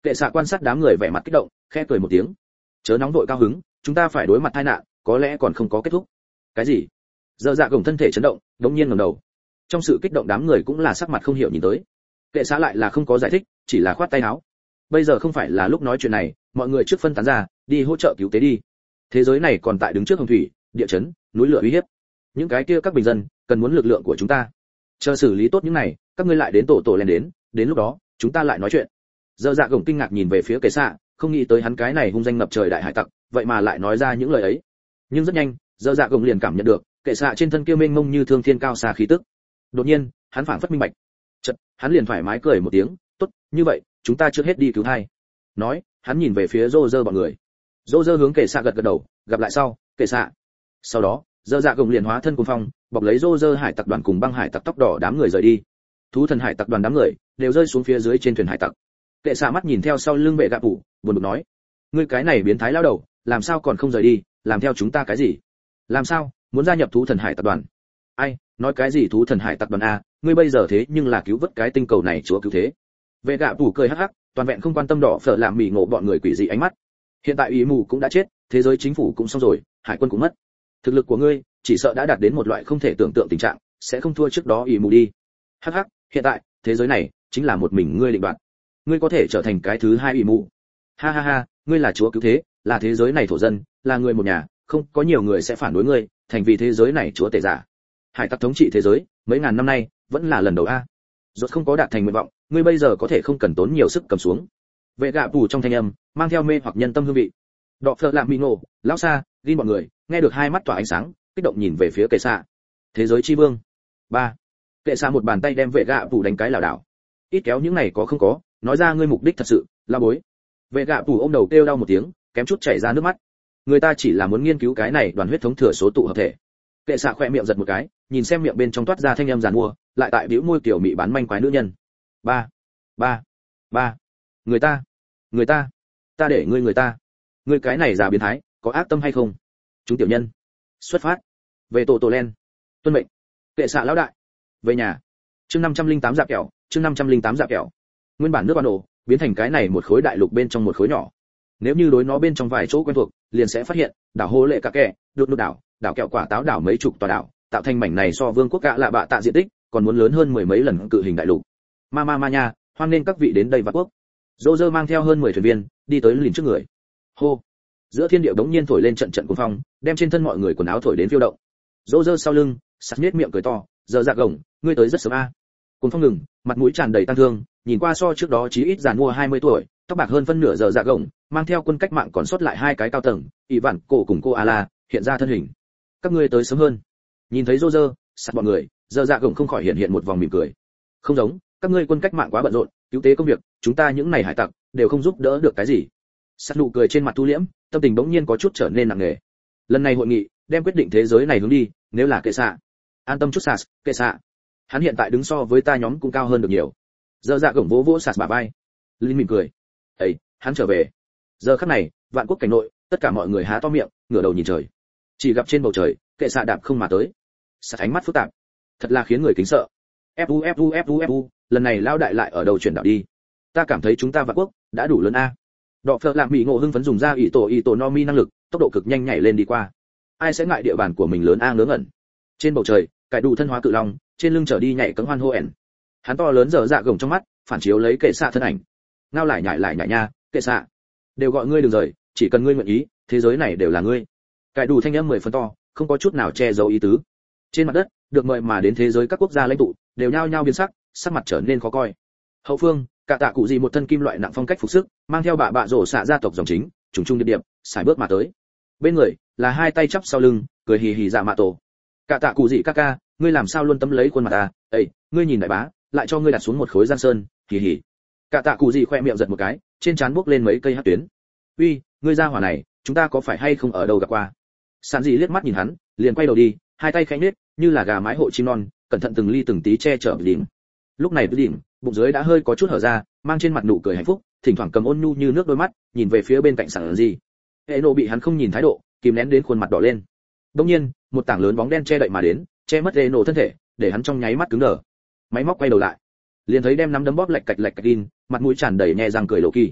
Kệ xạ quan sát đám người vẻ mặt kích động, khẽ cười một tiếng. Chớ nóng vội cao hứng, chúng ta phải đối mặt tai nạn, có lẽ còn không có kết thúc. Cái gì? Giờ dạ gồng thân thể chấn động, đống nhiên ngẩng đầu. Trong sự kích động đám người cũng là sắc mặt không hiểu nhìn tới. Kệ xạ lại là không có giải thích, chỉ là khoát tay áo. Bây giờ không phải là lúc nói chuyện này, mọi người trước phân tán ra, đi hỗ trợ cứu tế đi. Thế giới này còn tại đứng trước hồng thủy, địa chấn, núi lửa uy hiếp. Những cái kia các bình dân cần muốn lực lượng của chúng ta. Chờ xử lý tốt những này, các ngươi lại đến tổ tổ lên đến, đến lúc đó, chúng ta lại nói chuyện. Giờ dạ gồng kinh ngạc nhìn về phía Kệ xạ, không nghĩ tới hắn cái này hung danh ngập trời đại hải tặc, vậy mà lại nói ra những lời ấy. Nhưng rất nhanh, giờ dạ gồng liền cảm nhận được, Kệ xạ trên thân kia mênh mông như thương thiên cao xa khí tức. Đột nhiên, hắn phảng phất minh bạch. Chợt, hắn liền thoải mái cười một tiếng, "Tốt, như vậy, chúng ta trước hết đi cứu hai." Nói, hắn nhìn về phía Roger bọn người. Roger hướng Kệ xạ gật gật đầu, "Gặp lại sau, Kệ xạ." Sau đó, giờ dạ gồng liền hóa thân cuồng phong, bọc lấy Roger hải tặc đoàn cùng băng hải tặc tóc đỏ đám người rời đi. Thú thần hải tặc đoàn đám người đều rơi xuống phía dưới trên thuyền hải tặc. Kệ xạ mắt nhìn theo sau lưng vệ gạ phủ, buồn bực nói, "Ngươi cái này biến thái lao đầu, làm sao còn không rời đi, làm theo chúng ta cái gì? Làm sao, muốn gia nhập thú thần hải tặc đoàn?" "Ai, nói cái gì thú thần hải tặc đoàn a, ngươi bây giờ thế nhưng là cứu vớt cái tinh cầu này chúa cứu thế." Vệ gạ phủ cười hắc hắc, toàn vẹn không quan tâm đỏ phở làm mỉ ngộ bọn người quỷ dị ánh mắt. Hiện tại ý mù cũng đã chết, thế giới chính phủ cũng xong rồi, hải quân cũng mất. Thực lực của ngươi, chỉ sợ đã đạt đến một loại không thể tưởng tượng tình trạng, sẽ không thua trước đó ý mù đi. Hắc hắc, hiện tại, thế giới này chính là một mình ngươi định đoạt. Ngươi có thể trở thành cái thứ hai ý mù. Ha ha ha, ngươi là chúa cứu thế, là thế giới này thổ dân, là người một nhà, không có nhiều người sẽ phản đối ngươi, thành vì thế giới này chúa tể giả. Hải tặc thống trị thế giới, mấy ngàn năm nay, vẫn là lần đầu a. Rốt không có đạt thành nguyện vọng, ngươi bây giờ có thể không cần tốn nhiều sức cầm xuống. Vệ gạ phủ trong thanh âm, mang theo mê hoặc nhân tâm hương vị. Đọ phở làm mì ngộ, lão xa, gin bọn người, nghe được hai mắt tỏa ánh sáng, kích động nhìn về phía Kệ xạ. Thế giới chi vương. ba. Kệ xạ một bàn tay đem vệ gạ phủ đánh cái lảo đảo. Ít kéo những này có không có, nói ra ngươi mục đích thật sự, la bối. Vệ gạ phủ ôm đầu kêu đau một tiếng, kém chút chảy ra nước mắt. Người ta chỉ là muốn nghiên cứu cái này đoàn huyết thống thừa số tụ hợp thể. Kệ xạ khỏe miệng giật một cái, nhìn xem miệng bên trong toát ra thanh âm giàn mua, lại tại bĩu môi kiểu mị bán manh quái nữ nhân. Ba, ba, ba. Người ta, người ta, ta để ngươi người ta. Ngươi cái này già biến thái, có ác tâm hay không? Chúng tiểu nhân, xuất phát. Về tổ tổ len. Tuân mệnh. Kệ xạ lão đại. Về nhà. Chương năm trăm linh tám dạ kẹo, chương năm trăm linh tám dạ kẹo. Nguyên bản nước ban ổ, biến thành cái này một khối đại lục bên trong một khối nhỏ. Nếu như đối nó bên trong vài chỗ quen thuộc, liền sẽ phát hiện, đảo hô lệ cả kẻ, đột đột đảo, đảo kẹo quả táo đảo mấy chục tòa đảo, tạo thành mảnh này so vương quốc cạ lạ bạ tạ diện tích, còn muốn lớn hơn mười mấy lần cự hình đại lục. Ma ma ma nha, hoan nên các vị đến đây vạn quốc. Roger mang theo hơn mười thuyền viên, đi tới liền trước người. Hô. Giữa thiên địa bỗng nhiên thổi lên trận trận cuồng phong, đem trên thân mọi người quần áo thổi đến phiêu động. Roger sau lưng, sặc nhếch miệng cười to, giờ dạ gồng, ngươi tới rất sớm a. Cuồng phong ngừng, mặt mũi tràn đầy tăng thương, nhìn qua so trước đó chí ít già mua hai mươi tuổi, tóc bạc hơn phân nửa giờ dạ gồng, mang theo quân cách mạng còn sót lại hai cái cao tầng, ỷ vạn cổ cùng cô Ala, hiện ra thân hình. Các ngươi tới sớm hơn. Nhìn thấy Roger, sặc bọn người, giờ dạ gồng không khỏi hiện hiện một vòng mỉm cười. Không giống, các ngươi quân cách mạng quá bận rộn, cứu tế công việc, chúng ta những này hải tặc đều không giúp đỡ được cái gì. Sặc nụ cười trên mặt thu liễm, tâm tình bỗng nhiên có chút trở nên nặng nề. Lần này hội nghị, đem quyết định thế giới này hướng đi, nếu là Kệ xạ. An tâm chút Sạt, Kệ xạ. Hắn hiện tại đứng so với ta nhóm cũng cao hơn được nhiều. Giờ dạ gồng vỗ vỗ Sạt bả vai. Linh mỉm cười. "Ấy, hắn trở về." Giờ khắc này, vạn quốc cảnh nội, tất cả mọi người há to miệng, ngửa đầu nhìn trời. Chỉ gặp trên bầu trời, Kệ xạ đạp không mà tới. Sạt ánh mắt phức tạp, thật là khiến người kính sợ. Fu fu fu fu, lần này lao đại lại ở đầu chuyển đảo đi. Ta cảm thấy chúng ta vạn quốc đã đủ lớn a. Đọ phở làm bị ngộ hưng phấn dùng ra ỷ tổ ỷ tổ no mi năng lực, tốc độ cực nhanh nhảy lên đi qua. Ai sẽ ngại địa bàn của mình lớn a ngớ ngẩn. Trên bầu trời, cải đủ thân hóa cự long, trên lưng trở đi nhảy cẫng hoan hô ẻn. Hắn to lớn dở dạ gồng trong mắt, phản chiếu lấy Kệ xạ thân ảnh. Ngao lại nhảy lại nhảy nha, Kệ xạ. Đều gọi ngươi đừng rời, chỉ cần ngươi nguyện ý, thế giới này đều là ngươi. Cải đủ thanh âm mười phần to, không có chút nào che giấu ý tứ. Trên mặt đất, được mời mà đến thế giới các quốc gia lãnh tụ, đều nhao nhao biến sắc, sắc mặt trở nên khó coi. Hậu phương, cả tạ cụ gì một thân kim loại nặng phong cách phục sức, mang theo bạ bạ rổ xạ gia tộc dòng chính, trùng trùng điệp điệp, xài bước mà tới. Bên người là hai tay chắp sau lưng, cười hì hì dạ mạ tổ. Cả tạ cụ gì ca ca, ngươi làm sao luôn tấm lấy khuôn mặt à? Ê, ngươi nhìn đại bá, lại cho ngươi đặt xuống một khối giang sơn, hì hì. Cả tạ cụ gì khoe miệng giật một cái, trên trán bước lên mấy cây hắc tuyến. Uy, ngươi ra hỏa này, chúng ta có phải hay không ở đâu gặp qua? Sàn dị liếc mắt nhìn hắn, liền quay đầu đi, hai tay khẽ nhếch, như là gà mái hộ chim non, cẩn thận từng ly từng tí che chở đỉnh. Lúc này đỉnh, bụng dưới đã hơi có chút hở ra, mang trên mặt nụ cười hạnh phúc, thỉnh thoảng cầm ôn nhu như nước đôi mắt, nhìn về phía bên cạnh sàn dị. Hệ nộ bị hắn không nhìn thái độ, kìm nén đến khuôn mặt đỏ lên. Đương nhiên, một tảng lớn bóng đen che đậy mà đến, che mất hệ nộ thân thể, để hắn trong nháy mắt cứng đờ. Máy móc quay đầu lại, liền thấy đem nắm đấm bóp lạch cạch lạch cạch in, mặt mũi tràn đầy nhẹ răng cười lộ kỳ.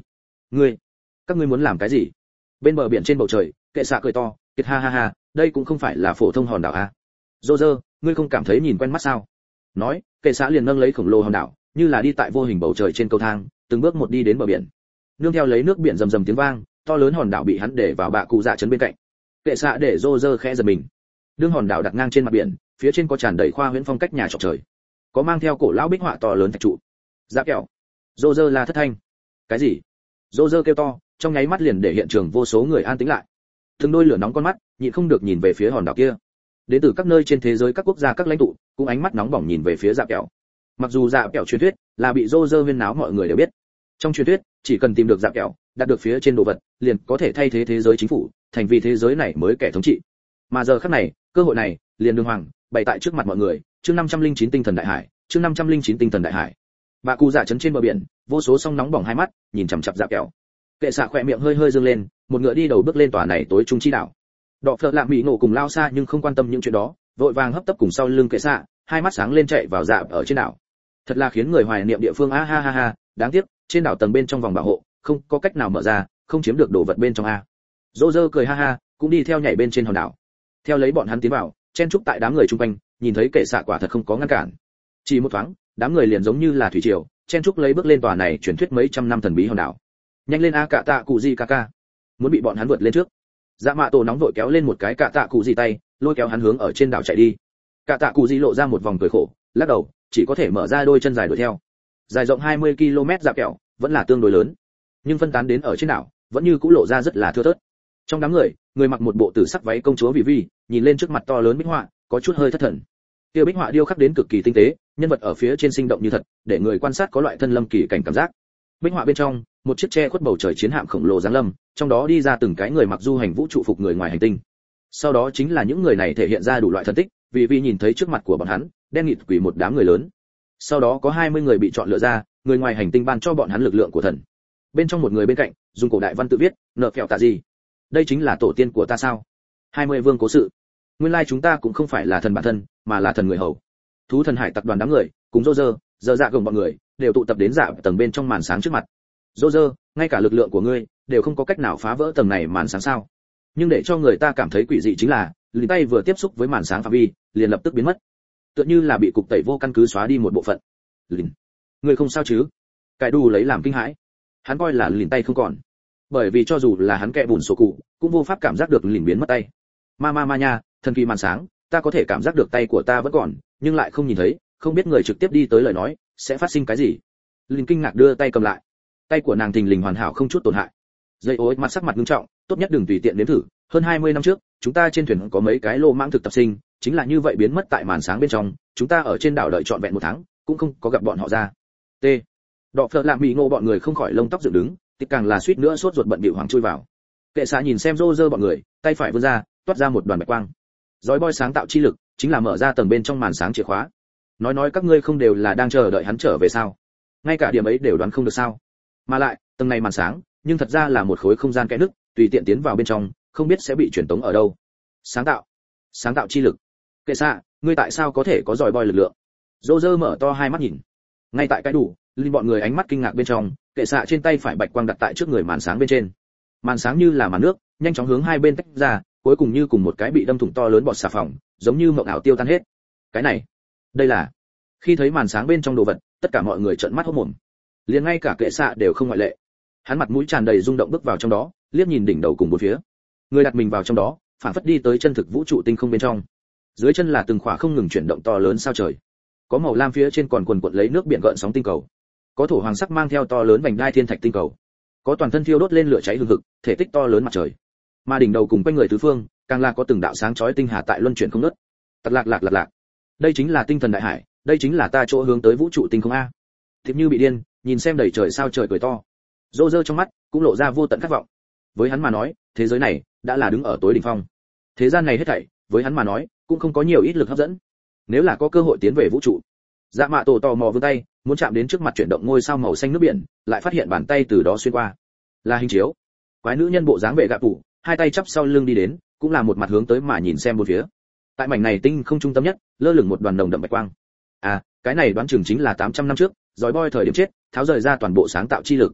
ngươi các ngươi muốn làm cái gì? Bên bờ biển trên bầu trời, kệ xạ cười to, kiệt ha ha ha, đây cũng không phải là phổ thông hòn đảo a. Roger, ngươi không cảm thấy nhìn quen mắt sao? Nói, kệ xạ liền nâng lấy khổng lồ hòn đảo, như là đi tại vô hình bầu trời trên cầu thang, từng bước một đi đến bờ biển. Nương theo lấy nước biển rầm rầm tiếng vang, to lớn hòn đảo bị hắn để vào bạ cụ dạ trấn bên cạnh. Kệ xạ để Roger khẽ giật mình. Đương hòn đảo đặt ngang trên mặt biển, phía trên có tràn đầy khoa huyễn phong cách nhà trọc trời, có mang theo cổ lão bích họa to lớn thạch trụ. Dạ kẹo. Roger la thất thanh. Cái gì? Roger kêu to, trong nháy mắt liền để hiện trường vô số người an tĩnh lại. Từng đôi lửa nóng con mắt, nhịn không được nhìn về phía hòn đảo kia. Đến từ các nơi trên thế giới các quốc gia các lãnh tụ, cũng ánh mắt nóng bỏng nhìn về phía Dạ kẹo. Mặc dù Dạ kẹo truyền thuyết là bị Roger huyên náo mọi người đều biết. Trong truyền thuyết, chỉ cần tìm được Dạ kẹo, đạt được phía trên đồ vật, liền có thể thay thế thế giới chính phủ, thành vì thế giới này mới kẻ thống trị. Mà giờ khắc này, cơ hội này, liền đường hoàng bày tại trước mặt mọi người. Chương năm trăm linh chín tinh thần đại hải, chương năm trăm linh chín tinh thần đại hải. Bạ cụ dạ trấn trên bờ biển, vô số sóng nóng bỏng hai mắt, nhìn chằm chằm Dạ kẹo. Kệ xạ khỏe miệng hơi hơi dương lên, một ngựa đi đầu bước lên tòa này tối trung chi đảo. Đọ Phật Lạ Mỹ nổ cùng lao xa nhưng không quan tâm những chuyện đó, vội vàng hấp tấp cùng sau lưng kệ xạ, hai mắt sáng lên chạy vào dạ ở trên đảo. Thật là khiến người hoài niệm địa phương a ha ha ha, đáng tiếc, trên đảo tầng bên trong vòng bảo hộ, không có cách nào mở ra, không chiếm được đồ vật bên trong a. Roger cười ha ha, cũng đi theo nhảy bên trên hòn đảo. Theo lấy bọn hắn tiến vào, chen chúc tại đám người chung quanh, nhìn thấy kệ xạ quả thật không có ngăn cản. Chỉ một thoáng, đám người liền giống như là thủy triều, chen chúc lấy bước lên tòa này truyền thuyết mấy trăm năm thần bí hòn đảo. Nhanh lên a cạ tạ cụ gì ca ca, muốn bị bọn hắn vượt lên trước. Dạ mạ tổ nóng vội kéo lên một cái cạ tạ cụ gì tay, lôi kéo hắn hướng ở trên đảo chạy đi. Cạ tạ cụ gì lộ ra một vòng cười khổ, lắc đầu, chỉ có thể mở ra đôi chân dài đuổi theo. Dài rộng hai mươi ki lô mét dạ kẹo, vẫn là tương đối lớn, nhưng phân tán đến ở trên đảo, vẫn như cũ lộ ra rất là thưa thớt. Trong đám người, người mặc một bộ tử sắc váy công chúa Vì Vi, nhìn lên trước mặt to lớn bích họa, có chút hơi thất thần. Kia bích họa điêu khắc đến cực kỳ tinh tế, nhân vật ở phía trên sinh động như thật, để người quan sát có loại thân lâm kỳ cảnh cảm giác. Bích họa bên trong, một chiếc che khuất bầu trời chiến hạm khổng lồ giáng lâm, trong đó đi ra từng cái người mặc du hành vũ trụ phục người ngoài hành tinh. Sau đó chính là những người này thể hiện ra đủ loại thần tích, Vì Vi nhìn thấy trước mặt của bọn hắn, đen nghịt quỷ một đám người lớn. Sau đó có hai mươi người bị chọn lựa ra, người ngoài hành tinh ban cho bọn hắn lực lượng của thần. Bên trong một người bên cạnh, dùng cổ đại văn tự viết, nợ phèo tạ gì. Đây chính là tổ tiên của ta sao? hai mươi vương cố sự. Nguyên lai chúng ta cũng không phải là thần bản thân, mà là thần người hầu. Thú thần hải tặc đoàn đám người, cùng Roger, giờ dạ gồng bọn người, đều tụ tập đến dạ tầng bên trong màn sáng trước mặt. Roger, ngay cả lực lượng của ngươi đều không có cách nào phá vỡ tầng này màn sáng sao? Nhưng để cho người ta cảm thấy quỷ dị chính là, lì tay vừa tiếp xúc với màn sáng phạm vi, liền lập tức biến mất. Tựa như là bị cục tẩy vô căn cứ xóa đi một bộ phận. Lìn, ngươi không sao chứ? Cái đù lấy làm kinh hãi. Hắn coi là lìn tay không còn, bởi vì cho dù là hắn kẹ bùn sổ cụ, cũng vô pháp cảm giác được lìn biến mất tay. Ma ma ma nha, thần kỳ màn sáng, ta có thể cảm giác được tay của ta vẫn còn, nhưng lại không nhìn thấy, không biết người trực tiếp đi tới lời nói sẽ phát sinh cái gì. Lìn kinh ngạc đưa tay cầm lại, tay của nàng thình lình hoàn hảo không chút tổn hại. Dây ối mặt sắc mặt nghiêm trọng, tốt nhất đừng tùy tiện đến thử. Hơn hai mươi năm trước, chúng ta trên thuyền có mấy cái lô mãng thực tập sinh, chính là như vậy biến mất tại màn sáng bên trong, chúng ta ở trên đảo đợi trọn vẹn một tháng, cũng không có gặp bọn họ ra. T. Đọ Phật Lạ Mỹ Ngô bọn người không khỏi lông tóc dựng đứng, tiếc càng là suýt nữa sốt ruột bận bịu hoàng chui vào. Kệ xạ nhìn xem Roger bọn người, tay phải vươn ra, toát ra một đoàn bạch quang. Dói boy sáng tạo chi lực, chính là mở ra tầng bên trong màn sáng chìa khóa. Nói nói các ngươi không đều là đang chờ đợi hắn trở về sao? Ngay cả điểm ấy đều đoán không được sao? Mà lại, tầng này màn sáng, nhưng thật ra là một khối không gian kẽ nứt, tùy tiện tiến vào bên trong, không biết sẽ bị truyền tống ở đâu. Sáng tạo, sáng tạo chi lực. Kệ xạ, ngươi tại sao có thể có giỏi boy lực lượng? Roger mở to hai mắt nhìn. Ngay tại cái đủ, linh bọn người ánh mắt kinh ngạc bên trong, kệ xạ trên tay phải bạch quang đặt tại trước người màn sáng bên trên. Màn sáng như là màn nước, nhanh chóng hướng hai bên tách ra, cuối cùng như cùng một cái bị đâm thủng to lớn bọt xà phòng, giống như mộng ảo tiêu tan hết. Cái này, đây là. Khi thấy màn sáng bên trong đồ vật, tất cả mọi người trợn mắt hốt mồm. Liền ngay cả kệ xạ đều không ngoại lệ. Hắn mặt mũi tràn đầy rung động bước vào trong đó, liếc nhìn đỉnh đầu cùng bốn phía. Người đặt mình vào trong đó, phản phất đi tới chân thực vũ trụ tinh không bên trong. Dưới chân là từng khỏa không ngừng chuyển động to lớn sao trời. Có màu lam phía trên còn quần quật lấy nước biển gợn sóng tinh cầu. Có thổ hoàng sắc mang theo to lớn vành đai thiên thạch tinh cầu. Có toàn thân thiêu đốt lên lửa cháy hừng hực, thể tích to lớn mặt trời. Mà đỉnh đầu cùng quanh người tứ phương, càng là có từng đạo sáng chói tinh hà tại luân chuyển không ngớt. Tặc lạc lạc lạc lạc. Đây chính là tinh thần đại hải, đây chính là ta chỗ hướng tới vũ trụ tinh không a. Thiếp như bị điên, nhìn xem đầy trời sao trời cười to. Roger trong mắt cũng lộ ra vô tận khát vọng. Với hắn mà nói, thế giới này đã là đứng ở tối đỉnh phong. Thế gian này hết thảy, với hắn mà nói, cũng không có nhiều ít lực hấp dẫn. Nếu là có cơ hội tiến về vũ trụ, Dạ Mạ Tổ tò mò vươn tay, muốn chạm đến trước mặt chuyển động ngôi sao màu xanh nước biển, lại phát hiện bàn tay từ đó xuyên qua. Là hình chiếu. Quái nữ nhân bộ dáng vệ gạ phủ, hai tay chắp sau lưng đi đến, cũng là một mặt hướng tới mà nhìn xem bốn phía. Tại mảnh này tinh không trung tâm nhất, lơ lửng một đoàn đồng đậm bạch quang. À, cái này đoán chừng chính là tám trăm năm trước, giỏi boy thời điểm chết, tháo rời ra toàn bộ sáng tạo chi lực.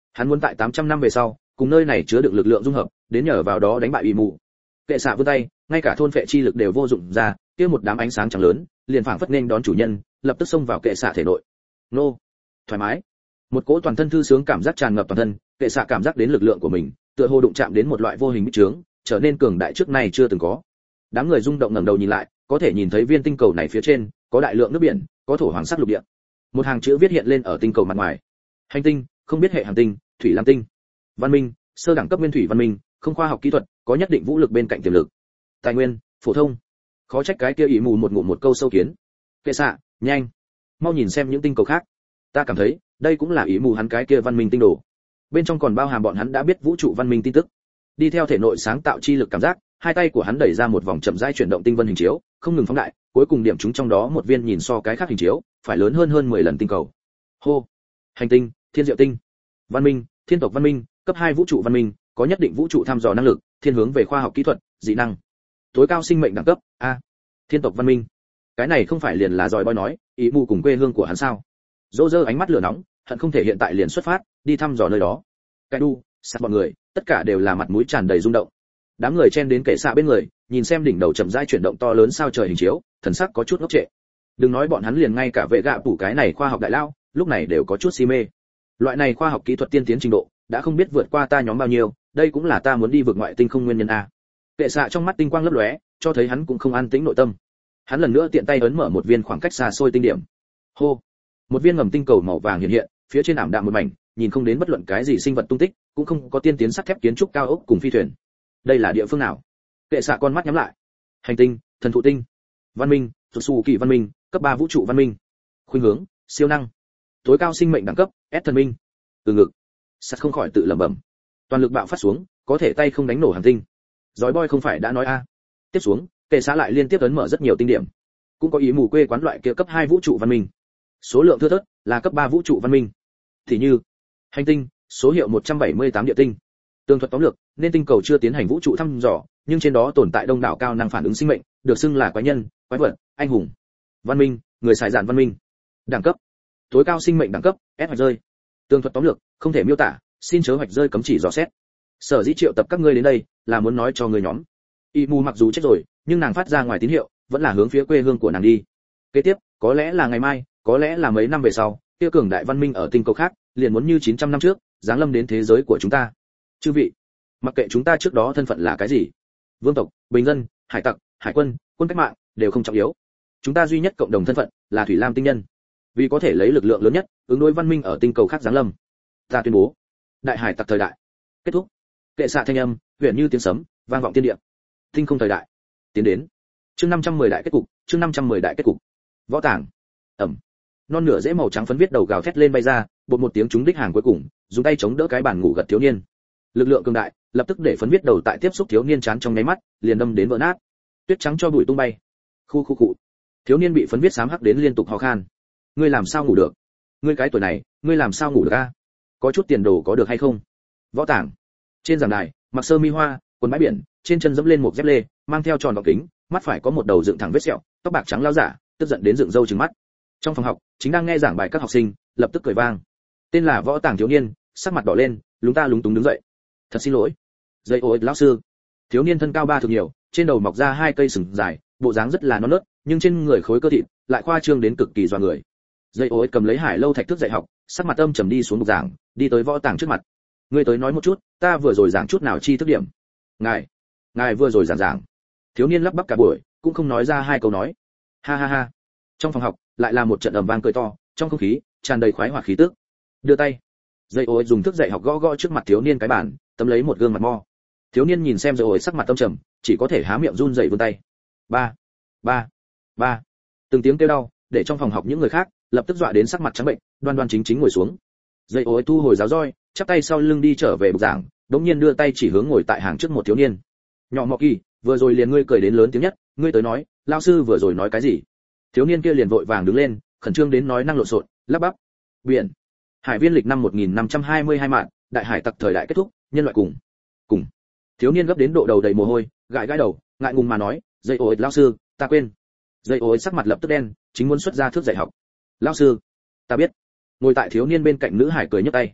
Hắn muốn tại tám trăm năm về sau, cùng nơi này chứa đựng lực lượng dung hợp, đến nhờ vào đó đánh bại ủy mù. Kệ xạ vươn tay, ngay cả thôn phệ chi lực đều vô dụng ra, kia một đám ánh sáng trắng lớn, liền phảng phất nên đón chủ nhân, lập tức xông vào kệ xạ thể nội. Nô, thoải mái. Một cỗ toàn thân thư sướng cảm giác tràn ngập toàn thân, kệ xạ cảm giác đến lực lượng của mình, tựa hồ đụng chạm đến một loại vô hình bích trướng, trở nên cường đại trước nay chưa từng có. Đám người rung động ngẩng đầu nhìn lại, có thể nhìn thấy viên tinh cầu này phía trên có đại lượng nước biển, có thổ hoàng sắc lục địa. Một hàng chữ viết hiện lên ở tinh cầu mặt ngoài. Hành tinh, không biết hệ hành tinh, thủy lam tinh. Văn minh, sơ đẳng cấp nguyên thủy văn minh, không khoa học kỹ thuật, có nhất định vũ lực bên cạnh tiềm lực. Tài nguyên, phổ thông. Khó trách cái kia ý mù một ngụm một câu sâu kiến. Kệ xạ, nhanh, mau nhìn xem những tinh cầu khác. Ta cảm thấy, đây cũng là ý mù hắn cái kia văn minh tinh đồ. Bên trong còn bao hàm bọn hắn đã biết vũ trụ văn minh tin tức. Đi theo thể nội sáng tạo chi lực cảm giác, hai tay của hắn đẩy ra một vòng chậm rãi chuyển động tinh vân hình chiếu, không ngừng phóng đại, cuối cùng điểm chúng trong đó một viên nhìn so cái khác hình chiếu, phải lớn hơn hơn mười lần tinh cầu. Hô, hành tinh, thiên diệu tinh, văn minh, thiên tộc văn minh, cấp hai vũ trụ văn minh, có nhất định vũ trụ thăm dò năng lực, thiên hướng về khoa học kỹ thuật, dị năng, tối cao sinh mệnh đẳng cấp a, thiên tộc văn minh. Cái này không phải liền là giỏi boy nói, ý mù cùng quê hương của hắn sao? Dô dơ ánh mắt lửa nóng, hận không thể hiện tại liền xuất phát, đi thăm dò nơi đó. Cái đu, sát bọn người, tất cả đều là mặt mũi tràn đầy rung động. Đám người chen đến kệ xạ bên người, nhìn xem đỉnh đầu chậm rãi chuyển động to lớn sao trời hình chiếu, thần sắc có chút ngốc trệ. Đừng nói bọn hắn liền ngay cả vệ gạ phủ cái này khoa học đại lao, lúc này đều có chút si mê. Loại này khoa học kỹ thuật tiên tiến trình độ, đã không biết vượt qua ta nhóm bao nhiêu, đây cũng là ta muốn đi vượt ngoại tinh không nguyên nhân a. Kệ xạ trong mắt tinh quang lấp lóe, cho thấy hắn cũng không an tĩnh nội tâm. Hắn lần nữa tiện tay ấn mở một viên khoảng cách xa xôi tinh điểm. Hô, một viên ngầm tinh cầu màu vàng hiện hiện, phía trên ảm đạm một mảnh, nhìn không đến bất luận cái gì sinh vật tung tích, cũng không có tiên tiến sắt thép kiến trúc cao ốc cùng phi thuyền. Đây là địa phương nào? Kệ xạ con mắt nhắm lại. Hành tinh, thần thụ tinh, văn minh, thuộc xù kỳ văn minh, cấp ba vũ trụ văn minh, khuynh hướng, siêu năng, tối cao sinh mệnh đẳng cấp, S thần minh. Từ ngực, sắt không khỏi tự lẩm bẩm. Toàn lực bạo phát xuống, có thể tay không đánh nổ hành tinh. Giói boy không phải đã nói a? Tiếp xuống, kệ xạ lại liên tiếp ấn mở rất nhiều tinh điểm. Cũng có ý mù quê quán loại kia cấp hai vũ trụ văn minh. Số lượng thưa thớt, là cấp ba vũ trụ văn minh. Thì như, hành tinh, số hiệu một trăm bảy mươi tám địa tinh. Tường thuật tóm lược, nên tinh cầu chưa tiến hành vũ trụ thăm dò, nhưng trên đó tồn tại đông đảo cao năng phản ứng sinh mệnh, được xưng là quái nhân, quái vật, anh hùng. Văn minh, người xài dạn văn minh. Đẳng cấp, tối cao sinh mệnh đẳng cấp, S hoạch rơi. Tường thuật tóm lược, không thể miêu tả, xin chớ hoạch rơi cấm chỉ dò xét. Sở dĩ triệu tập các ngươi đến đây, là muốn nói cho người nhóm. Y mù mặc dù chết rồi, nhưng nàng phát ra ngoài tín hiệu, vẫn là hướng phía quê hương của nàng đi. Kế tiếp, có lẽ là ngày mai, có lẽ là mấy năm về sau, kia cường đại văn minh ở tinh cầu khác, liền muốn như chín trăm năm trước, giáng lâm đến thế giới của chúng ta. Chư vị, mặc kệ chúng ta trước đó thân phận là cái gì, vương tộc, bình dân, hải tặc, hải quân, quân cách mạng, đều không trọng yếu. Chúng ta duy nhất cộng đồng thân phận là thủy lam tinh nhân. Vì có thể lấy lực lượng lớn nhất, ứng đối văn minh ở tinh cầu khác giáng lâm. Ta tuyên bố, đại hải tặc thời đại kết thúc. Kệ xạ thanh âm, huyền như tiếng sấm, vang vọng thiên địa. Tinh không thời đại tiến đến. Chương năm trăm mười đại kết cục, chương năm trăm mười đại kết cục. Võ tàng. Ẩm. Non nửa rễ màu trắng phấn viết đầu gào thét lên bay ra, bột một tiếng trúng đích hàng cuối cùng, dùng tay chống đỡ cái bàn ngủ gật thiếu niên. Lực lượng cường đại, lập tức để phấn viết đầu tại tiếp xúc thiếu niên chán trong nháy mắt, liền đâm đến vỡ nát. Tuyết trắng cho bụi tung bay. Khu khu cụ. Thiếu niên bị phấn viết xám hắc đến liên tục ho khan. Ngươi làm sao ngủ được? Ngươi cái tuổi này, ngươi làm sao ngủ được a? Có chút tiền đồ có được hay không? Võ tàng. Trên giảng đài, mặc sơ mi hoa, quần bãi biển, trên chân dẫm lên một dép lê, mang theo tròn gọng kính, mắt phải có một đầu dựng thẳng vết sẹo, tóc bạc trắng lao giả, tức giận đến dựng râu trừng mắt. Trong phòng học, chính đang nghe giảng bài các học sinh, lập tức cười vang. Tên là Võ Tàng thiếu niên, sắc mặt đỏ lên, lúng ta lúng túng đứng dậy. Thật xin lỗi. Dậy ôi lão sư. Thiếu niên thân cao ba thước nhiều, trên đầu mọc ra hai cây sừng dài, bộ dáng rất là non nớt, nhưng trên người khối cơ thịt lại khoa trương đến cực kỳ doa người. Dậy ôi cầm lấy Hải Lâu thạch thước dạy học, sắc mặt âm trầm đi xuống bục giảng, đi tới Võ Tàng trước mặt. Ngươi tới nói một chút, ta vừa rồi giảng chút nào chi thức điểm? Ngài, ngài vừa rồi giảng giảng. Thiếu niên lắp bắp cả buổi, cũng không nói ra hai câu nói. Ha ha ha. Trong phòng học, lại là một trận ầm vang cười to, trong không khí tràn đầy khoái hoạt khí tức. Đưa tay. Dây ôi dùng thức dạy học gõ gõ trước mặt thiếu niên cái bàn, tấm lấy một gương mặt mo. Thiếu niên nhìn xem dây ôi sắc mặt tâm trầm, chỉ có thể há miệng run rẩy vươn tay. Ba, ba, ba. Từng tiếng kêu đau, để trong phòng học những người khác lập tức dọa đến sắc mặt trắng bệnh, đoan đoan chính chính ngồi xuống. Dây ôi thu hồi giáo roi, chắp tay sau lưng đi trở về bục giảng, đống nhiên đưa tay chỉ hướng ngồi tại hàng trước một thiếu niên. Nhỏ Mọ Kỳ, vừa rồi liền ngươi cười đến lớn tiếng nhất, ngươi tới nói, lão sư vừa rồi nói cái gì? Thiếu niên kia liền vội vàng đứng lên, khẩn trương đến nói năng lộn xộn, lắp bắp. Biển. Hải viên lịch năm một nghìn năm trăm hai mươi hai mạng, đại hải tặc thời đại kết thúc, nhân loại cùng. Cùng. Thiếu niên gấp đến độ đầu đầy mồ hôi, gãi gãi đầu, ngại ngùng mà nói, dây ôi lão sư, ta quên. Dây ôi sắc mặt lập tức đen, chính muốn xuất ra thước dạy học. Lão sư, ta biết. Ngồi tại thiếu niên bên cạnh nữ hải cười nhấc tay.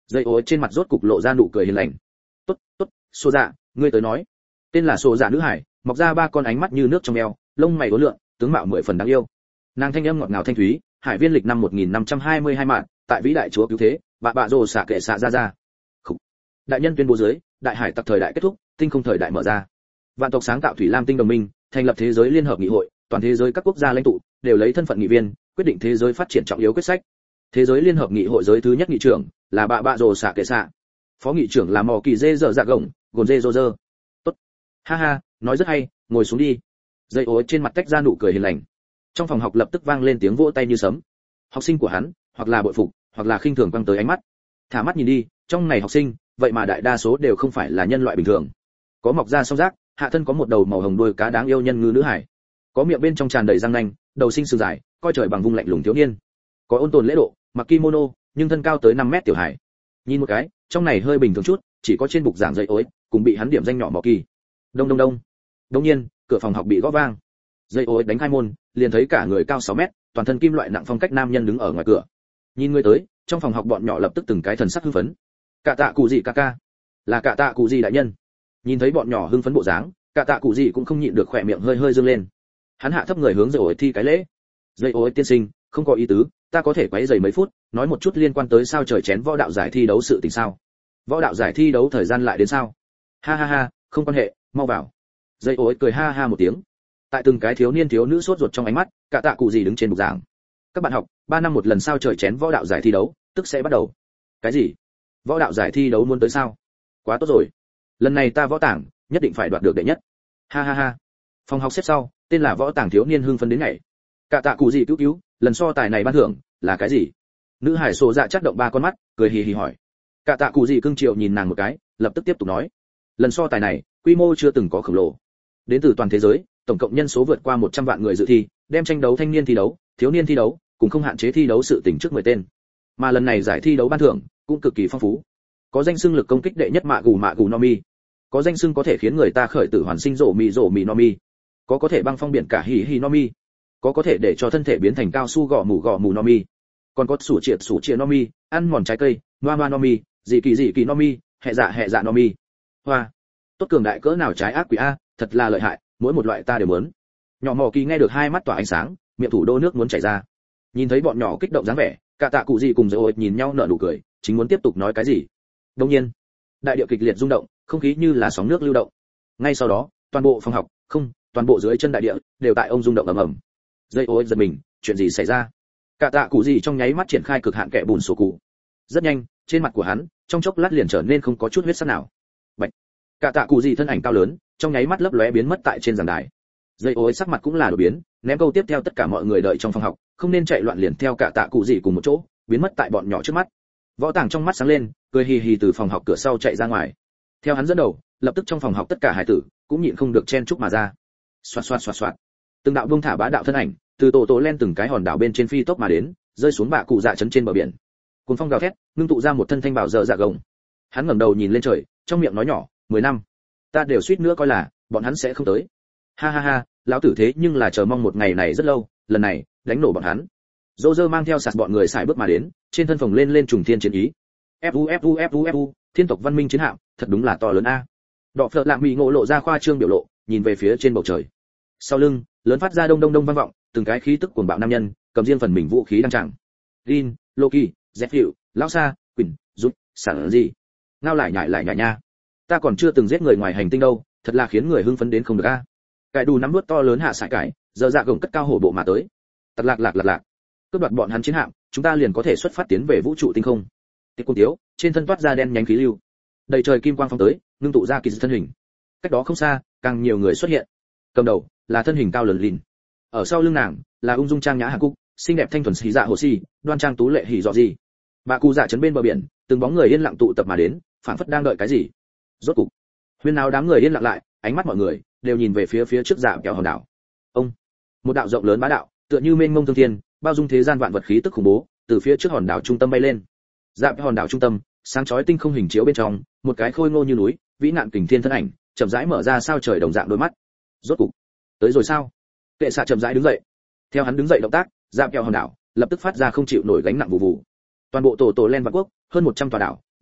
Dây ối trên mặt rốt cục lộ ra nụ cười hiền lành. tốt tốt Sô Dạ, ngươi tới nói. Tên là Sô Dạ nữ hải, mọc ra ba con ánh mắt như nước trong eo, lông mày uốn lượn, tướng mạo mười phần đáng yêu. Nàng thanh âm ngọt ngào thanh thúy, hải viên lịch năm một nghìn năm trăm hai mươi hai mạng, tại vĩ đại chúa cứu thế, bà bạ rồ xạ kệ xạ ra ra. Khủ. Đại nhân tuyên bố dưới, đại hải tặc thời đại kết thúc, tinh không thời đại mở ra. Vạn tộc sáng tạo thủy lam tinh đồng minh, thành lập thế giới liên hợp nghị hội, toàn thế giới các quốc gia lãnh tụ đều lấy thân phận nghị viên, quyết định thế giới phát triển trọng yếu quyết sách. Thế giới liên hợp nghị hội giới thứ nhất nghị trưởng là bà bạ rồ xạ kệ xạ, phó nghị trưởng là mò kỳ dê dở dạ gồng, gồn dê rô rơ. Tốt. Ha ha, nói rất hay, ngồi xuống đi. Dây ối trên mặt tách ra nụ cười hiền lành. Trong phòng học lập tức vang lên tiếng vỗ tay như sấm. Học sinh của hắn, hoặc là bội phục, hoặc là khinh thường quăng tới ánh mắt. Thả mắt nhìn đi, trong này học sinh, vậy mà đại đa số đều không phải là nhân loại bình thường. Có mọc ra song giác, hạ thân có một đầu màu hồng đuôi cá đáng yêu nhân ngư nữ hải. Có miệng bên trong tràn đầy răng nanh, đầu sinh sừng dài, coi trời bằng vung lạnh lùng thiếu niên. Có ôn tồn lễ độ, mặc kimono, nhưng thân cao tới năm mét tiểu hải. Nhìn một cái, trong này hơi bình thường chút, chỉ có trên bục giảng dạy ối, cùng bị hắn điểm danh nhỏ mỏ kỳ. Đông đông đông. Đột nhiên, cửa phòng học bị gõ vang. Dạy ối đánh khai môn, liền thấy cả người cao sáu mét, toàn thân kim loại nặng phong cách nam nhân đứng ở ngoài cửa. Nhìn người tới, trong phòng học bọn nhỏ lập tức từng cái thần sắc hưng phấn. Cả tạ cụ gì ca ca, là cả tạ cụ gì đại nhân. Nhìn thấy bọn nhỏ hưng phấn bộ dáng, cả tạ cụ gì cũng không nhịn được khỏe miệng hơi hơi dương lên. Hắn hạ thấp người hướng dạy ối thi cái lễ. Dạy ối tiên sinh, không có ý tứ, ta có thể quấy rầy mấy phút, nói một chút liên quan tới sao trời chén võ đạo giải thi đấu sự tình sao? Võ đạo giải thi đấu thời gian lại đến sao? Ha ha ha, không quan hệ, mau vào. Dây ối cười ha ha một tiếng. Tại từng cái thiếu niên thiếu nữ sốt ruột trong ánh mắt, cả tạ cụ gì đứng trên bục giảng. Các bạn học, ba năm một lần sao trời chén võ đạo giải thi đấu, tức sẽ bắt đầu. Cái gì? Võ đạo giải thi đấu muốn tới sao? Quá tốt rồi. Lần này ta võ tảng, nhất định phải đoạt được đệ nhất. Ha ha ha. Phòng học xếp sau, tên là võ tảng thiếu niên hưng phấn đến ngày. Cả tạ cụ gì cứu cứu, lần so tài này ban thưởng là cái gì? Nữ hải Sô Dạ chớp động ba con mắt, cười hì hì hỏi. Cả tạ cụ gì cưng chiều nhìn nàng một cái, lập tức tiếp tục nói. Lần so tài này, quy mô chưa từng có khổng lồ. Đến từ toàn thế giới, tổng cộng nhân số vượt qua một trăm vạn người dự thi, đem tranh đấu thanh niên thi đấu, thiếu niên thi đấu, cùng không hạn chế thi đấu sự tình trước mười tên. Mà lần này giải thi đấu ban thưởng cũng cực kỳ phong phú. Có danh xưng lực công kích đệ nhất mạ gù mạ gù no mi, có danh xưng có thể khiến người ta khởi tử hoàn sinh rổ mì rổ mì no mi, có có thể băng phong biển cả hì hì no mi, có có thể để cho thân thể biến thành cao su gò mù gò mù no mi, còn có sủ triệt sủ triệt no mi, ăn mòn trái cây, noa noa no mi, dị kỳ dị kỳ no mi, hệ dạ hệ dạ no mi. Hoa, tốt cường đại cỡ nào trái ác quỷ a, thật là lợi hại, mỗi một loại ta đều muốn. Nhỏ mỏ kỳ nghe được hai mắt tỏa ánh sáng, miệng thủ đô nước muốn chảy ra. Nhìn thấy bọn nhỏ kích động dáng vẻ, cả tạ cụ gì cùng dỗ nhìn nhau nở nụ cười, chính muốn tiếp tục nói cái gì. Đương nhiên, đại địa kịch liệt rung động, không khí như là sóng nước lưu động. Ngay sau đó, toàn bộ phòng học, không, toàn bộ dưới chân đại địa đều tại ông rung động ầm ầm. Dây ối giật mình, chuyện gì xảy ra? Cả tạ cụ gì trong nháy mắt triển khai cực hạn kẻ bùn sổ cụ. Rất nhanh, trên mặt của hắn, trong chốc lát liền trở nên không có chút huyết sắc nào. Bạch. Cả tạ cụ gì thân ảnh cao lớn, trong nháy mắt lấp lóe biến mất tại trên giảng đài. Dây ối sắc mặt cũng là đổi biến, ném câu tiếp theo tất cả mọi người đợi trong phòng học, không nên chạy loạn liền theo cả tạ cụ gì cùng một chỗ, biến mất tại bọn nhỏ trước mắt. Võ Tàng trong mắt sáng lên, cười hì hì từ phòng học cửa sau chạy ra ngoài. Theo hắn dẫn đầu, lập tức trong phòng học tất cả hải tử cũng nhịn không được chen chúc mà ra. Xoạt xoạt xoạt xoạt. Từng đạo bông thả bá đạo thân ảnh, từ tổ tổ lên từng cái hòn đảo bên trên phi tốc mà đến, rơi xuống bạ cụ dạ trấn trên bờ biển. Cuồng phong gào thét, ngưng tụ ra một thân thanh bảo dở dạ gồng. Hắn ngẩng đầu nhìn lên trời, trong miệng nói nhỏ, mười năm, ta đều suýt nữa coi là bọn hắn sẽ không tới. Ha ha ha, lão tử thế nhưng là chờ mong một ngày này rất lâu, lần này, đánh nổ bọn hắn. Roger mang theo sạt bọn người xài bước mà đến, trên thân phồng lên lên trùng thiên chiến ý. Fu Fu Fu Fu, thiên tộc văn minh chiến hạm, thật đúng là to lớn a. Đọ phợ lạm mì ngộ lộ ra khoa trương biểu lộ, nhìn về phía trên bầu trời. Sau lưng, lớn phát ra đông đông đông vang vọng, từng cái khí tức cuồng bạo nam nhân, cầm riêng phần mình vũ khí đang chẳng. Rin, Loki, Zephyr, lão sa, Quỳnh, Giúp, sản gì? Ngao lại nhại lại nhại nha. Ta còn chưa từng giết người ngoài hành tinh đâu, thật là khiến người hưng phấn đến không được a. Cải đù nắm nuốt to lớn hạ sải cải, giờ dạ gồng cất cao hổ bộ mà tới. Tật lạc lạc lạc lạc. Cướp đoạt bọn hắn chiến hạm, chúng ta liền có thể xuất phát tiến về vũ trụ tinh không. Tiết Cung Tiếu, trên thân toát ra đen nhánh khí lưu. Đầy trời kim quang phóng tới, ngưng tụ ra kỳ thân hình. Cách đó không xa, càng nhiều người xuất hiện. Cầm đầu là thân hình cao lớn lìn. Ở sau lưng nàng là ung dung trang nhã Hàn Cúc, xinh đẹp thanh thuần xí dạ hồ si, đoan trang tú lệ hỉ dọ gì. Bà cụ dạ trấn bên bờ biển, từng bóng người yên lặng tụ tập mà đến, phảng phất đang đợi cái gì. Rốt cục, huyên náo đám người yên lặng lại, ánh mắt mọi người đều nhìn về phía phía trước dạ kéo hòn đảo. Ông, một đạo rộng lớn bá đạo, tựa như mênh mông thương thiên, bao dung thế gian vạn vật khí tức khủng bố, từ phía trước hòn đảo trung tâm bay lên. Dạ hòn đảo trung tâm, sáng chói tinh không hình chiếu bên trong, một cái khôi ngô như núi, vĩ nạn kình thiên thân ảnh, chậm rãi mở ra sao trời đồng dạng đôi mắt. Rốt cục, tới rồi sao? Kệ xạ chậm rãi đứng dậy. Theo hắn đứng dậy động tác, dạ kẹo hòn đảo lập tức phát ra không chịu nổi gánh nặng vụ vụ. Toàn bộ tổ tổ len vạn quốc, hơn một trăm tòa đảo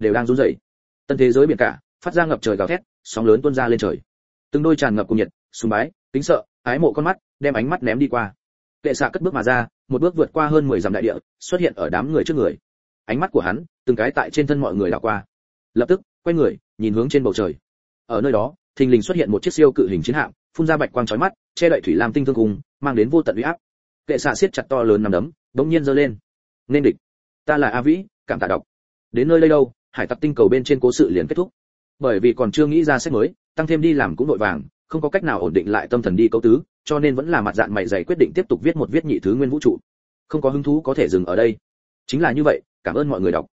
đều đang run rẩy. Tân thế giới biển cả phát ra ngập trời gào thét, sóng lớn tuôn ra lên trời. Từng đôi tràn ngập cùng nhiệt, sùng bái, kính sợ, ái mộ con mắt, đem ánh mắt ném đi qua. Kệ xạ cất bước mà ra, một bước vượt qua hơn mười dặm đại địa, xuất hiện ở đám người trước người. Ánh mắt của hắn từng cái tại trên thân mọi người đảo qua. Lập tức, quay người, nhìn hướng trên bầu trời. Ở nơi đó, thình lình xuất hiện một chiếc siêu cự hình chiến hạm, phun ra bạch quang chói mắt, che đậy thủy lam tinh thương cùng, mang đến vô tận uy áp. Kệ xạ siết chặt to lớn nắm đấm, bỗng nhiên giơ lên. Nên địch. Ta là A Vĩ, cảm tạ đọc. Đến nơi đây đâu, hải tặc tinh cầu bên trên cố sự liền kết thúc. Bởi vì còn chưa nghĩ ra sách mới, tăng thêm đi làm cũng vội vàng, không có cách nào ổn định lại tâm thần đi câu tứ, cho nên vẫn là mặt dạn mày dày quyết định tiếp tục viết một viết nhị thứ nguyên vũ trụ. Không có hứng thú có thể dừng ở đây. Chính là như vậy, cảm ơn mọi người đọc.